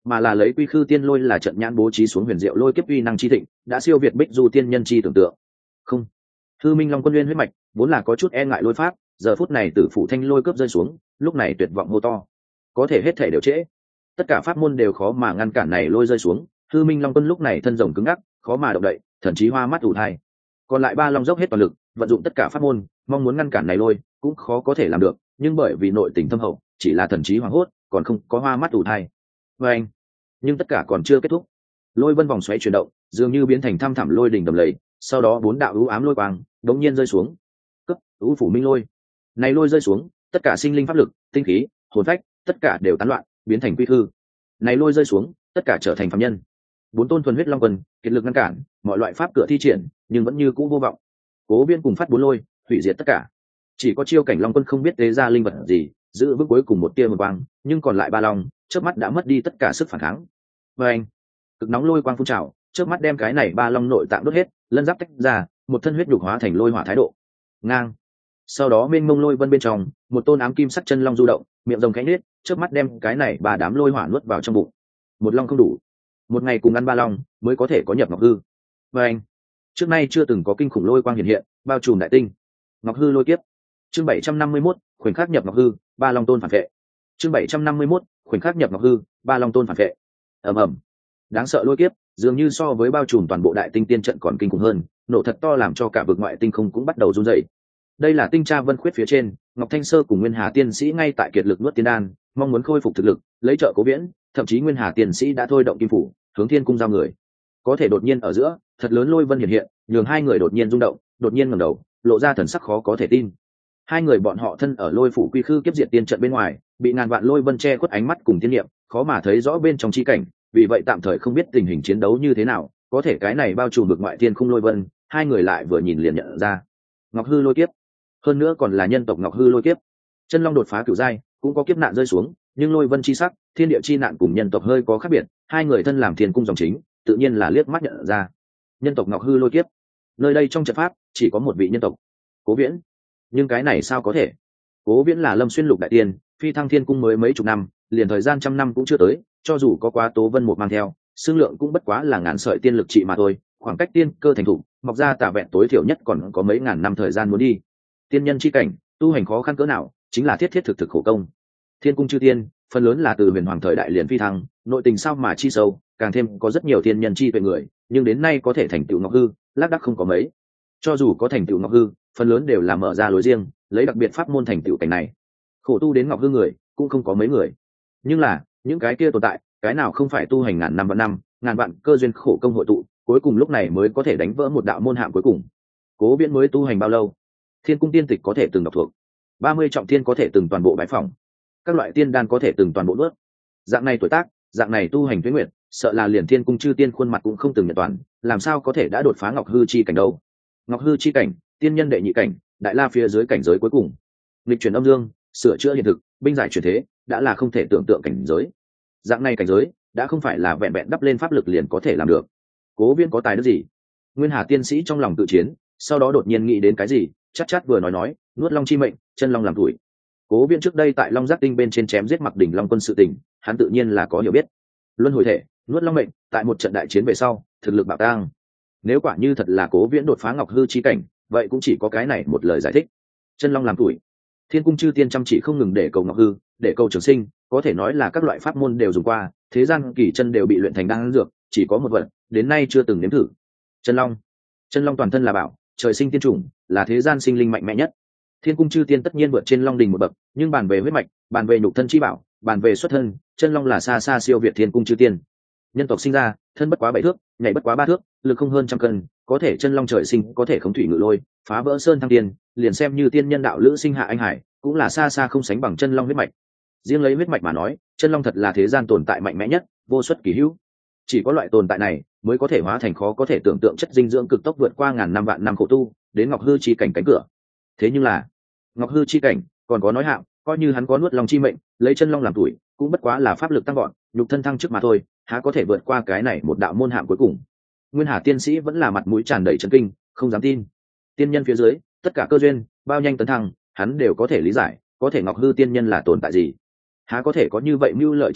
Speaker 1: mà là lấy quy khư tiên lôi là trận nhãn bố trí xuống huyền diệu lôi kiếp uy năng chi thịnh, đã siêu việt bích du tiên nhân chi tưởng tượng. Không, hư minh long quân nguyên huyết mạch vốn là có chút e ngại lôi pháp, giờ phút này tử phụ thanh lôi cướp rơi xuống, lúc này tuyệt vọng hô to, có thể hết thể đều trễ, tất cả pháp môn đều khó mà ngăn cản này lôi rơi xuống. Hư minh long quân lúc này thân rồng cứng ngắc, khó mà động đậy, thậm chí hoa mắt ù thai. Còn lại ba long dốc hết toàn lực, vận dụng tất cả pháp môn, mong muốn ngăn cản này lôi, cũng khó có thể làm được, nhưng bởi vì nội tình thâm hậu, chỉ là thần trí hoảng hốt, còn không có hoa mắt ù thai. Và anh, nhưng tất cả còn chưa kết thúc. Lôi vân vòng xoáy chuyển động, dường như biến thành thăm thẳm lôi đỉnh đầm lầy, sau đó bốn đạo ưu ám lôi quang đống nhiên rơi xuống. Cấp ưu phủ minh lôi. Này lôi rơi xuống, tất cả sinh linh pháp lực, tinh khí, hồn phách, tất cả đều tán loạn, biến thành quy hư. Này lôi rơi xuống, tất cả trở thành phàm nhân. Bốn tôn thuần huyết long quân kiệt lực ngăn cản, mọi loại pháp cửa thi triển, nhưng vẫn như cũ vô vọng. Cố Viên cùng phát bốn lôi, hủy diệt tất cả. Chỉ có Chiêu Cảnh Long quân không biết tế ra linh vật gì, giữ vững cuối cùng một tia hồn quang, nhưng còn lại ba long, chớp mắt đã mất đi tất cả sức phản kháng. Và anh, cực nóng lôi quang phun trào, chớp mắt đem cái này ba long nội tạng đốt hết, lân giáp tách ra, một thân huyết nhục hóa thành lôi hỏa thái độ. Ngang. Sau đó mênh mông lôi vân bên trong, một tôn ám kim sắc chân long du động, miệng rồng khẽ nhếch, chớp mắt đem cái này ba đám lôi hỏa nuốt vào trong bụng. Một long không đủ, một ngày cùng ăn ba long mới có thể có nhập ngọc hư. Và anh, trước nay chưa từng có kinh khủng lôi quang hiện hiện, bao trùm đại tinh. Ngọc hư lôi kiếp. Chương 751, khoảnh khắc nhập ngọc hư, ba long tôn phản vệ. Chương 751, khoảnh khắc nhập ngọc hư, ba long tôn phản vệ. Ầm ầm. Đáng sợ lôi kiếp, dường như so với bao trùm toàn bộ đại tinh tiên trận còn kinh khủng hơn, nổ thật to làm cho cả vực ngoại tinh không cũng bắt đầu run rẩy. Đây là tinh tra vân khuyết phía trên, Ngọc Thanh Sơ cùng Nguyên Hà tiên sĩ ngay tại kiệt lực nuốt tiên đan, mong muốn khôi phục thực lực, lấy trợ Cố Viễn, thậm chí Nguyên Hà tiên sĩ đã thôi động kim phủ, hướng thiên cung giao người. Có thể đột nhiên ở giữa, thật lớn lôi vân hiện hiện, nhường hai người đột nhiên rung động, đột nhiên ngẩng đầu, lộ ra thần sắc khó có thể tin. Hai người bọn họ thân ở lôi phủ quy khư kiếp diệt tiên trận bên ngoài, bị ngàn vạn lôi vân che khuất ánh mắt cùng thiên niệm, khó mà thấy rõ bên trong chi cảnh, vì vậy tạm thời không biết tình hình chiến đấu như thế nào. Có thể cái này bao trùm vực ngoại thiên khung lôi vân, hai người lại vừa nhìn liền nhận ra. Ngọc hư lôi kiếp, hơn nữa còn là nhân tộc Ngọc hư lôi kiếp. Chân long đột phá cửu giai, cũng có kiếp nạn rơi xuống, nhưng lôi vân chi sắc, thiên địa chi nạn cùng nhân tộc hơi có khác biệt, hai người thân làm thiên cung dòng chính, tự nhiên là liếc mắt nhận ra. Nhân tộc Ngọc hư lôi kiếp, nơi đây trong trận pháp chỉ có một vị nhân tộc, Cố Viễn. Nhưng cái này sao có thể? Cố Viễn là Lâm Xuyên lục đại tiên, phi thăng thiên cung mới mấy chục năm, liền thời gian trăm năm cũng chưa tới, cho dù có quá tố vân một mang theo, xương lượng cũng bất quá là ngàn sợi tiên lực trị mà thôi, khoảng cách tiên cơ thành thủ, mọc ra tả vẹn tối thiểu nhất còn có mấy ngàn năm thời gian muốn đi. Tiên nhân chi cảnh, tu hành khó khăn cỡ nào, chính là thiết thiết thực thực khổ công. Thiên cung chư tiên, phần lớn là từ huyền hoàng thời đại liền phi thăng, nội tình sao mà chi sâu, càng thêm có rất nhiều tiên nhân chi về người, nhưng đến nay có thể thành tựu ngọc hư, lác đác không có mấy. Cho dù có thành tựu ngọc hư, phần lớn đều là mở ra lối riêng, lấy đặc biệt pháp môn thành tựu cảnh này. Khổ tu đến ngọc hư người, cũng không có mấy người. Nhưng là, những cái kia tồn tại, cái nào không phải tu hành ngàn năm vạn năm, ngàn vạn cơ duyên khổ công hội tụ, cuối cùng lúc này mới có thể đánh vỡ một đạo môn hạng cuối cùng. Cố Viễn mới tu hành bao lâu? Thiên cung tiên tịch có thể từng đọc thuộc, 30 trọng thiên có thể từng toàn bộ bái phỏng, các loại tiên đan có thể từng toàn bộ nuốt. Dạng này tuổi tác, dạng này tu hành tuế nguyện, sợ là liền thiên cung chư tiên khuôn mặt cũng không từng nhận toàn, làm sao có thể đã đột phá ngọc hư chi cảnh đâu? Ngọc hư chi cảnh, tiên nhân đệ nhị cảnh, đại la phía dưới cảnh giới cuối cùng. Nghịch chuyển âm dương, sửa chữa hiện thực, binh giải chuyển thế, đã là không thể tưởng tượng cảnh giới. Dạng này cảnh giới, đã không phải là vẹn vẹn đắp lên pháp lực liền có thể làm được. Cố Viễn có tài đức gì? Nguyên Hà tiên sĩ trong lòng tự chiến, sau đó đột nhiên nghĩ đến cái gì, chát vừa nói, nuốt long chi mệnh, chân long làm tuổi. Cố Viễn trước đây tại Long Giác Tinh bên trên chém giết Mặc Đỉnh Long quân sự tình, hắn tự nhiên là có hiểu biết. Luân hồi thể, nuốt long mệnh, tại một trận đại chiến về sau, thực lực bạo tăng. Nếu quả như thật là Cố Viễn đột phá ngọc hư chi cảnh, vậy cũng chỉ có cái này một lời giải thích. Chân long làm tuổi. Thiên cung chư tiên chăm chỉ không ngừng để cầu ngọc hư, để cầu trường sinh, có thể nói là các loại pháp môn đều dùng qua, thế gian kỳ chân đều bị luyện thành đan dược, chỉ có một vật, đến nay chưa từng nếm thử. Chân long. Chân long toàn thân là bảo, trời sinh tiên chủng, là thế gian sinh linh mạnh mẽ nhất. Thiên cung chư tiên tất nhiên vượt trên long đình một bậc, nhưng bàn về huyết mạch, bàn về nhục thân chi bảo, bàn về xuất thân, chân long là xa xa siêu việt thiên cung chư tiên. Nhân tộc sinh ra, thân bất quá 7 thước, nhảy bất quá 3 thước, lực không hơn trăm cân, có thể chân long trời sinh có thể khống thủy ngự lôi, phá vỡ sơn thăng tiên, liền xem như tiên nhân đạo lữ sinh hạ anh hải, cũng là xa xa không sánh bằng chân long huyết mạch. Riêng lấy huyết mạch mà nói, chân long thật là thế gian tồn tại mạnh mẽ nhất, vô xuất kỳ hữu. Chỉ có loại tồn tại này mới có thể hóa thành khó có thể tưởng tượng chất dinh dưỡng cực tốc vượt qua ngàn năm vạn năm khổ tu, đến ngọc hư chi cảnh cánh cửa. Thế nhưng là, ngọc hư chi cảnh còn có nói hạng, coi như hắn có nuốt long chi mệnh, lấy chân long làm tuổi, cũng bất quá là pháp lực tăng gọn, nhục thân thăng chức mà thôi, há có thể vượt qua cái này một đạo môn hạng cuối cùng. Nguyên Hà tiên sĩ vẫn là mặt mũi tràn đầy chấn kinh, không dám tin. Tiên nhân phía dưới, tất cả cơ duyên, bao nhanh tấn thăng, hắn đều có thể lý giải, có thể ngọc hư tiên nhân là tồn tại gì? Há có thể có như vậy mưu lợi chi pháp,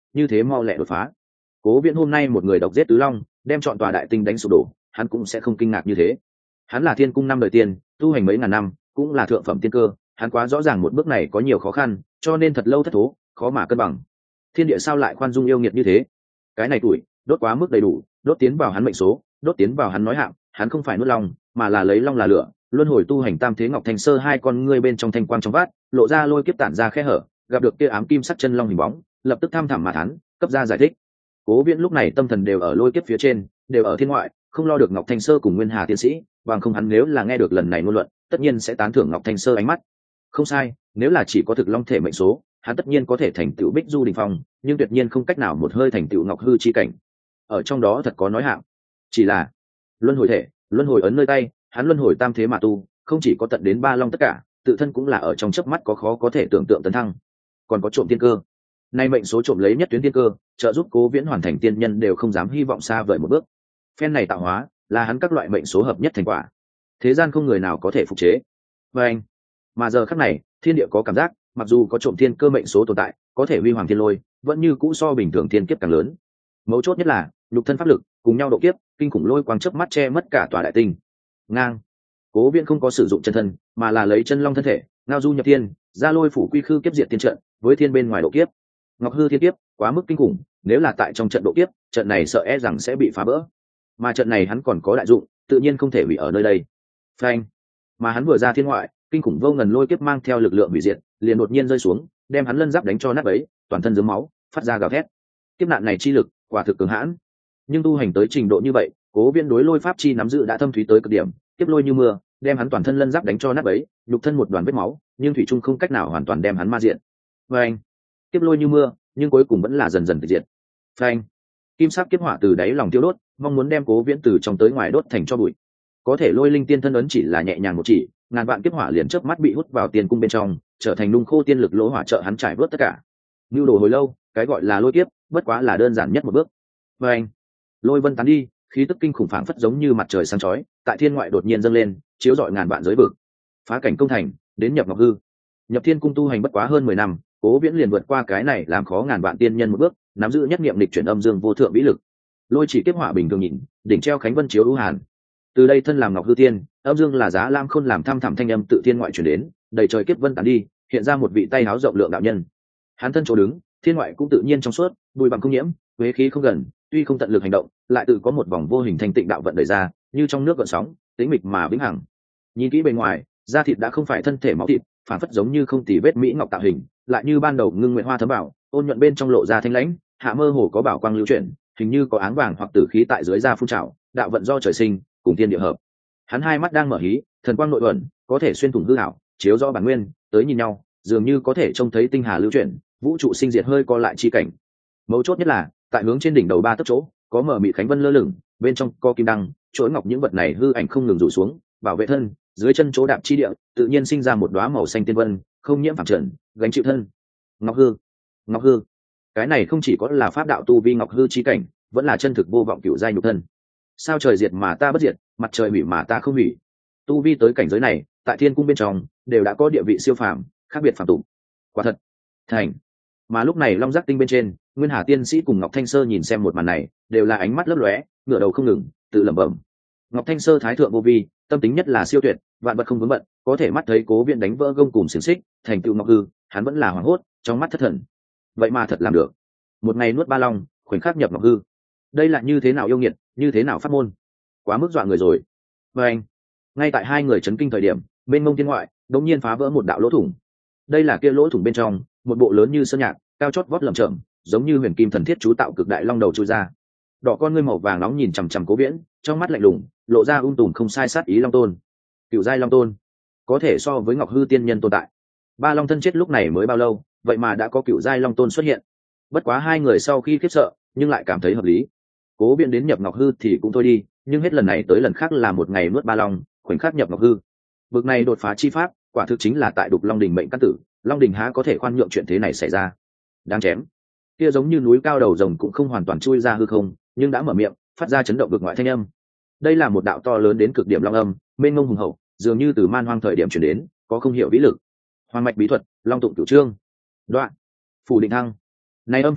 Speaker 1: như thế mau lẹ đột phá. Cố Viễn hôm nay một người độc giết tứ long, đem chọn tòa đại tinh đánh sụp đổ, hắn cũng sẽ không kinh ngạc như thế. Hắn là thiên cung năm đời tiên, tu hành mấy ngàn năm, cũng là thượng phẩm tiên cơ, hắn quá rõ ràng một bước này có nhiều khó khăn, cho nên thật lâu thất thố, khó mà cân bằng. Thiên địa sao lại khoan dung yêu nghiệt như thế? Cái này tuổi đốt quá mức đầy đủ, đốt tiến vào hắn mệnh số, đốt tiến vào hắn nói hạng, hắn không phải nuốt long, mà là lấy long là lửa, luân hồi tu hành tam thế ngọc thanh sơ hai con ngươi bên trong thanh quang trong vát, lộ ra lôi kiếp tản ra khe hở, gặp được kia ám kim sắc chân long hình bóng, lập tức tham thẳm mà thán, cấp ra giải thích. Cố Viễn lúc này tâm thần đều ở lôi kiếp phía trên, đều ở thiên ngoại, không lo được Ngọc Thanh Sơ cùng Nguyên Hà tiến sĩ, bằng không hắn nếu là nghe được lần này ngôn luận, tất nhiên sẽ tán thưởng Ngọc Thanh Sơ ánh mắt. Không sai, nếu là chỉ có thực long thể mệnh số, hắn tất nhiên có thể thành tựu Bích Du đỉnh phong, nhưng tuyệt nhiên không cách nào một hơi thành tựu Ngọc Hư chi cảnh. Ở trong đó thật có nói hạng. Chỉ là luân hồi thể, luân hồi ấn nơi tay, hắn luân hồi tam thế mà tu, không chỉ có tận đến ba long tất cả, tự thân cũng là ở trong chớp mắt có khó có thể tưởng tượng tấn thăng. Còn có trộm tiên cơ. Nay mệnh số trộm lấy nhất tuyến tiên cơ, trợ giúp Cố Viễn hoàn thành tiên nhân đều không dám hy vọng xa vời một bước. Phen này tạo hóa, là hắn các loại mệnh số hợp nhất thành quả. Thế gian không người nào có thể phục chế. Và anh, mà giờ khắc này, thiên địa có cảm giác, mặc dù có trộm thiên cơ mệnh số tồn tại, có thể huy hoàng thiên lôi, vẫn như cũ so bình thường thiên kiếp càng lớn. Mấu chốt nhất là, nhục thân pháp lực cùng nhau độ kiếp, kinh khủng lôi quang chớp mắt che mất cả tòa đại tinh. Ngang. Cố Viễn không có sử dụng chân thân, mà là lấy chân long thân thể, ngao du nhập thiên, ra lôi phủ quy khư kiếp diệt tiên trận, với thiên bên ngoài độ kiếp. Ngọc Hư thiên kiếp quá mức kinh khủng, nếu là tại trong trận độ kiếp, trận này sợ e rằng sẽ bị phá vỡ. Mà trận này hắn còn có đại dụng, tự nhiên không thể hủy ở nơi đây. Phanh. Mà hắn vừa ra thiên ngoại, kinh khủng vô ngần lôi kiếp mang theo lực lượng hủy diệt, liền đột nhiên rơi xuống, đem hắn lân giáp đánh cho nát bấy, toàn thân rớm máu, phát ra gào thét. Kiếp nạn này chi lực, quả thực cường hãn. Nhưng tu hành tới trình độ như vậy, Cố Viễn đối lôi pháp chi nắm giữ đã thâm thúy tới cực điểm, kiếp lôi như mưa, đem hắn toàn thân lân giáp đánh cho nát bấy, nhục thân một đoàn vết máu, nhưng thủy trung không cách nào hoàn toàn đem hắn ma diện. Phanh. Kiếp lôi như mưa, nhưng cuối cùng vẫn là dần dần tịch diệt. Phanh. Kim sắc kiếp hỏa từ đáy lòng tiêu đốt, mong muốn đem Cố Viễn từ trong tới ngoài đốt thành cho bụi. Có thể lôi linh tiên thân ấn chỉ là nhẹ nhàng một chỉ, ngàn vạn kiếp hỏa liền chớp mắt bị hút vào tiền cung bên trong, trở thành nung khô tiên lực lỗ hỏa trợ hắn trải vớt tất cả. Nưu đồ hồi lâu, cái gọi là lôi kiếp, bất quá là đơn giản nhất một bước. Phanh. Lôi vân tán đi, khí tức kinh khủng phảng phất giống như mặt trời sáng chói, tại thiên ngoại đột nhiên dâng lên, chiếu rọi ngàn vạn giới vực. Phá cảnh công thành, đến nhập Ngọc Hư. Nhập Thiên cung tu hành bất quá hơn 10 năm, Cố Viễn liền vượt qua cái này làm khó ngàn vạn tiên nhân một bước, nắm giữ nhất niệm lịch chuyển âm dương vô thượng vĩ lực. Lôi chỉ kiếp hỏa bình thường nhìn, đỉnh treo khánh vân chiếu ưu hàn. Từ đây thân làm Ngọc Hư tiên, âm dương là giá lam khôn làm thăm thẳm thanh âm tự thiên ngoại truyền đến, đầy trời kiếp vân tán đi, hiện ra một vị tay háo rộng lượng đạo nhân. Hắn thân chỗ đứng, thiên ngoại cũng tự nhiên trong suốt, bụi bặm không nhiễm, huế khí không gần, tuy không tận lực hành động, lại tự có một vòng vô hình thanh tịnh đạo vận đẩy ra, như trong nước gợn sóng, tĩnh mịch mà vĩnh hằng. Nhìn kỹ bề ngoài, da thịt đã không phải thân thể máu thịt, phản phất giống như không tì vết mỹ ngọc tạo hình, lại như ban đầu ngưng nguyện hoa thấm bảo, ôn nhuận bên trong lộ ra thanh lãnh, hạ mơ hồ có bảo quang lưu chuyển, hình như có áng vàng hoặc tử khí tại dưới da phun trào, đạo vận do trời sinh, cùng thiên địa hợp. Hắn hai mắt đang mở hí, thần quang nội ẩn, có thể xuyên thủng hư ảo, chiếu rõ bản nguyên, tới nhìn nhau, dường như có thể trông thấy tinh hà lưu chuyển, vũ trụ sinh diệt hơi co lại chi cảnh. Mấu chốt nhất là, tại hướng trên đỉnh đầu ba tấc chỗ, có mở mị khánh vân lơ lửng, bên trong có kim đăng, chuỗi ngọc những vật này hư ảnh không ngừng rủ xuống, bảo vệ thân, dưới chân chỗ đạp chi địa, tự nhiên sinh ra một đóa màu xanh tiên vân, không nhiễm phàm trần, gánh chịu thân. Ngọc Hư, Ngọc Hư. Cái này không chỉ có là pháp đạo tu vi Ngọc Hư chi cảnh, vẫn là chân thực vô vọng cửu giai nhục thân. Sao trời diệt mà ta bất diệt, mặt trời hủy mà ta không hủy. Tu vi tới cảnh giới này, tại thiên cung bên trong, đều đã có địa vị siêu phàm, khác biệt phàm tục. Quả thật, thành. Mà lúc này Long Giác Tinh bên trên, Nguyên Hà tiên sĩ cùng Ngọc Thanh Sơ nhìn xem một màn này, đều là ánh mắt lấp lóe, ngửa đầu không ngừng, tự lẩm bẩm. Ngọc Thanh Sơ thái thượng vô vi, tâm tính nhất là siêu tuyệt, vạn vật không vướng bận, có thể mắt thấy Cố Viễn đánh vỡ gông cùm xiềng xích, thành tựu Ngọc Hư, hắn vẫn là hoảng hốt, trong mắt thất thần. Vậy mà thật làm được. Một ngày nuốt ba long, khoảnh khắc nhập Ngọc Hư. Đây là như thế nào yêu nghiệt, như thế nào pháp môn? Quá mức dọa người rồi. Và anh, ngay tại hai người chấn kinh thời điểm, bên mông thiên ngoại, đột nhiên phá vỡ một đạo lỗ thủng. Đây là kia lỗ thủng bên trong, một bộ lớn như sơn nhạc, cao chót vót lởm chởm, giống như huyền kim thần thiết chú tạo cực đại long đầu chui ra. Đỏ con ngươi màu vàng nóng nhìn chằm chằm Cố Viễn, trong mắt lạnh lùng, lộ ra tùm không sai sát ý long tôn. Cửu giai long tôn, có thể so với Ngọc Hư tiên nhân tồn tại. Ba long thân chết lúc này mới bao lâu, vậy mà đã có cửu giai long tôn xuất hiện. Bất quá hai người sau khi khiếp sợ, nhưng lại cảm thấy hợp lý. Cố Viễn đến nhập Ngọc Hư thì cũng thôi đi, nhưng hết lần này tới lần khác là một ngày nuốt ba long, khoảnh khắc nhập Ngọc Hư. Bực này đột phá chi pháp, quả thực chính là tại đục Long Đình mệnh căn tử, Long Đình há có thể khoan nhượng chuyện thế này xảy ra. Đáng chém. Kia giống như núi cao đầu rồng cũng không hoàn toàn chui ra hư không, nhưng đã mở miệng, phát ra chấn động vực ngoại thanh âm. Đây là một đạo to lớn đến cực điểm long âm, mênh mông hùng hậu, dường như từ man hoang thời điểm chuyển đến, có không hiểu vĩ lực. Hoàn mạch bí thuật, long tụng cửu trương. Đoạn. Phủ định thăng. Này âm phía dưới,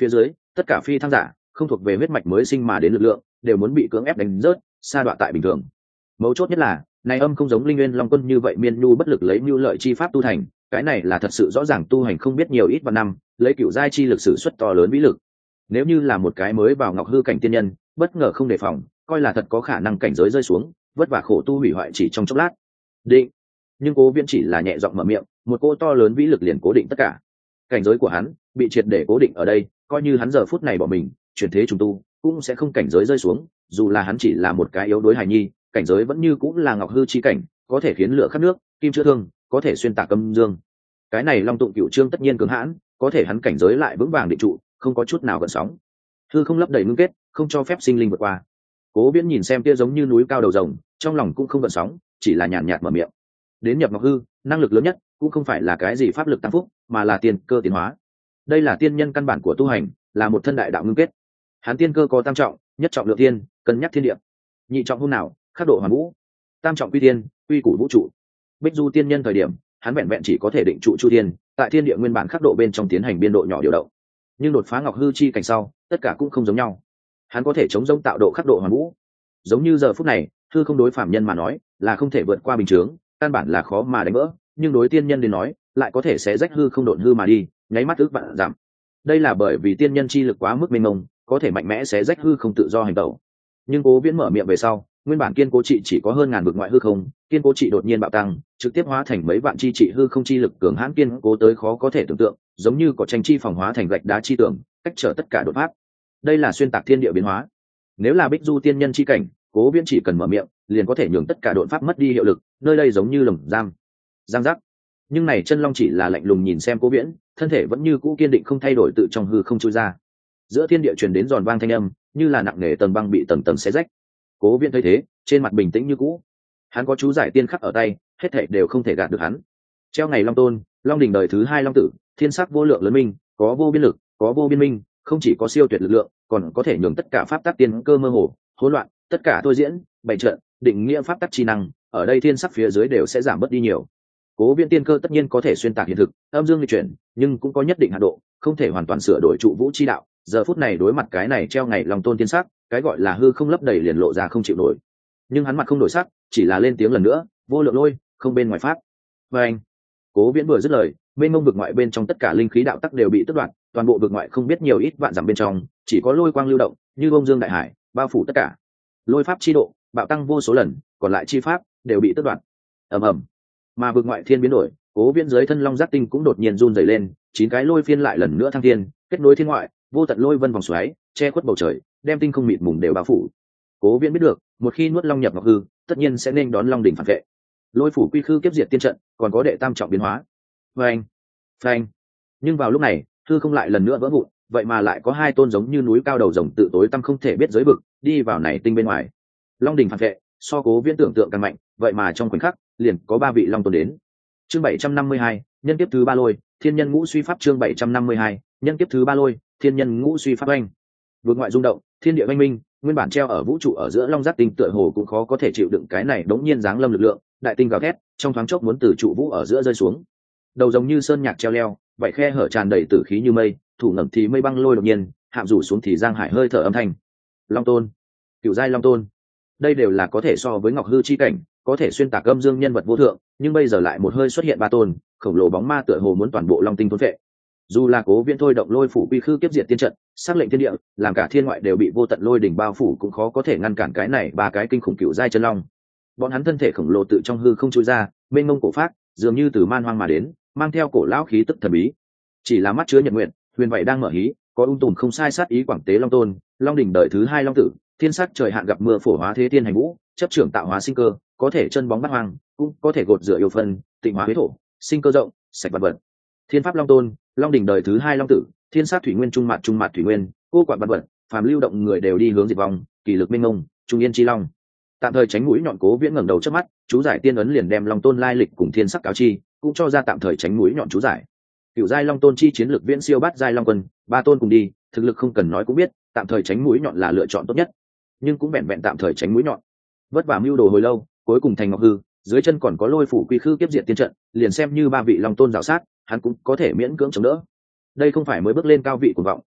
Speaker 1: tất cả phi thăng giả không thuộc về huyết mạch mới sinh mà đến lực lượng đều muốn bị cưỡng ép đánh rớt sa đọa tại bình thường. Mấu chốt nhất là này âm không giống linh nguyên long quân như vậy miên nhu bất lực lấy mưu lợi chi pháp tu thành, cái này là thật sự rõ ràng tu hành không biết nhiều ít vạn năm, lấy cửu giai chi lực sử xuất to lớn vĩ lực. Nếu như là một cái mới vào ngọc hư cảnh tiên nhân, bất ngờ không đề phòng, coi là thật có khả năng cảnh giới rơi xuống, vất vả khổ tu hủy hoại chỉ trong chốc lát. Định. Nhưng Cố Viễn chỉ là nhẹ giọng mở miệng, một cô to lớn vĩ lực liền cố định tất cả. Cảnh giới của hắn bị triệt để cố định ở đây, coi như hắn giờ phút này bỏ mình, chuyển thế trùng tu, cũng sẽ không cảnh giới rơi xuống, dù là hắn chỉ là một cái yếu đuối hài nhi, cảnh giới vẫn như cũng là ngọc hư chi cảnh, có thể khiến lửa khắp nước, kim chữa thương, có thể xuyên tạc âm dương. Cái này Long Tụng Cửu Chương tất nhiên cứng hãn, có thể hắn cảnh giới lại vững vàng định trụ, không có chút nào gợn sóng. Hư không lấp đầy ngưng kết, không cho phép sinh linh vượt qua. Cố Viễn nhìn xem kia giống như núi cao đầu rồng, trong lòng cũng không gợn sóng, chỉ là nhàn nhạt mở miệng. Đến nhập ngọc hư, năng lực lớn nhất cũng không phải là cái gì pháp lực tăng phúc, mà là tiên cơ tiến hóa. Đây là tiên nhân căn bản của tu hành, là một thân đại đạo ngưng kết. Hắn tiên cơ có tam trọng, nhất trọng lượng tiên, cân nhắc thiên địa. Nhị trọng hôn nào, khắc độ hoàn vũ. Tam trọng quy tiên, quy củ vũ trụ. Bích du tiên nhân thời điểm, hắn vẹn vẹn chỉ có thể định trụ chu thiên, tại thiên địa nguyên bản khắc độ bên trong tiến hành biên độ nhỏ điều động. Nhưng đột phá ngọc hư chi cảnh sau, tất cả cũng không giống nhau. Hắn có thể chống rông tạo độ khắc độ hoàn vũ. Giống như giờ phút này, hư không đối phạm nhân mà nói, là không thể vượt qua bình chướng, căn bản là khó mà đánh vỡ, nhưng đối tiên nhân đến nói, lại có thể sẽ rách hư không độn hư mà đi, nháy mắt ước vạn giảm. Đây là bởi vì tiên nhân chi lực quá mức mênh mông, có thể mạnh mẽ sẽ rách hư không tự do hành động. Nhưng Cố Viễn mở miệng về sau, nguyên bản kiên cố trị chỉ có hơn ngàn vực ngoại hư không, kiên cố trị đột nhiên bạo tăng, trực tiếp hóa thành mấy vạn chi trị hư không chi lực cường hãn kiên cố tới khó có thể tưởng tượng, giống như có tranh chi phòng hóa thành gạch đá chi tường, cách trở tất cả đột pháp. Đây là xuyên tạc thiên địa biến hóa. Nếu là Bích Du tiên nhân chi cảnh, Cố Viễn chỉ cần mở miệng, liền có thể nhường tất cả đột pháp mất đi hiệu lực, nơi đây giống như lồng giam. Giang giác. Nhưng này chân long chỉ là lạnh lùng nhìn xem Cố Viễn, thân thể vẫn như cũ kiên định không thay đổi tự trong hư không chui ra. Giữa thiên địa truyền đến giòn vang thanh âm, như là nặng nề tầng băng bị tầng tầng xé rách. Cố Viễn thấy thế, trên mặt bình tĩnh như cũ. Hắn có chú giải tiên khắc ở tay, hết thảy đều không thể gạt được hắn. Treo ngày long tôn, long đỉnh đời thứ hai long tử, thiên sắc vô lượng lớn minh, có vô biên lực, có vô biên minh, không chỉ có siêu tuyệt lực lượng, còn có thể nhường tất cả pháp tắc tiên cơ mơ hồ, hỗn loạn, tất cả thôi diễn, bày trận, định nghĩa pháp tắc chi năng, ở đây thiên sắc phía dưới đều sẽ giảm bớt đi nhiều. Cố Viễn tiên cơ tất nhiên có thể xuyên tạc hiện thực, âm dương lịch chuyển, nhưng cũng có nhất định hạn độ, không thể hoàn toàn sửa đổi trụ vũ chi đạo. Giờ phút này đối mặt cái này treo ngày long tôn tiên sắc, cái gọi là hư không lấp đầy liền lộ ra không chịu nổi. Nhưng hắn mặt không đổi sắc, chỉ là lên tiếng lần nữa, vô lượng lôi, không bên ngoài pháp. Và anh, Cố Viễn vừa dứt lời, bên mông vực ngoại bên trong tất cả linh khí đạo tắc đều bị tước đoạt, toàn bộ vực ngoại không biết nhiều ít vạn dặm bên trong, chỉ có lôi quang lưu động, như bông dương đại hải, bao phủ tất cả. Lôi pháp chi độ, bạo tăng vô số lần, còn lại chi pháp đều bị tước đoạt. Ầm ầm. Mà vực ngoại thiên biến đổi, Cố Viễn dưới thân long giác tinh cũng đột nhiên run rẩy lên, 9 cái lôi phiên lại lần nữa thăng thiên, kết nối thiên ngoại, vô tận lôi vân vòng xoáy, che khuất bầu trời, đem tinh không mịt mùng đều bao phủ. Cố Viễn biết được, một khi nuốt long nhập ngọc hư, tất nhiên sẽ nên đón long đỉnh phản vệ. Lôi phủ quy khư kiếp diệt tiên trận, còn có đệ tam trọng biến hóa. Phanh, phanh. Nhưng vào lúc này, hư không lại lần nữa vỡ vụn, vậy mà lại có hai tôn giống như núi cao đầu rồng tự tối tăm không thể biết giới vực, đi vào này tinh bên ngoài. Long đỉnh phản vệ, so Cố Viễn tưởng tượng càng mạnh, vậy mà trong khoảnh khắc, liền có 3 vị long tôn đến. Chương 752, nhân kiếp thứ 3 lôi, thiên nhân ngũ suy pháp chương 752, nhân kiếp thứ 3 lôi, thiên nhân ngũ suy pháp oanh. Vượt ngoại rung động, thiên địa oanh minh, nguyên bản treo ở vũ trụ ở giữa long giác tinh tựa hồ cũng khó có thể chịu đựng cái này đống nhiên giáng lâm lực lượng, đại tinh gào thét, trong thoáng chốc muốn từ trụ vũ ở giữa rơi xuống. Đầu giống như sơn nhạc treo leo, vậy khe hở tràn đầy tử khí như mây, thủ ngẩng thì mây băng lôi đột nhiên, hạm rủ xuống thì giang hải hơi thở âm thanh. Long tôn, cửu giai long tôn, đây đều là có thể so với ngọc hư chi cảnh, có thể xuyên tạc âm dương nhân vật vô thượng, nhưng bây giờ lại một hơi xuất hiện 3 tôn, khổng lồ bóng ma tựa hồ muốn toàn bộ long tinh thôn phệ. Dù là Cố Viễn thôi động lôi phủ quy khư kiếp diệt tiên trận, sắc lệnh thiên địa, làm cả thiên ngoại đều bị vô tận lôi đỉnh bao phủ cũng khó có thể ngăn cản cái này 3 cái kinh khủng cựu giai chân long. Bọn hắn thân thể khổng lồ tự trong hư không chui ra, mênh mông cổ phát, dường như từ man hoang mà đến, mang theo cổ lão khí tức thần bí. Chỉ là mắt chứa nhật nguyện, huyền vậy đang mở hí, có tùm không sai sát ý quảng tế long tôn, long đỉnh đời thứ 2 long tử, thiên sắc trời hạn gặp mưa phổ hóa thế tiên hành vũ, chấp trưởng tạo hóa sinh cơ, có thể chân bóng bắt hoang, cũng có thể gột rửa yêu phân, tịnh hóa huyết thổ, sinh cơ rộng, sạch vật vật. Thiên pháp long tôn, long đỉnh đời thứ 2 long tử, thiên sát thủy nguyên trung mạt thủy nguyên, cô quản vật vật, phàm lưu động người đều đi hướng diệt vong, kỳ lực minh ngông, trung yên chi long. Tạm thời tránh mũi nhọn Cố Viễn ngẩng đầu trước mắt, chú giải tiên ấn liền đem long tôn lai lịch cùng thiên sắc cáo chi, cũng cho ra tạm thời tránh mũi nhọn chú giải. Cửu giai long tôn chi chiến lược viễn siêu bát giai long quân, 3 tôn cùng đi, thực lực không cần nói cũng biết, tạm thời tránh mũi nhọn là lựa chọn tốt nhất, nhưng cũng vẹn vẹn tạm thời tránh mũi nhọn. Vất vả mưu đồ hồi lâu, cuối cùng thành ngọc hư, dưới chân còn có lôi phủ quy khư kiếp diệt tiên trận, liền xem như 3 vị long tôn rào sát, hắn cũng có thể miễn cưỡng chống đỡ. Đây không phải mới bước lên cao vị cuồng vọng,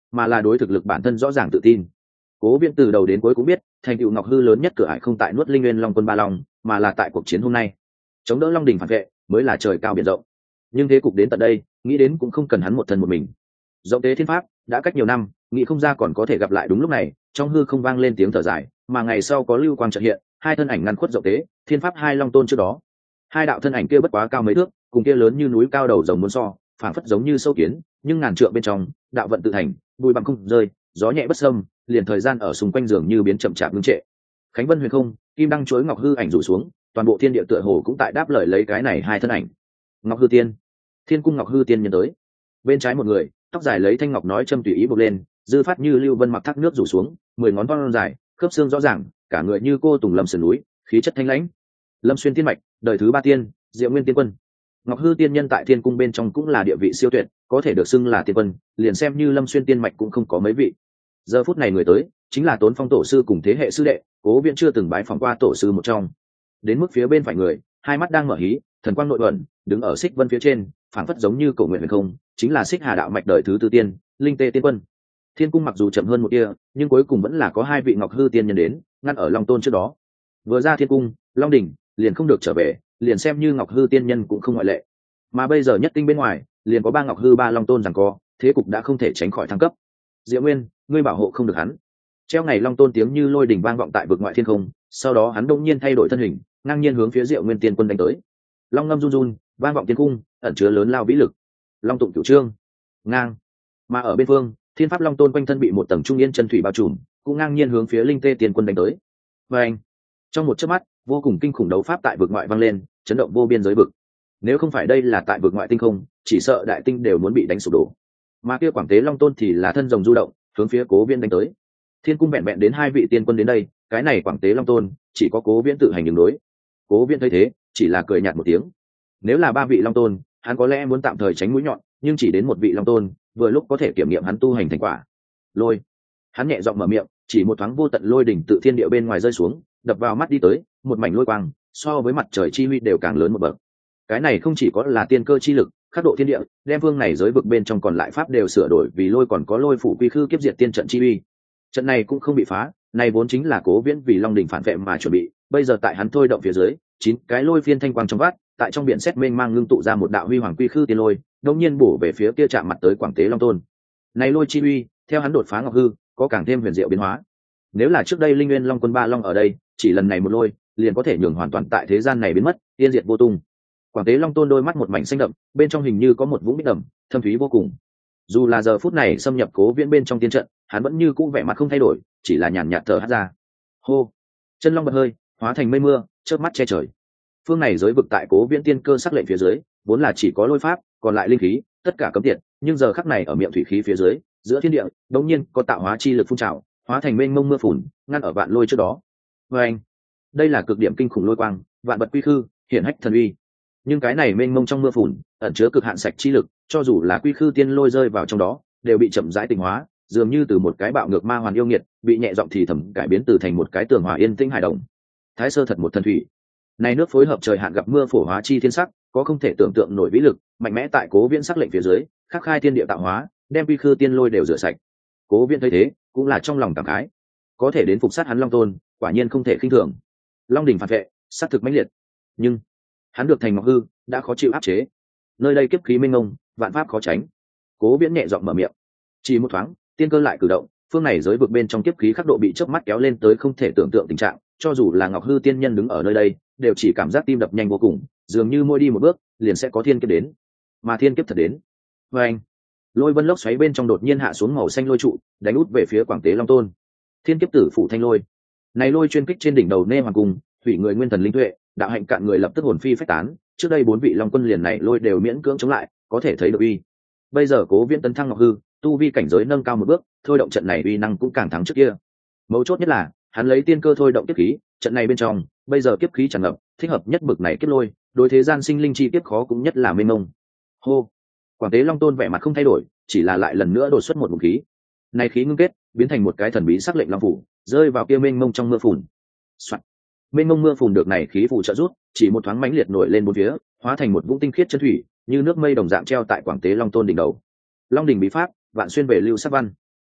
Speaker 1: mà là đối thực lực bản thân rõ ràng tự tin. Cố Viễn từ đầu đến cuối cũng biết thành tựu Ngọc Hư lớn nhất cửa ải không tại nuốt Linh Nguyên Long Quân Ba Long, mà là tại cuộc chiến hôm nay chống đỡ Long Đình phản vệ mới là trời cao biển rộng. Nhưng thế cục đến tận đây, nghĩ đến cũng không cần hắn một thân một mình. Rộng tế thiên pháp đã cách nhiều năm, nghĩ không ra còn có thể gặp lại đúng lúc này. Trong hư không vang lên tiếng thở dài, mà ngày sau có lưu quang chợt hiện, hai thân ảnh ngăn khuất rộng tế thiên pháp hai long tôn trước đó. Hai đạo thân ảnh kia bất quá cao mấy thước, cùng kia lớn như núi cao đầu rồng muốn so, phảng phất giống như sâu kiến, nhưng ngàn trượng bên trong, đạo vận tự thành, bụi bặm không rơi, gió nhẹ bất xâm, liền thời gian ở xung quanh dường như biến chậm chạp ngưng trệ. Khánh vân huyền không, kim đăng chuối ngọc hư ảnh rủ xuống, toàn bộ thiên địa tựa hồ cũng tại đáp lời lấy cái này hai thân ảnh. Ngọc hư tiên, thiên cung ngọc hư tiên nhân tới. Bên trái một người, tóc dài lấy thanh ngọc nói châm tùy ý buộc lên, dư phát như lưu vân mặc thác nước rủ xuống, 10 ngón thon dài, khớp xương rõ ràng, cả người như cô tùng lâm sườn núi, khí chất thanh lãnh. Lâm xuyên tiên mạch, đời thứ 3 tiên, Diệu Nguyên tiên quân. Ngọc hư tiên nhân tại thiên cung bên trong cũng là địa vị siêu tuyệt, có thể được xưng là tiên quân, liền xem như Lâm xuyên tiên mạch cũng không có mấy vị. Giờ phút này người tới, chính là Tốn Phong tổ sư cùng thế hệ sư đệ, Cố Viễn chưa từng bái phỏng qua tổ sư một trong. Đến mức phía bên phải người, hai mắt đang mở hí, thần quang nội ẩn, đứng ở xích vân phía trên, phảng phất giống như cầu nguyện huyền không, chính là xích hà đạo mạch đời thứ 4 tiên, Linh Tê tiên quân. Thiên cung mặc dù chậm hơn một tia, nhưng cuối cùng vẫn là có hai vị Ngọc hư tiên nhân đến, ngăn ở Long Tôn trước đó. Vừa ra thiên cung, Long đỉnh liền không được trở về, liền xem như Ngọc hư tiên nhân cũng không ngoại lệ. Mà bây giờ nhất tinh bên ngoài, liền có 3 Ngọc hư 3 Long Tôn giằng co, thế cục đã không thể tránh khỏi thăng cấp. Diệu Nguyên, ngươi bảo hộ không được hắn. Treo ngày Long Tôn tiếng như lôi đỉnh vang vọng tại vực ngoại thiên không, sau đó hắn đông nhiên thay đổi thân hình, ngang nhiên hướng phía Diệu Nguyên tiên quân đánh tới. Long ngâm run run, vang vọng thiên cung, ẩn chứa lớn lao vĩ lực. Long tụng cửu trương, ngang. Mà ở bên phương, Thiên Pháp Long Tôn quanh thân bị một tầng trung yên chân thủy bao trùm, cũng ngang nhiên hướng phía Linh Tê tiên quân đánh tới. Và anh, trong một chớp mắt, vô cùng kinh khủng đấu pháp tại vực ngoại vang lên, chấn động vô biên giới vực. Nếu không phải đây là tại vực ngoại tinh không, chỉ sợ đại tinh đều muốn bị đánh sụp đổ. Mà kia Quảng Tế Long Tôn thì là thân rồng du động, hướng phía Cố Viễn đánh tới. Thiên cung vẹn vẹn đến 2 vị tiên quân đến đây, cái này Quảng Tế Long Tôn chỉ có Cố Viễn tự hành đường đối. Cố Viễn thấy thế, chỉ là cười nhạt một tiếng. Nếu là 3 vị Long Tôn, hắn có lẽ muốn tạm thời tránh mũi nhọn, nhưng chỉ đến một vị Long Tôn, vừa lúc có thể kiểm nghiệm hắn tu hành thành quả. Lôi, hắn nhẹ giọng mở miệng, chỉ một thoáng vô tận lôi đỉnh tự thiên địa bên ngoài rơi xuống, đập vào mắt đi tới, một mảnh lôi quang, so với mặt trời chi huy đều càng lớn một bậc. Cái này không chỉ có là tiên cơ chi lực, khắc độ thiên địa, đem vương này giới vực bên trong còn lại pháp đều sửa đổi, vì lôi còn có lôi phủ quy khư kiếp diệt tiên trận chi uy. Trận này cũng không bị phá, này vốn chính là Cố Viễn vì Long đỉnh phản vệ mà chuẩn bị, bây giờ tại hắn thôi động phía dưới, 9 cái lôi phiên thanh quang trong vắt, tại trong biển sét mênh mang ngưng tụ ra một đạo huy hoàng quy khư tiên lôi, đột nhiên bổ về phía kia chạm mặt tới Quảng Tế Long Tôn. Này lôi chi uy, theo hắn đột phá ngọc hư, có càng thêm huyền diệu biến hóa. Nếu là trước đây Linh Nguyên Long Quân Ba Long ở đây, chỉ lần này một lôi, liền có thể nhường hoàn toàn tại thế gian này biến mất, yên diệt vô tung. Quảng Tế Long Tôn đôi mắt một mảnh xanh đậm, bên trong hình như có một vũng bích đậm, thâm thúy vô cùng. Dù là giờ phút này xâm nhập Cố Viễn bên trong tiên trận, hắn vẫn như cũ vẻ mặt không thay đổi, chỉ là nhàn nhạt thở hắt ra. Hô, chân long bật hơi, hóa thành mây mưa, chớp mắt che trời. Phương này giới vực tại Cố Viễn tiên cơ sắc lệnh phía dưới, vốn là chỉ có lôi pháp, còn lại linh khí, tất cả cấm tiệt, nhưng giờ khắc này ở miệng thủy khí phía dưới, giữa thiên địa, đột nhiên có tạo hóa chi lực phun trào, hóa thành mênh mông mưa phùn, ngăn ở vạn lôi trước đó. Và anh, đây là cực điểm kinh khủng lôi quang, vạn vật quy khư, hiển hách thần uy. Nhưng cái này mênh mông trong mưa phùn, ẩn chứa cực hạn sạch chi lực, cho dù là quy khư tiên lôi rơi vào trong đó, đều bị chậm rãi tinh hóa, dường như từ một cái bạo ngược ma hoàn yêu nghiệt, bị nhẹ giọng thì thầm cải biến từ thành một cái tường hòa yên tĩnh hải động. Thái sơ thật một thần thủy. Này nước phối hợp trời hạn gặp mưa phổ hóa chi thiên sắc, có không thể tưởng tượng nổi vĩ lực, mạnh mẽ tại Cố Viễn sắc lệnh phía dưới, khắc khai thiên địa tạo hóa, đem quy khư tiên lôi đều rửa sạch. Cố Viễn thấy thế, cũng là trong lòng cảm khái, có thể đến phục sát hắn Long Tôn, quả nhiên không thể khinh thường. Long đỉnh phản vệ, sát thực mãnh liệt, nhưng hắn được thành ngọc hư, đã khó chịu áp chế. Nơi đây kiếp khí mênh mông, vạn pháp khó tránh. Cố Viễn nhẹ giọng mở miệng, chỉ một thoáng, tiên cơ lại cử động, phương này giới vực bên trong kiếp khí khắc độ bị chớp mắt kéo lên tới không thể tưởng tượng tình trạng, cho dù là ngọc hư tiên nhân đứng ở nơi đây, đều chỉ cảm giác tim đập nhanh vô cùng, dường như mỗi đi một bước, liền sẽ có thiên kiếp đến. Mà thiên kiếp thật đến. Và anh, lôi vân lốc xoáy bên trong đột nhiên hạ xuống màu xanh lôi trụ, đánh út về phía Quảng Tế Long Tôn. Thiên kiếp tử phủ thanh lôi. Này lôi chuyên kích trên đỉnh đầu Nê Hoàng cung, thủy người nguyên thần linh tuệ, đạo hạnh cạn người lập tức hồn phi phách tán, trước đây 4 vị long quân liền này lôi đều miễn cưỡng chống lại, có thể thấy được uy. Bây giờ Cố Viễn tấn thăng ngọc hư, tu vi cảnh giới nâng cao một bước, thôi động trận này uy năng cũng càng thắng trước kia. Mấu chốt nhất là, hắn lấy tiên cơ thôi động kiếp khí, trận này bên trong, bây giờ kiếp khí tràn ngập, thích hợp nhất bực này kiếp lôi, đối thế gian sinh linh chi kiếp khó cũng nhất là mênh mông. Hô, Quảng Tế Long Tôn vẻ mặt không thay đổi, chỉ là lại lần nữa đột xuất một ngụm khí. Này khí ngưng kết, biến thành một cái thần bí sắc lệnh long phủ, rơi vào kia mênh mông trong mưa phùn. Soạt. Mênh mông mưa phùn được này khí phù trợ rút, chỉ một thoáng mãnh liệt nổi lên bốn phía, hóa thành một vũng tinh khiết chân thủy, như nước mây đồng dạng treo tại Quảng Tế Long Tôn đỉnh đầu. Long đỉnh bí pháp, vạn xuyên về lưu sắc văn.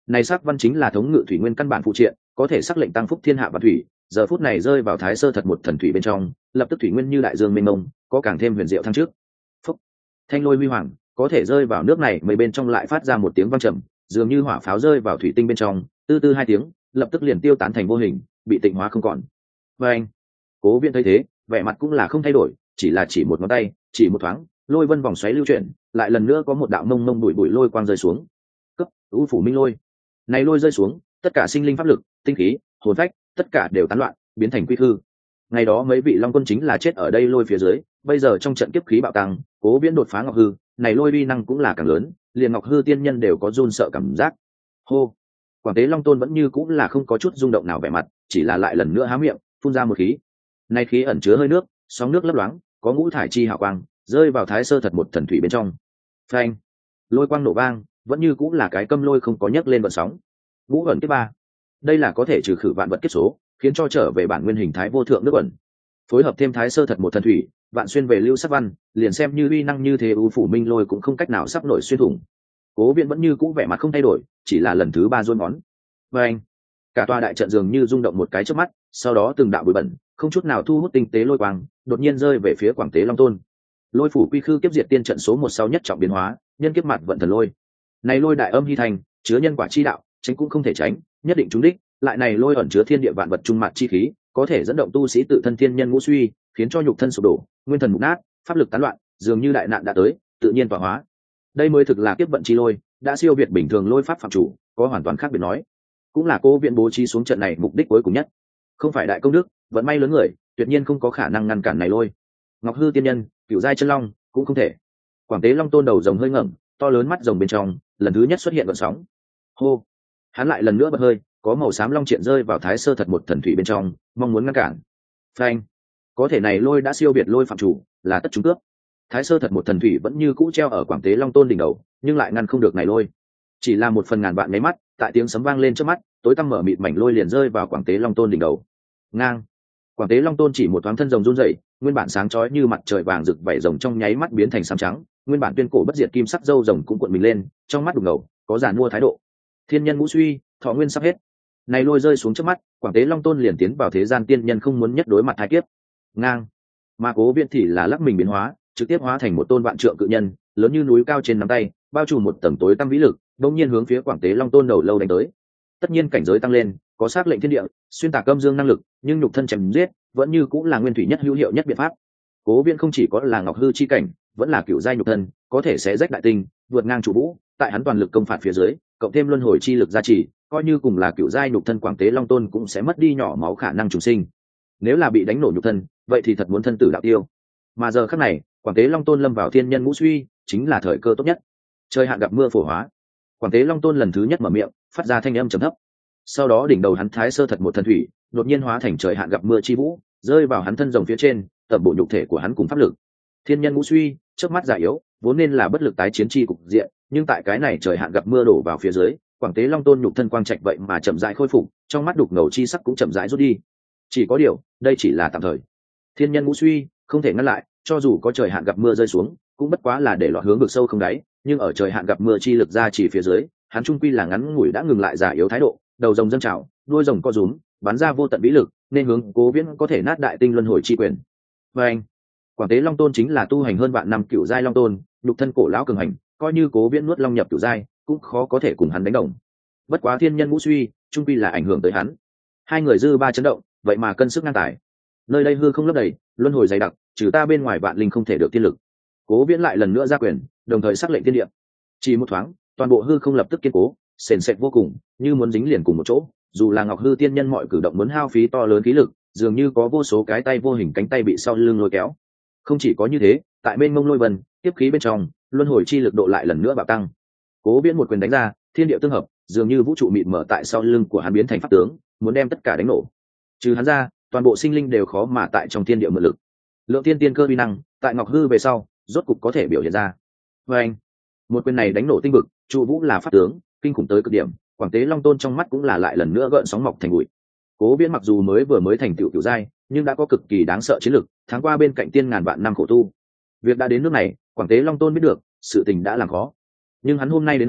Speaker 1: Này sắc văn chính là thống ngự thủy nguyên căn bản phụ triện, có thể sắc lệnh tăng phúc thiên hạ và thủy, giờ phút này rơi vào thái sơ thật một thần thủy bên trong, lập tức thủy nguyên như đại dương mênh mông, có càng thêm huyền diệu thăng trước. Phúc. Thanh lôi huy hoàng, có thể rơi vào nước này, mấy bên trong lại phát ra một tiếng vang trầm, dường như hỏa pháo rơi vào thủy tinh bên trong, tư tư hai tiếng, lập tức liền tiêu tán thành vô hình, bị tịnh hóa không còn. Và anh, Cố Viễn thấy thế, vẻ mặt cũng là không thay đổi, chỉ là chỉ một ngón tay, chỉ một thoáng, lôi vân vòng xoáy lưu chuyển, lại lần nữa có một đạo mông mông bụi bụi lôi quang rơi xuống. Cấp, u phủ minh lôi. Này lôi rơi xuống, tất cả sinh linh pháp lực, tinh khí, hồn phách, tất cả đều tán loạn, biến thành quy hư. Ngày đó mấy vị long quân chính là chết ở đây lôi phía dưới, bây giờ trong trận kiếp khí bạo tăng, Cố Viễn đột phá ngọc hư, này lôi uy năng cũng là càng lớn, liền ngọc hư tiên nhân đều có run sợ cảm giác. Hô. Quảng Tế Long Tôn vẫn như cũng là không có chút rung động nào vẻ mặt, chỉ là lại lần nữa há miệng, phun ra một khí. Này khí ẩn chứa hơi nước, sóng nước lấp loáng, có ngũ thải chi hào quang, rơi vào thái sơ thật một thần thủy bên trong. Phanh. Lôi quang nổ vang, vẫn như cũng là cái câm lôi không có nhấc lên vận sóng. Ngũ ẩn kiếp ba. Đây là có thể trừ khử vạn vật kiếp số, khiến cho trở về bản nguyên hình thái vô thượng nước ẩn. Phối hợp thêm thái sơ thật một thần thủy, vạn xuyên về lưu sắc văn, liền xem như uy năng như thế u phủ minh lôi cũng không cách nào sắp nổi xuyên thủng. Cố Viễn vẫn như cũ vẻ mặt không thay đổi, chỉ là lần thứ ba run ngón. Và anh, cả tòa đại trận dường như rung động một cái chớp mắt, sau đó từng đạo bụi bẩn, không chút nào thu hút tinh tế lôi quang, đột nhiên rơi về phía Quảng Tế Long Tôn. Lôi phủ quy khư kiếp diệt tiên trận số 1 sau nhất trọng biến hóa, nhân kiếp mặt vận thần lôi. Này lôi đại âm hy thành, chứa nhân quả chi đạo, tránh cũng không thể tránh, nhất định trúng đích, lại này lôi ẩn chứa thiên địa vạn vật trung mạn chi khí, có thể dẫn động tu sĩ tự thân thiên nhân ngũ suy, khiến cho nhục thân sụp đổ, nguyên thần mục nát, pháp lực tán loạn, dường như đại nạn đã tới, tự nhiên tỏa hóa. Đây mới thực là kiếp vận chi lôi, đã siêu việt bình thường lôi pháp phạm chủ, có hoàn toàn khác biệt nói. Cũng là Cố Viễn bố trí xuống trận này mục đích cuối cùng nhất. Không phải đại công đức, vận may lớn người, tuyệt nhiên không có khả năng ngăn cản này lôi. Ngọc hư tiên nhân, cửu giai chân long, cũng không thể. Quảng Tế Long Tôn đầu rồng hơi ngẩng, to lớn mắt rồng bên trong, lần thứ nhất xuất hiện gợn sóng. Hô. Hắn lại lần nữa bật hơi, có màu xám long triện rơi vào thái sơ thật một thần thủy bên trong, mong muốn ngăn cản. Phanh. Có thể này lôi đã siêu việt lôi phạm chủ, là tất chúng cướp. Thái sơ thật một thần thủy vẫn như cũ treo ở Quảng Tế Long Tôn đỉnh đầu, nhưng lại ngăn không được này lôi. Chỉ là một phần ngàn vạn nháy mắt, tại tiếng sấm vang lên trước mắt, tối tăm mở mịt mảnh lôi liền rơi vào Quảng Tế Long Tôn đỉnh đầu. Ngang. Quảng Tế Long Tôn chỉ một thoáng thân rồng run rẩy, nguyên bản sáng chói như mặt trời vàng rực vảy rồng trong nháy mắt biến thành xám trắng, nguyên bản tuyên cổ bất diệt kim sắc râu rồng cũng cuộn mình lên, trong mắt đục ngầu, có giàn mua thái độ. Thiên nhân ngũ suy, thọ nguyên sắp hết. Này lôi rơi xuống trước mắt, Quảng Tế Long Tôn liền tiến vào thế gian tiên nhân không muốn nhất đối mặt hai kiếp. Ngang. Mà Cố Viễn thì là lắc mình biến hóa, trực tiếp hóa thành một tôn vạn trượng cự nhân, lớn như núi cao trên nắm tay, bao trùm một tầng tối tăm vĩ lực, đột nhiên hướng phía Quảng Tế Long Tôn đầu lâu đánh tới. Tất nhiên cảnh giới tăng lên, có sát lệnh thiên địa, xuyên tạc âm dương năng lực, nhưng nhục thân chém giết vẫn như cũng là nguyên thủy nhất hữu hiệu nhất biện pháp. Cố Viễn không chỉ có là ngọc hư chi cảnh, vẫn là cửu giai nhục thân, có thể xé rách đại tinh, vượt ngang trụ vũ, tại hắn toàn lực công phạt phía dưới, cộng thêm luân hồi chi lực gia trì, coi như cùng là cửu giai nhục thân Quảng Tế Long Tôn cũng sẽ mất đi nhỏ máu khả năng trùng sinh. Nếu là bị đánh nổ nhục thân, vậy thì thật muốn thân tử đạo tiêu. Mà giờ khắc này, Quảng Tế Long Tôn lâm vào thiên nhân ngũ suy, chính là thời cơ tốt nhất. Trời hạn gặp mưa phổ hóa. Quảng Tế Long Tôn lần thứ nhất mở miệng, phát ra thanh âm trầm thấp. Sau đó đỉnh đầu hắn thái sơ thật một thần thủy, đột nhiên hóa thành trời hạn gặp mưa chi vũ, rơi vào hắn thân rồng phía trên, tập bộ nhục thể của hắn cùng pháp lực. Thiên nhân ngũ suy, trước mắt già yếu, vốn nên là bất lực tái chiến chi cục diện, nhưng tại cái này trời hạn gặp mưa đổ vào phía dưới, Quảng Tế Long Tôn nhục thân quang trạch vậy mà chậm rãi khôi phục, trong mắt đục ngầu chi sắc cũng chậm rãi rút đi. Chỉ có điều, đây chỉ là tạm thời. Thiên nhân ngũ suy, không thể ngăn lại, cho dù có trời hạn gặp mưa rơi xuống, cũng bất quá là để lọt hướng vực sâu không đáy, nhưng ở trời hạn gặp mưa chi lực ra chỉ phía dưới, hắn trung quy là ngắn ngủi đã ngừng lại già yếu thái độ, đầu rồng dâng trào, đuôi rồng co rúm, bắn ra vô tận vĩ lực, nên hướng Cố Viễn có thể nát đại tinh luân hồi chi quyền. Và anh, Quảng Tế Long Tôn chính là tu hành hơn vạn năm cửu giai long tôn, nhục thân cổ lão cường hành, coi như Cố Viễn nuốt long nhập cửu giai, cũng khó có thể cùng hắn đánh đồng. Bất quá thiên nhân ngũ suy, trung quy là ảnh hưởng tới hắn. Hai người dư ba chấn động, vậy mà cân sức ngang tài. Nơi đây hư không lấp đầy, luân hồi dày đặc, trừ ta bên ngoài vạn linh không thể được thiên lực. Cố Viễn lại lần nữa ra quyền, đồng thời sắc lệnh thiên địa. Chỉ một thoáng, toàn bộ hư không lập tức kiên cố, sền sệt vô cùng, như muốn dính liền cùng một chỗ. Dù là Ngọc Hư tiên nhân mọi cử động muốn hao phí to lớn khí lực, dường như có vô số cái tay vô hình cánh tay bị sau lưng lôi kéo. Không chỉ có như thế, tại bên mông lôi vân, tiếp khí bên trong, luân hồi chi lực độ lại lần nữa bạo tăng. Cố Viễn một quyền đánh ra, thiên địa tương hợp, dường như vũ trụ mịt mờ tại sau lưng của hắn biến thành pháp tướng, muốn đem tất cả đánh nổ. Trừ hắn ra, toàn bộ sinh linh đều khó mà tại trong thiên địa mượn lực. Lượng tiên tiên cơ uy năng, tại Ngọc Hư về sau, rốt cục có thể biểu hiện ra. Và anh, một quyền này đánh nổ tinh vực, trụ vũ là pháp tướng, kinh khủng tới cực điểm. Quảng Tế Long Tôn trong mắt cũng là lại lần nữa gợn sóng mọc thành bụi. Cố Viễn mặc dù vừa mới thành tựu cửu giai, nhưng đã có cực kỳ đáng sợ chiến lực, tháng qua bên cạnh tiên ngàn vạn năm khổ tu. Việc đã đến nước này, Quảng Tế Long Tôn biết được, sự tình đã làm khó. Nhưng hắn hôm nay đến đây,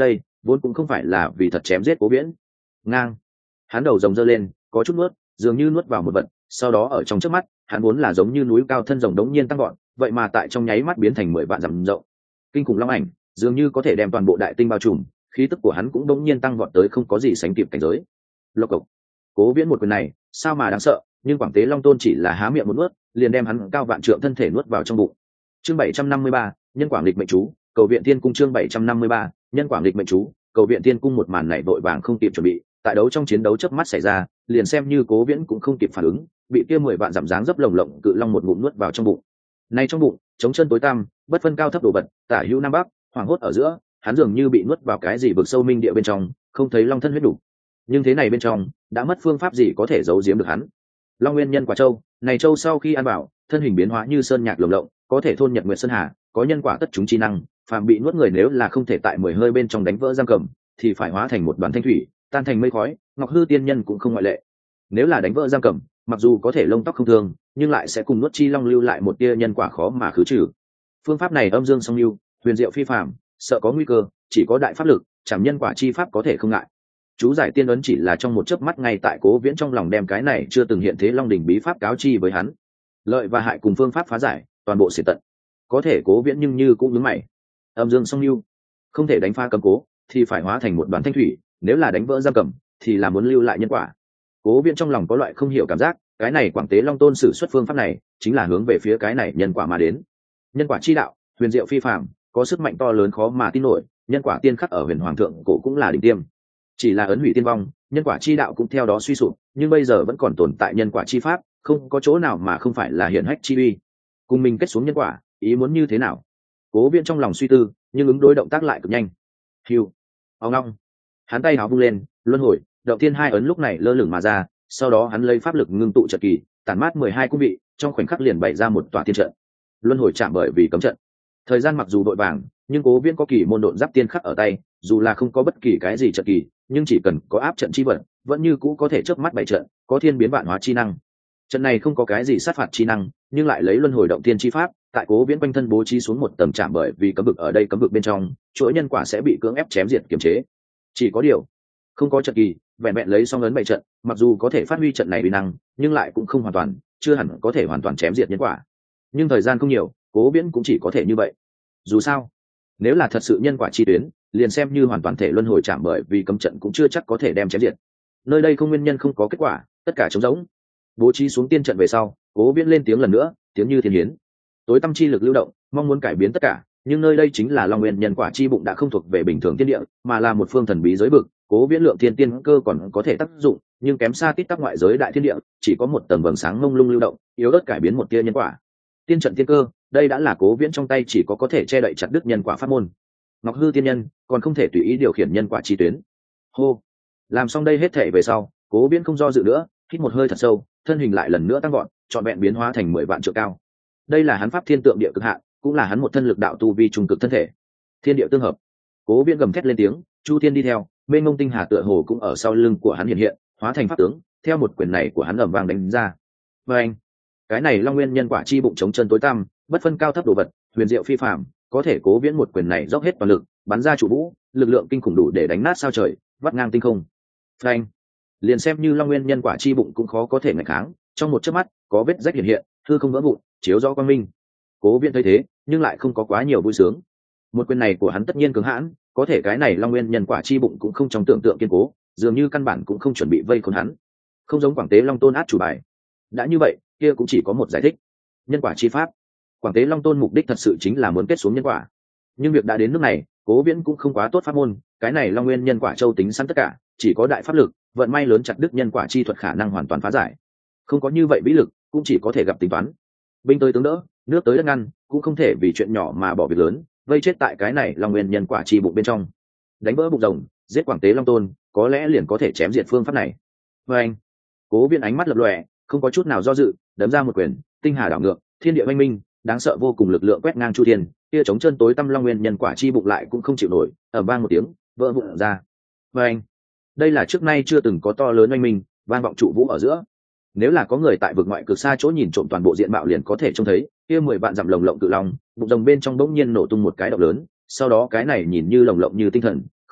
Speaker 1: vốn cũng không phải là vì thật chém giết Cố Viễn. Ngang, hắn đầu rồng giơ lên, có chút nuốt, dường như nuốt vào một vật, sau đó ở trong trước mắt, hắn vốn là giống như núi cao thân rồng đống nhiên tăng gọn, vậy mà tại trong nháy mắt biến thành 10 vạn dặm rộng. Kinh khủng long ảnh, dường như có thể đem toàn bộ đại tinh bao trùm, khí tức của hắn cũng đống nhiên tăng vọt tới không có gì sánh kịp cảnh giới. Lộc cộc. Cố Viễn một quyền này, sao mà đáng sợ, nhưng Quảng Tế Long Tôn chỉ là há miệng một nuốt, liền đem hắn cao vạn trượng thân thể nuốt vào trong bụng. Chương 753, nhân Quảng Lịch mệnh chú, cầu viện tiên cung. Chương 753, nhân Quảng Lịch mệnh chú, cầu viện tiên cung. Một màn này vội vàng không kịp chuẩn bị, tại đấu trong chiến đấu chớp mắt xảy ra, liền xem như Cố Viễn cũng không kịp phản ứng, bị kia 10 vạn giảm dáng dấp lồng lộng cự long một ngụm nuốt vào trong bụng. Nay trong bụng, trống chân tối tăm, bất phân cao thấp đồ vật, tả hữu nam bắc, hoàng hốt ở giữa, hắn dường như bị nuốt vào cái gì vực sâu minh địa bên trong, không thấy long thân huyết đủ. Nhưng thế này bên trong, đã mất phương pháp gì có thể giấu giếm được hắn. Long Nguyên Nhân Quả Châu, này châu sau khi ăn vào, thân hình biến hóa như sơn nhạc lồng lộng, có thể thôn nhật nguyệt sơn hà, có nhân quả tất chúng chi năng, phàm bị nuốt người nếu là không thể tại 10 hơi bên trong đánh vỡ giam cầm, thì phải hóa thành một đoàn thanh thủy, tan thành mây khói, Ngọc Hư tiên nhân cũng không ngoại lệ. Nếu là đánh vỡ giam cầm, mặc dù có thể lông tóc không thương, nhưng lại sẽ cùng nuốt chi long lưu lại một tia nhân quả khó mà khứ trừ. Phương pháp này âm dương song lưu, huyền diệu phi phàm, sợ có nguy cơ, chỉ có đại pháp lực, chẳng nhân quả chi pháp có thể không ngại. Chú giải tiên ấn chỉ là trong một chớp mắt ngay tại Cố Viễn trong lòng đem cái này chưa từng hiện thế long đỉnh bí pháp cáo chi với hắn. Lợi và hại cùng phương pháp phá giải, toàn bộ xiển tận. Có thể Cố Viễn nhưng như cũng nhướng mày. Âm dương song lưu, không thể đánh phá cầm cố, thì phải hóa thành một đoàn thanh thủy, nếu là đánh vỡ giam cầm, thì là muốn lưu lại nhân quả. Cố Viễn trong lòng có loại không hiểu cảm giác, cái này Quảng Tế Long Tôn sử xuất phương pháp này, chính là hướng về phía cái này nhân quả mà đến. Nhân quả chi đạo, huyền diệu phi phàm, có sức mạnh to lớn khó mà tin nổi, nhân quả tiên khắc ở huyền hoàng thượng cổ cũng là đỉnh tiêm. Chỉ là ấn hủy tiên vong, nhân quả chi đạo cũng theo đó suy sụp, nhưng bây giờ vẫn còn tồn tại nhân quả chi pháp, không có chỗ nào mà không phải là hiển hách chi uy. Cùng mình kết xuống nhân quả, ý muốn như thế nào? Cố Viễn trong lòng suy tư, nhưng ứng đối động tác lại cực nhanh. Hưu, ong long, hắn tay háo vung lên, luân hồi, động thiên hai ấn lúc này lơ lửng mà ra, sau đó hắn lấy pháp lực ngưng tụ trận kỳ, tản mát 12 cung vị, trong khoảnh khắc liền bày ra một tòa tiên trận. Luân hồi chạm bởi vì cấm trận. Thời gian mặc dù đội vàng, nhưng Cố Viễn có kỳ môn độn giáp tiên khắc ở tay, dù là không có bất kỳ cái gì trận kỳ, nhưng chỉ cần có áp trận chi vật, vẫn như cũ có thể chớp mắt bày trận, có thiên biến vạn hóa chi năng. Trận này không có cái gì sát phạt chi năng, nhưng lại lấy luân hồi động tiên chi pháp, tại Cố Viễn quanh thân bố trí xuống một tầm chạm bởi vì cấm vực ở đây cấm vực bên trong, chuỗi nhân quả sẽ bị cưỡng ép chém diệt kiềm chế. Chỉ có điều, không có trận kỳ, vẹn vẹn lấy song ấn bày trận, mặc dù có thể phát huy trận này uy năng, nhưng lại cũng không hoàn toàn, chưa hẳn có thể hoàn toàn chém diệt nhân quả. Nhưng thời gian không nhiều, Cố Viễn cũng chỉ có thể như vậy. Dù sao, nếu là thật sự nhân quả chi tuyến, liền xem như hoàn toàn thể luân hồi chạm bởi vì cấm trận cũng chưa chắc có thể đem chém diệt. Nơi đây không nguyên nhân không có kết quả, tất cả trống rỗng. Bố trí xuống tiên trận về sau, Cố Viễn lên tiếng lần nữa, tiếng như thiên hiến. Tối tâm chi lực lưu động, mong muốn cải biến tất cả, nhưng nơi đây chính là Long Nguyên nhân quả chi bụng đã không thuộc về bình thường thiên địa, mà là một phương thần bí giới vực. Cố Viễn lượng thiên tiên cơ còn có thể tác dụng, nhưng kém xa tít tắc ngoại giới đại thiên địa, chỉ có một tầng vầng sáng mông lung lưu động, yếu ớt cải biến một tia nhân quả. Tiên trận tiên cơ, đây đã là Cố Viễn trong tay chỉ có thể che đậy chặt đứt nhân quả pháp môn. Ngọc Hư tiên nhân còn không thể tùy ý điều khiển nhân quả chi tuyến. Hô, làm xong đây hết thể về sau, Cố Viễn không do dự nữa, hít một hơi thật sâu, thân hình lại lần nữa tăng vọt, trọn vẹn biến hóa thành 10 vạn trượng cao. Đây là hắn pháp thiên tượng địa cực hạn, cũng là hắn một thân lực đạo tu vi trung cực thân thể. Thiên địa tương hợp. Cố Viễn gầm thét lên tiếng, Chu Thiên đi theo, mênh mông tinh hà tựa hồ cũng ở sau lưng của hắn hiện hiện, hóa thành pháp tướng, theo một quyền này của hắn ầm vang đánh ra. Và anh, cái này Long Nguyên nhân quả chi bụng chống chân tối tăm, bất phân cao thấp đồ vật, huyền diệu phi phàm, có thể Cố Viễn một quyền này dốc hết toàn lực, bắn ra trụ vũ, lực lượng kinh khủng đủ để đánh nát sao trời, vắt ngang tinh không. Phanh, liền xem như Long Nguyên nhân quả chi bụng cũng khó có thể ngăn kháng, trong một chớp mắt, có vết rách hiện hiện, hư không vỡ vụn, chiếu rõ quang minh. Cố Viễn thấy thế, nhưng lại không có quá nhiều vui sướng. Một quyền này của hắn tất nhiên cứng hãn, có thể cái này Long Nguyên nhân quả chi bụng cũng không trong tưởng tượng kiên cố, dường như căn bản cũng không chuẩn bị vây khốn hắn. Không giống Quảng Tế Long Tôn át chủ bài. Đã như vậy, kia cũng chỉ có một giải thích. Nhân quả chi pháp. Quảng Tế Long Tôn mục đích thật sự chính là muốn kết xuống nhân quả. Nhưng việc đã đến nước này, Cố Viễn cũng không quá tốt pháp môn, cái này Long Nguyên nhân quả châu tính sẵn tất cả, chỉ có đại pháp lực, vận may lớn chặt đứt nhân quả chi thuật khả năng hoàn toàn phá giải. Không có như vậy vĩ lực, cũng chỉ có thể gặp tính toán. Binh tới tướng đỡ, nước tới đất ngăn, cũng không thể vì chuyện nhỏ mà bỏ việc lớn, vây chết tại cái này Long Nguyên nhân quả chi bụng bên trong. Đánh vỡ bụng rồng, giết Quảng Tế Long Tôn, có lẽ liền có thể chém diệt phương pháp này. Và anh, Cố Viễn ánh mắt lập lòe, không có chút nào do dự, đấm ra một quyền, tinh hà đảo ngược, thiên địa oanh minh, đáng sợ vô cùng lực lượng quét ngang chu thiên, kia chống chân tối tăm Long Nguyên nhân quả chi bụng lại cũng không chịu nổi, ầm vang một tiếng, vỡ vụn ra. Và anh, đây là trước nay chưa từng có to lớn oanh minh, vang vọng trụ vũ ở giữa. Nếu là có người tại vực ngoại cực xa chỗ nhìn trộm toàn bộ diện mạo liền có thể trông thấy, kia 10 vạn dặm lồng lộng cự long, bụng rồng bên trong bỗng nhiên nổ tung một cái động lớn, sau đó cái này nhìn như lồng lộng như tinh thần,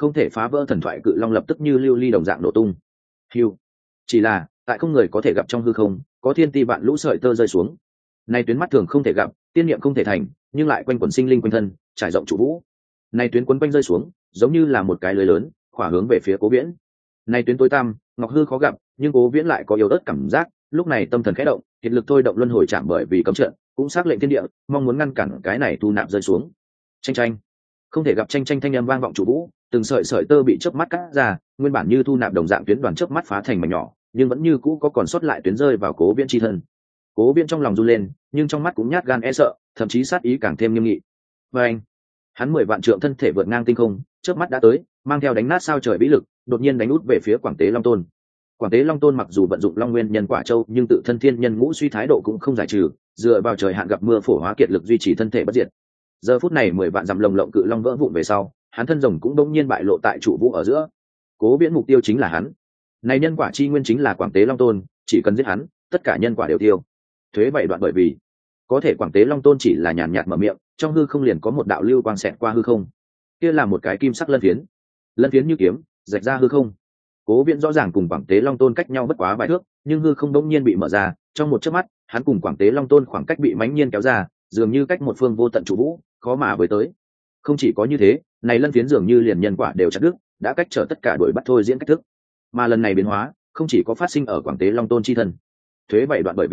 Speaker 1: không thể phá vỡ thần thoại cự long lập tức như lưu ly đồng dạng nổ tung. Hưu. Chỉ là tại không người có thể gặp trong hư không, có thiên ti vạn lũ sợi tơ rơi xuống. Này tuyến mắt thường không thể gặp, tiên niệm không thể thành, nhưng lại quanh quẩn sinh linh quanh thân, trải rộng trụ vũ. Này tuyến quấn quanh rơi xuống, giống như là một cái lưới lớn, khỏa hướng về phía Cố Viễn. Này tuyến tối tăm, ngọc hư khó gặp, nhưng Cố Viễn lại có yếu ớt cảm giác, lúc này tâm thần khẽ động, hiện lực thôi động luân hồi chạm bởi vì cấm trận, cũng xác lệnh thiên địa, mong muốn ngăn cản cái này thu nạp rơi xuống. Tranh tranh, không thể gặp tranh tranh thanh âm vang vọng trụ vũ, từng sợi sợi tơ bị chớp mắt cắt ra, nguyên bản như thu nạp đồng dạng tuyến đoàn chớp mắt phá thành mảnh nhỏ, nhưng vẫn như cũ có còn sót lại tuyến rơi vào Cố Viễn chi thân. Cố Viễn trong lòng run lên, nhưng trong mắt cũng nhát gan e sợ, thậm chí sát ý càng thêm nghiêm nghị. Và anh, hắn 10 vạn trượng thân thể vượt ngang tinh không, chớp mắt đã tới, mang theo đánh nát sao trời vĩ lực, đột nhiên đánh út về phía Quảng Tế Long Tôn. Quảng Tế Long Tôn mặc dù vận dụng Long Nguyên Nhân Quả Châu, nhưng tự thân thiên nhân ngũ suy thái độ cũng không giải trừ, dựa vào trời hạn gặp mưa phổ hóa kiệt lực duy trì thân thể bất diệt. Giờ phút này 10 vạn dặm lồng lộng cự long vỡ vụn về sau, hắn thân rồng cũng bỗng nhiên bại lộ tại trụ vũ ở giữa. Cố Viễn mục tiêu chính là hắn. Này nhân quả chi nguyên chính là Quảng Tế Long Tôn, chỉ cần giết hắn, tất cả nhân quả đều tiêu. Thuế vậy đoạn bởi vì có thể Quảng Tế Long Tôn chỉ là nhàn nhạt mở miệng, trong hư không liền có một đạo lưu quang xẹt qua hư không. Kia là một cái kim sắc lân phiến như kiếm, rạch ra hư không. Cố Viễn rõ ràng cùng Quảng Tế Long Tôn cách nhau bất quá vài thước, nhưng hư không đột nhiên bị mở ra, trong một chớp mắt, hắn cùng Quảng Tế Long Tôn khoảng cách bị mãnh nhiên kéo ra, dường như cách một phương vô tận trụ vũ, khó mà với tới. Không chỉ có như thế, này lân phiến dường như liền nhân quả đều chặt đứt, đã cách trở tất cả đuổi bắt thôi diễn cách thức. Mà lần này biến hóa, không chỉ có phát sinh ở Quảng Tế Long Tôn chi thân. Thuế vậy đoạn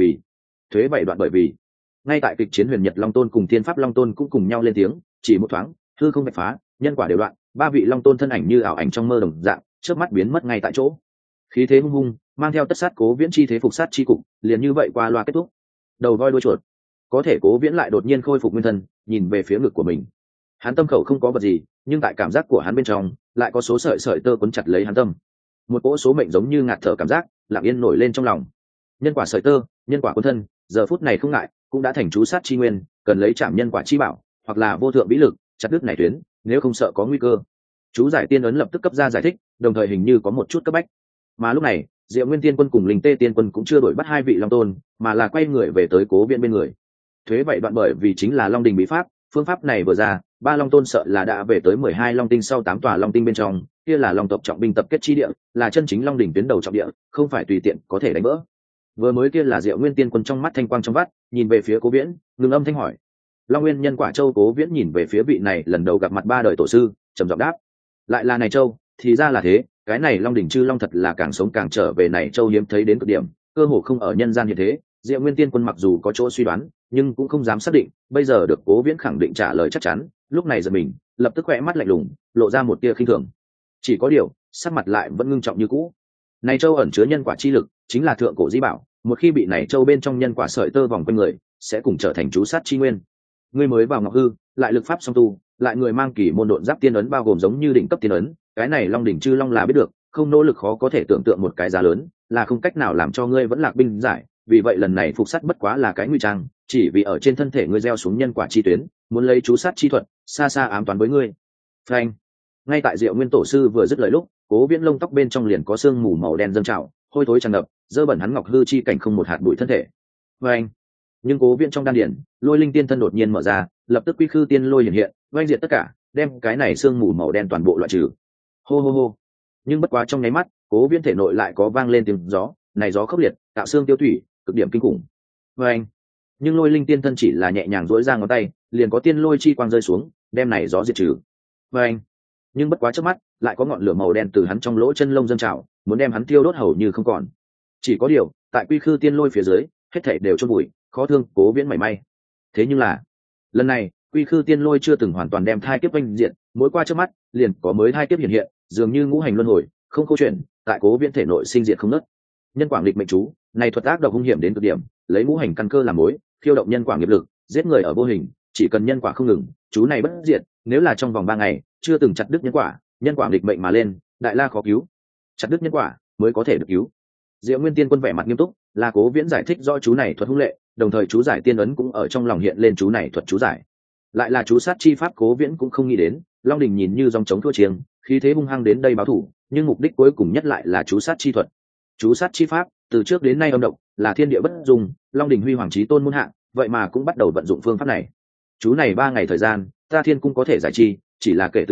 Speaker 1: bởi vì ngay tại kịch chiến Huyền Nhật Long Tôn cùng Thiên Pháp Long Tôn cũng cùng nhau lên tiếng, chỉ một thoáng, hư không bạch phá, nhân quả đều đoạn, ba vị Long Tôn thân ảnh như ảo ảnh trong mơ đồng dạng, chớp mắt biến mất ngay tại chỗ. Khí thế hung hung, mang theo tất sát Cố Viễn chi thế phục sát chi cục, liền như vậy qua loa kết thúc. Đầu voi đuôi chuột. Có thể Cố Viễn lại đột nhiên khôi phục nguyên thân, nhìn về phía ngực của mình. Hắn tâm khẩu không có vật gì, nhưng tại cảm giác của hắn bên trong, lại có số sợi sợi tơ quấn chặt lấy hắn tâm. Một cỗ số mệnh giống như ngạt thở cảm giác, lặng yên nổi lên trong lòng. Nhân quả sợi tơ, nhân quả quân thân, giờ phút này không ngại, cũng đã thành chú sát chi nguyên, cần lấy chạm nhân quả chi bảo, hoặc là vô thượng vĩ lực, chặt đứt này tuyến, nếu không sợ có nguy cơ. Chú giải tiên ấn lập tức cấp ra giải thích, đồng thời hình như có một chút cấp bách. Mà lúc này, Diệu Nguyên Tiên Quân cùng Linh Tê Tiên Quân cũng chưa đổi bắt hai vị Long Tôn, mà là quay người về tới Cố Viễn bên người. Thuế vậy đoạn bởi vì chính là Long Đình bí pháp, phương pháp này vừa ra, ba Long Tôn sợ là đã về tới 12 Long Tinh sau 8 tòa Long Tinh bên trong, kia là Long tộc trọng binh tập kết chi địa, là chân chính Long Đỉnh tuyến đầu trọng địa, không phải tùy tiện có thể đánh vỡ. Vừa mới kia là Diệu Nguyên Tiên Quân trong mắt thanh quang trong vắt, nhìn về phía Cố Viễn, ngừng âm thanh hỏi. Long Nguyên Nhân Quả Châu. Cố Viễn nhìn về phía vị này lần đầu gặp mặt ba đời tổ sư, trầm giọng đáp. Lại là này châu, thì ra là thế, cái này Long Đỉnh chư long thật là càng sống càng trở về này châu hiếm thấy đến cực điểm, cơ hồ không ở nhân gian như thế. Diệu Nguyên Tiên Quân mặc dù có chỗ suy đoán, nhưng cũng không dám xác định, bây giờ được Cố Viễn khẳng định trả lời chắc chắn, lúc này giật mình, lập tức khẽ mắt lạnh lùng, lộ ra một tia khinh thường. Chỉ có điều, sắc mặt lại vẫn ngưng trọng như cũ. Này châu ẩn chứa nhân quả chi lực, chính là thượng cổ di bảo, một khi bị này châu bên trong nhân quả sợi tơ vòng quanh người, sẽ cùng trở thành chú sát chi nguyên. Ngươi mới vào ngọc hư, lại lực pháp song tu, lại người mang kỳ môn độn giáp tiên ấn bao gồm giống như đỉnh cấp tiên ấn, cái này Long Đỉnh chư long là biết được, không nỗ lực khó có thể tưởng tượng một cái giá lớn, là không cách nào làm cho ngươi vẫn lạc binh giải, vì vậy lần này phục sát bất quá là cái nguy trang, chỉ vì ở trên thân thể ngươi gieo xuống nhân quả chi tuyến, muốn lấy chú sát chi thuật, xa xa ám toán với ngươi. Phanh. Ngay tại Diệu Nguyên tổ sư vừa dứt lời lúc, Cố Viễn lông tóc bên trong liền có sương mù màu đen dâng trào, hôi thối tràn ngập, dơ bẩn hắn ngọc hư chi cảnh không một hạt bụi thân thể. Phanh. Nhưng Cố Viễn trong đan điển, Lôi Linh Tiên thân đột nhiên mở ra, lập tức quy khư tiên lôi hiện hiện, oanh diệt tất cả, đem cái này sương mù màu đen toàn bộ loại trừ. Hô hô hô. Nhưng bất quá trong nháy mắt, Cố Viễn thể nội lại có vang lên tiếng gió, này gió khốc liệt, tạo xương tiêu thủy, cực điểm kinh khủng. Phanh. Nhưng Lôi Linh Tiên thân chỉ là nhẹ nhàng duỗi ra ngón tay, liền có tiên lôi chi quang rơi xuống, đem này gió diệt trừ. Phanh. Nhưng bất quá trước mắt, lại có ngọn lửa màu đen từ hắn trong lỗ chân lông dâng trào, muốn đem hắn tiêu đốt hầu như không còn. Chỉ có điều, tại quy khư tiên lôi phía dưới, hết thảy đều chôn bụi, khó thương Cố Viễn mảy may. Thế nhưng là, lần này, quy khư tiên lôi chưa từng hoàn toàn đem thai kiếp oanh diệt, mỗi qua trước mắt, liền có mới thai kiếp hiện hiện, dường như ngũ hành luân hồi, không câu chuyện, tại Cố Viễn thể nội sinh diệt không nứt. Nhân quả nghịch mệnh chú, này thuật ác độc hung hiểm đến cực điểm, lấy ngũ hành căn cơ làm mối, khiêu động nhân quả nghiệp lực, giết người ở vô hình, chỉ cần nhân quả không ngừng, chú này bất diệt, nếu là trong vòng 3 ngày, chưa từng chặt đứt nhân quả nghịch mệnh mà lên, đại la khó cứu. Chặt đứt nhân quả mới có thể được cứu. Diệu Nguyên Tiên Quân vẻ mặt nghiêm túc, là Cố Viễn giải thích rõ chú này thuật hung lệ, đồng thời chú giải tiên ấn cũng ở trong lòng hiện lên chú này thuật chú giải. Lại là chú sát chi pháp, Cố Viễn cũng không nghĩ đến, Long Đỉnh nhìn như dòng chống thua chiêng, khí thế hung hăng đến đây báo thủ, nhưng mục đích cuối cùng nhất lại là chú sát chi thuật. Chú sát chi pháp, từ trước đến nay âm độc, là thiên địa bất dung, Long Đỉnh huy hoàng chí tôn muôn hạng, vậy mà cũng bắt đầu vận dụng phương pháp này. Chú này 3 ngày thời gian, ta Thiên Cung có thể giải chi, chỉ là kể từ đó,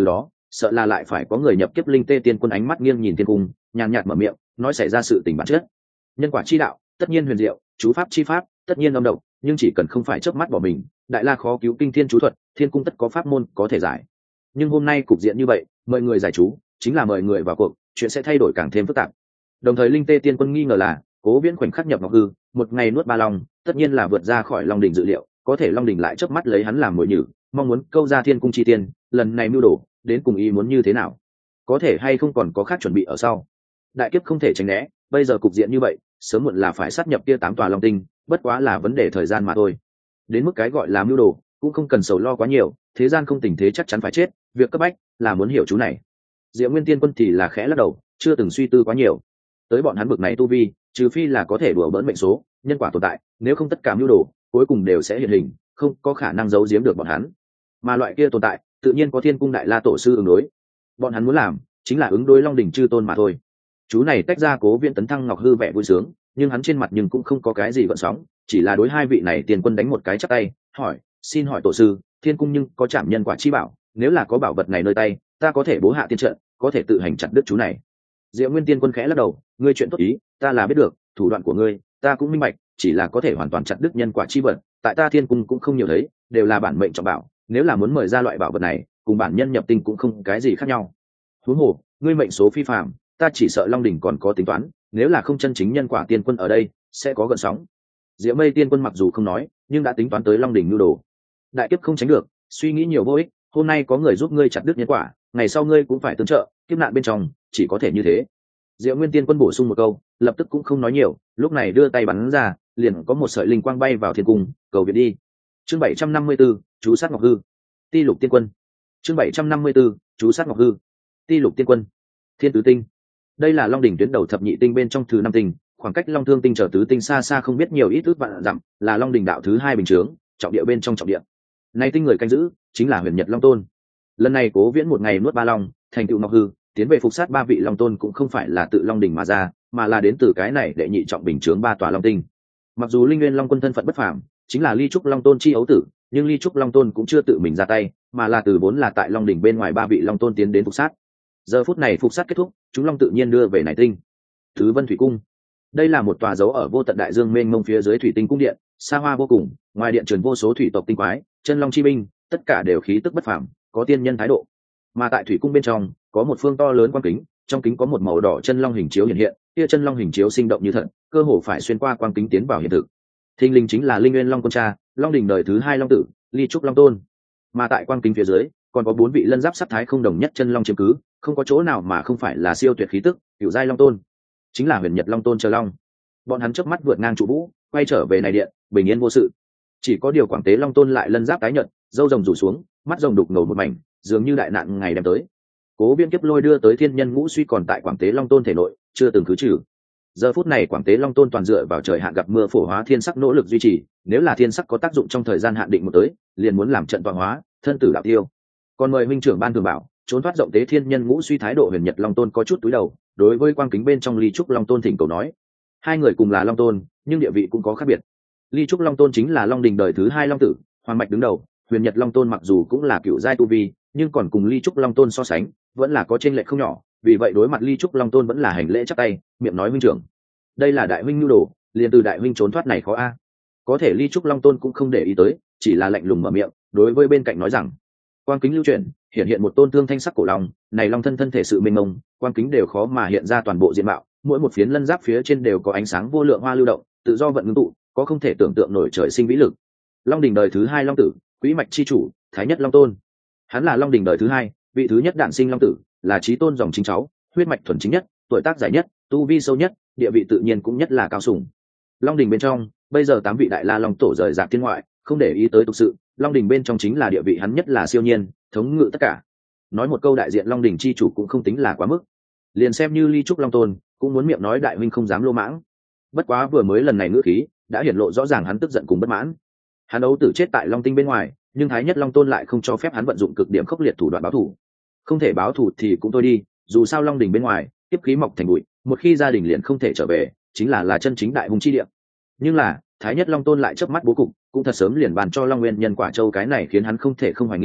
Speaker 1: sợ là lại phải có người nhập kiếp linh tê tiên quân ánh mắt nghiêng nhìn thiên cung, nhàn nhạt mở miệng nói xảy ra sự tình bản chất. Nhân quả chi đạo tất nhiên huyền diệu, chú pháp chi pháp tất nhiên âm độc, nhưng chỉ cần không phải chớp mắt bỏ mình, đại la khó cứu kinh thiên chú thuật, thiên cung tất có pháp môn có thể giải. Nhưng hôm nay cục diện như vậy, mời người giải chú chính là mời người vào cuộc, chuyện sẽ thay đổi càng thêm phức tạp. Đồng thời linh tê tiên quân nghi ngờ là Cố Viễn khoảnh khắc nhập ngọc hư, một ngày nuốt ba long, tất nhiên là vượt ra khỏi long đỉnh dự liệu, có thể long đỉnh lại chớp mắt lấy hắn làm mồi nhử, mong muốn câu ra thiên cung chi tiên, lần này mưu đồ đến cùng ý muốn như thế nào, có thể hay không còn có khác chuẩn bị ở sau. Đại kiếp không thể tránh né, bây giờ cục diện như vậy, sớm muộn là phải sát nhập kia 8 tòa long tinh, bất quá là vấn đề thời gian mà thôi. Đến mức cái gọi là mưu đồ, cũng không cần sầu lo quá nhiều, thế gian không tình thế chắc chắn phải chết, việc cấp bách là muốn hiểu chú này. Diệu Nguyên Tiên Quân thì là khẽ lắc đầu, chưa từng suy tư quá nhiều. Tới bọn hắn bực này tu vi, trừ phi là có thể đùa bỡn mệnh số, nhân quả tồn tại, nếu không tất cả mưu đồ cuối cùng đều sẽ hiện hình, không có khả năng giấu giếm được bọn hắn. Mà loại kia tồn tại, tự nhiên có Thiên Cung Đại La tổ sư ứng đối. Bọn hắn muốn làm, chính là ứng đối Long đỉnh chư tôn mà thôi. Chú này tách ra Cố Viễn tấn thăng ngọc hư vẻ vui sướng, nhưng hắn trên mặt nhưng cũng không có cái gì gợn sóng, chỉ là đối hai vị này tiền quân đánh một cái chắp tay, hỏi, xin hỏi tổ sư, Thiên Cung nhưng có chạm nhân quả chi bảo, nếu là có bảo vật này nơi tay, ta có thể bố hạ tiên trận, có thể tự hành chặt đứt chú này. Diệu Nguyên Tiên Quân khẽ lắc đầu, ngươi chuyện tốt ý, ta là biết được, thủ đoạn của ngươi, ta cũng minh bạch, chỉ là có thể hoàn toàn chặt đứt nhân quả chi vật, tại ta Thiên Cung cũng không nhiều thấy, đều là bản mệnh trọng bảo, nếu là muốn mời ra loại bảo vật này, cùng bản nhân nhập tinh cũng không cái gì khác nhau. Huống hồ, ngươi mệnh số phi phàm, ta chỉ sợ Long đỉnh còn có tính toán, nếu là không chân chính nhân quả tiên quân ở đây, sẽ có gợn sóng. Diệu Mây Tiên Quân mặc dù không nói, nhưng đã tính toán tới Long đỉnh nhu đồ. Đại kiếp không tránh được, suy nghĩ nhiều vô ích, hôm nay có người giúp ngươi chặt đứt nhân quả, ngày sau ngươi cũng phải tương trợ, kiếp nạn bên trong chỉ có thể như thế. Diệu Nguyên Tiên Quân bổ sung một câu, lập tức cũng không nói nhiều, lúc này đưa tay bắn ra, liền có một sợi linh quang bay vào thiên cung, cầu viện đi. Chương 754, chú sát ngọc hư. Ti Lục Tiên Quân. Chương 754, chú sát ngọc hư. Ti Lục Tiên Quân. Thiên Tứ Tinh. Đây là Long đỉnh tuyến đầu thập nhị tinh bên trong thứ 5 tinh, khoảng cách Long Thương tinh trở tứ tinh xa xa không biết nhiều ít ước vạn dặm, là Long đỉnh đạo thứ 2 bình chướng, trọng địa bên trong trọng địa. Nay tinh người canh giữ chính là Huyền Nhật Long Tôn. Lần này Cố Viễn một ngày nuốt 3 long, thành tựu ngọc hư, tiến về phục sát 3 vị long tôn cũng không phải là tự Long đỉnh mà ra, mà là đến từ cái này đệ nhị trọng bình chướng 3 tòa long tinh. Mặc dù Linh Nguyên Long Quân thân phận bất phàm, chính là Ly Trúc Long Tôn chi ấu tử, nhưng Ly Trúc Long Tôn cũng chưa tự mình ra tay, mà là từ vốn là tại Long đỉnh bên ngoài 3 vị long tôn tiến đến phục sát. Giờ phút này phục sát kết thúc, chúng long tự nhiên đưa về này tinh. Thứ Vân Thủy Cung. Đây là một tòa dấu ở vô tận đại dương mênh mông phía dưới thủy tinh cung điện, xa hoa vô cùng, ngoài điện truyền vô số thủy tộc tinh quái, chân long chi binh, tất cả đều khí tức bất phàm, có tiên nhân thái độ. Mà tại thủy cung bên trong, có một phương to lớn quang kính, trong kính có một màu đỏ chân long hình chiếu hiện hiện, kia chân long hình chiếu sinh động như thật, cơ hồ phải xuyên qua quang kính tiến vào hiện thực. Thinh linh chính là Linh Nguyên Long Quân cha, Long đỉnh đời thứ 2 long tử, Ly Trúc Long Tôn. Mà tại quang kính phía dưới, còn có 4 vị lân giáp sắc thái không đồng nhất chân long chiếm cứ, không có chỗ nào mà không phải là siêu tuyệt khí tức, cửu giai long tôn, chính là Huyền Nhật Long Tôn chờ long. Bọn hắn chớp mắt vượt ngang trụ vũ, quay trở về này điện, bình yên vô sự. Chỉ có điều Quảng Tế Long Tôn lại lân giáp tái nhợt, râu rồng rủ xuống, mắt rồng đục ngầu một mảnh, dường như đại nạn ngày đem tới. Cố Viễn kiếp lôi đưa tới thiên nhân ngũ suy còn tại Quảng Tế Long Tôn thể nội, chưa từng khứ trừ. Giờ phút này Quảng Tế Long Tôn toàn dựa vào trời hạn gặp mưa phổ hóa thiên sắc nỗ lực duy trì, nếu là thiên sắc có tác dụng trong thời gian hạn định một tới, liền muốn làm trận tọa hóa, thân tử đạo tiêu. Còn mời huynh trưởng ban thường bảo, trốn thoát rộng tế thiên nhân ngũ suy thái độ Huyền Nhật Long Tôn có chút túi đầu, đối với quang kính bên trong Ly Trúc Long Tôn thỉnh cầu nói, hai người cùng là Long Tôn, nhưng địa vị cũng có khác biệt. Ly Trúc Long Tôn chính là Long đỉnh đời thứ 2 long tử, hoàng mạch đứng đầu, Huyền Nhật Long Tôn mặc dù cũng là cựu giai tu vi, nhưng còn cùng Ly Trúc Long Tôn so sánh, vẫn là có chênh lệch không nhỏ, vì vậy đối mặt Ly Trúc Long Tôn vẫn là hành lễ chắp tay, miệng nói huynh trưởng. Đây là đại huynh nhu đồ, liền từ đại huynh trốn thoát này khó a. Có thể Ly Trúc Long Tôn cũng không để ý tới, chỉ là lạnh lùng mở miệng, đối với bên cạnh nói rằng, quang kính lưu chuyển, hiện hiện một tôn thương thanh sắc cổ long, này long thân thể sự mênh mông, quang kính đều khó mà hiện ra toàn bộ diện mạo, mỗi một phiến lân giáp phía trên đều có ánh sáng vô lượng hoa lưu động, tự do vận ngưng tụ, có không thể tưởng tượng nổi trời sinh vĩ lực. Long đỉnh đời thứ 2 long tử, quý mạch chi chủ, Thái Nhất Long Tôn. Hắn là Long đỉnh đời thứ 2, vị thứ nhất đản sinh long tử, là chí tôn dòng chính cháu, huyết mạch thuần chính nhất, tuổi tác dài nhất, tu vi sâu nhất, địa vị tự nhiên cũng nhất là cao sủng. Long đỉnh bên trong, bây giờ 8 vị đại la long tổ rời rạc thiên ngoại, không để ý tới tục sự, Long đỉnh bên trong chính là địa vị hắn nhất là siêu nhiên, thống ngự tất cả. Nói một câu đại diện Long đỉnh chi chủ cũng không tính là quá mức. Liền xem như Ly Trúc Long Tôn, cũng muốn miệng nói đại huynh không dám lô mãng. Bất quá vừa mới lần này ngữ khí, đã hiển lộ rõ ràng hắn tức giận cùng bất mãn. Hắn ấu tử chết tại Long tinh bên ngoài, nhưng Thái Nhất Long Tôn lại không cho phép hắn vận dụng cực điểm khốc liệt thủ đoạn báo thù. Không thể báo thù thì cũng thôi đi, dù sao Long đỉnh bên ngoài, tiếp khí mọc thành bụi, một khi gia đình liền không thể trở về, chính là chân chính đại hung chi địa. Nhưng là, Thái Nhất Long Tôn lại chớp mắt bố cục, cũng thật sớm liền bàn cho Long Nguyên Nhân Quả Châu, cái này khiến hắn không thể không hoài nghi,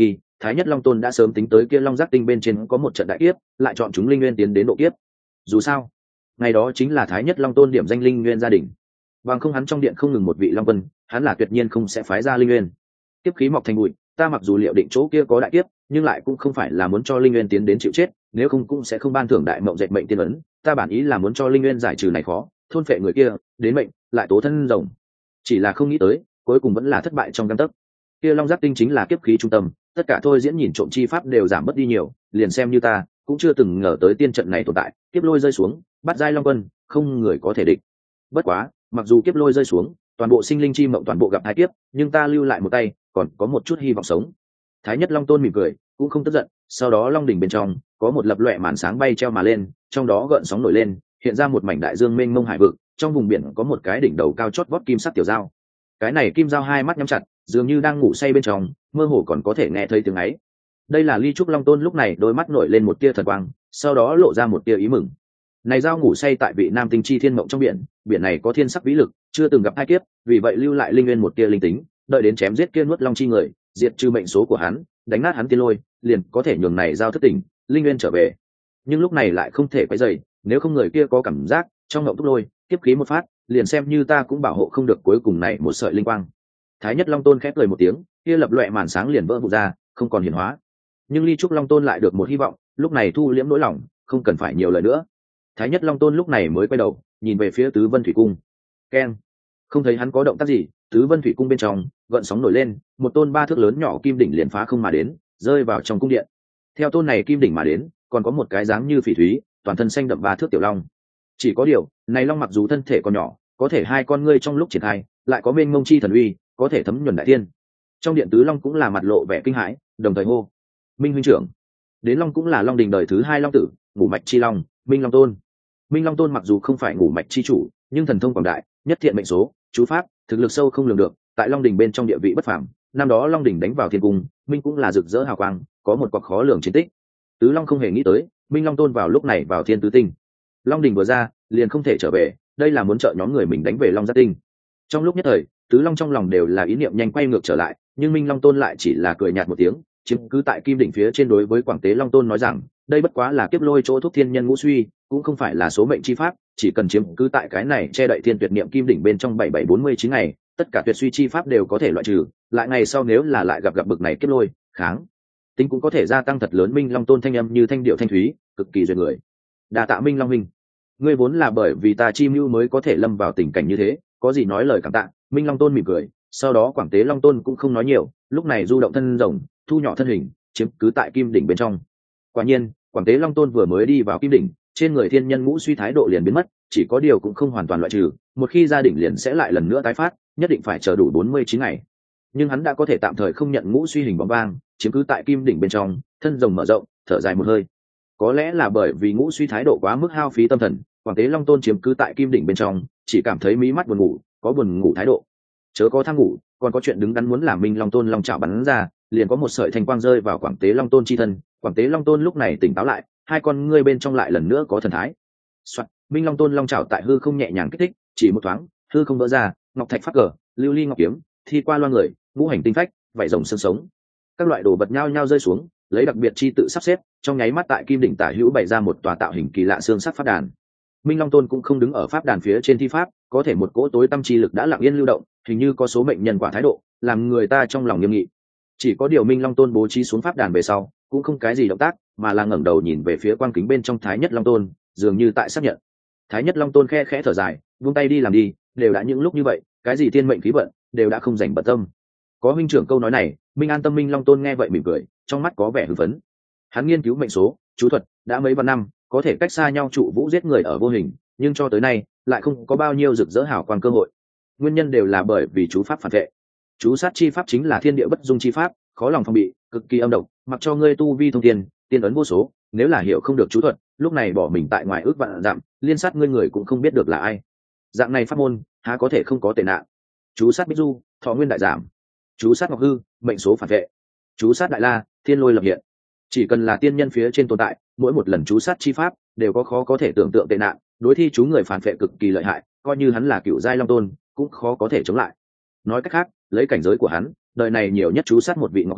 Speaker 1: Thái Nhất Long Tôn đã sớm tính tới kia Long Giác Tinh bên trên có một trận đại kiếp, lại chọn chúng linh nguyên tiến đến độ kiếp. Dù sao, ngày đó chính là Thái Nhất Long Tôn điểm danh linh nguyên gia đình. Bằng không hắn trong điện không ngừng một vị long quân, hắn là tuyệt nhiên không sẽ phái ra linh nguyên. Kiếp khí mọc thành bụi, ta mặc dù liệu định chỗ kia có đại kiếp, nhưng lại cũng không phải là muốn cho linh nguyên tiến đến chịu chết, nếu không cũng sẽ không ban thưởng đại mộng dệt mệnh tiên ấn, ta bản ý là muốn cho linh nguyên giải trừ này khó, thôn phệ người kia, đến mệnh, lại tố thân rồng. Chỉ là không nghĩ tới, cuối cùng vẫn là thất bại trong gang tấc. Kia Long Giác Tinh chính là kiếp khí trung tâm, tất cả thôi diễn nhìn trộm chi pháp đều giảm bớt đi nhiều, liền xem như ta cũng chưa từng ngờ tới tiên trận này tồn tại. Kiếp lôi rơi xuống, bắt giai long quân, không người có thể địch. Bất quá, mặc dù kiếp lôi rơi xuống, toàn bộ sinh linh chi mộng toàn bộ gặp hai kiếp, nhưng ta lưu lại một tay, còn có một chút hy vọng sống. Thái Nhất Long Tôn mỉm cười, cũng không tức giận. Sau đó long đỉnh bên trong có một lập loè màn sáng bay treo mà lên, trong đó gợn sóng nổi lên, hiện ra một mảnh đại dương mênh mông hải vực. Trong vùng biển có một cái đỉnh đầu cao chót vót kim sắc tiểu dao. Cái này kim dao hai mắt nhắm chặt, dường như đang ngủ say bên trong, mơ hồ còn có thể nghe thấy tiếng ấy. Đây là Ly Trúc Long Tôn lúc này đôi mắt nổi lên một tia thần quang, sau đó lộ ra một tia ý mừng. Này dao ngủ say tại vị Nam Tinh Chi Thiên Mộng trong biển, biển này có thiên sắc vĩ lực, chưa từng gặp hai kiếp, vì vậy lưu lại linh nguyên một tia linh tính, đợi đến chém giết kia nuốt long chi người, diệt trừ mệnh số của hắn, đánh nát hắn tiên lôi, liền có thể nhường này dao thức tỉnh, linh nguyên trở về. Nhưng lúc này lại không thể quấy rầy, nếu không người kia có cảm giác trong ngộng thúc lôi, kiếp khí một phát, liền xem như ta cũng bảo hộ không được cuối cùng này một sợi linh quang. Thái Nhất Long Tôn khép cười một tiếng, kia lập loè màn sáng liền vỡ vụn ra, không còn hiển hóa. Nhưng Ly Trúc Long Tôn lại được một hy vọng, lúc này thu liễm nỗi lòng, không cần phải nhiều lời nữa. Thái Nhất Long Tôn lúc này mới quay đầu, nhìn về phía Tứ Vân Thủy Cung. Keng, không thấy hắn có động tác gì, Tứ Vân Thủy Cung bên trong gợn sóng nổi lên, một tôn 3 thước lớn nhỏ kim đỉnh liền phá không mà đến, rơi vào trong cung điện. Theo tôn này kim đỉnh mà đến, còn có một cái dáng như phỉ thúy, toàn thân xanh đậm 3 thước tiểu long. Chỉ có điều, này long mặc dù thân thể còn nhỏ, có thể hai con ngươi trong lúc triển khai, lại có mênh mông chi thần uy, có thể thấm nhuần đại thiên. Trong điện Tứ Long cũng là mặt lộ vẻ kinh hãi, đồng thời hô: Minh huynh trưởng. Đến long cũng là long đình đời thứ 2 long tử, ngũ mạch chi long, Minh Long Tôn. Minh Long Tôn mặc dù không phải ngũ mạch chi chủ, nhưng thần thông quảng đại, nhất thiện mệnh số, chú pháp, thực lực sâu không lường được, tại Long Đình bên trong địa vị bất phàm. Năm đó Long Đình đánh vào thiên cung, Minh cũng là rực rỡ hào quang, có một quặc khó lường chiến tích. Tứ Long không hề nghĩ tới, Minh Long Tôn vào lúc này vào thiên tứ tinh. Long Đình vừa ra, liền không thể trở về, đây là muốn trợ nhóm người mình đánh về Long Giác Tinh. Trong lúc nhất thời, Tứ Long trong lòng đều là ý niệm nhanh quay ngược trở lại, nhưng Minh Long Tôn lại chỉ là cười nhạt một tiếng, chiếm cứ tại kim đỉnh phía trên đối với Quảng Tế Long Tôn nói rằng, đây bất quá là kiếp lôi chỗ thuốc thiên nhân ngũ suy, cũng không phải là số mệnh chi pháp, chỉ cần chiếm cứ tại cái này che đậy thiên tuyệt niệm kim đỉnh bên trong 7749 ngày, tất cả tuyệt suy chi pháp đều có thể loại trừ, lại ngày sau nếu là lại gặp bực này kiếp lôi, kháng tính cũng có thể gia tăng thật lớn. Minh Long Tôn thanh âm như thanh điệu thanh thúy, cực kỳ duyệt người. Đa tạ Minh Long huynh, ngươi vốn là bởi vì ta chi mưu mới có thể lâm vào tình cảnh như thế, có gì nói lời cảm tạ. Minh Long Tôn mỉm cười, sau đó Quảng Tế Long Tôn cũng không nói nhiều, lúc này du động thân rồng, thu nhỏ thân hình, chiếm cứ tại kim đỉnh bên trong. Quả nhiên, Quảng Tế Long Tôn vừa mới đi vào kim đỉnh, trên người thiên nhân ngũ suy thái độ liền biến mất, chỉ có điều cũng không hoàn toàn loại trừ, một khi gia đỉnh liền sẽ lại lần nữa tái phát, nhất định phải chờ đủ 49 ngày. Nhưng hắn đã có thể tạm thời không nhận ngũ suy hình bóng vang, chiếm cứ tại kim đỉnh bên trong, thân rồng mở rộng, thở dài một hơi. Có lẽ là bởi vì ngũ suy thái độ quá mức hao phí tâm thần, Quảng Tế Long Tôn chiếm cứ tại kim đỉnh bên trong, chỉ cảm thấy mí mắt buồn ngủ, có buồn ngủ thái độ. Chớ có tham ngủ, còn có chuyện đứng đắn muốn làm. Minh Long Tôn long chảo bắn ra, liền có một sợi thanh quang rơi vào Quảng Tế Long Tôn chi thân. Quảng Tế Long Tôn lúc này tỉnh táo lại, hai con ngươi bên trong lại lần nữa có thần thái. Soạn, Minh Long Tôn long chảo tại hư không nhẹ nhàng kích thích, chỉ một thoáng, hư không vỡ ra, ngọc thạch phát cờ, lưu ly ngọc kiếm, thi qua loa người, ngũ hành tinh phách, vảy rồng xương sống, các loại đồ vật nhao nhao rơi xuống, lấy đặc biệt chi tự sắp xếp, trong nháy mắt tại kim đỉnh tả hữu bày ra một tòa tạo hình kỳ lạ xương sắc pháp đàn. Minh Long Tôn cũng không đứng ở pháp đàn phía trên thi pháp, có thể một cỗ tối tâm chi lực đã lặng yên lưu động, hình như có số mệnh nhân quả thái độ, làm người ta trong lòng nghiêm nghị. Chỉ có điều Minh Long Tôn bố trí xuống pháp đàn về sau, cũng không cái gì động tác, mà là ngẩng đầu nhìn về phía quang kính bên trong Thái Nhất Long Tôn, dường như tại xác nhận. Thái Nhất Long Tôn khe khẽ thở dài, buông tay đi làm đi, đều đã những lúc như vậy, cái gì thiên mệnh khí vận, đều đã không dành bận tâm. Có huynh trưởng câu nói này, Minh an tâm. Minh Long Tôn nghe vậy mỉm cười, trong mắt có vẻ hưng phấn. Hắn nghiên cứu mệnh số, chú thuật, đã mấy vạn năm, có thể cách xa nhau trụ vũ giết người ở vô hình, nhưng cho tới nay lại không có bao nhiêu rực rỡ hào quang cơ hội. Nguyên nhân đều là bởi vì chú pháp phản vệ. Chú sát chi pháp chính là thiên địa bất dung chi pháp, khó lòng phòng bị, cực kỳ âm độc, mặc cho ngươi tu vi thông thiên, tiên ấn vô số, nếu là hiểu không được chú thuật, lúc này bỏ mình tại ngoài ước vạn dặm, liên sát ngươi người cũng không biết được là ai. Dạng này pháp môn, há có thể không có tệ nạn. Chú sát Bích Du, thọ nguyên đại giảm. Chú sát Ngọc Hư, mệnh số phản vệ. Chú sát Đại La, thiên lôi lập hiện. Chỉ cần là tiên nhân phía trên tồn tại, mỗi một lần chú sát chi pháp đều có khó có thể tưởng tượng tệ nạn, đối thi chú người phản vệ cực kỳ lợi hại, coi như hắn là cựu giai long tôn, cũng khó có thể chống lại. Nói cách khác, lấy cảnh giới của hắn, đời này nhiều nhất chú sát một vị Ngọc Hư,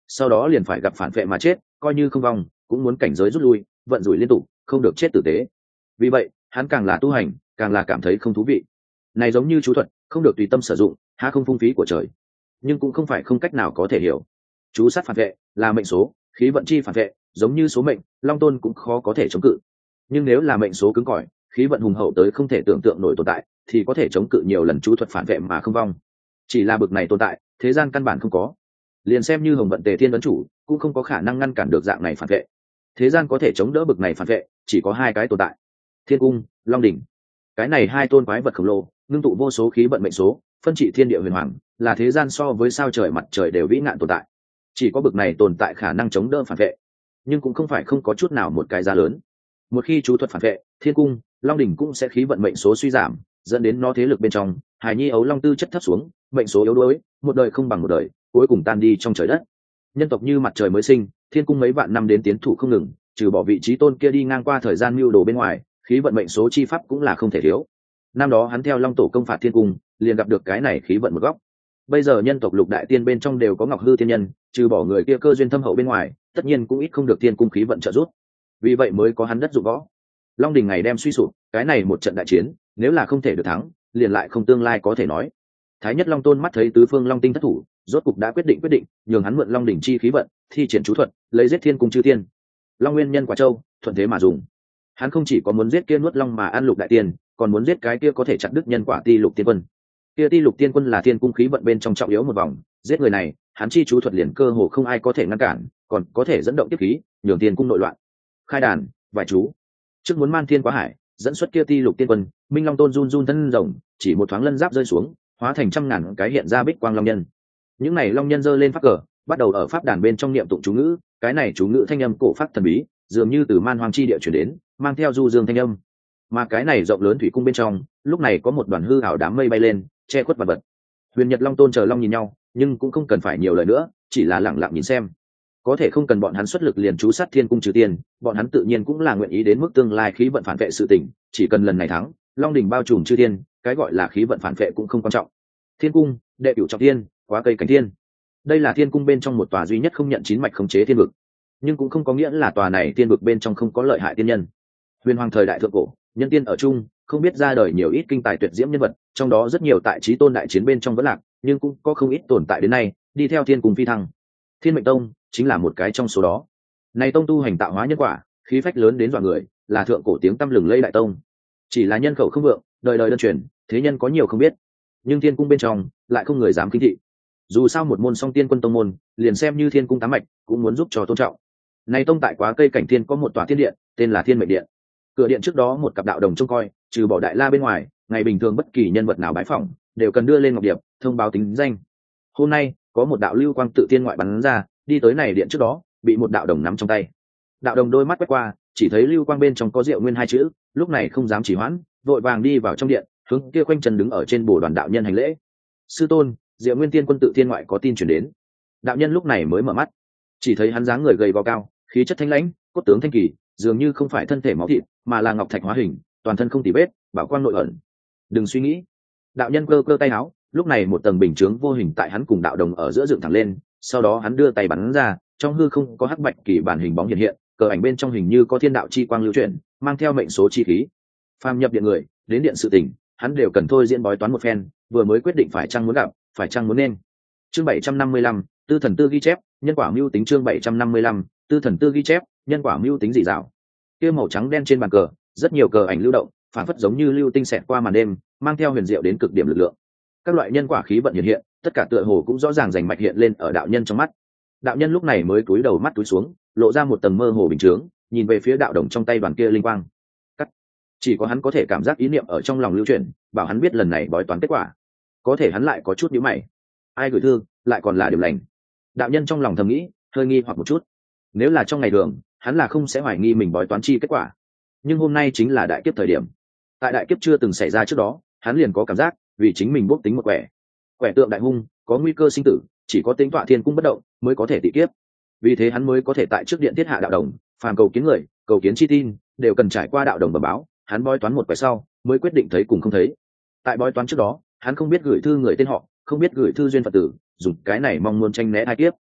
Speaker 1: sau đó liền phải gặp phản vệ mà chết, coi như không vong cũng muốn cảnh giới rút lui, vận rủi liên tục, không được chết tử tế. Vì vậy hắn càng là tu hành càng là cảm thấy không thú vị. Này giống như chú thuật, không được tùy tâm sử dụng, há không phung phí của trời. Nhưng cũng không phải không cách nào có thể hiểu. Chú sát phản vệ là mệnh số, khí vận chi phản vệ, giống như số mệnh, Long Tôn cũng khó có thể chống cự. Nhưng nếu là mệnh số cứng cỏi, khí vận hùng hậu tới không thể tưởng tượng nổi tồn tại, thì có thể chống cự nhiều lần chú thuật phản vệ mà không vong. Chỉ là bực này tồn tại, thế gian căn bản không có. Liền xem như Hồng Vận Tề Thiên ấn chủ, cũng không có khả năng ngăn cản được dạng này phản vệ. Thế gian có thể chống đỡ bực này phản vệ, chỉ có hai cái tồn tại: Thiên Cung, Long Đỉnh. Cái này hai tôn quái vật khổng lồ, ngưng tụ vô số khí vận mệnh số, phân trị thiên địa huyền hoàng, là thế gian so với sao trời mặt trời đều vĩ nạn tồn tại. Chỉ có bực này tồn tại khả năng chống đỡ phản vệ, nhưng cũng không phải không có chút nào một cái giá lớn. Một khi chú thuật phản vệ, Thiên Cung, Long Đỉnh cũng sẽ khí vận mệnh số suy giảm, dẫn đến nó thế lực bên trong hài nhi ấu long tư chất thấp xuống, mệnh số yếu đuối, một đời không bằng một đời, cuối cùng tan đi trong trời đất. Nhân tộc như mặt trời mới sinh, Thiên Cung mấy vạn năm đến tiến thủ không ngừng, trừ bỏ vị trí tôn kia đi ngang qua thời gian mưu đồ bên ngoài, khí vận mệnh số chi pháp cũng là không thể thiếu. Năm đó hắn theo Long Tổ công phạt Thiên Cung, liền gặp được cái này khí vận một góc. Bây giờ nhân tộc lục đại tiên bên trong đều có Ngọc Hư Tiên Nhân, trừ bỏ người kia cơ duyên thâm hậu bên ngoài, tất nhiên cũng ít không được Thiên Cung khí vận trợ giúp. Vì vậy mới có hắn đất dụng võ. Long Đình ngày đem suy sụp, cái này một trận đại chiến, nếu là không thể được thắng, liền lại không tương lai có thể nói. Thái Nhất Long Tôn mắt thấy tứ phương Long Tinh thất thủ, rốt cục đã quyết định nhường hắn mượn Long Đỉnh chi khí vận, thi triển chú thuật, lấy giết Thiên Cung chư tiên. Long Nguyên Nhân Quả Châu, thuận thế mà dùng. Hắn không chỉ có muốn giết kia nuốt long mà ăn lục đại tiên, còn muốn giết cái kia có thể chặt đứt nhân quả Ti Lục Tiên Quân. Kia Ti Lục Tiên Quân là Thiên Cung khí vận bên trong trọng yếu một vòng, giết người này, hắn chi chú thuật liền cơ hồ không ai có thể ngăn cản, còn có thể dẫn động tiếp khí, nhường Thiên Cung nội loạn. Khai đàn, vài chú. Trước muốn man thiên quá hải, dẫn xuất kia Ti Lục Tiên Quân, Minh Long Tôn run run thân rồng, chỉ một thoáng lân giáp rơi xuống, hóa thành trăm ngàn cái hiện ra bích quang long nhân. Những này long nhân giơ lên pháp cờ, bắt đầu ở pháp đàn bên trong niệm tụng chú ngữ, cái này chú ngữ thanh âm cổ pháp thần bí, dường như từ man hoang chi địa chuyển đến, mang theo du dương thanh âm. Mà cái này rộng lớn thủy cung bên trong, lúc này có một đoàn hư ảo đám mây bay lên, che khuất vật vật. Huyền Nhật Long Tôn chờ long nhìn nhau, nhưng cũng không cần phải nhiều lời nữa, chỉ là lặng lặng nhìn xem. Có thể không cần bọn hắn xuất lực liền chú sát Thiên Cung trừ tiên, bọn hắn tự nhiên cũng là nguyện ý đến mức tương lai khí vận phản vệ sự tình, chỉ cần lần này thắng, Long Đỉnh bao trùm chư tiên, cái gọi là khí vận phản vệ cũng không quan trọng. Thiên Cung, đệ cửu trọng thiên, quá cây cảnh thiên. Đây là Thiên Cung bên trong một tòa duy nhất không nhận chín mạch khống chế thiên vực, nhưng cũng không có nghĩa là tòa này tiên vực bên trong không có lợi hại tiên nhân. Huyền Hoàng thời đại thượng cổ, nhân tiên ở chung, không biết ra đời nhiều ít kinh tài tuyệt diễm nhân vật, trong đó rất nhiều tại Chí Tôn đại chiến bên trong vẫn lạc, nhưng cũng có không ít tồn tại đến nay, đi theo Thiên Cung phi thăng. Thiên Mệnh Tông chính là một cái trong số đó. Này tông tu hành tạo hóa nhân quả, khí phách lớn đến dọa người, là thượng cổ tiếng tăm lừng lẫy đại tông. Chỉ là nhân khẩu không vượng, đời đời đơn truyền, thế nhân có nhiều không biết. Nhưng Thiên Cung bên trong lại không người dám kinh thị. Dù sao một môn song tiên quân tông môn, liền xem như Thiên Cung tám mạch, cũng muốn giúp cho tôn trọng. Này tông tại quá cây cảnh thiên có một tòa thiên điện, tên là Thiên Mệnh Điện. Cửa điện trước đó một cặp đạo đồng trông coi, trừ bỏ đại la bên ngoài, ngày bình thường bất kỳ nhân vật nào bái phỏng, đều cần đưa lên ngọc điệp, thông báo tính danh. Hôm nay, có một đạo lưu quang tự thiên ngoại bắn ra, đi tới này điện trước đó, bị một đạo đồng nắm trong tay. Đạo đồng đôi mắt quét qua, chỉ thấy lưu quang bên trong có Diệu Nguyên hai chữ, lúc này không dám trì hoãn, vội vàng đi vào trong điện, hướng kia quanh chân đứng ở trên bồ đoàn đạo nhân hành lễ. Sư tôn, Diệu Nguyên tiên quân tự thiên ngoại có tin truyền đến. Đạo nhân lúc này mới mở mắt, chỉ thấy hắn dáng người gầy gò cao, khí chất thanh lãnh, cốt tướng thanh kỳ, dường như không phải thân thể máu thịt, mà là ngọc thạch hóa hình, toàn thân không tì vết, bảo quang nội ẩn. Đừng suy nghĩ. Đạo nhân cơ cơ tay áo, lúc này một tầng bình chướng vô hình tại hắn cùng đạo đồng ở giữa dựng thẳng lên, sau đó hắn đưa tay bắn ra, trong hư không có hắc bạch kỳ bản hình bóng hiện hiện, cờ ảnh bên trong hình như có thiên đạo chi quang lưu chuyển, mang theo mệnh số chi khí. Phàm nhập điện người, đến điện sự tình, hắn đều cần thôi diễn bói toán một phen, vừa mới quyết định phải chăng muốn gặp, phải chăng muốn nên. Chương 755, Tư Thần Tư ghi chép, nhân quả mưu tính. Chương 755, Tư Thần Tư ghi chép, nhân quả mưu tính dị dảo. Kia màu trắng đen trên bàn cờ, rất nhiều cờ ảnh lưu động, phản phất giống như lưu tinh xẹt qua màn đêm, mang theo huyền diệu đến cực điểm lực lượng. Các loại nhân quả khí vận hiện hiện, tất cả tựa hồ cũng rõ ràng rành mạch hiện lên ở đạo nhân trong mắt. Đạo nhân lúc này mới cúi đầu mắt túi xuống, lộ ra một tầng mơ hồ bình chướng, nhìn về phía đạo đồng trong tay đoàn kia linh quang. Cắt. Chỉ có hắn có thể cảm giác ý niệm ở trong lòng lưu chuyển, bảo hắn biết lần này bói toán kết quả. Có thể hắn lại có chút nhíu mày. Ai gửi thư, lại còn là điểm lành. Đạo nhân trong lòng thầm nghĩ, hơi nghi hoặc một chút. Nếu là trong ngày thường, hắn là không sẽ hoài nghi mình bói toán chi kết quả. Nhưng hôm nay chính là đại kiếp thời điểm. Tại đại kiếp chưa từng xảy ra trước đó, hắn liền có cảm giác, vì chính mình bốc tính một quẻ tượng đại hung, có nguy cơ sinh tử, chỉ có tính tọa thiên cung bất động mới có thể tị kiếp. Vì thế hắn mới có thể tại trước điện thiết hạ đạo đồng, phàm cầu kiến người, cầu kiến chi tin, đều cần trải qua đạo đồng bẩm báo, hắn bói toán một quẻ sau, mới quyết định thấy cùng không thấy. Tại bói toán trước đó, hắn không biết gửi thư người tên họ, không biết gửi thư duyên phật tử, dùng cái này mong muốn tranh né hai kiếp.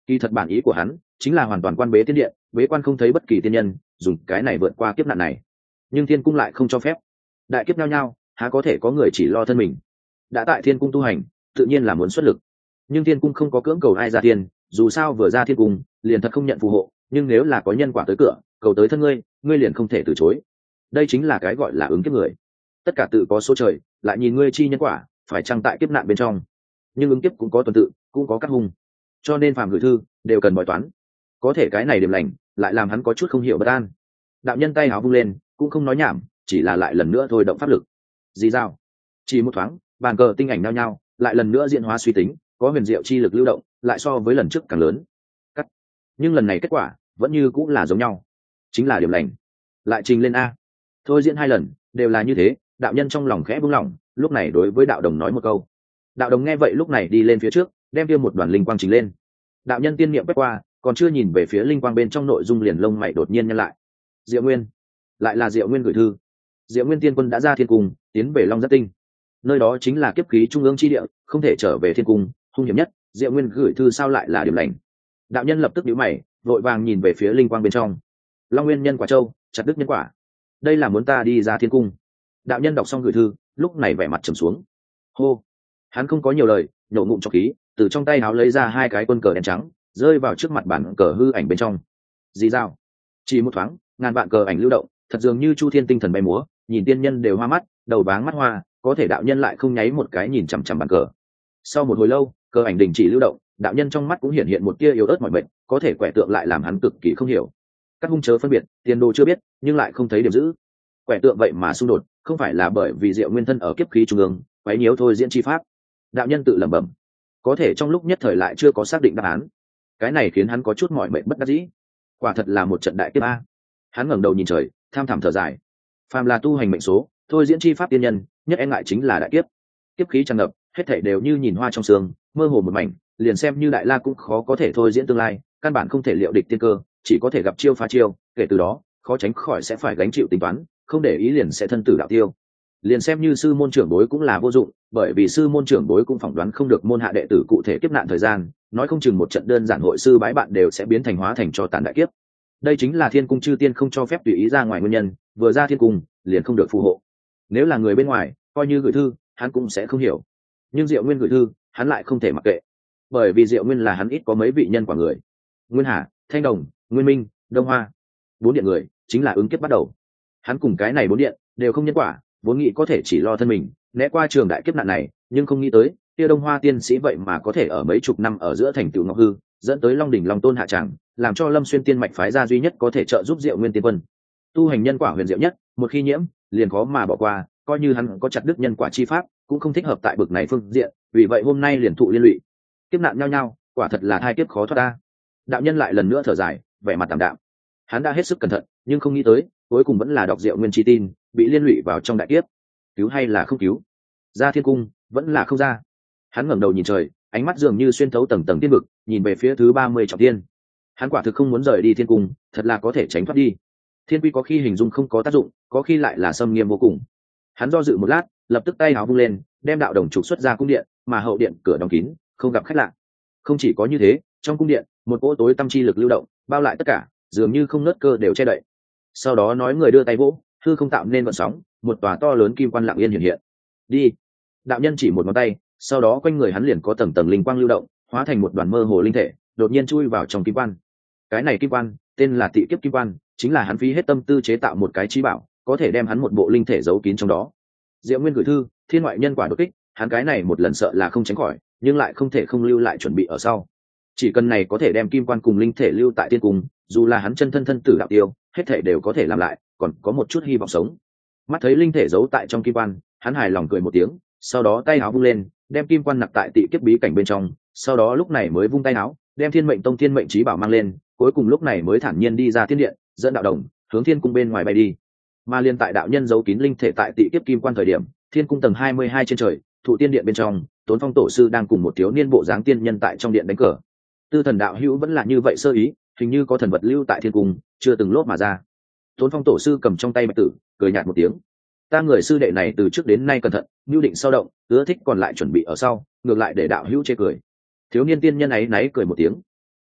Speaker 1: Kỳ thật bản ý của hắn chính là hoàn toàn quan bế tiên điện, bế quan không thấy bất kỳ tiên nhân, dùng cái này vượt qua kiếp nạn này. Nhưng thiên cung lại không cho phép. Đại kiếp nhao nhao, há có thể có người chỉ lo thân mình. Đã tại thiên cung tu hành, tự nhiên là muốn xuất lực. Nhưng thiên cung không có cưỡng cầu ai ra tiền, dù sao vừa ra thiên cung liền thật không nhận phù hộ, nhưng nếu là có nhân quả tới cửa cầu tới thân ngươi, ngươi liền không thể từ chối. Đây chính là cái gọi là ứng kiếp người. Tất cả tự có số trời, lại nhìn ngươi chi nhân quả phải chăng tại kiếp nạn bên trong. Nhưng ứng kiếp cũng có tuần tự, cũng có các hung, cho nên phàm gửi thư đều cần bói toán. Có thể cái này điểm lành lại làm hắn có chút không hiểu bất an. Đạo nhân tay áo vung lên, cũng không nói nhảm, chỉ là lại lần nữa thôi động pháp lực. Dì dao, chỉ một thoáng, bàn cờ tinh ảnh nao nhao, lại lần nữa diễn hóa suy tính, có huyền diệu chi lực lưu động, lại so với lần trước càng lớn. Cắt. Nhưng lần này kết quả vẫn như cũng là giống nhau, chính là điểm lành. Lại trình lên a. Thôi diễn 2 lần, đều là như thế. Đạo nhân trong lòng khẽ buông lỏng, lúc này đối với đạo đồng nói một câu. Đạo đồng nghe vậy lúc này đi lên phía trước, đem kia một đoàn linh quang trình lên. Đạo nhân tiên niệm quét qua, còn chưa nhìn về phía linh quang bên trong nội dung liền lông mày đột nhiên nhăn lại. Diệu Nguyên, lại là Diệu Nguyên gửi thư. Diệu Nguyên tiên quân đã ra thiên cung, tiến về Long Giác Tinh. Nơi đó chính là kiếp khí trung ương chi địa, không thể trở về thiên cung, hung hiểm nhất. Diệu Nguyên gửi thư sao lại là điểm lành? Đạo nhân lập tức nhíu mày, vội vàng nhìn về phía linh quang bên trong. Long Nguyên nhân quả châu, chặt đứt nhân quả. Đây là muốn ta đi ra thiên cung. Đạo nhân đọc xong gửi thư, lúc này vẻ mặt trầm xuống. Hô, hắn không có nhiều lời, nhổ ngụm trọc khí, từ trong tay áo lấy ra 2 cái quân cờ đen trắng, rơi vào trước mặt bản cờ hư ảnh bên trong. Dì dao, chỉ một thoáng, ngàn vạn cờ ảnh lưu động, thật dường như chu thiên tinh thần bay múa, nhìn tiên nhân đều hoa mắt, đầu váng mắt hoa, có thể đạo nhân lại không nháy một cái nhìn chằm chằm bản cờ. Sau một hồi lâu, cờ ảnh đình chỉ lưu động, đạo nhân trong mắt cũng hiện hiện một tia yếu ớt mỏi mệt, có thể quẻ tượng lại làm hắn cực kỳ không hiểu. Các hung chớ phân biệt, tiền đồ chưa biết, nhưng lại không thấy điểm dữ. Quẻ tượng vậy mà xung đột, không phải là bởi vì Diệu Nguyên thân ở kiếp khí trung ương, quấy nhiễu thôi diễn chi pháp. Đạo nhân tự lẩm bẩm, có thể trong lúc nhất thời lại chưa có xác định đáp án. Cái này khiến hắn có chút mỏi mệt bất đắc dĩ. Quả thật là một trận đại kiếp a. Hắn ngẩng đầu nhìn trời, tham thẳm thở dài. Phàm là tu hành mệnh số, thôi diễn chi pháp tiên nhân, nhất e ngại chính là đại kiếp. Kiếp khí tràn ngập, hết thảy đều như nhìn hoa trong sương, mơ hồ một mảnh, liền xem như đại la cũng khó có thể thôi diễn tương lai, căn bản không thể liệu địch tiên cơ, chỉ có thể gặp chiêu phá chiêu, kể từ đó, khó tránh khỏi sẽ phải gánh chịu tính toán, không để ý liền sẽ thân tử đạo tiêu. Liền xem như sư môn trưởng bối cũng là vô dụng, bởi vì sư môn trưởng bối cũng phỏng đoán không được môn hạ đệ tử cụ thể kiếp nạn thời gian, nói không chừng một trận đơn giản hội sư bái bạn đều sẽ biến thành hóa thành cho tàn đại kiếp. Đây chính là thiên cung chư tiên không cho phép tùy ý ra ngoài nguyên nhân, vừa ra thiên cung liền không được phù hộ. Nếu là người bên ngoài, coi như gửi thư, hắn cũng sẽ không hiểu. Nhưng Diệu Nguyên gửi thư, hắn lại không thể mặc kệ, bởi vì Diệu Nguyên là hắn ít có mấy vị nhân quả người. Nguyên Hà, Thanh Đồng, Nguyên Minh, Đông Hoa, 4 điện người chính là ứng kiếp bắt đầu. Hắn cùng cái này 4 điện đều không nhân quả, vốn nghĩ có thể chỉ lo thân mình né qua trường đại kiếp nạn này, nhưng không nghĩ tới kia Đông Hoa tiên sĩ vậy mà có thể ở mấy chục năm ở giữa thành tựu ngọc hư, dẫn tới Long đỉnh Long tôn hạ tràng, làm cho Lâm Xuyên tiên mạch phái ra duy nhất có thể trợ giúp Diệu Nguyên tiên quân. Tu hành nhân quả huyền diệu nhất, một khi nhiễm liền khó mà bỏ qua, coi như hắn có chặt đứt nhân quả chi pháp cũng không thích hợp tại bực này phương diện, vì vậy hôm nay liền thụ liên lụy. Kiếp nạn nhau nhau, quả thật là hai kiếp khó thoát ta. Đạo nhân lại lần nữa thở dài, vẻ mặt tạm đạm. Hắn đã hết sức cẩn thận, nhưng không nghĩ tới cuối cùng vẫn là đọc Diệu Nguyên chi tin, bị liên lụy vào trong đại kiếp. Cứu hay là không cứu? Ra thiên cung vẫn là không ra. Hắn ngẩng đầu nhìn trời, ánh mắt dường như xuyên thấu tầng tầng tiên vực, nhìn về phía thứ 30 trọng thiên. Hắn quả thực không muốn rời đi thiên cung, thật là có thể tránh thoát đi. Thiên quy có khi hình dung không có tác dụng, có khi lại là xâm nghiêm vô cùng. Hắn do dự một lát, lập tức tay áo vung lên, đem đạo đồng trục xuất ra cung điện, mà hậu điện cửa đóng kín, không gặp khách lạ. Không chỉ có như thế, trong cung điện, một cỗ tối tâm chi lực lưu động, bao lại tất cả, dường như không nớt cơ đều che đậy. Sau đó nói người đưa tay vỗ, hư không tạo nên vận sóng, một tòa to lớn kim quan lặng yên hiện hiện. Đi. Đạo nhân chỉ một ngón tay, sau đó quanh người hắn liền có tầng tầng linh quang lưu động, hóa thành một đoàn mơ hồ linh thể, đột nhiên chui vào trong kim quan. Cái này kim quan, tên là Tị Kiếp Kim Quan, chính là hắn phí hết tâm tư chế tạo một cái trí bảo, có thể đem hắn một bộ linh thể giấu kín trong đó. Diệu Nguyên gửi thư, thiên ngoại nhân quả đột kích, hắn cái này một lần sợ là không tránh khỏi, nhưng lại không thể không lưu lại chuẩn bị ở sau. Chỉ cần này có thể đem kim quan cùng linh thể lưu tại tiên cung, dù là hắn chân thân thân tử đạo tiêu, hết thể đều có thể làm lại, còn có một chút hy vọng sống. Mắt thấy linh thể giấu tại trong kim quan, hắn hài lòng cười một tiếng, sau đó tay áo vung lên, đem kim quan nặc tại Tị Kiếp bí cảnh bên trong, sau đó lúc này mới vung tay áo, đem Thiên Mệnh Tông Thiên Mệnh Chí Bảo mang lên, cuối cùng lúc này mới thản nhiên đi ra thiên điện, dẫn đạo đồng hướng thiên cung bên ngoài bay đi. Mà liên tại đạo nhân giấu kín linh thể tại Tị Kiếp kim quan thời điểm, thiên cung tầng 22 trên trời, thụ tiên điện bên trong, Tốn Phong tổ sư đang cùng một thiếu niên bộ dáng tiên nhân tại trong điện đánh cờ. Tư Thần đạo hữu vẫn là như vậy sơ ý, hình như có thần vật lưu tại thiên cung, chưa từng lốt mà ra. Tốn Phong tổ sư cầm trong tay bạch tử, cười nhạt một tiếng. Ta người sư đệ này từ trước đến nay cẩn thận, nhu định sau động, ưa thích còn lại chuẩn bị ở sau, ngược lại để đạo hữu chê cười. Thiếu niên tiên nhân ấy náy cười một tiếng.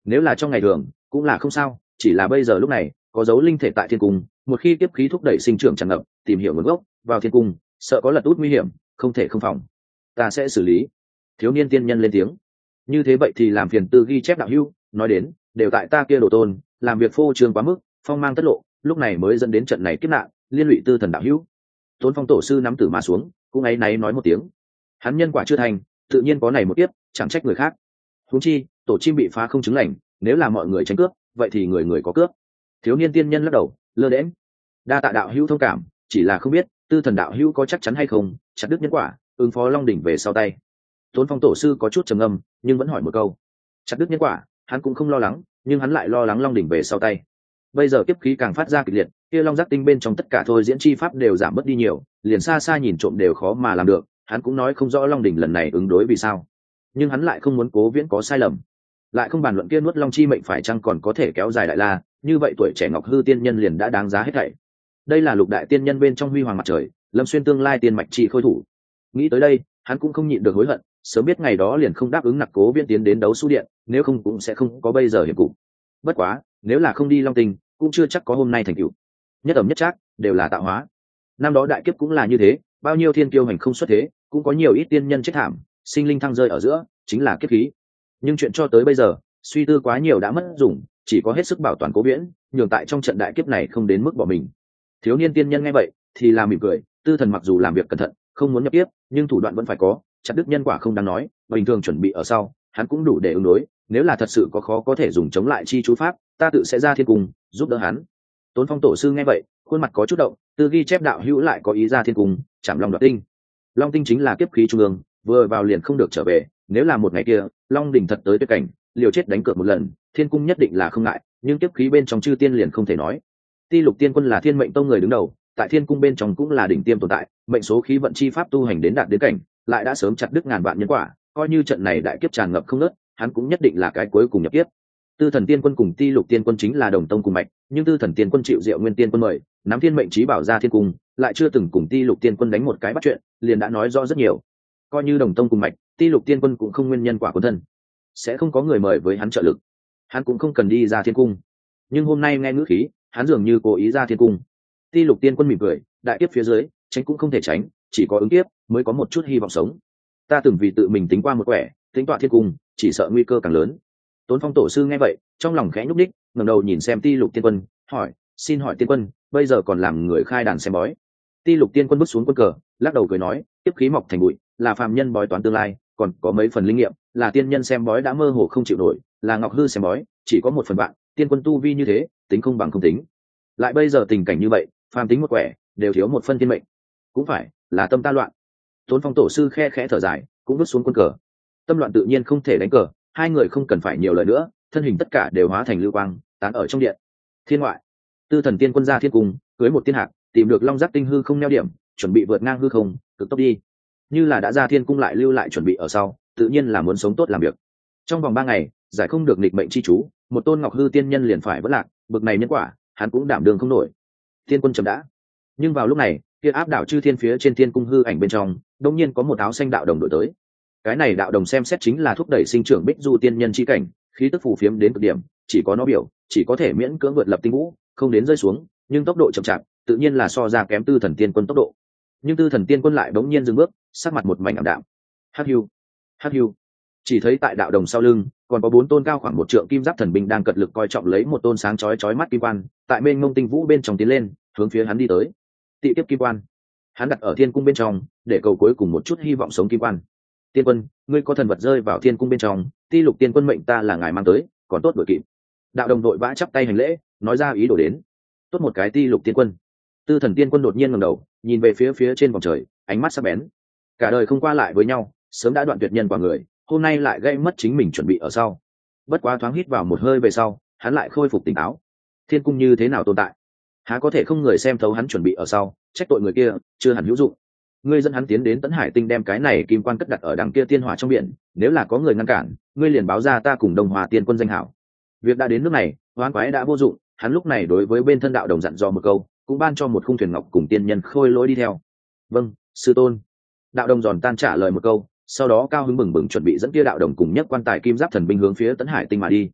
Speaker 1: nếu là trong ngày thường cũng là không sao, chỉ là bây giờ lúc này có dấu linh thể tại thiên cung, một khi kiếp khí thúc đẩy sinh trưởng tràn ngập, tìm hiểu nguồn gốc vào thiên cung, sợ có lật út nguy hiểm, không thể không phòng. Ta sẽ xử lý. Thiếu niên tiên nhân lên tiếng. Như thế vậy thì làm phiền Tư ghi chép đạo hữu, nói đến đều tại ta kia đồ tôn làm việc phô trương quá mức, phong mang tất lộ, lúc này mới dẫn đến trận này kiếp nạn, liên lụy Tư thần đạo hữu. Tôn Phong tổ sư nắm tử mà xuống, cũng ấy náy nói một tiếng. Hắn nhân quả chưa thành, tự nhiên có này một kiếp, chẳng trách người khác. Huống chi tổ chim bị phá không chứng lành, nếu là mọi người tranh cướp, vậy thì người người có cướp. Thiếu niên tiên nhân lắc đầu, lơ đễnh. Đa tạ đạo hữu thông cảm, chỉ là không biết Tư thần đạo hữu có chắc chắn hay không chặt đứt nhân quả, ứng phó Long đỉnh về sau tay. Tôn Phong tổ sư có chút trầm ngâm, nhưng vẫn hỏi một câu. Chặt đứt nhân quả, hắn cũng không lo lắng, nhưng hắn lại lo lắng Long đỉnh về sau tay. Bây giờ kiếp khí càng phát ra kịch liệt, kia Long giác tinh bên trong tất cả thôi diễn chi pháp đều giảm bớt đi nhiều, liền xa xa nhìn trộm đều khó mà làm được. Hắn cũng nói không rõ Long đỉnh lần này ứng đối vì sao, nhưng hắn lại không muốn Cố Viễn có sai lầm, lại không bàn luận kia nuốt long chi mệnh phải chăng còn có thể kéo dài đại la, như vậy tuổi trẻ Ngọc Hư tiên nhân liền đã đáng giá hết thảy. Đây là lục đại tiên nhân bên trong huy hoàng mặt trời, Lâm Xuyên tương lai tiên mạch trị khôi thủ. Nghĩ tới đây, hắn cũng không nhịn được hối hận, sớm biết ngày đó liền không đáp ứng nặc Cố Viễn tiến đến đấu su điện, nếu không cũng sẽ không có bây giờ hiểm cục. Bất quá, nếu là không đi Long Tinh, cũng chưa chắc có hôm nay thành tựu. Nhất ẩm nhất trác đều là tạo hóa. Năm đó đại kiếp cũng là như thế, bao nhiêu thiên kiêu hành không xuất thế, cũng có nhiều ít tiên nhân chết thảm, sinh linh thăng rơi ở giữa, chính là kiếp khí. Nhưng chuyện cho tới bây giờ, suy tư quá nhiều đã mất dùng, chỉ có hết sức bảo toàn Cố Viễn, nhường tại trong trận đại kiếp này không đến mức bỏ mình. Thiếu niên tiên nhân nghe vậy thì là mỉm cười, Tư thần mặc dù làm việc cẩn thận, không muốn nhập kiếp, nhưng thủ đoạn vẫn phải có, chặt đứt nhân quả không đáng nói, bình thường chuẩn bị ở sau, hắn cũng đủ để ứng đối, nếu là thật sự có khó có thể dùng chống lại chi chú pháp, ta tự sẽ ra thiên cung giúp đỡ hắn. Tôn Phong tổ sư nghe vậy, khuôn mặt có chút động, Tư ghi chép đạo hữu lại có ý ra thiên cung chạm Long đoạt tinh. Long tinh chính là kiếp khí trung ương, vừa vào liền không được trở về, nếu là một ngày kia Long đỉnh thật tới tuyệt cảnh, liều chết đánh cược một lần, thiên cung nhất định là không ngại, nhưng kiếp khí bên trong chư tiên liền không thể nói. Ti Lục Tiên Quân là thiên mệnh tông người đứng đầu, tại thiên cung bên trong cũng là đỉnh tiêm tồn tại, mệnh số khí vận chi pháp tu hành đến đạt đến cảnh, lại đã sớm chặt đứt ngàn vạn nhân quả, coi như trận này đại kiếp tràn ngập không ngớt, hắn cũng nhất định là cái cuối cùng nhập kiếp. Tư Thần Tiên Quân cùng Ti Lục Tiên Quân chính là đồng tông cùng mạch, nhưng Tư Thần Tiên Quân chịu Diệu Nguyên Tiên Quân mời, nắm thiên mệnh chí bảo ra thiên cung, lại chưa từng cùng Ti Lục Tiên Quân đánh một cái bắt chuyện, liền đã nói rõ rất nhiều. Coi như đồng tông cùng mạch, Ti Lục Tiên Quân cũng không nguyên nhân quả quân thân, sẽ không có người mời với hắn trợ lực, hắn cũng không cần đi ra thiên cung. Nhưng hôm nay nghe ngữ khí, hắn dường như cố ý ra thiên cung. Ti Lục Tiên Quân mỉm cười, đại kiếp phía dưới, tránh cũng không thể tránh, chỉ có ứng kiếp mới có một chút hy vọng sống. Ta từng vì tự mình tính qua một quẻ, tính tọa thiên cung, chỉ sợ nguy cơ càng lớn. Tôn Phong tổ sư nghe vậy, trong lòng khẽ nhúc đích, ngẩng đầu nhìn xem Ti Lục Tiên Quân, hỏi, xin hỏi Tiên Quân, bây giờ còn làm người khai đàn xem bói? Ti Lục Tiên Quân bước xuống quân cờ, lắc đầu cười nói, tiếp khí mọc thành bụi, là phàm nhân bói toán tương lai, còn có mấy phần linh nghiệm, là tiên nhân xem bói đã mơ hồ không chịu nổi, là Ngọc Hư xem bói, chỉ có một phần vạn, Tiên Quân tu vi như thế, tính không bằng không tính. Lại bây giờ tình cảnh như vậy, phàm tính một quẻ, đều thiếu một phân thiên mệnh. Cũng phải, là tâm ta loạn. Tôn Phong tổ sư khe khẽ thở dài, cũng bước xuống quân cờ. Tâm loạn tự nhiên không thể đánh cờ, hai người không cần phải nhiều lời nữa, thân hình tất cả đều hóa thành lưu quang, tán ở trong điện. Thiên ngoại, Tư Thần Tiên Quân ra thiên cung, cưới một tiên hạc, tìm được long giác tinh hư không neo điểm, chuẩn bị vượt ngang hư không, cực tốc đi. Như là đã ra thiên cung lại lưu lại chuẩn bị ở sau, tự nhiên là muốn sống tốt làm việc. Trong vòng 3 ngày, giải không được nghịch mệnh chi chú, một tôn Ngọc Hư tiên nhân liền phải vỡ lạc, bực này nhân quả, hắn cũng đảm đương không nổi. Tiên Quân chậm đã. Nhưng vào lúc này, kia áp đảo chư thiên phía trên thiên cung hư ảnh bên trong, đột nhiên có một áo xanh đạo đồng đổi tới. Cái này đạo đồng xem xét chính là thúc đẩy sinh trưởng Bích Du tiên nhân chi cảnh, khí tức phù phiếm đến cực điểm, chỉ có nó biểu, chỉ có thể miễn cưỡng vượt lập tinh vũ, không đến rơi xuống, nhưng tốc độ chậm chạp, tự nhiên là so ra kém Tư Thần Tiên Quân tốc độ. Nhưng Tư Thần Tiên Quân lại bỗng nhiên dừng bước, sắc mặt một mảnh ảm đạm. Hắc hưu, hắc hưu. Chỉ thấy tại đạo đồng sau lưng, còn có 4 tôn cao khoảng 1 trượng kim giáp thần binh đang cật lực coi trọng lấy một tôn sáng chói mắt kim quan, tại mênh mông tinh vũ bên trong tiến lên, hướng phía hắn đi tới. Tị tiếp kim quan, hắn đặt ở thiên cung bên trong, để cầu cuối cùng một chút hy vọng sống kim quan. Tiên Quân, ngươi có thần vật rơi vào thiên cung bên trong, Ti Lục Tiên Quân mệnh ta là ngài mang tới, còn tốt đuổi kịp. Đạo đồng đội vã chắp tay hành lễ, nói ra ý đồ đến. Tốt một cái Ti Lục Tiên Quân. Tư Thần Tiên Quân đột nhiên ngẩng đầu, nhìn về phía trên vòng trời, ánh mắt sắc bén. Cả đời không qua lại với nhau, sớm đã đoạn tuyệt nhân quả người, hôm nay lại gây mất chính mình chuẩn bị ở sau. Bất quá thoáng hít vào một hơi về sau, hắn lại khôi phục tỉnh táo. Thiên cung như thế nào tồn tại? Há có thể không người xem thấu hắn chuẩn bị ở sau, trách tội người kia, chưa hẳn hữu dụng. Ngươi dẫn hắn tiến đến Tấn Hải Tinh đem cái này kim quan cất đặt ở đằng kia tiên hỏa trong biển, nếu là có người ngăn cản, ngươi liền báo ra ta cùng Đông Hòa Tiên Quân danh hảo. Việc đã đến nước này, hoán quái đã vô dụng, hắn lúc này đối với bên thân đạo đồng dặn dò một câu, cũng ban cho một khung thuyền ngọc cùng tiên nhân khôi lỗi đi theo. Vâng, sư tôn. Đạo đồng giòn tan trả lời một câu, sau đó cao hứng bừng bừng chuẩn bị dẫn kia đạo đồng cùng nhất quan tài kim giáp thần binh hướng phía Tấn Hải Tinh mà đi.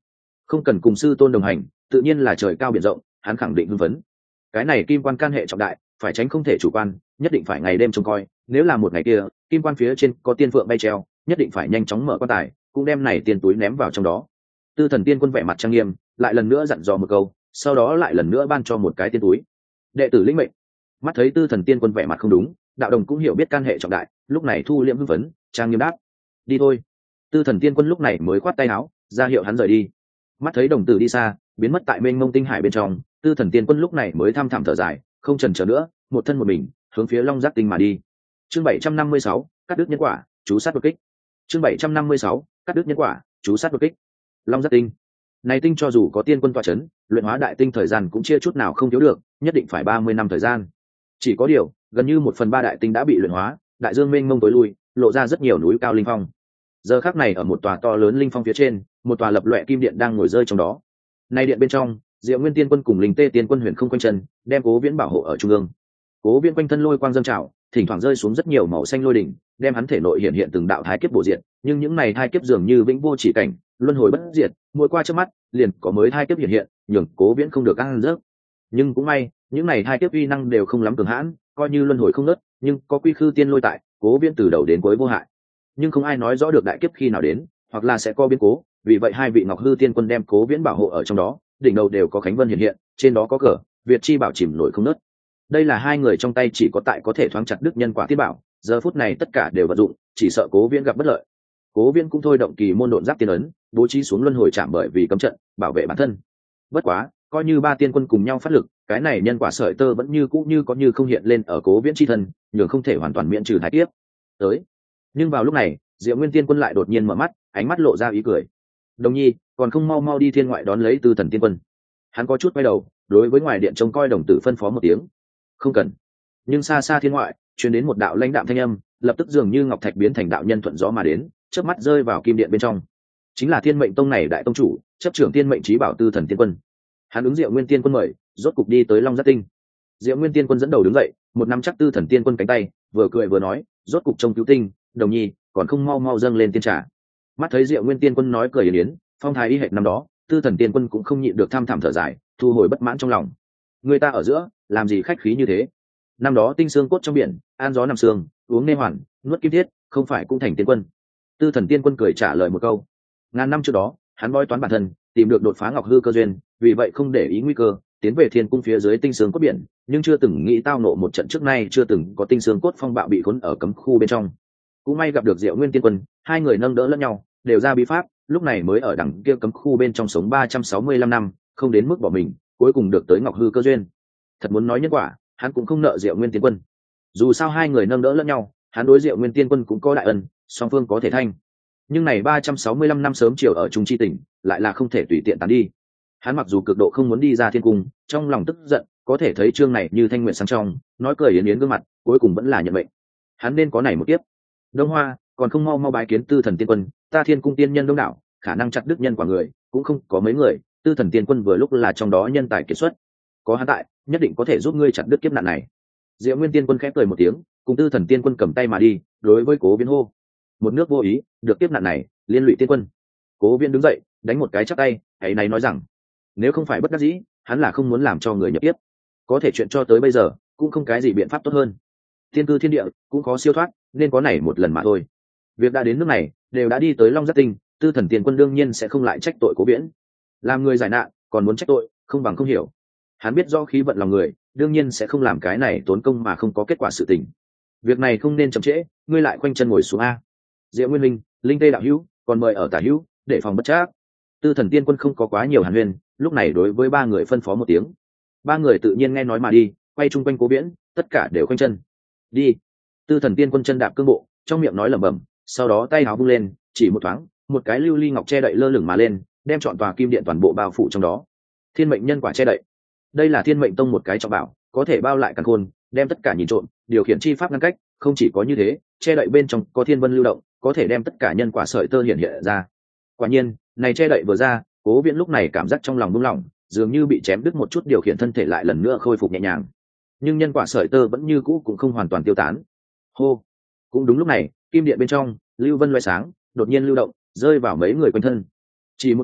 Speaker 1: không cần cùng sư tôn đồng hành, tự nhiên là trời cao biển rộng, hắn khẳng định hưng phấn. Cái này kim quan can hệ trọng đại, phải tránh không thể chủ quan, nhất định phải ngày đêm trông coi. Nếu là một ngày kia, kim quan phía trên có tiên phượng bay treo, nhất định phải nhanh chóng mở quan tài, cũng đem này tiền túi ném vào trong đó. Tư Thần Tiên Quân vẻ mặt trang nghiêm, lại lần nữa dặn dò một câu, sau đó lại lần nữa ban cho một cái tiên túi. Đệ tử lĩnh mệnh. Mắt thấy Tư Thần Tiên Quân vẻ mặt không đúng, đạo đồng cũng hiểu biết can hệ trọng đại, lúc này thu liễm hưng phấn, trang nghiêm đáp: đi thôi. Tư Thần Tiên Quân lúc này mới khoát tay áo, ra hiệu hắn rời đi. Mắt thấy đồng tử đi xa, biến mất tại mênh mông tinh hải bên trong, Tư Thần Tiên Quân lúc này mới thăm thẳm thở dài, không chần chờ nữa, một thân một mình hướng phía Long Giác Tinh mà đi. Chương 756, cắt đứt nhân quả, chú sát đột kích. Chương 756, cắt đứt nhân quả, chú sát đột kích. Long Giác Tinh. Này tinh cho dù có tiên quân tọa chấn, luyện hóa đại tinh thời gian cũng chia chút nào không thiếu được, nhất định phải 30 năm thời gian. Chỉ có điều, gần như 1/3 đại tinh đã bị luyện hóa, đại dương mênh mông tối lui, lộ ra rất nhiều núi cao linh phong. Giờ khắc này ở một tòa to lớn linh phong phía trên, một tòa lập loè kim điện đang ngồi rơi trong đó. Này điện bên trong, Diệu Nguyên Tiên Quân cùng Linh Tê Tiên Quân huyền không quanh chân, đem Cố Viễn bảo hộ ở trung ương. Cố Viễn quanh thân lôi quang dâng trào, thỉnh thoảng rơi xuống rất nhiều màu xanh lôi đỉnh, đem hắn thể nội hiện từng đạo thái kiếp bổ diệt, nhưng những này thái kiếp dường như vĩnh vô chỉ cảnh, luân hồi bất diệt, mỗi qua trước mắt, liền có mới thái kiếp hiện, nhường Cố Viễn không được ăn rớt. Nhưng cũng may, những này thái kiếp uy năng đều không lắm cường hãn, coi như luân hồi không nứt, nhưng có quy khư tiên lôi tại, Cố Viễn từ đầu đến cuối vô hại. Nhưng không ai nói rõ được đại kiếp khi nào đến, hoặc là sẽ có biến cố, vì vậy hai vị Ngọc Hư Tiên Quân đem Cố Viễn bảo hộ ở trong đó, đỉnh đầu đều có khánh vân hiện, trên đó có cờ Việt chi bảo chìm nổi không nứt. Đây là hai người trong tay chỉ có tại có thể thoáng chặt đứt nhân quả tiên bảo, giờ phút này tất cả đều vận dụng, chỉ sợ Cố Viễn gặp bất lợi. Cố Viễn cũng thôi động kỳ môn độn giáp tiên ấn, bố trí xuống luân hồi chạm bởi vì cấm trận, bảo vệ bản thân. Bất quá, coi như ba tiên quân cùng nhau phát lực, cái này nhân quả sợi tơ vẫn như cũ như có như không hiện lên ở Cố Viễn chi thân, nhường không thể hoàn toàn miễn trừ thái kiếp. Tới. Nhưng vào lúc này, Diệu Nguyên Tiên Quân lại đột nhiên mở mắt, ánh mắt lộ ra ý cười. Đồng nhi, còn không mau mau đi thiên ngoại đón lấy Tư Thần Tiên Quân. Hắn có chút quay đầu, đối với ngoài điện trông coi đồng tử phân phó một tiếng. Không cần. Nhưng xa xa thiên ngoại, truyền đến một đạo lãnh đạm thanh âm, lập tức dường như ngọc thạch biến thành đạo nhân thuận gió mà đến, chớp mắt rơi vào kim điện bên trong. Chính là Thiên Mệnh Tông này đại tông chủ, chấp trưởng Thiên Mệnh Chí Bảo Tư Thần Tiên Quân. Hắn ứng Diệu Nguyên Tiên Quân mời, rốt cục đi tới Long Giác Tinh. Diệu Nguyên Tiên Quân dẫn đầu đứng dậy, một nắm chắc Tư Thần Tiên Quân cánh tay, vừa cười vừa nói, rốt cục trông cứu tinh, đồng nhi, còn không mau mau dâng lên tiên trà. Mắt thấy Diệu Nguyên Tiên Quân nói cười yến, phong thái y hệt năm đó, Tư Thần Tiên Quân cũng không nhịn được tham thảm thở dài, thu hồi bất mãn trong lòng. Người ta ở giữa, làm gì khách khí như thế? Năm đó tinh xương cốt trong biển, an gió nằm xương, uống nê hoàn, nuốt kim thiết, không phải cũng thành tiên quân? Tư Thần Tiên Quân cười trả lời một câu. Ngàn năm trước đó, hắn bói toán bản thân, tìm được đột phá ngọc hư cơ duyên, vì vậy không để ý nguy cơ, tiến về thiên cung phía dưới tinh xương cốt biển, nhưng chưa từng nghĩ tao nộ một trận trước nay chưa từng có tinh xương cốt phong bạo bị khốn ở cấm khu bên trong. Cũng may gặp được Diệu Nguyên Tiên Quân, hai người nâng đỡ lẫn nhau, đều ra bí pháp, lúc này mới ở đằng kia cấm khu bên trong sống 365 năm, không đến mức bỏ mình, cuối cùng được tới ngọc hư cơ duyên. Thật muốn nói nhân quả, hắn cũng không nợ Diệu Nguyên Tiên Quân. Dù sao hai người nâng đỡ lẫn nhau, hắn đối Diệu Nguyên Tiên Quân cũng có đại ân, song phương có thể thanh. Nhưng này 365 năm sớm chiều ở Trung Chi tỉnh, lại là không thể tùy tiện tán đi. Hắn mặc dù cực độ không muốn đi ra thiên cung, trong lòng tức giận, có thể thấy chương này như thanh nguyện sáng trong, nói cười yến yến gương mặt, cuối cùng vẫn là nhận mệnh. Hắn nên có này một kiếp. Đông Hoa, còn không mau mau bái kiến Tư Thần Tiên Quân, ta thiên cung tiên nhân đông đảo, khả năng chặt đứt nhân quả người, cũng không có mấy người, Tư Thần Tiên Quân vừa lúc là trong đó nhân tài kiệt xuất. Có hắn tại, nhất định có thể giúp ngươi chặt đứt kiếp nạn này. Diệu Nguyên Tiên Quân khẽ cười một tiếng, cùng Tư Thần Tiên Quân cầm tay mà đi, đối với Cố Viễn hô: một nước vô ý, được kiếp nạn này, liên lụy tiên quân. Cố Viễn đứng dậy, đánh một cái chắp tay, ấy này nói rằng, nếu không phải bất đắc dĩ, hắn là không muốn làm cho người nhập tiếp. Có thể chuyện cho tới bây giờ, cũng không cái gì biện pháp tốt hơn. Thiên cư thiên địa, cũng khó siêu thoát, nên có này một lần mà thôi. Việc đã đến nước này, đều đã đi tới Long Giác Tinh, Tư Thần Tiên Quân đương nhiên sẽ không lại trách tội Cố Viễn. Làm người giải nạn, còn muốn trách tội, không bằng không hiểu. Hắn biết do khí vận lòng người, đương nhiên sẽ không làm cái này tốn công mà không có kết quả sự tình. Việc này không nên chậm trễ, ngươi lại khoanh chân ngồi xuống a. Diệu Nguyên Linh, Linh Tê đạo hữu, còn mời ở tả hữu, để phòng bất trắc. Tư Thần Tiên Quân không có quá nhiều hàn huyên, lúc này đối với ba người phân phó một tiếng. Ba người tự nhiên nghe nói mà đi, quay chung quanh Cố Viễn, tất cả đều khoanh chân. Đi. Tư Thần Tiên Quân chân đạp cương bộ, trong miệng nói lẩm bẩm, sau đó tay áo vung lên, chỉ một thoáng, một cái lưu ly ngọc che đậy lơ lửng mà lên, đem trọn tòa kim điện toàn bộ bao phủ trong đó. Thiên mệnh nhân quả che đậy. Đây là Thiên Mệnh Tông một cái trọng bảo, có thể bao lại càn khôn, đem tất cả nhìn trộm, điều khiển chi pháp ngăn cách, không chỉ có như thế, che đậy bên trong có thiên vân lưu động, có thể đem tất cả nhân quả sợi tơ hiện hiện ra. Quả nhiên, này che đậy vừa ra, Cố Viễn lúc này cảm giác trong lòng buông lỏng, dường như bị chém đứt một chút điều khiển thân thể lại lần nữa khôi phục nhẹ nhàng. Nhưng nhân quả sợi tơ vẫn như cũ cũng không hoàn toàn tiêu tán. Hô. Cũng đúng lúc này, kim điện bên trong, lưu vân loé sáng, đột nhiên lưu động, rơi vào mấy người quanh thân. Chỉ một thoáng,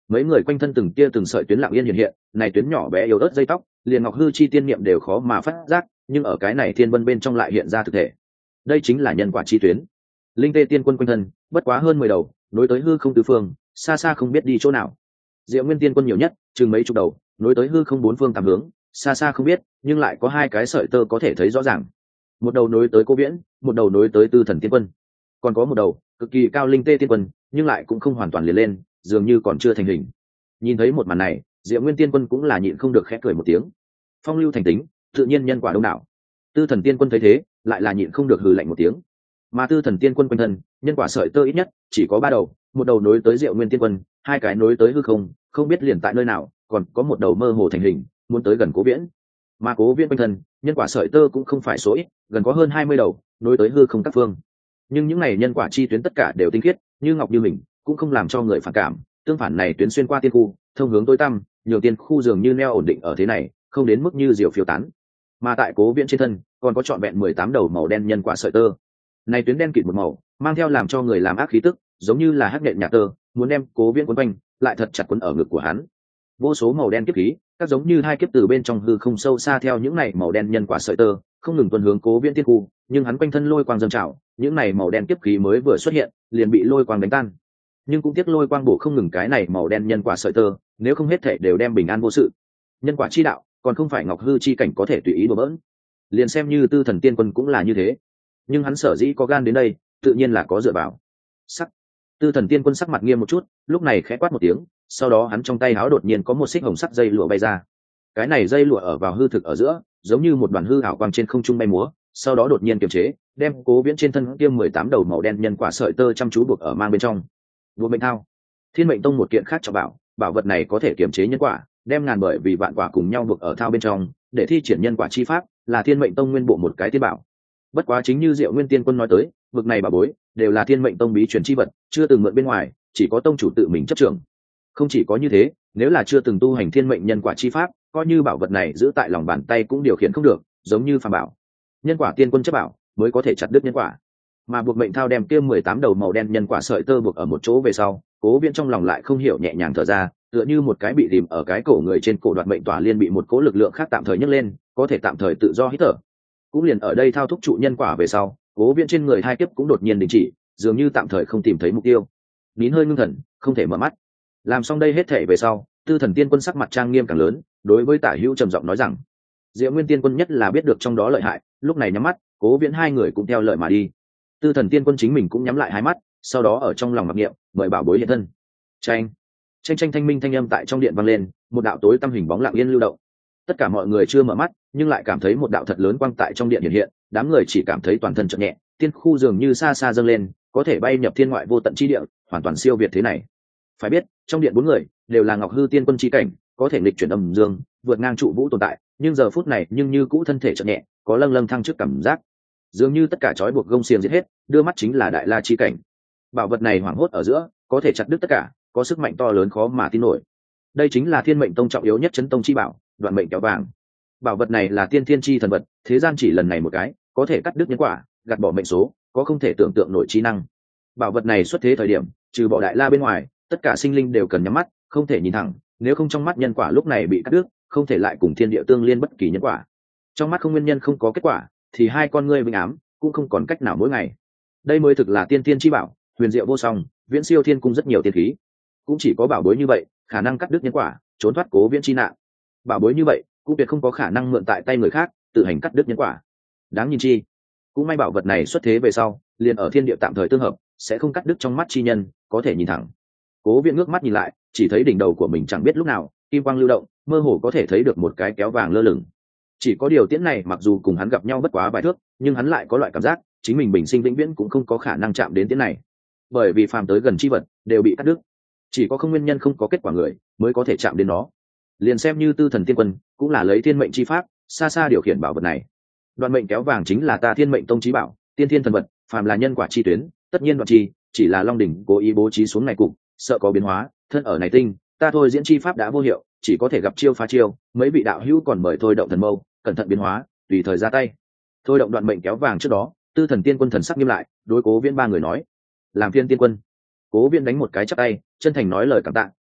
Speaker 1: mấy người quanh thân từng tia từng sợi tuyến lặng yên hiện hiện, này tuyến nhỏ bé yếu ớt dây tóc liền ngọc hư chi tiên niệm đều khó mà phát giác, nhưng ở cái này thiên vân bên trong lại hiện ra thực thể. Đây chính là nhân quả chi tuyến. Linh tê tiên quân quanh thân bất quá hơn 10 đầu, nối tới hư không tứ phương, xa xa không biết đi chỗ nào. Diệu Nguyên tiên quân nhiều nhất chừng mấy chục đầu, nối tới hư không bốn phương tám hướng, xa xa không biết, nhưng lại có hai cái sợi tơ có thể thấy rõ ràng. Một đầu nối tới Cố Viễn, một đầu nối tới Tư Thần tiên quân, còn có một đầu cực kỳ cao linh tê tiên quân, nhưng lại cũng không hoàn toàn liền lên, dường như còn chưa thành hình. Nhìn thấy một màn này, Diệu Nguyên tiên quân cũng là nhịn không được khẽ cười một tiếng. Phong lưu thành tính, tự nhiên nhân quả đông đảo. Tư Thần tiên quân thấy thế, lại là nhịn không được hừ lạnh một tiếng. Mà Tư Thần tiên quân quanh thân, nhân quả sợi tơ ít nhất chỉ có 3 đầu, một đầu nối tới Diệu Nguyên tiên quân, hai cái nối tới hư không, không biết liền tại nơi nào, còn có một đầu mơ hồ thành hình, muốn tới gần Cố Viễn. Mà Cố Viễn quanh thân, nhân quả sợi tơ cũng không phải số ít, gần có hơn 20 đầu, nối tới hư không các phương. Nhưng những này nhân quả chi tuyến tất cả đều tinh khiết, như ngọc như mình, cũng không làm cho người phản cảm, tương phản này tuyến xuyên qua tiên khu, thông hướng tối tăm, nhiều tiên khu dường như neo ổn định ở thế này, không đến mức như diều phiêu tán. Mà tại Cố Viễn trên thân, còn có trọn vẹn 18 đầu màu đen nhân quả sợi tơ. Này tuyến đen kịt một màu, mang theo làm cho người làm ác khí tức, giống như là hắc nhện nhạt tơ, muốn đem Cố Viễn quấn quanh, lại thật chặt quấn ở ngực của hắn. Vô số màu đen kiếp khí, các giống như hai kiếp từ bên trong hư không sâu xa theo những này màu đen nhân quả sợi tơ, không ngừng tuần hướng Cố Viễn tiên khu, nhưng hắn quanh thân lôi quang dâng trào, những này màu đen kiếp khí mới vừa xuất hiện, liền bị lôi quang đánh tan. Nhưng cũng tiếc lôi quang bổ không ngừng cái này màu đen nhân quả sợi tơ, nếu không hết thảy đều đem bình an vô sự. Nhân quả chi đạo, còn không phải ngọc hư chi cảnh có thể tùy ý đùa bỡn. Liền xem như Tư Thần tiên quân cũng là như thế. Nhưng hắn sở dĩ có gan đến đây, tự nhiên là có dựa vào. Sắc. Tư Thần tiên quân sắc mặt nghiêm một chút, lúc này khẽ quát một tiếng, sau đó hắn trong tay áo đột nhiên có một xích hồng sắc dây lụa bay ra. Cái này dây lụa ở vào hư thực ở giữa, giống như một đoàn hư ảo quang trên không trung bay múa, sau đó đột nhiên kiềm chế, đem Cố Viễn trên thân kia 18 đầu màu đen nhân quả sợi tơ chăm chú buộc ở mang bên trong. Buộc mệnh thao. Thiên Mệnh Tông một kiện khác cho bảo vật này có thể kiềm chế nhân quả, đem ngàn bởi vì vạn quả cùng nhau buộc ở thao bên trong, để thi triển nhân quả chi pháp, là Thiên Mệnh Tông nguyên bộ một cái tiên bảo. Bất quá chính như Diệu Nguyên tiên quân nói tới, vực này bảo bối đều là Thiên Mệnh Tông bí truyền chi vật, chưa từng mượn bên ngoài, chỉ có tông chủ tự mình chấp trưởng. Không chỉ có như thế, nếu là chưa từng tu hành thiên mệnh nhân quả chi pháp, coi như bảo vật này giữ tại lòng bàn tay cũng điều khiển không được, giống như phàm bảo. Nhân quả tiên quân chấp bảo mới có thể chặt đứt nhân quả. Mà buộc mệnh thao đem kia 18 đầu màu đen nhân quả sợi tơ buộc ở một chỗ về sau, Cố Viễn trong lòng lại không hiểu nhẹ nhàng thở ra, tựa như một cái bị rìm ở cái cổ người trên cổ đoạt mệnh tỏa liên bị một cố lực lượng khác tạm thời nhấc lên, có thể tạm thời tự do hít thở. Cũng liền ở đây thao thúc trụ nhân quả về sau, Cố Viễn trên người hai kiếp cũng đột nhiên đình chỉ, dường như tạm thời không tìm thấy mục tiêu. Nín hơi ngưng thần, không thể mở mắt. Làm xong đây hết thể về sau, Tư Thần tiên quân sắc mặt trang nghiêm càng lớn, đối với Tả Hữu trầm giọng nói rằng: Diệu Nguyên tiên quân nhất là biết được trong đó lợi hại, lúc này nhắm mắt, Cố Viễn hai người cũng theo lợi mà đi. Tư Thần tiên quân chính mình cũng nhắm lại hai mắt, sau đó ở trong lòng mặc niệm, mời bảo bối hiện thân. Chanh, chanh thanh minh thanh âm tại trong điện vang lên, một đạo tối tăm hình bóng lặng yên lưu động. Tất cả mọi người chưa mở mắt, nhưng lại cảm thấy một đạo thật lớn quang tại trong điện hiện hiện, đám người chỉ cảm thấy toàn thân chợt nhẹ, tiên khu dường như xa xa dâng lên, có thể bay nhập thiên ngoại vô tận chi địa, hoàn toàn siêu việt thế này. Phải biết, trong điện 4 người đều là Ngọc Hư tiên quân chi cảnh, có thể nghịch chuyển âm dương, vượt ngang trụ vũ tồn tại, nhưng giờ phút này nhưng như cũ thân thể chợt nhẹ, có lâng lâng thăng trước cảm giác, dường như tất cả trói buộc gông xiềng giết hết, đưa mắt chính là đại la chi cảnh. Bảo vật này hoảng hốt ở giữa, có thể chặt đứt tất cả, có sức mạnh to lớn khó mà tin nổi. Đây chính là Thiên Mệnh Tông trọng yếu nhất chấn tông chi bảo, Đoạn Mệnh Kéo Vàng. Bảo vật này là tiên thiên chi thần vật, thế gian chỉ lần này một cái, có thể cắt đứt nhân quả, gạt bỏ mệnh số, có không thể tưởng tượng nổi trí năng. Bảo vật này xuất thế thời điểm, trừ bỏ đại la bên ngoài, tất cả sinh linh đều cần nhắm mắt, không thể nhìn thẳng, nếu không trong mắt nhân quả lúc này bị cắt đứt, không thể lại cùng thiên địa tương liên bất kỳ nhân quả. Trong mắt không nguyên nhân không có kết quả, thì hai con ngươi vĩnh ám cũng không còn cách nào mỗi ngày. Đây mới thực là tiên tiên chi bảo, huyền diệu vô song, viễn siêu thiên cung rất nhiều tiên khí. Cũng chỉ có bảo bối như vậy, khả năng cắt đứt nhân quả, trốn thoát Cố Viễn chi nạn. Bảo bối như vậy, cũng tuyệt không có khả năng mượn tại tay người khác, tự hành cắt đứt nhân quả. Đáng nhìn chi, cũng may bảo vật này xuất thế về sau, liền ở thiên địa tạm thời tương hợp, sẽ không cắt đứt trong mắt chi nhân, có thể nhìn thẳng. Cố Viễn ngước mắt nhìn lại, chỉ thấy đỉnh đầu của mình chẳng biết lúc nào, kim quang lưu động, mơ hồ có thể thấy được một cái kéo vàng lơ lửng. Chỉ có điều tiễn này mặc dù cùng hắn gặp nhau bất quá vài thước, nhưng hắn lại có loại cảm giác, chính mình bình sinh vĩnh viễn cũng không có khả năng chạm đến tiễn này, bởi vì phàm tới gần chi vật đều bị cắt đứt, chỉ có không nguyên nhân không có kết quả người mới có thể chạm đến nó. Liền xem như Tư Thần tiên quân, cũng là lấy thiên mệnh chi pháp, xa xa điều khiển bảo vật này. Đoạn mệnh kéo vàng chính là ta Thiên Mệnh Tông chí bảo, tiên thiên thần vật, phàm là nhân quả chi tuyến, tất nhiên đoạn chi, chỉ là Long đỉnh cố ý bố trí xuống này cục, sợ có biến hóa, thân ở này tinh, ta thôi diễn chi pháp đã vô hiệu, chỉ có thể gặp chiêu phá chiêu, mấy vị đạo hữu còn mời thôi động thần mâu, cẩn thận biến hóa, tùy thời ra tay. Thôi động đoạn mệnh kéo vàng trước đó, Tư Thần tiên quân thần sắc nghiêm lại, đối Cố Viễn ba người nói: làm phiên tiên quân. Cố Viễn đánh một cái chắp tay, chân thành nói lời cảm tạ,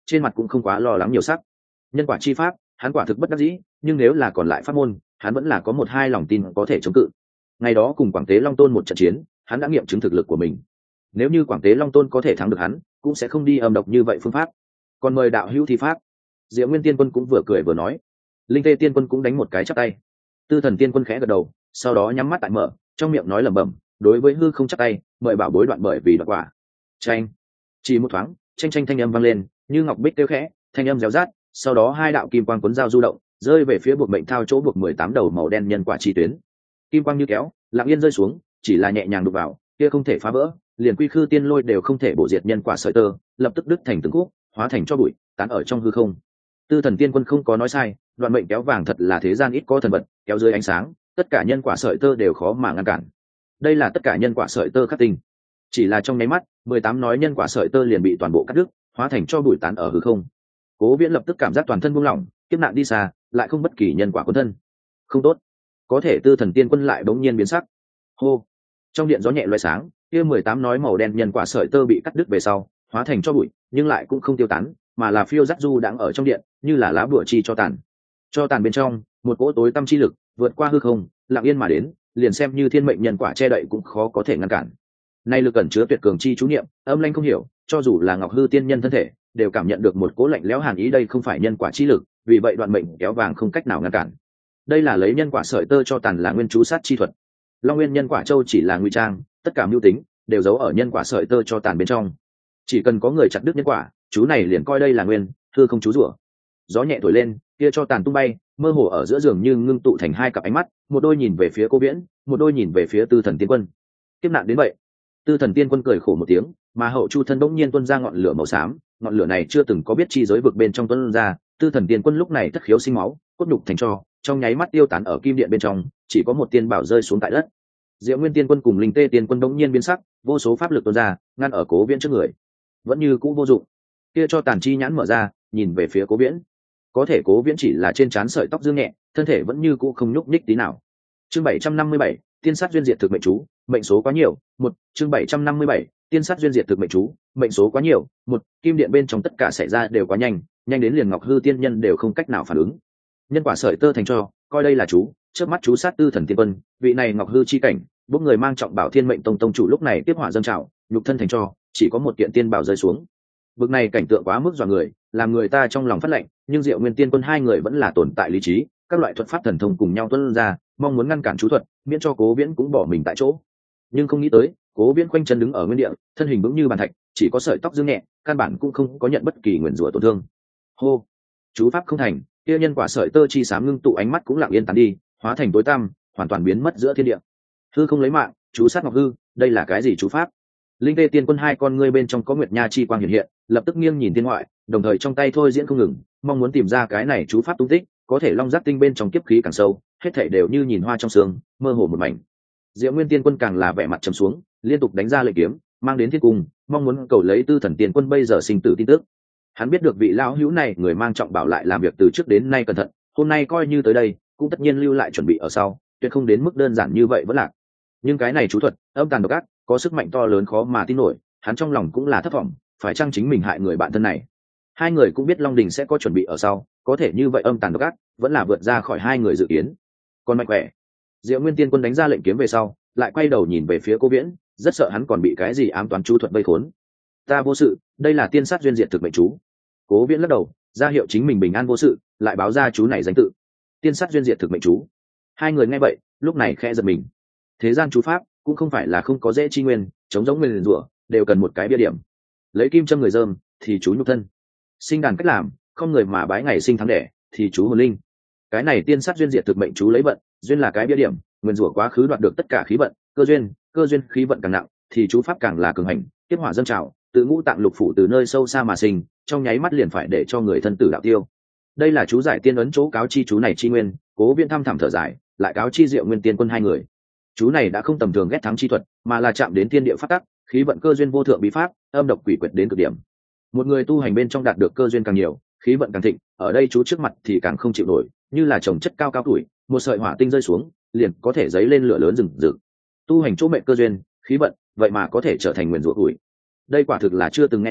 Speaker 1: trên mặt cũng không quá lo lắng nhiều sắc. Nhân quả chi pháp hắn quả thực bất đắc dĩ, nhưng nếu là còn lại pháp môn hắn vẫn là có một hai lòng tin có thể chống cự. Ngày đó cùng Quảng Tế Long Tôn một trận chiến, hắn đã nghiệm chứng thực lực của mình. Nếu như Quảng Tế Long Tôn có thể thắng được hắn, cũng sẽ không đi âm độc như vậy phương pháp. Còn mời đạo hữu thi pháp. Diệu Nguyên Tiên Quân cũng vừa cười vừa nói. Linh Tê Tiên Quân cũng đánh một cái chắp tay. Tư Thần Tiên Quân khẽ gật đầu, sau đó nhắm mắt tại mở, trong miệng nói lẩm bẩm, đối với hư không chắp tay, mời bảo bối đoạn bởi vì đoạn quả. Chanh. Chỉ một thoáng, chanh chanh thanh âm vang lên, như ngọc bích kêu khẽ, thanh âm réo rát, sau đó hai đạo kim quang cuốn dao du động, rơi về phía buộc mệnh thao chỗ buộc 18 đầu màu đen nhân quả chi tuyến. Kim quang như kéo, lặng yên rơi xuống, chỉ là nhẹ nhàng đụng vào, kia không thể phá vỡ, liền quy khư tiên lôi đều không thể bổ diệt nhân quả sợi tơ, lập tức đứt thành từng khúc, hóa thành cho bụi, tán ở trong hư không. Tư Thần Tiên Quân không có nói sai, đoạn mệnh kéo vàng thật là thế gian ít có thần vật, kéo dưới ánh sáng, tất cả nhân quả sợi tơ đều khó mà ngăn cản. Đây là tất cả nhân quả sợi tơ khắc tinh. Chỉ là trong nháy mắt, 18 nói nhân quả sợi tơ liền bị toàn bộ cắt đứt, hóa thành cho bụi tán ở hư không. Cố Viễn lập tức cảm giác toàn thân buông lỏng, kiếp nạn đi xa, lại không bất kỳ nhân quả cuốn thân. Không tốt. Có thể Tư Thần Tiên Quân lại bỗng nhiên biến sắc. Hô. Trong điện gió nhẹ loé sáng, kia 18 nói màu đen nhân quả sợi tơ bị cắt đứt về sau, hóa thành cho bụi, nhưng lại cũng không tiêu tán, mà là phiêu dắt du đang ở trong điện, như là lá bùa chi cho tàn. Cho tàn bên trong, một cỗ tối tăm chi lực vượt qua hư không, lặng yên mà đến, liền xem như thiên mệnh nhân quả che đậy cũng khó có thể ngăn cản. Nay lực ẩn chứa tuyệt cường chi chú niệm, âm lãnh không hiểu, cho dù là Ngọc Hư tiên nhân thân thể, đều cảm nhận được một cỗ lạnh lẽo hàn ý, đây không phải nhân quả chi lực, vì vậy đoạn mệnh kéo vàng không cách nào ngăn cản. Đây là lấy nhân quả sợi tơ cho tàn là nguyên chú sát chi thuật. Long Nguyên nhân quả châu chỉ là ngụy trang, tất cả mưu tính đều giấu ở nhân quả sợi tơ cho tàn bên trong. Chỉ cần có người chặt đứt nhân quả, chú này liền coi đây là nguyên, hư không chú rủa. Gió nhẹ thổi lên, kia cho tàn tung bay, mơ hồ ở giữa giường như ngưng tụ thành hai cặp ánh mắt, một đôi nhìn về phía Cố Viễn, một đôi nhìn về phía Tư Thần Tiên Quân. Kiếp nạn đến vậy. Tư Thần Tiên Quân cười khổ một tiếng, mà hậu chu thân bỗng nhiên tuôn ra ngọn lửa màu xám, ngọn lửa này chưa từng có biết chi giới vực bên trong tuôn ra. Tư Thần Tiên Quân lúc này thất khiếu sinh máu, cốt nhục thành tro, trong nháy mắt tiêu tán ở kim điện bên trong, chỉ có một tiên bảo rơi xuống tại đất. Diệu Nguyên Tiên Quân cùng Linh Tê Tiên Quân bỗng nhiên biến sắc, vô số pháp lực tuôn ra, ngăn ở Cố Viễn trước người. Vẫn như cũ vô dụng. Kia cho tàn chi nhãn mở ra, nhìn về phía Cố Viễn. Có thể Cố Viễn chỉ là trên trán sợi tóc dương nhẹ, thân thể vẫn như cũ không nhúc nhích tí nào. Chương 757, tiên sát duyên diệt thực mệnh chú, mệnh số quá nhiều. Một, chương 757, tiên sát duyên diệt thực mệnh chú, mệnh số quá nhiều. Một, kim điện bên trong tất cả xảy ra đều quá nhanh, nhanh đến liền Ngọc Hư tiên nhân đều không cách nào phản ứng. Nhân quả sợi tơ thành cho, coi đây là chú, trước mắt chú sát Tư Thần Tiên Quân, vị này Ngọc Hư chi cảnh, bốc người mang trọng bảo Thiên Mệnh Tông tông chủ lúc này tiếp hỏa dâng trào, nhục thân thành cho, chỉ có một kiện tiên bảo rơi xuống. Bực này cảnh tượng quá mức dọa người, làm người ta trong lòng phát lạnh, nhưng Diệu Nguyên Tiên Quân hai người vẫn là tồn tại lý trí, các loại thuật pháp thần thông cùng nhau tuôn ra, mong muốn ngăn cản chú thuật, miễn cho Cố Viễn cũng bỏ mình tại chỗ. Nhưng không nghĩ tới, Cố Viễn khoanh chân đứng ở nguyên địa, thân hình vững như bàn thạch, chỉ có sợi tóc dương nhẹ, căn bản cũng không có nhận bất kỳ nguyền rủa tổn thương. Hô, chú pháp không thành, kia nhân quả sợi tơ chi xám ngưng tụ ánh mắt cũng lặng yên tán đi, hóa thành tối tăm, hoàn toàn biến mất giữa thiên địa. Hư không lấy mạng, chú sát Ngọc Hư, đây là cái gì chú pháp? Linh Tê Tiên Quân hai con ngươi bên trong có nguyệt nha chi quang hiện hiện, lập tức nghiêng nhìn thiên ngoại, đồng thời trong tay thôi diễn không ngừng, mong muốn tìm ra cái này chú pháp tung tích, có thể long giác tinh bên trong kiếp khí càng sâu, hết thảy đều như nhìn hoa trong sương, mơ hồ một mảnh. Diệu Nguyên Tiên Quân càng là vẻ mặt trầm xuống, liên tục đánh ra lệnh kiếm, mang đến thiên cung, mong muốn cầu lấy Tư Thần Tiên Quân bây giờ sinh tử tin tức. Hắn biết được vị lão hữu này người mang trọng bảo lại làm việc từ trước đến nay cẩn thận, hôm nay coi như tới đây, cũng tất nhiên lưu lại chuẩn bị ở sau, tuyệt không đến mức đơn giản như vậy vẫn lạc. Nhưng cái này chú thuật, âm tàn độc ác, có sức mạnh to lớn khó mà tin nổi, hắn trong lòng cũng là thất vọng, phải chăng chính mình hại người bạn thân này. Hai người cũng biết Long Đình sẽ có chuẩn bị ở sau, có thể như vậy âm tàn độc ác, vẫn là vượt ra khỏi hai người dự kiến. Còn mạnh khỏe. Diệu Nguyên Tiên Quân đánh ra lệnh kiếm về sau, lại quay đầu nhìn về phía Cố Viễn, rất sợ hắn còn bị cái gì ám toán chú thuật vây khốn. Ta vô sự, đây là tiên sát duyên diệt thực mệnh chú. Cố Viễn lắc đầu, ra hiệu chính mình bình an vô sự, lại báo ra chú này danh tự. Tiên sát duyên diệt thực mệnh chú. Hai người nghe vậy, lúc này khẽ giật mình. Thế gian chú pháp cũng không phải là không có dễ chi nguyên, chống giống nguyên rủa đều cần một cái bia điểm. Lấy kim châm người dơm thì chú nhục thân, sinh đàn cách làm không người mà bái ngày sinh tháng đẻ thì chú hồn linh. Cái này tiên sát duyên diệt thực mệnh chú lấy vận duyên là cái bia điểm, nguyên rủa quá khứ đoạt được tất cả khí vận, cơ duyên khí vận càng nặng thì chú pháp càng là cường hành, tiếp hỏa dâng trào, tự ngũ tạng lục phủ từ nơi sâu xa mà sinh, trong nháy mắt liền phải để cho người thân tử đạo tiêu. Đây là chú giải tiên ấn chỗ cáo chi chú này chi nguyên. Cố Viễn thăm thẳm thở dài, lại cáo chi Diệu Nguyên Tiên Quân hai người. Chú này đã không tầm thường ghét thắng chi thuật, mà là chạm đến thiên địa phát tắc, khí vận cơ duyên vô thượng bí pháp, âm độc quỷ quyệt đến cực điểm. Một người tu hành bên trong đạt được cơ duyên càng nhiều, khí vận càng thịnh, ở đây chú trước mặt thì càng không chịu nổi, như là trồng chất cao cao tuổi, một sợi hỏa tinh rơi xuống, liền có thể dấy lên lửa lớn rừng rực. Tu hành chỗ mệnh cơ duyên, khí vận, vậy mà có thể trở thành nguyên rủa tuổi. Đây quả thực là chưa từng nghe thấy,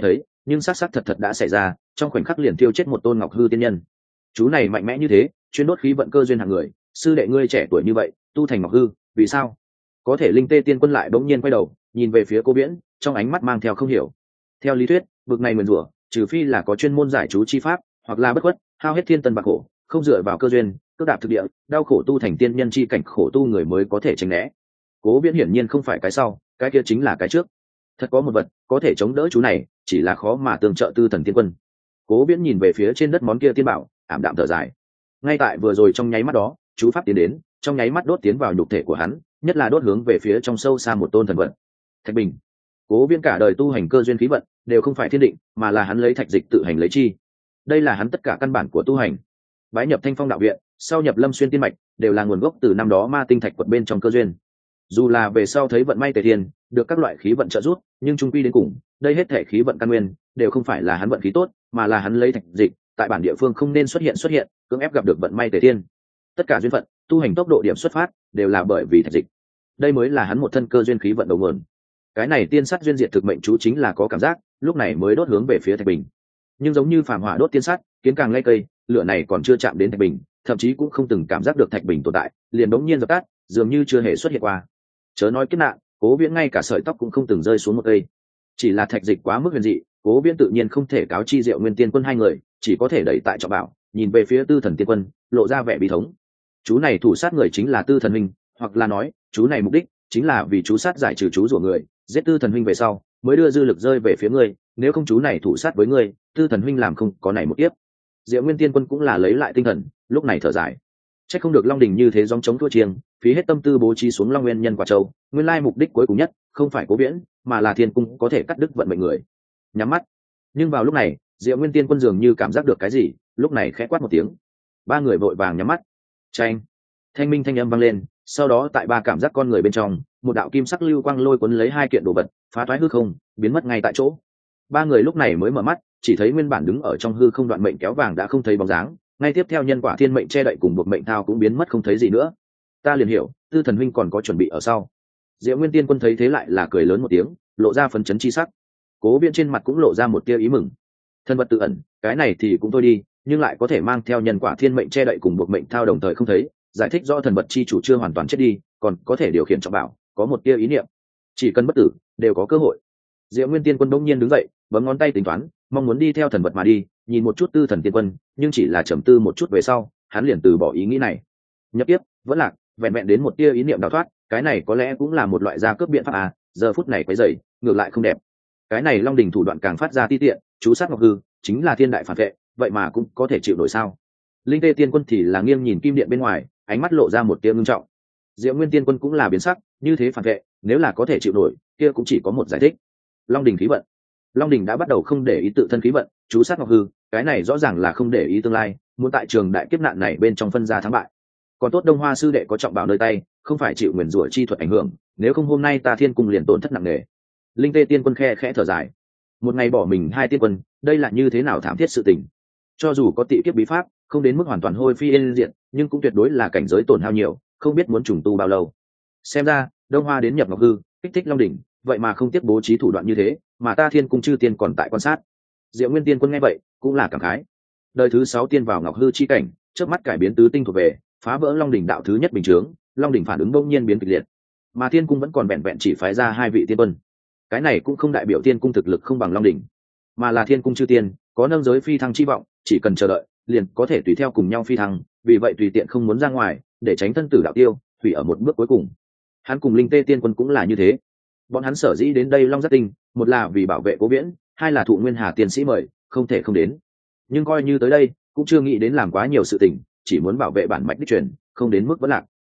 Speaker 1: nhưng xác xác thật thật đã xảy ra, trong khoảnh khắc liền tiêu chết một tôn ngọc hư tiên nhân. Chú này mạnh mẽ như thế, chuyên đốt khí vận cơ duyên hạng người, sư đệ ngươi trẻ tuổi như vậy tu thành ngọc hư, vì sao? Có thể Linh Tê Tiên Quân lại bỗng nhiên quay đầu nhìn về phía Cố Viễn, trong ánh mắt mang theo không hiểu. Theo lý thuyết, vực này nguyền rủa trừ phi là có chuyên môn giải chú chi pháp, hoặc là bất khuất hao hết thiên tân bạc khổ, không dựa vào cơ duyên, cước đạp thực địa, đau khổ tu thành tiên nhân chi cảnh khổ tu người mới có thể tránh né. Cố Viễn hiển nhiên không phải cái sau, cái kia chính là cái trước. Thật có một vật có thể chống đỡ chú này, chỉ là khó mà tương trợ Tư Thần Tiên Quân. Cố Viễn nhìn về phía trên đất món kia tiên bảo, ảm đạm thở dài. Ngay tại vừa rồi trong nháy mắt đó, chú pháp tiến đến, trong nháy mắt đốt tiến vào nhục thể của hắn, nhất là đốt hướng về phía trong sâu xa một tôn thần vật. Thạch Bình. Cố Viễn cả đời tu hành cơ duyên khí vận đều không phải thiên định, mà là hắn lấy thạch dịch tự hành lấy chi. Đây là hắn tất cả căn bản của tu hành. Bái nhập Thanh Phong đạo viện, sau nhập Lâm Xuyên tiên mạch, đều là nguồn gốc từ năm đó ma tinh thạch quật bên trong cơ duyên. Dù là về sau thấy vận may tề thiên, được các loại khí vận trợ giúp, nhưng chung quy đến cùng, đây hết thể khí vận căn nguyên đều không phải là hắn vận khí tốt, mà là hắn lấy thạch dịch tại bản địa phương không nên xuất hiện, cưỡng ép gặp được vận may tề thiên. Tất cả duyên phận, tu hành tốc độ điểm xuất phát đều là bởi vì thạch dịch. Đây mới là hắn một thân cơ duyên khí vận đầu nguồn. Cái này tiên sắt duyên diệt thực mệnh chú chính là có cảm giác, lúc này mới đốt hướng về phía Thạch Bình. Nhưng giống như phàm hỏa đốt tiên sắt, kiến càng lay cây, lửa này còn chưa chạm đến Thạch Bình, thậm chí cũng không từng cảm giác được Thạch Bình tồn tại, liền đống nhiên dập tắt, dường như chưa hề xuất hiện qua. Chớ nói kiếp nạn, Cố Viễn ngay cả sợi tóc cũng không từng rơi xuống một cây. Chỉ là thạch dịch quá mức huyền dị, Cố Viễn tự nhiên không thể cáo chi Diệu Nguyên Tiên Quân hai người, chỉ có thể đẩy tại trọng bảo, nhìn về phía Tư Thần Tiên Quân, lộ ra vẻ bi thống. Chú này thủ sát người chính là Tư Thần huynh, hoặc là nói, chú này mục đích chính là vì chú sát giải trừ chú rủa người, giết Tư Thần huynh về sau, mới đưa dư lực rơi về phía ngươi, nếu không chú này thủ sát với ngươi, Tư Thần huynh làm không có này một tiếp. Diệu Nguyên Tiên Quân cũng là lấy lại tinh thần, lúc này thở dài. Chắc không được Long Đình như thế gióng chống thua chiêng, phí hết tâm tư bố trí xuống Long Nguyên Nhân Quả Châu, nguyên lai mục đích cuối cùng nhất không phải Cố Viễn, mà là Thiên Cung có thể cắt đứt vận mệnh người. Nhắm mắt. Nhưng vào lúc này, Diệu Nguyên Tiên Quân dường như cảm giác được cái gì, lúc này khẽ quát một tiếng. Ba người vội vàng nhắm mắt. Chanh. Thanh minh thanh âm vang lên, sau đó tại ba cảm giác con người bên trong, một đạo kim sắc lưu quang lôi cuốn lấy hai kiện đồ vật, phá toái hư không, biến mất ngay tại chỗ. Ba người lúc này mới mở mắt, chỉ thấy nguyên bản đứng ở trong hư không đoạn mệnh kéo vàng đã không thấy bóng dáng, ngay tiếp theo nhân quả thiên mệnh che đậy cùng buộc mệnh thao cũng biến mất không thấy gì nữa. Ta liền hiểu, Tư Thần huynh còn có chuẩn bị ở sau. Diệu Nguyên Tiên Quân thấy thế lại là cười lớn một tiếng, lộ ra phấn chấn chi sắc. Cố Viễn trên mặt cũng lộ ra một tia ý mừng. Thân vật tự ẩn, cái này thì cũng thôi đi, nhưng lại có thể mang theo nhân quả thiên mệnh che đậy cùng buộc mệnh thao đồng thời không thấy, giải thích rõ thần vật chi chủ chưa hoàn toàn chết đi, còn có thể điều khiển trọng bảo, có một tia ý niệm, chỉ cần bất tử, đều có cơ hội. Diệu Nguyên Tiên Quân bỗng nhiên đứng dậy, bấm ngón tay tính toán, mong muốn đi theo thần vật mà đi, nhìn một chút Tư Thần Tiên Quân, nhưng chỉ là trầm tư một chút về sau, hắn liền từ bỏ ý nghĩ này. Nhập tiếp, vẫn lạc, vẹn vẹn đến một tia ý niệm đào thoát, cái này có lẽ cũng là một loại gia cướp biện pháp à, giờ phút này quấy rầy, ngược lại không đẹp. Cái này Long Đình thủ đoạn càng phát ra ti tiện, chú sát ngọc hư, chính là thiên đại phản vệ, vậy mà cũng có thể chịu nổi sao? Linh Tê Tiên Quân thì là nghiêng nhìn kim điện bên ngoài, ánh mắt lộ ra một tia ngưng trọng. Diệu Nguyên Tiên Quân cũng là biến sắc, như thế phản vệ, nếu là có thể chịu nổi, kia cũng chỉ có một giải thích. Long Đình khí vận. Long Đình đã bắt đầu không để ý tự thân khí vận, chú sát ngọc hư, cái này rõ ràng là không để ý tương lai, muốn tại trường đại kiếp nạn này bên trong phân ra thắng bại. Còn tốt Đông Hoa sư đệ có trọng bảo nơi tay, không phải chịu nguyền rủa chi thuật ảnh hưởng, nếu không hôm nay ta Thiên Cung liền tổn thất nặng nề. Linh Tê Tiên Quân khe khẽ thở dài. Một ngày bỏ mình hai tiên quân, đây là như thế nào thảm thiết sự tình. Cho dù có tị kiếp bí pháp, không đến mức hoàn toàn hôi phi yên diệt, nhưng cũng tuyệt đối là cảnh giới tổn hao nhiều, không biết muốn trùng tu bao lâu. Xem ra, Đông Hoa đến nhập ngọc hư, kích thích Long Đỉnh, vậy mà không tiếc bố trí thủ đoạn như thế, mà ta Thiên Cung chư tiên còn tại quan sát. Diệu Nguyên Tiên Quân nghe vậy, cũng là cảm khái. Đời thứ 6 tiên vào ngọc hư chi cảnh, chớp mắt cải biến tứ tinh thuộc về, phá vỡ Long Đỉnh đạo thứ nhất bình chướng, Long Đỉnh phản ứng bỗng nhiên biến kịch liệt. Mà Thiên Cung vẫn còn vẹn vẹn chỉ phái ra 2 vị tiên quân. Cái này cũng không đại biểu Thiên Cung thực lực không bằng Long Đỉnh, mà là Thiên Cung chư tiên có nâng giới phi thăng chi vọng, chỉ cần chờ đợi, liền có thể tùy theo cùng nhau phi thăng, vì vậy tùy tiện không muốn ra ngoài, để tránh thân tử đạo tiêu, hủy ở một bước cuối cùng. Hắn cùng Linh Tê Tiên Quân cũng là như thế. Bọn hắn sở dĩ đến đây Long Giác Tinh, một là vì bảo vệ Cố Viễn, hai là thụ Nguyên Hà tiên sĩ mời, không thể không đến. Nhưng coi như tới đây, cũng chưa nghĩ đến làm quá nhiều sự tình, chỉ muốn bảo vệ bản mạch đích truyền, không đến mức vẫn lạc.